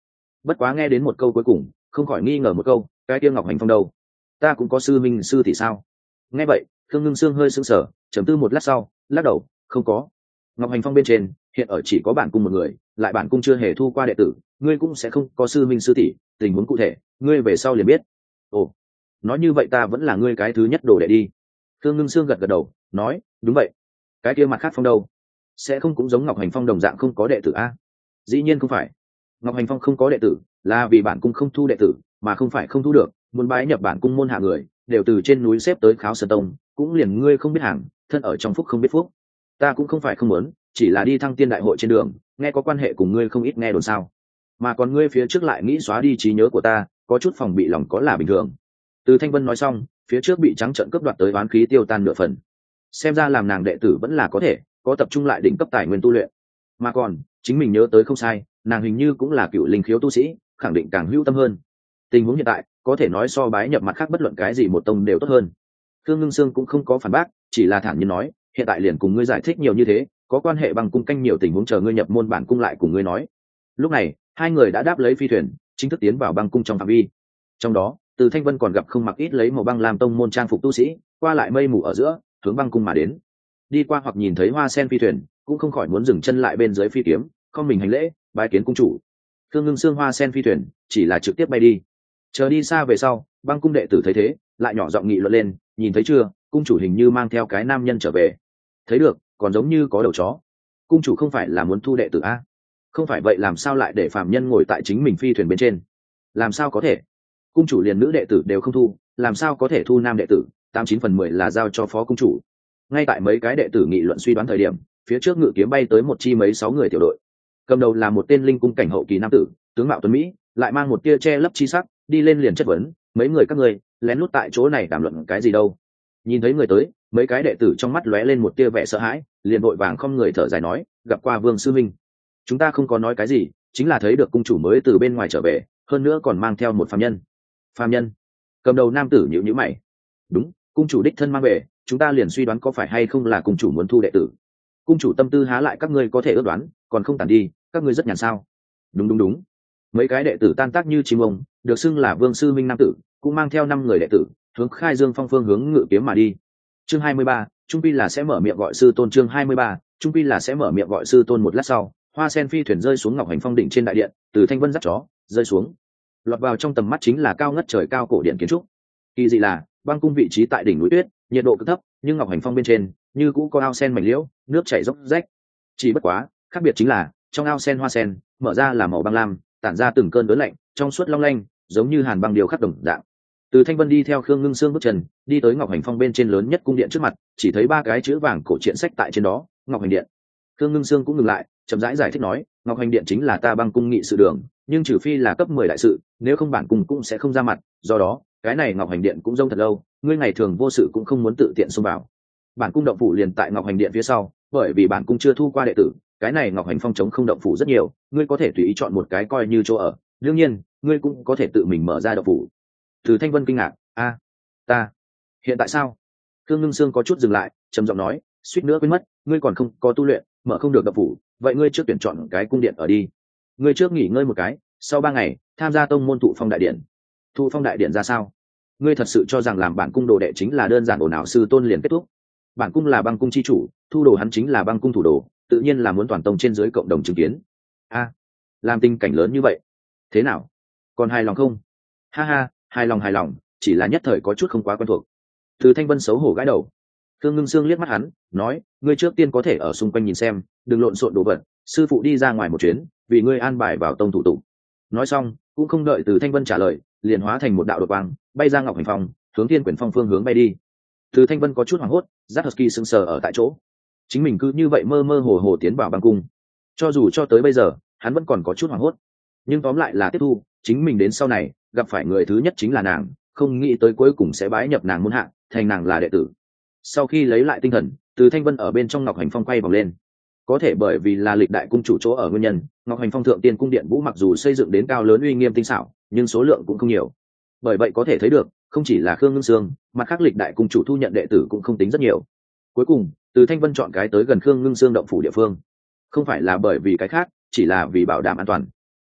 bất quá nghe đến một câu cuối cùng không khỏi nghi ngờ một câu, cái kia Ngọc Hành Phong đâu? Ta cũng có sư minh sư thì sao? Nghe vậy Khương Ngưng Sương hơi sững sờ, trầm tư một lát sau lắc đầu, không có. Ngọc Hành Phong bên trên hiện ở chỉ có bản cung một người, lại bản cung chưa hề thu qua đệ tử, ngươi cũng sẽ không có sư minh sư tỷ, tình huống cụ thể ngươi về sau liền biết. Ồ, nói như vậy ta vẫn là ngươi cái thứ nhất đồ đệ đi. Khương Ngưng Sương gật gật đầu nói, đúng vậy. Cái kia mặt khác phong đâu? Sẽ không cũng giống Ngọc Hành Phong đồng dạng không có đệ tử a? Dĩ nhiên không phải. Ngọc Hành Phong không có đệ tử là vì bản cung không thu đệ tử, mà không phải không thu được, muốn bái nhập bản cung môn hạ người đều từ trên núi xếp tới Kháo Sơn Tông, cũng liền ngươi không biết hàng, thân ở trong phúc không biết phúc. Ta cũng không phải không muốn, chỉ là đi thăng tiên đại hội trên đường nghe có quan hệ cùng ngươi không ít nghe đồn sao, mà còn ngươi phía trước lại nghĩ xóa đi trí nhớ của ta, có chút phòng bị lòng có là bình thường. Từ Thanh Vân nói xong, phía trước bị trắng trợn cướp đoạt tới oán khí tiêu tan nửa phần, xem ra làm nàng đệ tử vẫn là có thể có tập trung lại đỉnh cấp tài nguyên tu luyện. Mà còn chính mình nhớ tới không sai, nàng hình như cũng là cựu linh khiếu tu sĩ, khẳng định càng hữu tâm hơn. Tình huống hiện tại có thể nói so bái nhập mặt khác bất luận cái gì một tông đều tốt hơn. Khương Ngưng Sương cũng không có phản bác, chỉ là thản nhiên nói, hiện tại liền cùng ngươi giải thích nhiều như thế, có quan hệ bằng cung canh nhiều tình huống chờ ngươi nhập môn bản cung lại cùng ngươi nói. Lúc này hai người đã đáp lấy phi thuyền chính thức tiến vào băng cung trong phạm vi. Trong đó Từ Thanh Vân còn gặp không mặc ít lấy màu băng làm tông môn trang phục tu sĩ qua lại mây mù ở giữa hướng băng cung mà đến. Đi qua hoặc nhìn thấy hoa sen phi thuyền cũng không khỏi muốn dừng chân lại bên dưới phi kiếm, không mình hành lễ bái kiến cung chủ. Khương Ngưng Sương hoa sen phi thuyền chỉ là trực tiếp bay đi. Chờ đi xa về sau, băng cung đệ tử thấy thế lại nhỏ giọng nghị luận lên, nhìn thấy chưa, cung chủ hình như mang theo cái nam nhân trở về. Thấy được, còn giống như có đầu chó. Cung chủ không phải là muốn thu đệ tử a? Không phải vậy làm sao lại để phạm nhân ngồi tại chính mình phi thuyền bên trên? Làm sao có thể? Cung chủ liền nữ đệ tử đều không thu, làm sao có thể thu nam đệ tử? Tám chín phần mười là giao cho phó cung chủ. Ngay tại mấy cái đệ tử nghị luận suy đoán thời điểm, phía trước ngự kiếm bay tới một chi mấy sáu người tiểu đội. Cầm đầu là một tên linh cung cảnh hậu kỳ nam tử, tướng mạo tuấn mỹ, lại mang một tia che lấp chi sắc, đi lên liền chất vấn, mấy người các ngươi lén lút tại chỗ này đàm luận cái gì đâu? Nhìn thấy người tới, mấy cái đệ tử trong mắt lóe lên một tia vẻ sợ hãi, liền vội vàng không người thở dài nói, gặp qua Vương sư minh. Chúng ta không có nói cái gì, chính là thấy được cung chủ mới từ bên ngoài trở về, hơn nữa còn mang theo một phàm nhân. Phàm nhân? Cầm đầu nam tử nhíu nhíu mày. Đúng, cung chủ đích thân mang về, chúng ta liền suy đoán có phải hay không là cung chủ muốn thu đệ tử. Cung chủ tâm tư há lại các ngươi có thể ước đoán, còn không tản đi, các ngươi rất nhàn sao? Đúng đúng đúng. Mấy cái đệ tử tan tác như chim ông, được xưng là Vương sư minh nam tử, cũng mang theo năm người đệ tử, hướng Khai Dương Phong phương hướng ngự kiếm mà đi. Chương hai mươi ba, trung pi là sẽ mở miệng gọi sư tôn. Chương hai mươi ba, trung pi là sẽ mở miệng gọi sư tôn. Một lát sau, hoa sen phi thuyền rơi xuống Ngọc Hành Phong đỉnh trên đại điện, Từ Thanh Vân dắt chó rơi xuống. Lọt vào trong tầm mắt chính là cao ngất trời cao cổ điện kiến trúc. Kỳ dị là, băng cung vị trí tại đỉnh núi tuyết, nhiệt độ cực thấp, nhưng Ngọc Hành Phong bên trên như cũ có ao sen mảnh liễu, nước chảy róc rách. Chỉ bất quá, khác biệt chính là, trong ao sen hoa sen mở ra là màu băng lam, tản ra từng cơn đớn lạnh, trong suốt long lanh, giống như hàn băng điều khắc đồng dạng. Từ Thanh Vân đi theo Khương Ngưng Sương bước chân, đi tới Ngọc Hành Phong bên trên lớn nhất cung điện trước mặt, chỉ thấy ba cái chữ vàng cổ truyện sách tại trên đó, Ngọc Hành Điện. Khương Ngưng Sương cũng ngừng lại, chậm rãi giải, giải thích nói, Ngọc Hành Điện chính là ta băng cung nghị sự đường, nhưng trừ phi là cấp mười đại sự, nếu không bản cung cũng sẽ không ra mặt, do đó, cái này Ngọc Hành Điện cũng rông thật lâu, ngươi ngày thường vô sự cũng không muốn tự tiện xông vào. Bản cung động phủ liền tại Ngọc Hành Điện phía sau, bởi vì bản cung chưa thu qua đệ tử, cái này Ngọc Hành Phong chống không động phủ rất nhiều, ngươi có thể tùy ý chọn một cái coi như chỗ ở, đương nhiên, ngươi cũng có thể tự mình mở ra động phủ. Từ Thanh Vân kinh ngạc, a, ta, hiện tại sao? Khương Ngưng Sương có chút dừng lại, trầm giọng nói, suýt nữa quên mất, ngươi còn không có tu luyện, mở không được động phủ, vậy ngươi trước tuyển chọn cái cung điện ở đi. Ngươi trước nghỉ ngơi một cái, sau ba ngày tham gia tông môn thụ phong đại điện. Thụ phong đại điện ra sao? Ngươi thật sự cho rằng làm bản cung đồ đệ chính là đơn giản ồn ào sư tôn liền kết thúc? Bản cung là băng cung chi chủ, thu đồ hắn chính là băng cung thủ đồ, tự nhiên là muốn toàn tông trên dưới cộng đồng chứng kiến. A, làm tình cảnh lớn như vậy, thế nào? Còn hài lòng không? Ha ha, hài lòng hài lòng, chỉ là nhất thời có chút không quá quen thuộc. Từ Thanh Vân xấu hổ gãi đầu. Khương Ngưng Sương liếc mắt hắn, nói, ngươi trước tiên có thể ở xung quanh nhìn xem, đừng lộn xộn đồ vật, sư phụ đi ra ngoài một chuyến, vì ngươi an bài vào tông thủ tục. Nói xong, cũng không đợi Từ Thanh Vân trả lời, liền hóa thành một đạo đột quang, bay ra Ngọc Hành Phong, hướng Thiên Quyển Phong phương hướng bay đi. Từ Thanh Vân có chút hoảng hốt, Giác Husky sững sờ ở tại chỗ. Chính mình cứ như vậy mơ mơ hồ hồ tiến vào băng cung. Cho dù cho tới bây giờ, hắn vẫn còn có chút hoảng hốt. Nhưng tóm lại là tiếp thu, chính mình đến sau này, gặp phải người thứ nhất chính là nàng, không nghĩ tới cuối cùng sẽ bái nhập nàng môn hạ, thành nàng là đệ tử. Sau khi lấy lại tinh thần, Từ Thanh Vân ở bên trong Ngọc Hành Phong quay vòng lên. Có thể bởi vì là lịch đại cung chủ chỗ ở nguyên nhân, Ngọc Hành Phong thượng tiên cung điện vũ mặc dù xây dựng đến cao lớn uy nghiêm tinh xảo, nhưng số lượng cũng không nhiều. Bởi vậy có thể thấy được, không chỉ là Khương Ngưng Sương, mà khác lịch đại cung chủ thu nhận đệ tử cũng không tính rất nhiều. Cuối cùng, Từ Thanh Vân chọn cái tới gần Khương Ngưng Sương động phủ địa phương, không phải là bởi vì cái khác, chỉ là vì bảo đảm an toàn.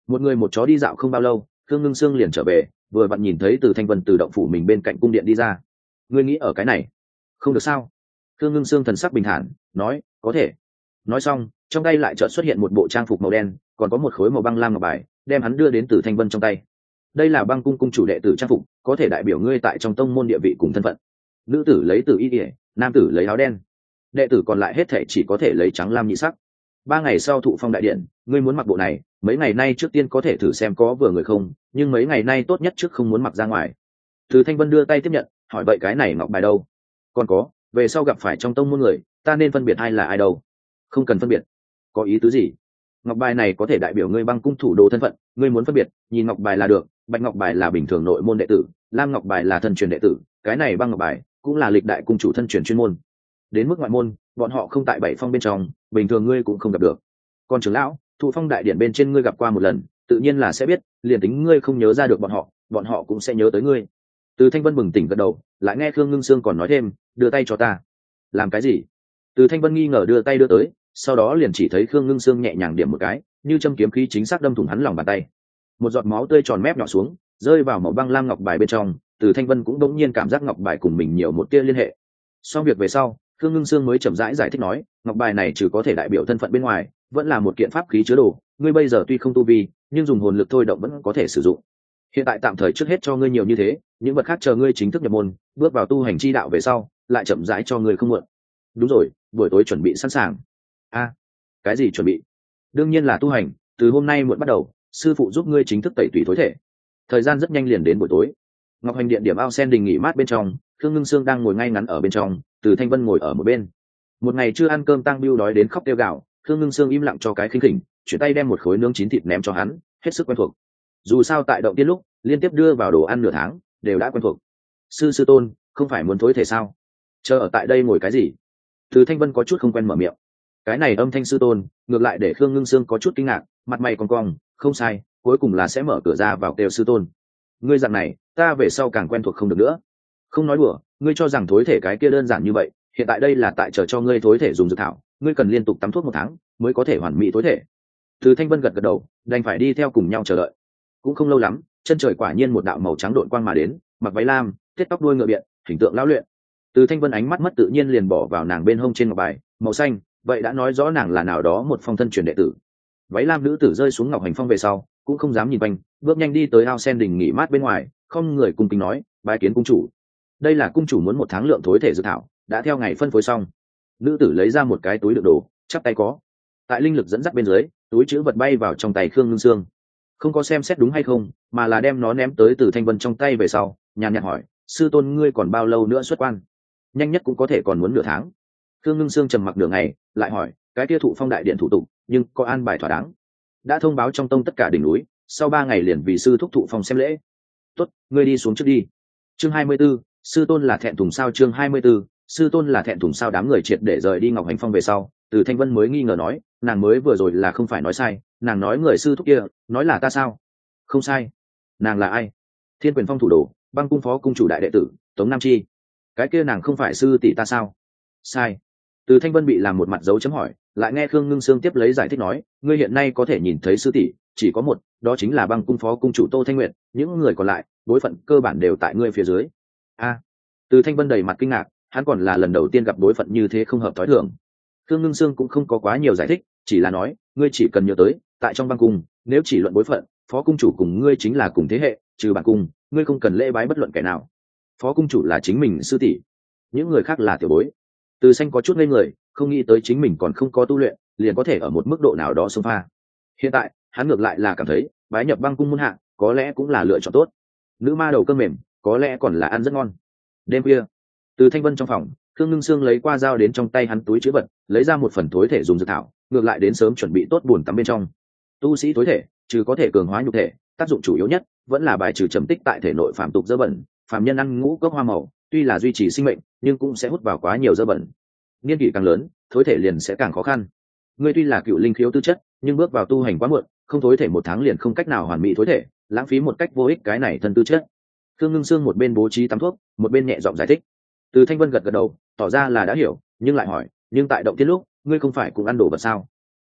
Một người một chó đi dạo không bao lâu, Khương Ngưng Sương liền trở về, vừa vặn nhìn thấy Từ Thanh Vân từ động phủ mình bên cạnh cung điện đi ra. Ngươi nghĩ ở cái này không được sao? Khương Ngưng Sương thần sắc bình thản nói, có thể. Nói xong, trong tay lại chợt xuất hiện một bộ trang phục màu đen, còn có một khối màu băng lam ngọc bài, đem hắn đưa đến Từ Thanh Vân trong tay. Đây là băng cung cung chủ đệ tử trang phục, có thể đại biểu ngươi tại trong tông môn địa vị cùng thân phận. Nữ tử lấy tử y ỉa, nam tử lấy áo đen, đệ tử còn lại hết thể chỉ có thể lấy trắng lam nhị sắc. Ba ngày sau thụ phong đại điện, ngươi muốn mặc bộ này, mấy ngày nay trước tiên có thể thử xem có vừa người không, nhưng mấy ngày nay tốt nhất trước không muốn mặc ra ngoài. Từ Thanh Vân đưa tay tiếp nhận, hỏi vậy cái này ngọc bài đâu? Còn có, về sau gặp phải trong tông môn người, ta nên phân biệt ai là ai đâu? Không cần phân biệt. Có ý tứ gì? Ngọc bài này có thể đại biểu ngươi băng cung thủ đồ thân phận, ngươi muốn phân biệt, nhìn ngọc bài là được. Bạch ngọc bài là bình thường nội môn đệ tử, lam ngọc bài là thân truyền đệ tử, cái này băng ngọc bài cũng là lịch đại cung chủ thân truyền chuyên môn. Đến mức ngoại môn, bọn họ không tại bảy phong bên trong, bình thường ngươi cũng không gặp được. Còn trưởng lão, thụ phong đại điện bên trên ngươi gặp qua một lần, tự nhiên là sẽ biết, liền tính ngươi không nhớ ra được bọn họ, bọn họ cũng sẽ nhớ tới ngươi. Từ Thanh Vân bừng tỉnh gật đầu, lại nghe Khương Ngưng Sương còn nói thêm, đưa tay cho ta. Làm cái gì? Từ Thanh Vân nghi ngờ đưa tay đưa tới, sau đó liền chỉ thấy Khương Ngưng Sương nhẹ nhàng điểm một cái, như châm kiếm khí chính xác đâm thủng hắn lòng bàn tay. Một giọt máu tươi tròn mép nhỏ xuống, rơi vào màu băng lam ngọc bài bên trong. Từ Thanh Vân cũng đống nhiên cảm giác ngọc bài cùng mình nhiều một tia liên hệ. Xong việc về sau, Khương Ngưng Sương mới chậm rãi giải, giải thích nói, ngọc bài này trừ có thể đại biểu thân phận bên ngoài, vẫn là một kiện pháp khí chứa đồ. Ngươi bây giờ tuy không tu vi, nhưng dùng hồn lực thôi động vẫn có thể sử dụng. Hiện tại tạm thời trước hết cho ngươi nhiều như thế, những vật khác chờ ngươi chính thức nhập môn, bước vào tu hành chi đạo về sau, lại chậm rãi cho ngươi không muộn. Đúng rồi, buổi tối chuẩn bị sẵn sàng. A, à, cái gì chuẩn bị? Đương nhiên là tu hành, từ hôm nay muộn bắt đầu, sư phụ giúp ngươi chính thức tẩy tủy thối thể. Thời gian rất nhanh liền đến buổi tối. Ngọc Hành điện điểm ao sen đình nghỉ mát bên trong, Khương Ngưng Sương đang ngồi ngay ngắn ở bên trong, Từ Thanh Vân ngồi ở một bên. Một ngày chưa ăn cơm Tăng Biêu đói đến khóc kêu gào, Khương Ngưng Sương im lặng cho cái khinh khỉnh, chuyển tay đem một khối nướng chín thịt ném cho hắn, hết sức quen thuộc. Dù sao tại động tiên lúc liên tiếp đưa vào đồ ăn nửa tháng, đều đã quen thuộc. Sư sư tôn, không phải muốn thối thể sao? Chờ ở tại đây ngồi cái gì? Từ Thanh Vân có chút không quen mở miệng. Cái này âm thanh sư tôn, ngược lại để Khương Ngưng Sương có chút kinh ngạc, mặt mày cong cong, không sai, cuối cùng là sẽ mở cửa ra vào kêu sư tôn. Ngươi dặn này, ta về sau càng quen thuộc không được nữa. Không nói đùa, ngươi cho rằng thối thể cái kia đơn giản như vậy, hiện tại đây là tại chờ cho ngươi thối thể dùng dược thảo, ngươi cần liên tục tắm thuốc một tháng mới có thể hoàn mỹ thối thể. Từ Thanh Vân gật gật đầu, đành phải đi theo cùng nhau chờ đợi. Cũng không lâu lắm, chân trời quả nhiên một đạo màu trắng độn quang mà đến, mặc váy lam, tết tóc đuôi ngựa biện, hình tượng lão luyện. Từ Thanh Vân ánh mắt mất tự nhiên liền bỏ vào nàng bên hông trên ngọc bài màu xanh, vậy đã nói rõ nàng là nào đó một phong thân truyền đệ tử. Váy lam nữ tử rơi xuống ngọc hành phong về sau, cũng không dám nhìn quanh, bước nhanh đi tới ao sen đình nghỉ mát bên ngoài, không người cung kính nói, bái kiến cung chủ. Đây là cung chủ muốn một tháng lượng thối thể dược thảo, đã theo ngày phân phối xong. Nữ tử lấy ra một cái túi đựng đồ, chắp tay có. Tại linh lực dẫn dắt bên dưới, túi chữ vật bay vào trong tay Khương Ngưng Sương. Không có xem xét đúng hay không, mà là đem nó ném tới Từ Thanh Vân trong tay về sau, nhàn nhạt hỏi, sư tôn ngươi còn bao lâu nữa xuất quan? Nhanh nhất cũng có thể còn muốn nửa tháng. Khương Ngưng Sương trầm mặc nửa ngày, lại hỏi, cái kia thụ phong đại điện thủ tục, nhưng có an bài thỏa đáng? Đã thông báo trong tông tất cả đỉnh núi, sau ba ngày liền vì sư thúc thụ phong xem lễ. Tốt, ngươi đi xuống trước đi. Chương hai mươi 24, sư tôn là thẹn thùng sao? Chương hai mươi 24, sư tôn là thẹn thùng sao? Đám người triệt để rời đi Ngọc Hành Phong về sau, Từ Thanh Vân mới nghi ngờ nói, nàng mới vừa rồi là không phải nói sai, nàng nói người sư thúc kia, nói là ta sao? Không sai. Nàng là ai? Thiên Quyền Phong thủ đồ, băng cung phó cung chủ đại đệ tử, Tống Nam Chi. Cái kia nàng không phải sư tỷ ta sao? Sai. Từ Thanh Vân bị làm một mặt dấu chấm hỏi, lại nghe Khương Ngưng Sương tiếp lấy giải thích nói, ngươi hiện nay có thể nhìn thấy sư tỷ chỉ có một, đó chính là băng cung phó cung chủ Tô Thanh Nguyệt, những người còn lại bối phận cơ bản đều tại ngươi phía dưới. A. À, Từ Thanh Vân đầy mặt kinh ngạc, hắn còn là lần đầu tiên gặp bối phận như thế không hợp thói thường. Khương Ngưng Sương cũng không có quá nhiều giải thích, chỉ là nói, ngươi chỉ cần nhớ tới, tại trong băng cung, nếu chỉ luận bối phận, phó cung chủ cùng ngươi chính là cùng thế hệ, trừ bản cung, ngươi không cần lễ bái bất luận kẻ nào. Phó cung chủ là chính mình sư tỷ, những người khác là tiểu bối. Từ Xanh có chút ngây người, không nghĩ tới chính mình còn không có tu luyện, liền có thể ở một mức độ nào đó xông pha. Hiện tại, hắn ngược lại là cảm thấy, bái nhập băng cung môn hạ, có lẽ cũng là lựa chọn tốt. Nữ ma đầu cơm mềm, có lẽ còn là ăn rất ngon. Đêm khuya, Từ Thanh Vân trong phòng, Khương Ngưng Sương lấy qua dao đến trong tay hắn túi chữ vật, lấy ra một phần thối thể dùng dược thảo, ngược lại đến sớm chuẩn bị tốt buồn tắm bên trong. Tu sĩ thối thể, trừ có thể cường hóa nhục thể, tác dụng chủ yếu nhất vẫn là bài trừ trầm tích tại thể nội phạm tục dơ bẩn. Phạm nhân ăn ngũ cốc hoa màu, tuy là duy trì sinh mệnh, nhưng cũng sẽ hút vào quá nhiều dơ bẩn. Niên kỷ càng lớn, thối thể liền sẽ càng khó khăn. Ngươi tuy là cựu linh khiếu tư chất, nhưng bước vào tu hành quá muộn, không thối thể một tháng liền không cách nào hoàn mỹ thối thể, lãng phí một cách vô ích cái này thân tư chất. Khương Ngưng Sương một bên bố trí tắm thuốc, một bên nhẹ giọng giải thích. Từ Thanh Vân gật gật đầu, tỏ ra là đã hiểu, nhưng lại hỏi, nhưng tại động tiên lúc, ngươi không phải cũng ăn đồ vật sao?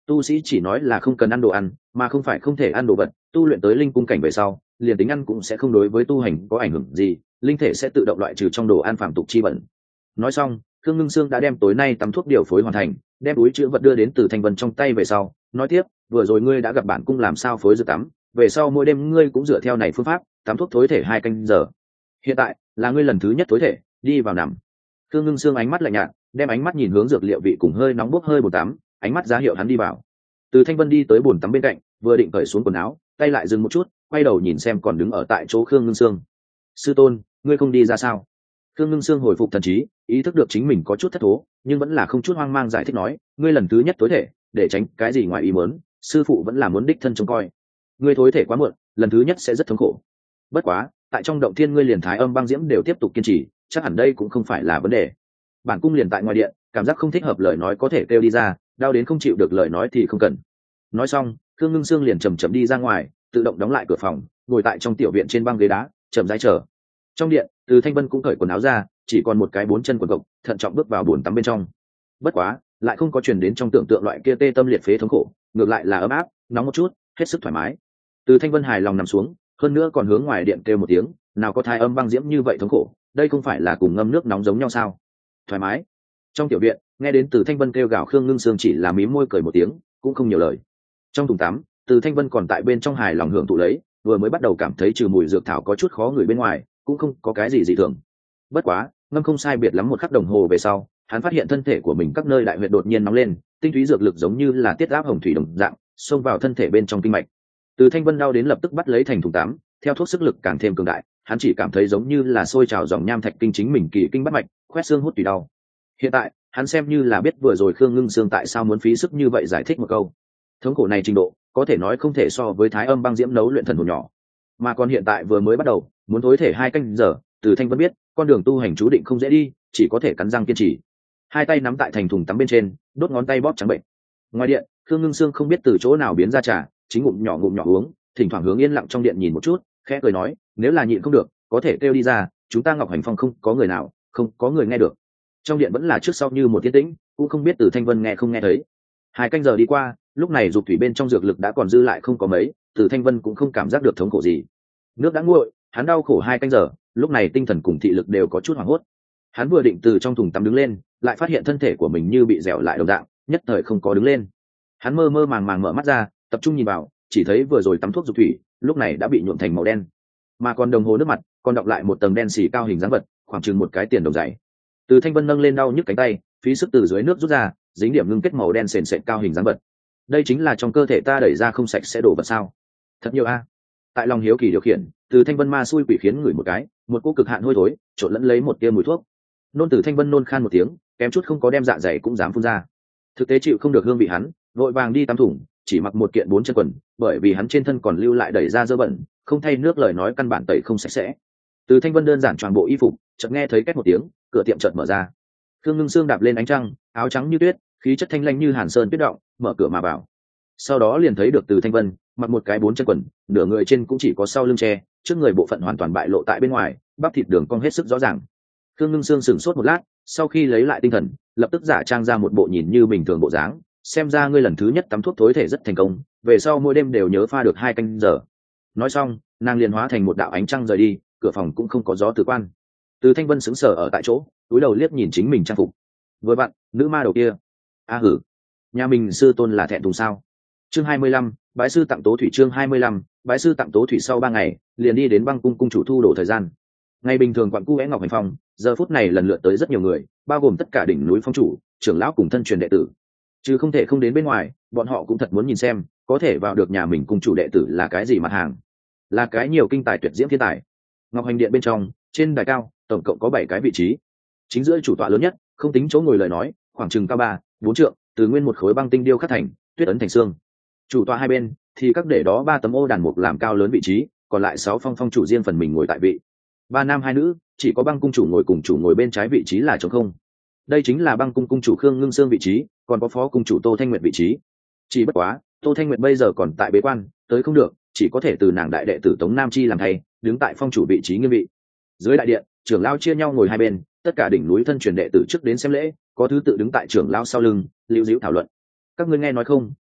Tu sĩ chỉ nói là không cần ăn đồ ăn, mà không phải không thể ăn đồ vật. Tu luyện tới linh cung cảnh về sau, liền tính ăn cũng sẽ không đối với tu hành có ảnh hưởng gì, linh thể sẽ tự động loại trừ trong đồ ăn phạm tục chi bẩn. Nói xong, Khương Ngưng Sương đã đem tối nay tắm thuốc điều phối hoàn thành, đem túi chứa vật đưa đến Từ Thanh Vân trong tay về sau, nói tiếp, vừa rồi ngươi đã gặp bản cung làm sao phối dược tắm, về sau mỗi đêm ngươi cũng dựa theo này phương pháp, tắm thuốc thối thể hai canh giờ. Hiện tại là ngươi lần thứ nhất thối thể, đi vào nằm. Khương Ngưng Sương ánh mắt lạnh nhạt, đem ánh mắt nhìn hướng dược liệu vị cùng hơi nóng bốc hơi bồn tắm, ánh mắt ra hiệu hắn đi vào. Từ Thanh Vân đi tới bồn tắm bên cạnh, vừa định cởi xuống quần áo, tay lại dừng một chút, quay đầu nhìn xem còn đứng ở tại chỗ Khương Ngưng Sương. Sư tôn, ngươi không đi ra sao? Khương Ngưng Sương hồi phục thần trí, ý thức được chính mình có chút thất thố, nhưng vẫn là không chút hoang mang giải thích nói, ngươi lần thứ nhất tối thể, để tránh cái gì ngoài ý muốn, sư phụ vẫn là muốn đích thân trông coi. Ngươi thối thể quá muộn, lần thứ nhất sẽ rất thống khổ. Bất quá, tại trong động thiên ngươi liền thái âm băng diễm đều tiếp tục kiên trì, chắc hẳn đây cũng không phải là vấn đề. Bản cung liền tại ngoài điện, cảm giác không thích hợp lời nói có thể kêu đi ra, đau đến không chịu được lời nói thì không cần. Nói xong, Khương Ngưng Sương liền chậm chậm đi ra ngoài, tự động đóng lại cửa phòng, ngồi tại trong tiểu viện trên băng ghế đá, chậm rãi chờ. Trong điện, Từ Thanh Vân cũng cởi quần áo ra, chỉ còn một cái bốn chân quần cộc, thận trọng bước vào bồn tắm bên trong. Bất quá, lại không có truyền đến trong tưởng tượng loại kia tê tâm liệt phế thống khổ, ngược lại là ấm áp, nóng một chút, hết sức thoải mái. Từ Thanh Vân hài lòng nằm xuống, hơn nữa còn hướng ngoài điện kêu một tiếng, nào có thai âm băng diễm như vậy thống khổ, đây không phải là cùng ngâm nước nóng giống nhau sao? Thoải mái. Trong tiểu viện, nghe đến Từ Thanh Vân kêu gào, Khương Ngưng Sương chỉ là mím môi cười một tiếng, cũng không nhiều lời. Trong thùng tắm, Từ Thanh Vân còn tại bên trong hài lòng hưởng thụ lấy, vừa mới bắt đầu cảm thấy trừ mùi dược thảo có chút khó ngửi bên ngoài, cũng không có cái gì dị thường. Bất quá, ngâm không sai biệt lắm một khắc đồng hồ về sau, hắn phát hiện thân thể của mình các nơi đại huyệt đột nhiên nóng lên, tinh túy dược lực giống như là tiết áp hồng thủy đồng dạng, xông vào thân thể bên trong kinh mạch. Từ Thanh Vân đau đến lập tức bắt lấy thành thùng tắm, theo thuốc sức lực càng thêm cường đại, hắn chỉ cảm thấy giống như là sôi trào dòng nham thạch kinh chính mình kỳ kinh bắt mạch, khoét xương hút tùy đau. Hiện tại, hắn xem như là biết vừa rồi Khương Ngưng Sương tại sao muốn phí sức như vậy giải thích một câu. Thống khổ này trình độ, có thể nói không thể so với thái âm băng diễm nấu luyện thần hồn nhỏ. Mà còn hiện tại vừa mới bắt đầu, muốn thối thể hai canh giờ, Từ Thanh Vân biết, con đường tu hành chú định không dễ đi, chỉ có thể cắn răng kiên trì. Hai tay nắm tại thành thùng tắm bên trên, đốt ngón tay bóp trắng bệnh. Ngoài điện, Khương Ngưng Sương không biết từ chỗ nào biến ra trà, chính ngụm nhỏ ngụm nhỏ uống, thỉnh thoảng hướng yên lặng trong điện nhìn một chút, khẽ cười nói, nếu là nhịn không được, có thể kêu đi ra, chúng ta Ngọc Hành Phong không có người nào, không có người nghe được. Trong điện vẫn là trước sau như một yên tĩnh, cũng không biết Từ Thanh Vân nghe không nghe thấy. Hai canh giờ đi qua, lúc này dục thủy bên trong dược lực đã còn dư lại không có mấy, Từ Thanh Vân cũng không cảm giác được thống khổ gì. Nước đã nguội, hắn đau khổ hai canh giờ, lúc này tinh thần cùng thị lực đều có chút hoảng hốt. Hắn vừa định từ trong thùng tắm đứng lên, lại phát hiện thân thể của mình như bị dẻo lại đồng dạng, nhất thời không có đứng lên. Hắn mơ mơ màng màng mở mắt ra, tập trung nhìn vào, chỉ thấy vừa rồi tắm thuốc dục thủy, lúc này đã bị nhuộm thành màu đen, mà còn đồng hồ nước mặt còn đọng lại một tầng đen xì cao hình dáng vật, khoảng chừng một cái tiền đồng dày. Từ Thanh Vân nâng lên đau nhức cánh tay, phí sức từ dưới nước rút ra, dính điểm ngưng kết màu đen sền sệt cao hình dáng vật. Đây chính là trong cơ thể ta đẩy ra không sạch sẽ đổ vật sao? Thật nhiều a. Tại lòng hiếu kỳ điều khiển, Từ Thanh Vân ma xui quỷ khiến ngửi một cái, một cô cực hạn hôi thối, trộn lẫn lấy một tia mùi thuốc. Nôn Từ Thanh Vân nôn khan một tiếng, kém chút không có đem dạ dày cũng dám phun ra. Thực tế chịu không được hương vị hắn, vội vàng đi tắm thủng, chỉ mặc một kiện bốn chân quần, bởi vì hắn trên thân còn lưu lại đẩy ra dơ bẩn, không thay nước lời nói căn bản tẩy không sạch sẽ. Từ Thanh Vân đơn giản toàn bộ y phục, chợt nghe thấy két một tiếng, cửa tiệm chợt mở ra. Khương Ngưng Sương đạp lên ánh trăng, áo trắng như tuyết, khí chất thanh lãnh như hàn sơn tuyết động, mở cửa mà vào. Sau đó liền thấy được Từ Thanh Vân, mặc một cái bốn chân quần, nửa người trên cũng chỉ có sau lưng che, trước người bộ phận hoàn toàn bại lộ tại bên ngoài, bắp thịt đường cong hết sức rõ ràng. Khương Ngưng Sương sửng sốt một lát, sau khi lấy lại tinh thần, lập tức giả trang ra một bộ nhìn như bình thường bộ dáng, xem ra ngươi lần thứ nhất tắm thuốc thối thể rất thành công, về sau mỗi đêm đều nhớ pha được hai canh giờ. Nói xong, nàng liền hóa thành một đạo ánh trăng rời đi, cửa phòng cũng không có gió từ quan. Từ Thanh Vân sững sờ ở tại chỗ, cúi đầu liếc nhìn chính mình trang phục. Vừa vặn, nữ ma đầu kia. A hử, nhà mình sư tôn là thẹn thùng sao? Chương hai mươi lăm, bái sư tặng tố thủy. Chương hai mươi lăm, bái sư tặng tố thủy. Sau ba ngày, liền đi đến Băng cung cung chủ thu đổ thời gian. Ngày bình thường quận cu é Ngọc Hành Phong, giờ phút này lần lượt tới rất nhiều người, bao gồm tất cả đỉnh núi phong chủ, trưởng lão cùng thân truyền đệ tử. Chứ không thể không đến bên ngoài, bọn họ cũng thật muốn nhìn xem, có thể vào được nhà mình cung chủ đệ tử là cái gì mặt hàng, là cái nhiều kinh tài tuyệt diễm thiên tài. Ngọc Hành điện bên trong, trên đài cao, tổng cộng có bảy cái vị trí. Chính giữa chủ tọa lớn nhất, không tính chỗ ngồi lời nói, khoảng chừng cao ba, bốn trượng, từ nguyên một khối băng tinh điêu khắc thành, tuyết ấn thành xương. Chủ tọa hai bên thì các để đó ba tấm ô đàn mục làm cao lớn vị trí, còn lại sáu phong phong chủ riêng phần mình ngồi tại vị. Ba nam hai nữ, chỉ có Băng cung chủ ngồi cùng chủ ngồi bên trái vị trí là trống không. Đây chính là Băng cung cung chủ Khương Ngưng Sương vị trí, còn có phó cung chủ Tô Thanh Nguyệt vị trí. Chỉ bất quá, Tô Thanh Nguyệt bây giờ còn tại bế quan, tới không được, chỉ có thể từ nàng đại đệ tử Tống Nam Chi làm thay, đứng tại phong chủ vị trí nghiêm vị. Dưới đại điện, trưởng lão chia nhau ngồi hai bên, tất cả đỉnh núi thân truyền đệ tử trước đến xem lễ, có thứ tự đứng tại trưởng lão sau lưng, liễu diễu thảo luận. Các ngươi nghe nói không,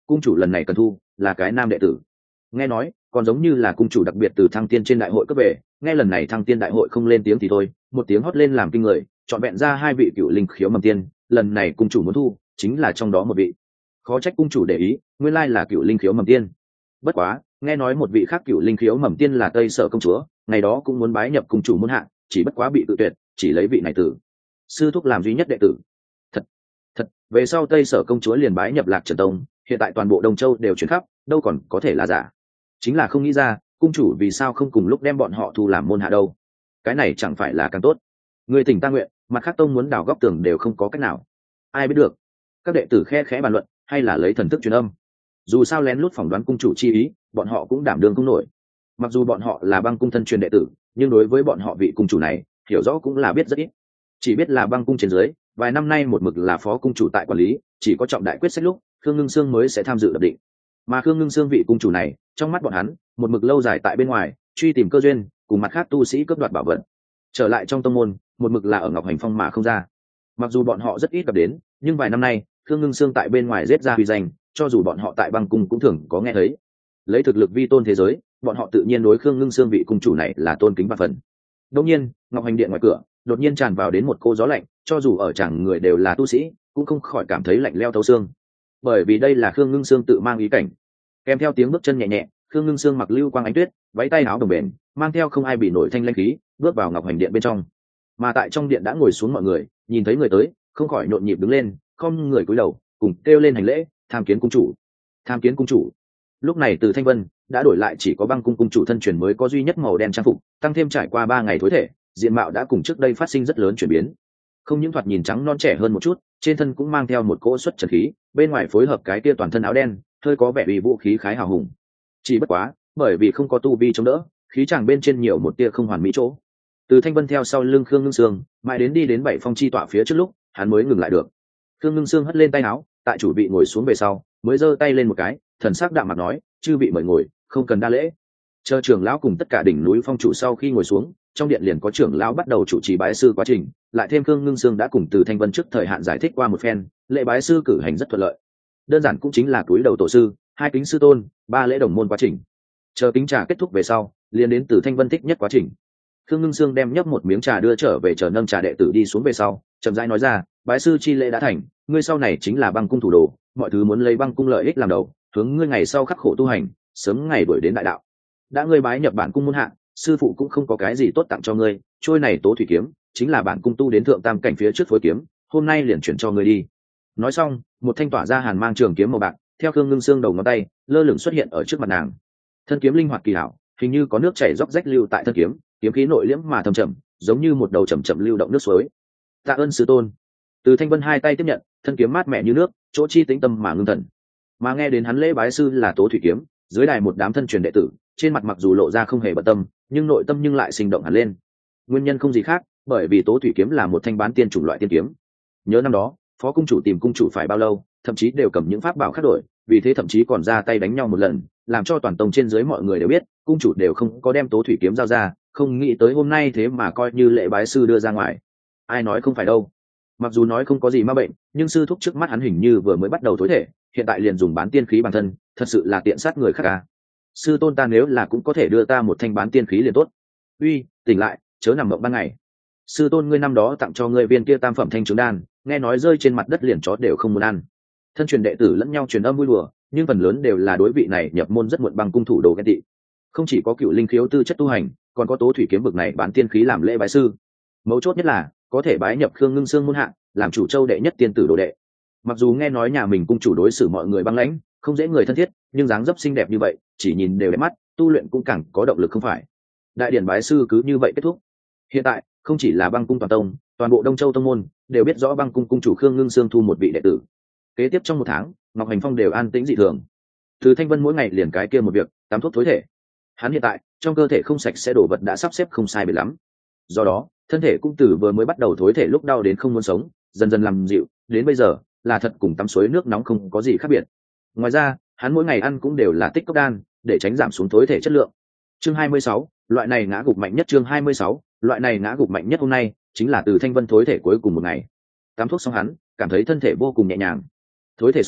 cung chủ lần này cần thu là cái nam đệ tử. Nghe nói còn giống như là cung chủ đặc biệt từ thăng tiên trên đại hội cấp về, nghe lần này thăng tiên đại hội không lên tiếng thì thôi, một tiếng hót lên làm kinh người, chọn vẹn ra hai vị cựu linh khiếu mầm tiên, lần này cung chủ muốn thu chính là trong đó một vị. Khó trách cung chủ để ý, nguyên lai là cựu linh khiếu mầm tiên. Bất quá nghe nói một vị khác cựu linh khiếu mầm tiên là Tây Sở công chúa, ngày đó cũng muốn bái nhập cung chủ môn hạ, chỉ bất quá bị tự tuyệt, chỉ lấy vị này tử sư thúc làm duy nhất đệ tử. Thật, thật, về sau Tây Sở công chúa liền bái nhập Lạc Trần Tông, hiện tại toàn bộ Đông Châu đều chuyển khắp, đâu còn có thể là giả. Chính là không nghĩ ra, cung chủ vì sao không cùng lúc đem bọn họ thu làm môn hạ đâu? Cái này chẳng phải là càng tốt? Người tỉnh ta nguyện, mặt khác tông muốn đào góc tường đều không có cách nào. Ai biết được? Các đệ tử khe khẽ bàn luận, hay là lấy thần thức truyền âm. Dù sao lén lút phỏng đoán cung chủ chi ý, bọn họ cũng đảm đương không nổi. Mặc dù bọn họ là Băng cung thân truyền đệ tử, nhưng đối với bọn họ vị cung chủ này, hiểu rõ cũng là biết rất ít. Chỉ biết là Băng cung trên dưới, vài năm nay một mực là phó cung chủ tại quản lý, chỉ có trọng đại quyết sách lúc, Khương Ngưng Sương mới sẽ tham dự lập định. Mà Khương Ngưng Sương vị cung chủ này, trong mắt bọn hắn, một mực lâu dài tại bên ngoài, truy tìm cơ duyên, cùng mặt khác tu sĩ cướp đoạt bảo vật. Trở lại trong tông môn, một mực là ở Ngọc Hành Phong mà không ra. Mặc dù bọn họ rất ít gặp đến, nhưng vài năm nay, Khương Ngưng Sương tại bên ngoài giết ra uy danh, cho dù bọn họ tại Băng cung cũng thường có nghe thấy. Lấy thực lực vi tôn thế giới, bọn họ tự nhiên đối Khương Ngưng Sương vị cung chủ này là tôn kính và phần. Đột nhiên, Ngọc Hành điện ngoài cửa, đột nhiên tràn vào đến một cô gió lạnh, cho dù ở chẳng người đều là tu sĩ, cũng không khỏi cảm thấy lạnh lẽo thấu xương. Bởi vì đây là Khương Ngưng Sương tự mang ý cảnh. Kèm theo tiếng bước chân nhẹ nhẹ, Khương Ngưng Sương mặc lưu quang ánh tuyết, váy tay áo đồng bền, mang theo không ai bị nổi thanh lãnh khí, bước vào Ngọc Hành điện bên trong. Mà tại trong điện đã ngồi xuống mọi người, nhìn thấy người tới, không khỏi nhộn nhịp đứng lên, không người cúi đầu, cùng kêu lên hành lễ, tham kiến cung chủ. Tham kiến cung chủ. Lúc này Từ Thanh Vân đã đổi lại chỉ có Băng cung cung chủ thân truyền mới có duy nhất màu đen trang phục, tăng thêm trải qua ba ngày thối thể, diện mạo đã cùng trước đây phát sinh rất lớn chuyển biến. Không những thoạt nhìn trắng non trẻ hơn một chút, trên thân cũng mang theo một cỗ xuất trần khí, bên ngoài phối hợp cái kia toàn thân áo đen, hơi có vẻ uy vũ khí khái hào hùng. Chỉ bất quá, bởi vì không có tu vi chống đỡ, khí chàng bên trên nhiều một tia không hoàn mỹ chỗ. Từ Thanh Vân theo sau lưng Khương Ngưng Sương, mãi đến đi đến bảy phong chi tọa phía trước lúc, hắn mới ngừng lại được. Khương Ngưng Sương hất lên tay áo, tại chủ vị ngồi xuống về sau, mới giơ tay lên một cái, thần sắc đạm mặt nói, chư vị mời ngồi, không cần đa lễ. Chờ trưởng lão cùng tất cả đỉnh núi phong chủ sau khi ngồi xuống, trong điện liền có trưởng lão bắt đầu chủ trì bái sư quá trình, lại thêm Khương Ngưng Sương đã cùng Từ Thanh Vân trước thời hạn giải thích qua một phen, lễ bái sư cử hành rất thuận lợi. Đơn giản cũng chính là cúi đầu tổ sư, hai kính sư tôn, ba lễ đồng môn quá trình. Chờ kính trà kết thúc về sau, liền đến Từ Thanh Vân thích nhất quá trình. Khương Ngưng Sương đem nhấp một miếng trà đưa trở về, chờ nâng trà đệ tử đi xuống về sau, chậm rãi nói ra, bái sư chi lễ đã thành, ngươi sau này chính là Băng cung thủ đồ, mọi thứ muốn lấy Băng cung lợi ích làm đầu, hướng ngươi ngày sau khắc khổ tu hành, sớm ngày đuổi đến đại đạo. Đã ngươi bái nhập bản cung môn hạ, sư phụ cũng không có cái gì tốt tặng cho ngươi, trôi này Tố Thủy kiếm chính là bản cung tu đến thượng tam cảnh phía trước phối kiếm, hôm nay liền chuyển cho ngươi đi. Nói xong, một thanh tỏa ra hàn mang trường kiếm màu bạc, theo Khương Ngưng Sương đầu ngón tay, lơ lửng xuất hiện ở trước mặt nàng. Thân kiếm linh hoạt kỳ hảo, hình như có nước chảy róc rách lưu tại thân kiếm, kiếm khí nội liễm mà thâm trầm, giống như một đầu chậm chậm lưu động nước suối. Tạ ơn sư tôn. Từ Thanh Vân hai tay tiếp nhận, thân kiếm mát mẻ như nước, chỗ chi tĩnh tâm mà ngưng thần. Mà nghe đến hắn lễ bái sư là Tố Thủy kiếm, dưới đài một đám thân truyền đệ tử, trên mặt mặc dù lộ ra không hề bận tâm, nhưng nội tâm nhưng lại sinh động hẳn lên. Nguyên nhân không gì khác, bởi vì Tố Thủy kiếm là một thanh bán tiên chủng loại tiên kiếm. Nhớ năm đó, phó cung chủ tìm cung chủ phải bao lâu, thậm chí đều cầm những pháp bảo khác đổi, vì thế thậm chí còn ra tay đánh nhau một lần, làm cho toàn tông trên dưới mọi người đều biết, cung chủ đều không có đem Tố Thủy kiếm giao ra, không nghĩ tới hôm nay thế mà coi như lễ bái sư đưa ra ngoài. Ai nói không phải đâu. Mặc dù nói không có gì ma bệnh, nhưng sư thúc trước mắt hắn hình như vừa mới bắt đầu thối thể, hiện tại liền dùng bán tiên khí bản thân, thật sự là tiện sát người khác à. Sư tôn ta nếu là cũng có thể đưa ta một thanh bán tiên khí liền tốt. Uy, tỉnh lại, chớ nằm mộng ban ngày. Sư tôn ngươi năm đó tặng cho ngươi viên kia tam phẩm thanh trứng đan, nghe nói rơi trên mặt đất liền chó đều không muốn ăn. Thân truyền đệ tử lẫn nhau truyền âm vui đùa, nhưng phần lớn đều là đối vị này nhập môn rất muộn Băng cung thủ đồ ghen tị. Không chỉ có cựu linh khiếu tư chất tu hành, còn có Tố Thủy kiếm vực này bán tiên khí làm lễ bái sư. Mấu chốt nhất là có thể bái nhập Khương Ngưng Sương môn hạ, làm chủ châu đệ nhất tiên tử đồ đệ. Mặc dù nghe nói nhà mình cung chủ đối xử mọi người băng lãnh, không dễ người thân thiết, nhưng dáng dấp xinh đẹp như vậy, chỉ nhìn đều đẹp mắt, tu luyện cũng càng có động lực không phải. Đại điển bái sư cứ như vậy kết thúc. Hiện tại, không chỉ là Băng cung toàn tông, toàn bộ Đông Châu tông môn đều biết rõ Băng cung cung chủ Khương Ngưng Sương thu một vị đệ tử. Kế tiếp trong một tháng, Ngọc Hành Phong đều an tĩnh dị thường. Từ Thanh Vân mỗi ngày liền cái kia một việc, tắm thuốc thối thể. Hắn hiện tại, trong cơ thể không sạch sẽ đổ vật đã sắp xếp không sai biệt lắm. Do đó, thân thể cũng từ vừa mới bắt đầu thối thể lúc đau đến không muốn sống, dần dần làm dịu, đến bây giờ là thật cùng tắm suối nước nóng không có gì khác biệt. Ngoài ra, hắn mỗi ngày ăn cũng đều là tích cốc đan, để tránh giảm xuống thối thể chất lượng. Chương hai mươi sáu, loại này ngã gục mạnh nhất. Chương hai mươi sáu, loại này ngã gục mạnh nhất hôm nay chính là Từ Thanh Vân thối thể cuối cùng một ngày. Tắm thuốc xong hắn cảm thấy thân thể vô cùng nhẹ nhàng. Thối thể xong,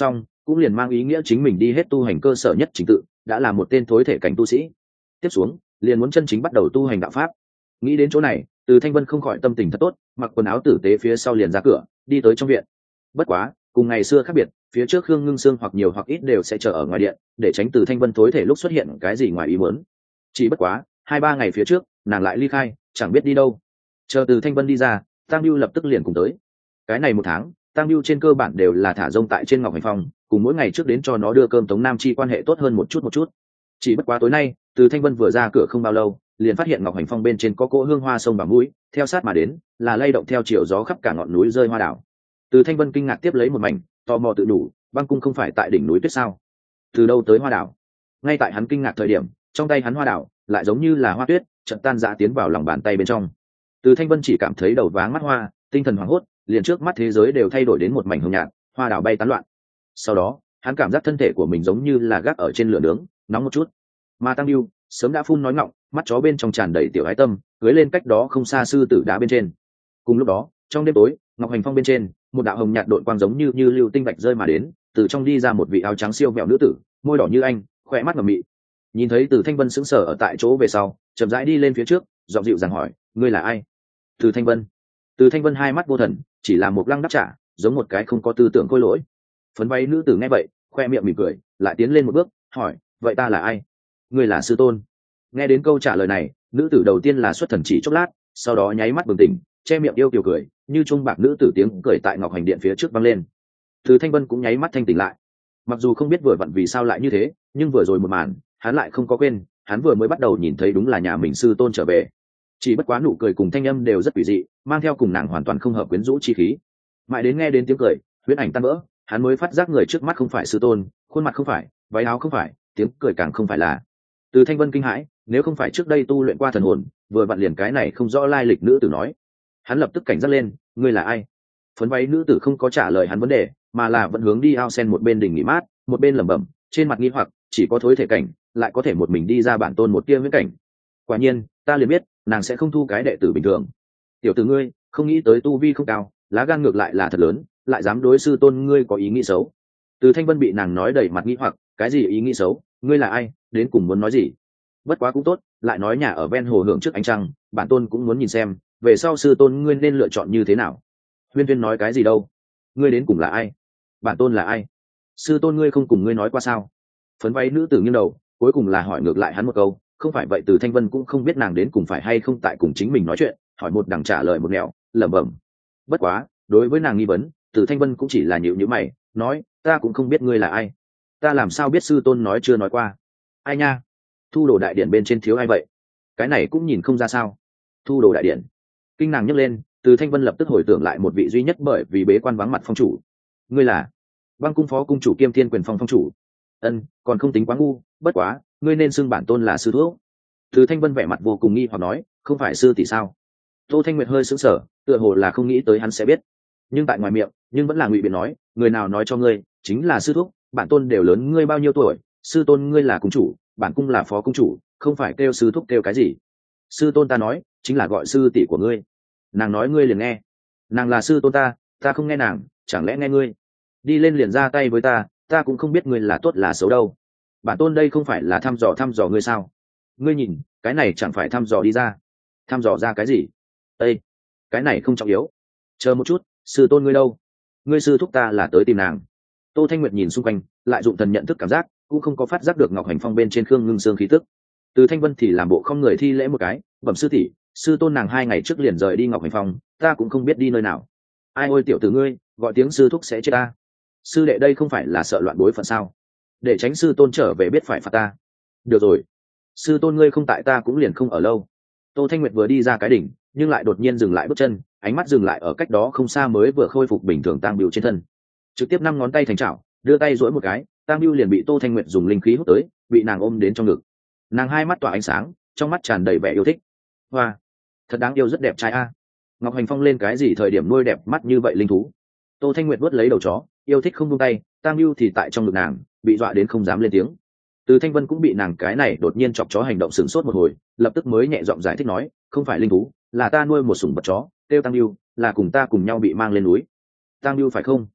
cũng liền mang ý nghĩa chính mình đi hết tu hành cơ sở nhất trình tự, đã là một tên thối thể cảnh tu sĩ. Tiếp xuống liền muốn chân chính bắt đầu tu hành đạo pháp. Nghĩ đến chỗ này, Từ Thanh Vân không khỏi tâm tình thật tốt, mặc quần áo tử tế phía sau liền ra cửa, đi tới trong viện. Bất quá cùng ngày xưa khác biệt, phía trước Khương Ngưng Sương hoặc nhiều hoặc ít đều sẽ chờ ở ngoài điện, để tránh Từ Thanh Vân thối thể lúc xuất hiện cái gì ngoài ý muốn. Chỉ bất quá hai ba ngày phía trước nàng lại ly khai, chẳng biết đi đâu. Chờ Từ Thanh Vân đi ra, Tam Bưu lập tức liền cùng tới. Cái này một tháng, Tam Bưu trên cơ bản đều là thả rông tại trên Ngọc Hành Phong, cùng mỗi ngày trước đến cho nó đưa cơm Tống Nam Chi quan hệ tốt hơn một chút một chút. Chỉ bất quá tối nay, Từ Thanh Vân vừa ra cửa không bao lâu, liền phát hiện Ngọc Hành Phong bên trên có cỗ hương hoa sông vào mũi, theo sát mà đến là lay động theo chiều gió khắp cả ngọn núi rơi hoa đảo. Từ Thanh Vân kinh ngạc tiếp lấy một mảnh, tò mò tự đủ, băng cung không phải tại đỉnh núi tuyết sao? Từ đâu tới hoa đảo? Ngay tại hắn kinh ngạc thời điểm, trong tay hắn hoa đảo lại giống như là hoa tuyết, chợt tan rã tiến vào lòng bàn tay bên trong. Từ Thanh Vân chỉ cảm thấy đầu váng mắt hoa, tinh thần hoảng hốt, liền trước mắt thế giới đều thay đổi đến một mảnh hồng nhạt, hoa đảo bay tán loạn. Sau đó hắn cảm giác thân thể của mình giống như là gác ở trên lửa nướng, nóng một chút. Mà Tăng Bưu sớm đã phun nói ngọng, mắt chó bên trong tràn đầy tiểu ái tâm, cưới lên cách đó không xa sư tử đá bên trên. Cùng lúc đó, trong đêm tối, Ngọc Hành Phong bên trên, một đạo hồng nhạt đội quang giống như như lưu tinh bạch rơi mà đến, từ trong đi ra một vị áo trắng siêu vẹo nữ tử, môi đỏ như anh, khỏe mắt ngậm mị. Nhìn thấy Từ Thanh Vân sững sờ ở tại chỗ về sau, chậm rãi đi lên phía trước, giọng dịu dàng hỏi, ngươi là ai? Từ Thanh Vân. Từ Thanh Vân hai mắt vô thần, chỉ là một lăng đáp trả, giống một cái không có tư tưởng khôi lỗi. Phấn váy nữ tử nghe vậy, khoe miệng mỉm cười, lại tiến lên một bước, hỏi, vậy ta là ai? Ngươi là sư tôn. Nghe đến câu trả lời này, nữ tử đầu tiên là xuất thần chỉ chốc lát, sau đó nháy mắt bừng tỉnh, che miệng yêu kiều cười, như trung bạc nữ tử tiếng cười tại Ngọc Hành Điện phía trước vang lên. Từ Thanh Vân cũng nháy mắt thanh tỉnh lại. Mặc dù không biết vừa vặn vì sao lại như thế, nhưng vừa rồi một màn, hắn lại không có quên, hắn vừa mới bắt đầu nhìn thấy đúng là nhà mình sư tôn trở về. Chỉ bất quá nụ cười cùng thanh âm đều rất quỷ dị, mang theo cùng nàng hoàn toàn không hợp quyến rũ chi khí. Mãi đến nghe đến tiếng cười, huyễn ảnh tan vỡ, hắn mới phát giác người trước mắt không phải sư tôn, khuôn mặt không phải, váy áo không phải, tiếng cười càng không phải là. Từ Thanh Vân kinh hãi, nếu không phải trước đây tu luyện qua thần hồn, vừa vặn liền cái này không rõ lai lịch nữ tử nói. Hắn lập tức cảnh giác lên, ngươi là ai? Phấn váy nữ tử không có trả lời hắn vấn đề, mà là vẫn hướng đi ao sen một bên đỉnh nghỉ mát, một bên lẩm bẩm, trên mặt nghi hoặc, chỉ có thối thể cảnh, lại có thể một mình đi ra bản tôn một tia huyễn cảnh. Quả nhiên, ta liền biết, nàng sẽ không thu cái đệ tử bình thường. Tiểu tử ngươi, không nghĩ tới tu vi không cao, lá gan ngược lại là thật lớn, lại dám đối sư tôn ngươi có ý nghĩ xấu. Từ Thanh Vân bị nàng nói đầy mặt nghi hoặc, cái gì ý nghĩ xấu, ngươi là ai, đến cùng muốn nói gì? Bất quá cũng tốt, lại nói nhà ở ven hồ hưởng trước ánh trăng, bản tôn cũng muốn nhìn xem, về sau sư tôn ngươi nên lựa chọn như thế nào. Huyên Huyên nói cái gì đâu? Ngươi đến cùng là ai? Bản tôn là ai? Sư tôn ngươi không cùng ngươi nói qua sao? Phấn váy nữ tử nghiêng đầu, cuối cùng là hỏi ngược lại hắn một câu, không phải vậy Từ Thanh Vân cũng không biết nàng đến cùng phải hay không tại cùng chính mình nói chuyện, hỏi một đằng trả lời một nẻo, lẩm bẩm. Bất quá, đối với nàng nghi vấn, Từ Thanh Vân cũng chỉ là nhịu nhữ mày, nói, ta cũng không biết ngươi là ai. Ta làm sao biết sư tôn nói chưa nói qua? Ai nha? Thu đồ đại điện bên trên thiếu ai vậy? Cái này cũng nhìn không ra sao. Thu đồ đại điện. Kinh nàng nhấc lên, Từ Thanh Vân lập tức hồi tưởng lại một vị duy nhất bởi vì bế quan vắng mặt phong chủ. Ngươi là Băng cung phó cung chủ kiêm thiên quyền phong phong chủ. Ân, còn không tính quá ngu, bất quá, ngươi nên xưng bản tôn là sư thuốc. Từ Thanh Vân vẻ mặt vô cùng nghi hoặc nói, không phải sư tỷ sao? Tô Thanh Nguyệt hơi sững sờ, tựa hồ là không nghĩ tới hắn sẽ biết. Nhưng tại ngoài miệng, nhưng vẫn là ngụy biện nói, người nào nói cho ngươi, chính là sư thuốc, bản tôn đều lớn ngươi bao nhiêu tuổi, sư tôn ngươi là cung chủ, bản cung là phó cung chủ, không phải kêu sư thúc kêu cái gì. Sư tôn ta nói, chính là gọi sư tỷ của ngươi. Nàng nói ngươi liền nghe. Nàng là sư tôn ta, ta không nghe nàng, chẳng lẽ nghe ngươi? Đi lên liền ra tay với ta, ta cũng không biết ngươi là tốt là xấu đâu. Bản tôn đây không phải là thăm dò thăm dò ngươi sao? Ngươi nhìn, cái này chẳng phải thăm dò đi ra. Thăm dò ra cái gì? Ê, cái này không trọng yếu. Chờ một chút, sư tôn ngươi đâu? Ngươi sư thúc ta là tới tìm nàng. Tô Thanh Nguyệt nhìn xung quanh, lại dụng thần nhận thức cảm giác, cũng không có phát giác được Ngọc Hành Phong bên trên Khương Ngưng Sương khí tức. Từ Thanh Vân thì làm bộ không người thi lễ một cái, bẩm sư tỷ, sư tôn nàng hai ngày trước liền rời đi Ngọc Hành Phong, ta cũng không biết đi nơi nào. Ai ôi tiểu tử ngươi, gọi tiếng sư thúc sẽ chết ta. Sư đệ đây không phải là sợ loạn bối phận sao? Để tránh sư tôn trở về biết phải phạt ta. Được rồi, sư tôn ngươi không tại ta cũng liền không ở lâu. Tô Thanh Nguyệt vừa đi ra cái đỉnh, nhưng lại đột nhiên dừng lại bước chân, ánh mắt dừng lại ở cách đó không xa mới vừa khôi phục bình thường Tang Bưu trên thân. Trực tiếp năm ngón tay thành chảo, đưa tay duỗi một cái, Tang Bưu liền bị Tô Thanh Nguyệt dùng linh khí hút tới, bị nàng ôm đến trong ngực. Nàng hai mắt tỏa ánh sáng, trong mắt tràn đầy vẻ yêu thích. Hoa, thật đáng yêu, rất đẹp trai a. Ngọc Hành Phong lên cái gì thời điểm nuôi đẹp mắt như vậy linh thú? Tô Thanh Nguyệt vuốt lấy đầu chó, yêu thích không buông tay, Tang Bưu thì tại trong ngực nàng, bị dọa đến không dám lên tiếng. Từ Thanh Vân cũng bị nàng cái này đột nhiên chọc chó hành động sửng sốt một hồi, lập tức mới nhẹ giọng giải thích nói, không phải linh thú, là ta nuôi một sủng vật chó, kêu Tang Bưu, là cùng ta cùng nhau bị mang lên núi. Tang Bưu phải không?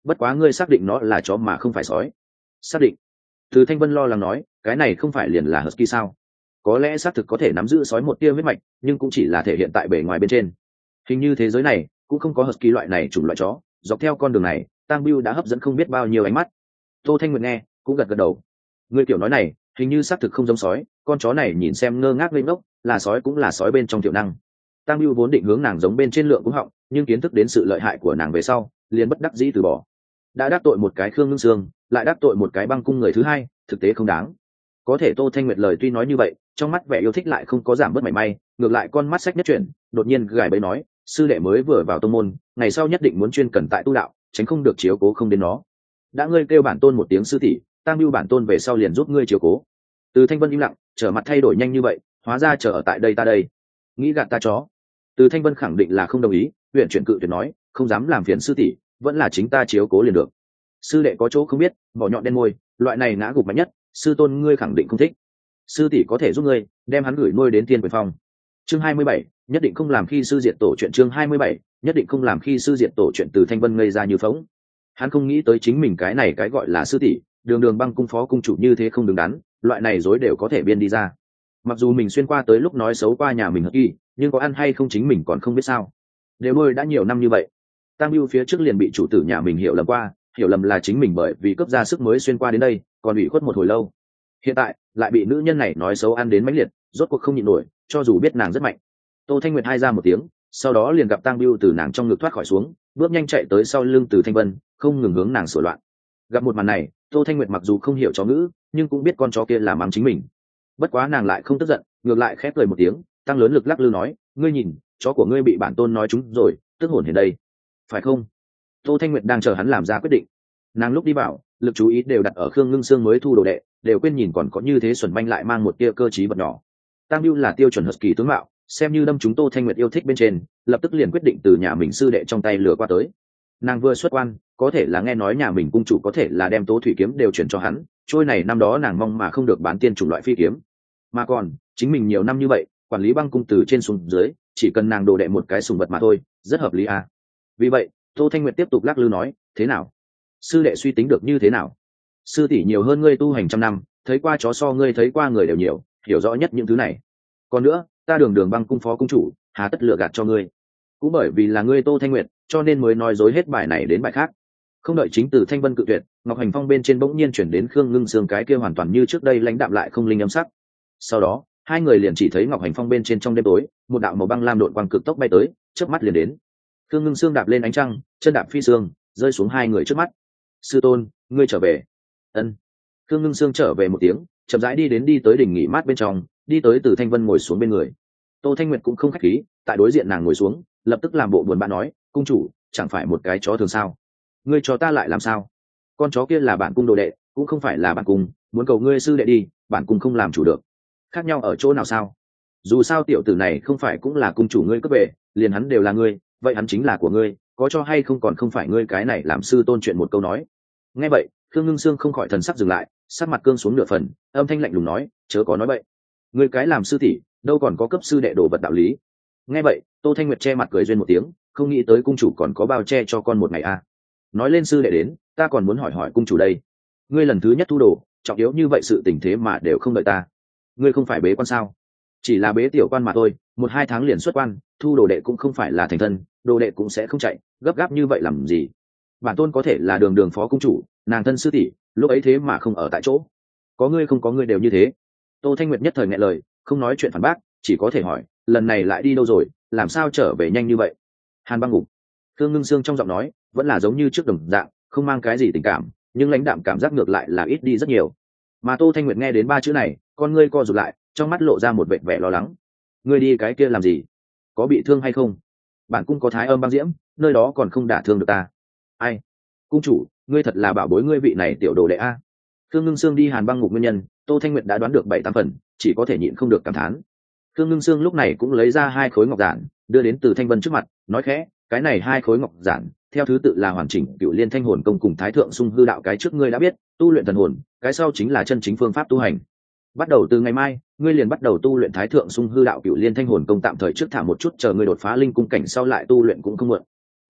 bất quá ngươi xác định nó là chó mà không phải sói. Xác định. Từ Thanh Vân lo lắng nói, cái này không phải liền là husky sao? Có lẽ xác thực có thể nắm giữ sói một tia huyết mạch, nhưng cũng chỉ là thể hiện tại bề ngoài bên trên. Hình như thế giới này cũng không có husky loại này chủng loại chó. Dọc theo con đường này, Tang Biêu đã hấp dẫn không biết bao nhiêu ánh mắt. Tô Thanh Nguyệt nghe cũng gật gật đầu. Ngươi kiểu nói này hình như xác thực không giống sói, con chó này nhìn xem ngơ ngác lên ngốc, là sói cũng là sói bên trong tiểu năng. Tang Biêu vốn định hướng nàng giống bên trên lượng cũng họng, nhưng kiến thức đến sự lợi hại của nàng về sau, liền bất đắc dĩ từ bỏ. Đã đắc tội một cái Khương Ngưng Sương, lại đắc tội một cái băng cung người thứ hai, thực tế không đáng. Có thể Tô Thanh Nguyệt lời tuy nói như vậy, trong mắt vẻ yêu thích lại không có giảm bớt mảy may, ngược lại con mắt sách nhất chuyển, đột nhiên gài bẫy nói, sư đệ mới vừa vào tông môn, ngày sau nhất định muốn chuyên cần tại tu đạo, tránh không được chiếu cố không đến nó. Đã ngươi kêu bản tôn một tiếng sư tỷ, Tang Biêu bản tôn về sau liền giúp ngươi chiếu cố. Từ Thanh Vân im lặng, trở mặt thay đổi nhanh như vậy, hóa ra chờ ở tại đây ta đây, nghĩ gạt ta chó. Từ Thanh Vân khẳng định là không đồng ý, huyện chuyển cự tuyệt nói, không dám làm phiền sư tỷ, vẫn là chính ta chiếu cố liền được. Sư đệ có chỗ không biết, bỏ nhọn đen môi, loại này ngã gục mạnh nhất, sư tôn ngươi khẳng định không thích. Sư tỷ có thể giúp ngươi đem hắn gửi nuôi đến Tiên Quyền Phong. Chương hai mươi bảy, nhất định không làm khi sư diệt tổ chuyện. Chương hai mươi bảy, nhất định không làm khi sư diệt tổ chuyện. Từ Thanh Vân ngây ra như phóng. Hắn không nghĩ tới chính mình cái này cái gọi là sư tỷ, đường đường băng cung phó cung chủ như thế không đứng đắn, loại này dối đều có thể biên đi ra. Mặc dù mình xuyên qua tới lúc nói xấu qua nhà mình hợp y, nhưng có ăn hay không chính mình còn không biết sao. Đều nuôi đã nhiều năm như vậy, Tam Biêu phía trước liền bị chủ tử nhà mình hiểu lầm qua, hiểu lầm là chính mình bởi vì cấp ra sức mới xuyên qua đến đây, còn ủy khuất một hồi lâu. Hiện tại lại bị nữ nhân này nói xấu ăn đến mãnh liệt, rốt cuộc không nhịn nổi, cho dù biết nàng rất mạnh. Tô Thanh Nguyệt hai ra một tiếng, sau đó liền gặp Tang Biêu từ nàng trong ngực thoát khỏi xuống, bước nhanh chạy tới sau lưng Từ Thanh Vân, không ngừng hướng nàng sửa loạn. Gặp một màn này, Tô Thanh Nguyệt mặc dù không hiểu chó ngữ, nhưng cũng biết con chó kia là mắng chính mình. Bất quá nàng lại không tức giận, ngược lại khép cười một tiếng, tăng lớn lực lắc lư nói, ngươi nhìn, chó của ngươi bị bản tôn nói trúng rồi, tức hồn hiện đây, phải không? Tô Thanh Nguyệt đang chờ hắn làm ra quyết định. Nàng lúc đi vào, lực chú ý đều đặt ở Khương Ngưng Sương mới thu đồ đệ, đều quên nhìn còn có như thế xuẩn manh lại mang một tia cơ trí vật nhỏ. Tam Biêu là tiêu chuẩn husky tướng mạo, xem như đâm chúng Tô Thanh Nguyệt yêu thích bên trên, lập tức liền quyết định từ nhà mình sư đệ trong tay lừa qua tới. Nàng vừa xuất quan, có thể là nghe nói nhà mình cung chủ có thể là đem Tố Thủy kiếm đều chuyển cho hắn, trôi này năm đó nàng mong mà không được bán tiên chủng loại phi kiếm. Mà còn, chính mình nhiều năm như vậy, quản lý băng cung từ trên xuống dưới, chỉ cần nàng đồ đệ một cái sùng vật mà thôi, rất hợp lý à. Vì vậy, Tô Thanh Nguyệt tiếp tục lắc lư nói, thế nào? Sư đệ suy tính được như thế nào? Sư tỷ nhiều hơn ngươi tu hành trăm năm, thấy qua chó so ngươi thấy qua người đều nhiều, hiểu rõ nhất những thứ này. Còn nữa, ta đường đường băng cung phó cung chủ, hà tất lựa gạt cho ngươi. Cũng bởi vì là ngươi Tô Thanh Nguyệt, cho nên mới nói dối hết bài này đến bài khác. Không đợi chính từ Thanh Vân cự tuyệt, Ngọc Hành Phong bên trên bỗng nhiên chuyển đến Khương Ngưng Sương cái kia hoàn toàn như trước đây lãnh đạm lại không linh âm sắc. Sau đó, hai người liền chỉ thấy Ngọc Hành Phong bên trên trong đêm tối, một đạo màu băng lam độn quang cực tốc bay tới, chớp mắt liền đến. Khương Ngưng Sương đạp lên ánh trăng, chân đạp phi sương, rơi xuống hai người trước mắt. Sư tôn, ngươi trở về. Ân. Khương Ngưng Sương trở về một tiếng, chậm rãi đi đến đi tới đỉnh nghỉ mát bên trong, đi tới từ Thanh Vân ngồi xuống bên người. Tô Thanh Nguyệt cũng không khách khí, tại đối diện nàng ngồi xuống, lập tức làm bộ buồn bã nói, cung chủ, chẳng phải một cái chó thường sao? Ngươi cho ta lại làm sao? Con chó kia là bản cung đồ đệ, cũng không phải là bản cung, muốn cầu ngươi sư đệ đi, bản cung không làm chủ được. Khác nhau ở chỗ nào sao? Dù sao tiểu tử này không phải cũng là cung chủ ngươi cấp về, liền hắn đều là ngươi, vậy hắn chính là của ngươi, có cho hay không còn không phải ngươi cái này làm sư tôn chuyện một câu nói. Nghe vậy, Khương Ngưng Sương không khỏi thần sắc dừng lại, sắc mặt cương xuống nửa phần, âm thanh lạnh lùng nói, chớ có nói bậy. Ngươi cái làm sư tỷ, đâu còn có cấp sư đệ đồ vật đạo lý. Nghe vậy, Tô Thanh Nguyệt che mặt cười duyên một tiếng, không nghĩ tới cung chủ còn có bao che cho con một ngày a. À. Nói lên sư đệ đến, ta còn muốn hỏi hỏi cung chủ đây. Ngươi lần thứ nhất thu đồ, trọng yếu như vậy sự tình thế mà đều không đợi ta. Ngươi không phải bế quan sao? Chỉ là bế tiểu quan mà thôi, một hai tháng liền xuất quan, thu đồ đệ cũng không phải là thành thân, đồ đệ cũng sẽ không chạy, gấp gáp như vậy làm gì? Bản tôn có thể là đường đường phó cung chủ, nàng thân sư tỷ, lúc ấy thế mà không ở tại chỗ. Có ngươi không có ngươi đều như thế. Tô Thanh Nguyệt nhất thời nghẹn lời, không nói chuyện phản bác, chỉ có thể hỏi, lần này lại đi đâu rồi, làm sao trở về nhanh như vậy? Hàn Băng Ngục. Khương Ngưng Sương trong giọng nói vẫn là giống như trước đồng dạng, không mang cái gì tình cảm, nhưng lãnh đạm cảm giác ngược lại là ít đi rất nhiều. Mà Tô Thanh Nguyệt nghe đến ba chữ này, con ngươi co rụt lại, trong mắt lộ ra một vẻ vẻ lo lắng. Ngươi đi cái kia làm gì? Có bị thương hay không? Bản cung có Thái Âm băng diễm, nơi đó còn không đả thương được ta. Ai? Cung chủ, ngươi thật là bảo bối ngươi vị này tiểu đồ đệ a. Khương Ngưng Sương đi Hàn Băng Ngục nguyên nhân, Tô Thanh Nguyệt đã đoán được bảy tám phần, chỉ có thể nhịn không được cảm thán. Khương Ngưng Sương lúc này cũng lấy ra hai khối ngọc giản, đưa đến Từ Thanh Vân trước mặt, nói khẽ, cái này hai khối ngọc giản, theo thứ tự là hoàn chỉnh Cựu Liên Thanh Hồn Công cùng Thái Thượng Sung Hư Đạo, cái trước ngươi đã biết, tu luyện thần hồn, cái sau chính là chân chính phương pháp tu hành. Bắt đầu từ ngày mai, ngươi liền bắt đầu tu luyện Thái Thượng Sung Hư Đạo Cựu Liên Thanh Hồn Công, tạm thời trước thả một chút chờ ngươi đột phá linh cung cảnh sau lại tu luyện cũng không muộn.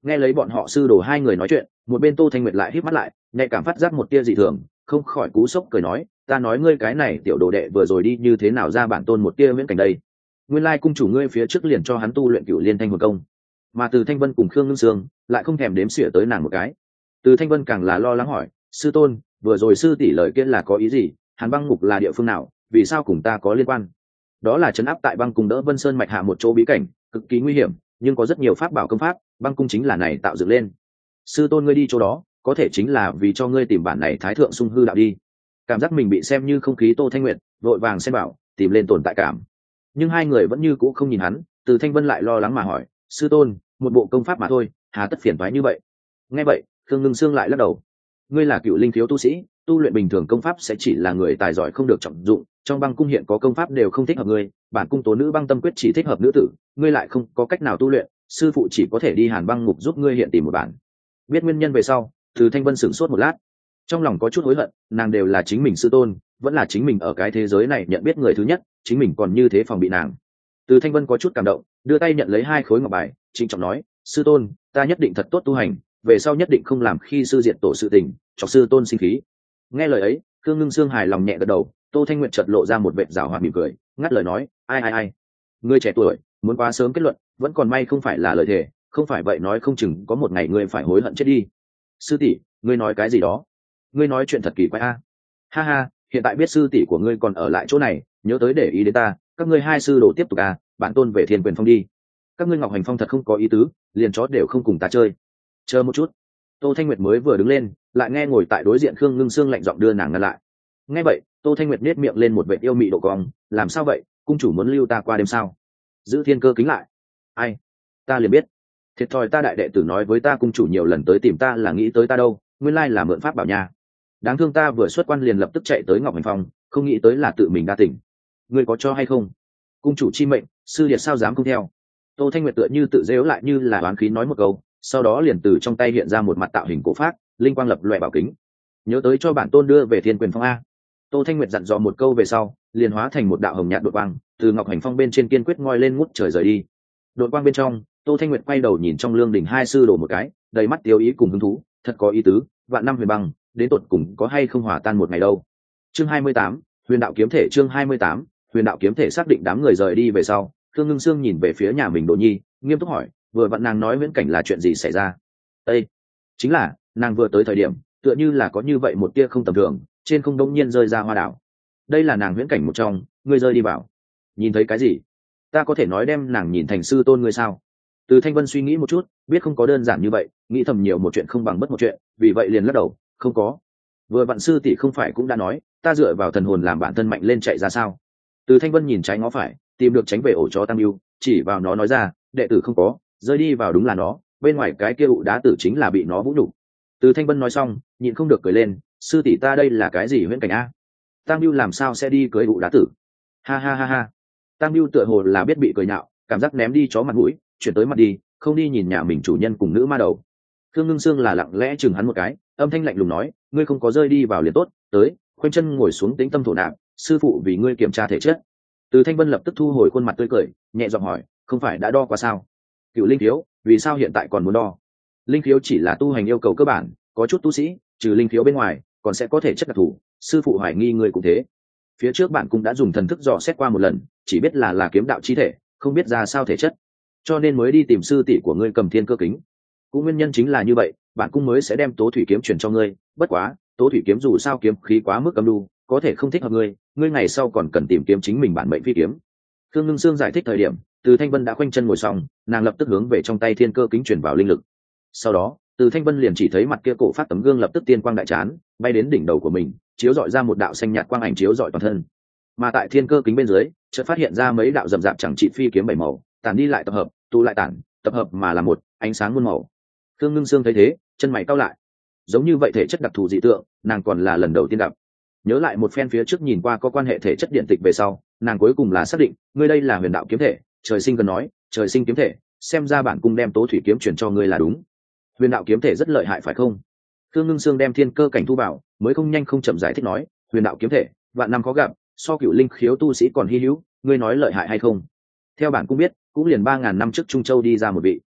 Nghe lấy bọn họ sư đồ hai người nói chuyện, một bên Tô Thanh Nguyệt lại híp mắt lại, nhạy cảm phát giác một tia dị thường, không khỏi cú sốc cười nói, ta nói ngươi cái này tiểu đồ đệ vừa rồi đi như thế nào ra bản tôn một tia viễn cảnh đây. Nguyên lai cung chủ ngươi phía trước liền cho hắn tu luyện Cửu Liên Thanh Hồn Công, mà Từ Thanh Vân cùng Khương Ngưng Sương lại không thèm đếm xỉa tới nàng một cái. Từ Thanh Vân càng là lo lắng hỏi, sư tôn, vừa rồi sư tỷ lời kia là có ý gì? Hàn Băng Ngục là địa phương nào? Vì sao cùng ta có liên quan? Đó là trấn áp tại băng cung đỡ Vân Sơn mạch hạ một chỗ bí cảnh, cực kỳ nguy hiểm, nhưng có rất nhiều pháp bảo công pháp, băng cung chính là này tạo dựng lên. Sư tôn ngươi đi chỗ đó, có thể chính là vì cho ngươi tìm bản này Thái Thượng Sung Hư đạo đi. Cảm giác mình bị xem như không khí Tô Thanh Nguyệt, vội vàng xem bảo, tìm lên tồn tại cảm. Nhưng hai người vẫn như cũ không nhìn hắn, Từ Thanh Vân lại lo lắng mà hỏi, sư tôn, một bộ công pháp mà thôi, hà tất phiền toái như vậy? Nghe vậy, Khương Ngưng Sương lại lắc đầu. Ngươi là cựu linh thiếu tu sĩ, tu luyện bình thường công pháp sẽ chỉ là người tài giỏi không được trọng dụng, trong băng cung hiện có công pháp đều không thích hợp ngươi, bản cung tố nữ băng tâm quyết chỉ thích hợp nữ tử, ngươi lại không có cách nào tu luyện, sư phụ chỉ có thể đi Hàn Băng Ngục giúp ngươi hiện tìm một bản. Biết nguyên nhân về sau, Từ Thanh Vân sửng sốt một lát, trong lòng có chút hối hận, nàng đều là chính mình sư tôn, vẫn là chính mình ở cái thế giới này nhận biết người thứ nhất, chính mình còn như thế phòng bị nàng. Từ Thanh Vân có chút cảm động, đưa tay nhận lấy hai khối ngọc bài, trịnh trọng nói, sư tôn, ta nhất định thật tốt tu hành, về sau nhất định không làm khi sư diệt tổ sự tình, cho sư tôn sinh khí. Nghe lời ấy, Khương Ngưng Sương hài lòng nhẹ gật đầu, Tô Thanh Nguyệt chợt lộ ra một vệt giảo hoạt mỉm cười, ngắt lời nói, ai ai ai, ngươi trẻ tuổi, muốn quá sớm kết luận, vẫn còn may không phải là lời thề, không phải vậy nói không chừng có một ngày ngươi phải hối hận chết đi. Sư tỷ, ngươi nói cái gì đó? Ngươi nói chuyện thật kỳ quái a. Ha ha, hiện tại biết sư tỷ của ngươi còn ở lại chỗ này, nhớ tới để ý đến ta, các ngươi hai sư đồ tiếp tục à, bản tôn về Thiên Quyền Phong đi. Các ngươi Ngọc Hành Phong thật không có ý tứ, liền chó đều không cùng ta chơi. Chờ một chút. Tô Thanh Nguyệt mới vừa đứng lên, lại nghe ngồi tại đối diện Khương Ngưng Sương lạnh giọng đưa nàng ngăn lại. Nghe vậy, Tô Thanh Nguyệt nét miệng lên một vệt yêu mị độ cong, làm sao vậy, cung chủ muốn lưu ta qua đêm sao? Giữ thiên cơ kính lại. Ai? Ta liền biết. Thiệt thòi ta đại đệ tử nói với ta cung chủ nhiều lần tới tìm ta là nghĩ tới ta đâu, nguyên lai là mượn pháp bảo nha. Đáng thương ta vừa xuất quan liền lập tức chạy tới Ngọc Hành Phong, không nghĩ tới là tự mình đa tỉnh. Ngươi có cho hay không? Cung chủ chi mệnh, sư điệt sao dám không theo? Tô Thanh Nguyệt tựa như tự dễu lại như là oán khí nói một câu, sau đó liền từ trong tay hiện ra một mặt tạo hình cổ pháp, linh quang lập loè bảo kính. Nhớ tới cho bản tôn đưa về Thiên Quyền Phong a. Tô Thanh Nguyệt dặn dò một câu về sau, liền hóa thành một đạo hồng nhạt đột quang, từ Ngọc Hành Phong bên trên kiên quyết ngoi lên ngút trời rời đi. Đột quang bên trong, Tô Thanh Nguyệt quay đầu nhìn trong lương đỉnh hai sư đồ một cái, đầy mắt tiêu ý cùng hứng thú, thật có ý tứ, vạn năm huyền băng, đến tột cùng có hay không hòa tan một ngày đâu. Chương hai mươi tám, Huyền đạo kiếm thể. Chương hai mươi tám, Huyền đạo kiếm thể. Xác định đám người rời đi về sau, Khương Ngưng Sương nhìn về phía nhà mình Đỗ Nhi, nghiêm túc hỏi, vừa vặn nàng nói viễn cảnh là chuyện gì xảy ra? Ê, chính là nàng vừa tới thời điểm, tựa như là có như vậy một tia không tầm thường, trên không đống nhiên rơi ra hoa đảo. Đây là nàng viễn cảnh một trong, ngươi rơi đi vào. Nhìn thấy cái gì? Ta có thể nói đem nàng nhìn thành sư tôn ngươi sao? Từ Thanh Vân suy nghĩ một chút, biết không có đơn giản như vậy, nghĩ thầm nhiều một chuyện không bằng bất một chuyện, vì vậy liền lắc đầu, không có. Vừa vặn sư tỷ không phải cũng đã nói, ta dựa vào thần hồn làm bản thân mạnh lên chạy ra sao? Từ Thanh Vân nhìn trái ngó phải, tìm được tránh về ổ chó Tam Yêu, chỉ vào nó nói ra, đệ tử không có, rơi đi vào đúng là nó, bên ngoài cái kia ụ đá tử chính là bị nó vũ nhục. Từ Thanh Vân nói xong, nhịn không được cười lên, sư tỷ ta đây là cái gì huyễn cảnh a? Tam Yêu làm sao sẽ đi cưới ụ đá tử? Ha ha ha ha. Tam Yêu tựa hồ là biết bị cười nhạo, cảm giác ném đi chó mặt mũi, chuyển tới mặt đi, không đi nhìn nhà mình chủ nhân cùng nữ ma đầu. Khương Ngưng Sương là lặng lẽ chừng hắn một cái, âm thanh lạnh lùng nói, ngươi không có rơi đi vào liền tốt, tới, khoanh chân ngồi xuống tĩnh tâm thổ nạp, sư phụ vì ngươi kiểm tra thể chất. Từ Thanh Vân lập tức thu hồi khuôn mặt tươi cười, nhẹ giọng hỏi, không phải đã đo qua sao? Cựu linh khiếu, vì sao hiện tại còn muốn đo? Linh khiếu chỉ là tu hành yêu cầu cơ bản, có chút tu sĩ, trừ linh khiếu bên ngoài, còn sẽ có thể chất đặc thù, sư phụ hoài nghi ngươi cũng thế. Phía trước bạn cũng đã dùng thần thức dò xét qua một lần, chỉ biết là là kiếm đạo chi thể, không biết ra sao thể chất, cho nên mới đi tìm sư tỷ của ngươi cầm thiên cơ kính. Cũng nguyên nhân chính là như vậy, bạn cũng mới sẽ đem tố thủy kiếm truyền cho ngươi, bất quá tố thủy kiếm dù sao kiếm khí quá mức âm lưu, có thể không thích hợp ngươi, ngươi ngày sau còn cần tìm kiếm chính mình bản mệnh phi kiếm. Khương Ngưng Sương giải thích thời điểm, Từ Thanh Vân đã khoanh chân ngồi xong, nàng lập tức hướng về trong tay thiên cơ kính truyền vào linh lực. Sau đó, Từ Thanh Vân liền chỉ thấy mặt kia cổ phát tấm gương lập tức tiên quang đại chán, bay đến đỉnh đầu của mình, chiếu rọi ra một đạo xanh nhạt quang ảnh chiếu rọi toàn thân. Mà tại thiên cơ kính bên dưới, chợt phát hiện ra mấy đạo rậm rạp chẳng trị phi kiếm bảy màu, tản đi lại tập hợp, tụ lại tản, tập hợp mà là một, ánh sáng muôn màu. Khương Ngưng Sương thấy thế, chân mày cau lại. Giống như vậy thể chất đặc thù dị tượng, nàng còn là lần đầu tiên gặp. Nhớ lại một phen phía trước nhìn qua có quan hệ thể chất điện tịch về sau, nàng cuối cùng là xác định, ngươi đây là huyền đạo kiếm thể, trời sinh cần nói, trời sinh kiếm thể, xem ra bản cung đem tố thủy kiếm truyền cho ngươi là đúng. Huyền đạo kiếm thể rất lợi hại phải không? Khương Ngưng Sương đem thiên cơ cảnh thu vào, mới không nhanh không chậm giải thích nói, huyền đạo kiếm thể, vạn năm khó gặp, so cựu linh khiếu tu sĩ còn hi hữu, ngươi nói lợi hại hay không? Theo bản cung biết, cũng liền ba ngàn năm trước Trung Châu đi ra một vị.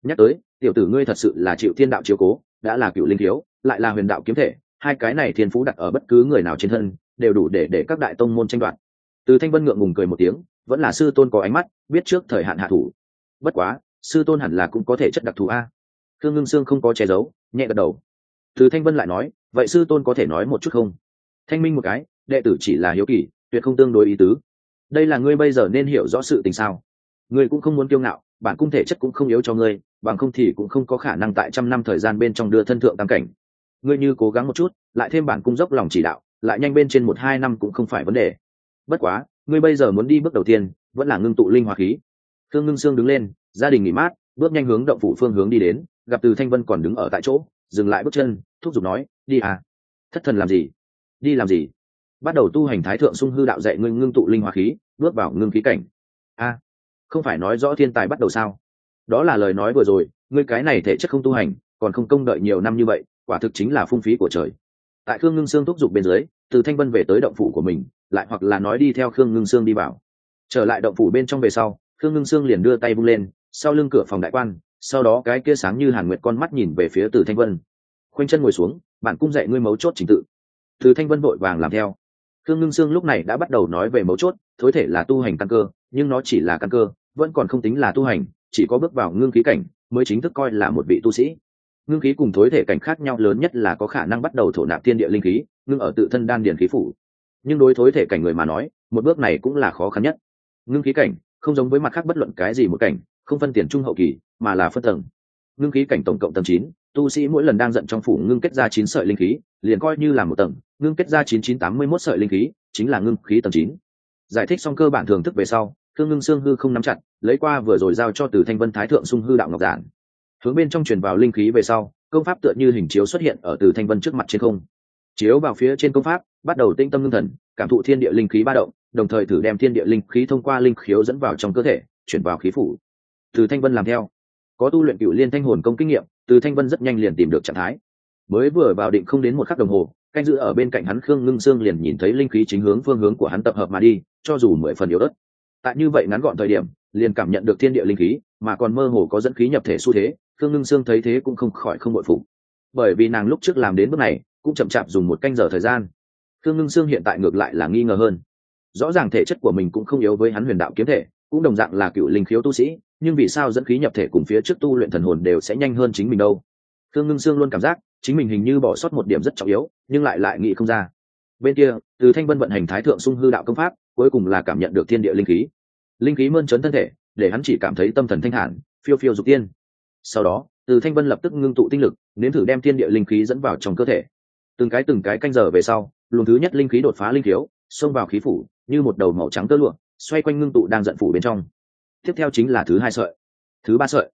Nhắc tới, tiểu tử ngươi thật sự là chịu thiên đạo chiếu cố, đã là cựu linh thiếu, lại là huyền đạo kiếm thể, hai cái này thiên phú đặt ở bất cứ người nào trên thân đều đủ để để các đại tông môn tranh đoạt. Từ Thanh Vân ngượng ngùng cười một tiếng, vẫn là sư tôn có ánh mắt, biết trước thời hạn hạ thủ. Bất quá, sư tôn hẳn là cũng có thể chất đặc thù a. Thương Ngưng Sương không có che giấu, nhẹ gật đầu. Từ Thanh Vân lại nói, vậy sư tôn có thể nói một chút không? Thanh minh một cái, đệ tử chỉ là hiếu kỳ, tuyệt không tương đối ý tứ. Đây là ngươi bây giờ nên hiểu rõ sự tình sao? Ngươi cũng không muốn kiêu ngạo, bản cung thể chất cũng không yếu cho ngươi, bằng không thì cũng không có khả năng tại trăm năm thời gian bên trong đưa thân thượng tam cảnh. Ngươi như cố gắng một chút, lại thêm bản cung dốc lòng chỉ đạo, lại nhanh bên trên một hai năm cũng không phải vấn đề. Bất quá, ngươi bây giờ muốn đi bước đầu tiên, vẫn là ngưng tụ linh hỏa khí. Thương Ngưng Sương đứng lên, gia đình nghỉ mát, bước nhanh hướng động phủ phương hướng đi đến, gặp Từ Thanh Vân còn đứng ở tại chỗ, dừng lại bước chân, thúc giục nói, đi à? Thất thần làm gì? Đi làm gì? Bắt đầu tu hành Thái Thượng Sung Hư đạo dạy ngươi ngưng tụ linh hỏa khí, bước vào ngưng khí cảnh. A, không phải nói rõ thiên tài bắt đầu sao? Đó là lời nói vừa rồi, ngươi cái này thể chất không tu hành, còn không công đợi nhiều năm như vậy, quả thực chính là phung phí của trời. Tại Khương Ngưng Sương thúc giục bên dưới, Từ Thanh Vân về tới động phủ của mình, lại hoặc là nói đi theo Khương Ngưng Sương đi vào. Trở lại động phủ bên trong về sau, Khương Ngưng Sương liền đưa tay vung lên, sau lưng cửa phòng đại quan, sau đó cái kia sáng như hàn nguyệt con mắt nhìn về phía Từ Thanh Vân. Khoanh chân ngồi xuống, bản cung dạy ngươi mấu chốt trình tự. Từ Thanh Vân vội vàng làm theo. Khương Ngưng Sương lúc này đã bắt đầu nói về mấu chốt, thối thể là tu hành căn cơ, nhưng nó chỉ là căn cơ, vẫn còn không tính là tu hành, chỉ có bước vào ngưng khí cảnh mới chính thức coi là một vị tu sĩ. Ngưng khí cùng thối thể cảnh khác nhau lớn nhất là có khả năng bắt đầu thổ nạp thiên địa linh khí, ngưng ở tự thân đan điền khí phủ. Nhưng đối thối thể cảnh người mà nói, một bước này cũng là khó khăn nhất. Ngưng khí cảnh không giống với mặt khác bất luận cái gì một cảnh, không phân tiền trung hậu kỳ, mà là phân tầng. Ngưng khí cảnh tổng cộng tầng chín, tu sĩ mỗi lần đang giận trong phủ ngưng kết ra chín sợi linh khí, liền coi như là một tầng, ngưng kết ra chín chín tám mươi mốt sợi linh khí, chính là ngưng khí tầng chín. Giải thích xong cơ bản thưởng thức về sau, Thương Ngưng Sương hư không nắm chặt, lấy qua vừa rồi giao cho Từ Thanh Vân Thái Thượng Sung Hư đạo ngọc giản. Hướng bên trong truyền vào linh khí về sau, công pháp tựa như hình chiếu xuất hiện ở Từ Thanh Vân trước mặt trên không. Chiếu vào phía trên công pháp, bắt đầu tinh tâm ngưng thần, cảm thụ thiên địa linh khí ba động, đồng thời thử đem thiên địa linh khí thông qua linh khiếu dẫn vào trong cơ thể, chuyển vào khí phủ. Từ Thanh Vân làm theo. Có tu luyện Cửu Liên Thanh Hồn công kinh nghiệm, Từ Thanh Vân rất nhanh liền tìm được trạng thái. Mới vừa vào định không đến một khắc đồng hồ, canh giữ ở bên cạnh hắn Khương Ngưng Sương liền nhìn thấy linh khí chính hướng phương hướng của hắn tập hợp mà đi, cho dù mười phần yếu ớt. Tại như vậy ngắn gọn thời điểm, liền cảm nhận được thiên địa linh khí, mà còn mơ hồ có dẫn khí nhập thể xu thế, Khương Ngưng Sương thấy thế cũng không khỏi không bội phục. Bởi vì nàng lúc trước làm đến bước này, cũng chậm chạp dùng một canh giờ thời gian. Khương Ngưng Sương hiện tại ngược lại là nghi ngờ hơn. Rõ ràng thể chất của mình cũng không yếu với hắn huyền đạo kiếm thể, cũng đồng dạng là cựu linh khiếu tu sĩ, nhưng vì sao dẫn khí nhập thể cùng phía trước tu luyện thần hồn đều sẽ nhanh hơn chính mình đâu? Khương Ngưng Sương luôn cảm giác chính mình hình như bỏ sót một điểm rất trọng yếu, nhưng lại lại nghĩ không ra. Bên kia, Từ Thanh Vân vận hành Thái Thượng Sung Hư đạo công pháp, cuối cùng là cảm nhận được thiên địa linh khí. Linh khí mơn trớn thân thể, để hắn chỉ cảm thấy tâm thần thanh thản, phiêu phiêu dục tiên. Sau đó, Từ Thanh Vân lập tức ngưng tụ tinh lực, nếm thử đem thiên địa linh khí dẫn vào trong cơ thể. Từng cái từng cái canh giờ về sau, luồng thứ nhất linh khí đột phá linh khiếu, xông vào khí phủ, như một đầu màu trắng tơ lụa, xoay quanh ngưng tụ đang giận phủ bên trong. Tiếp theo chính là thứ hai sợi, thứ ba sợi,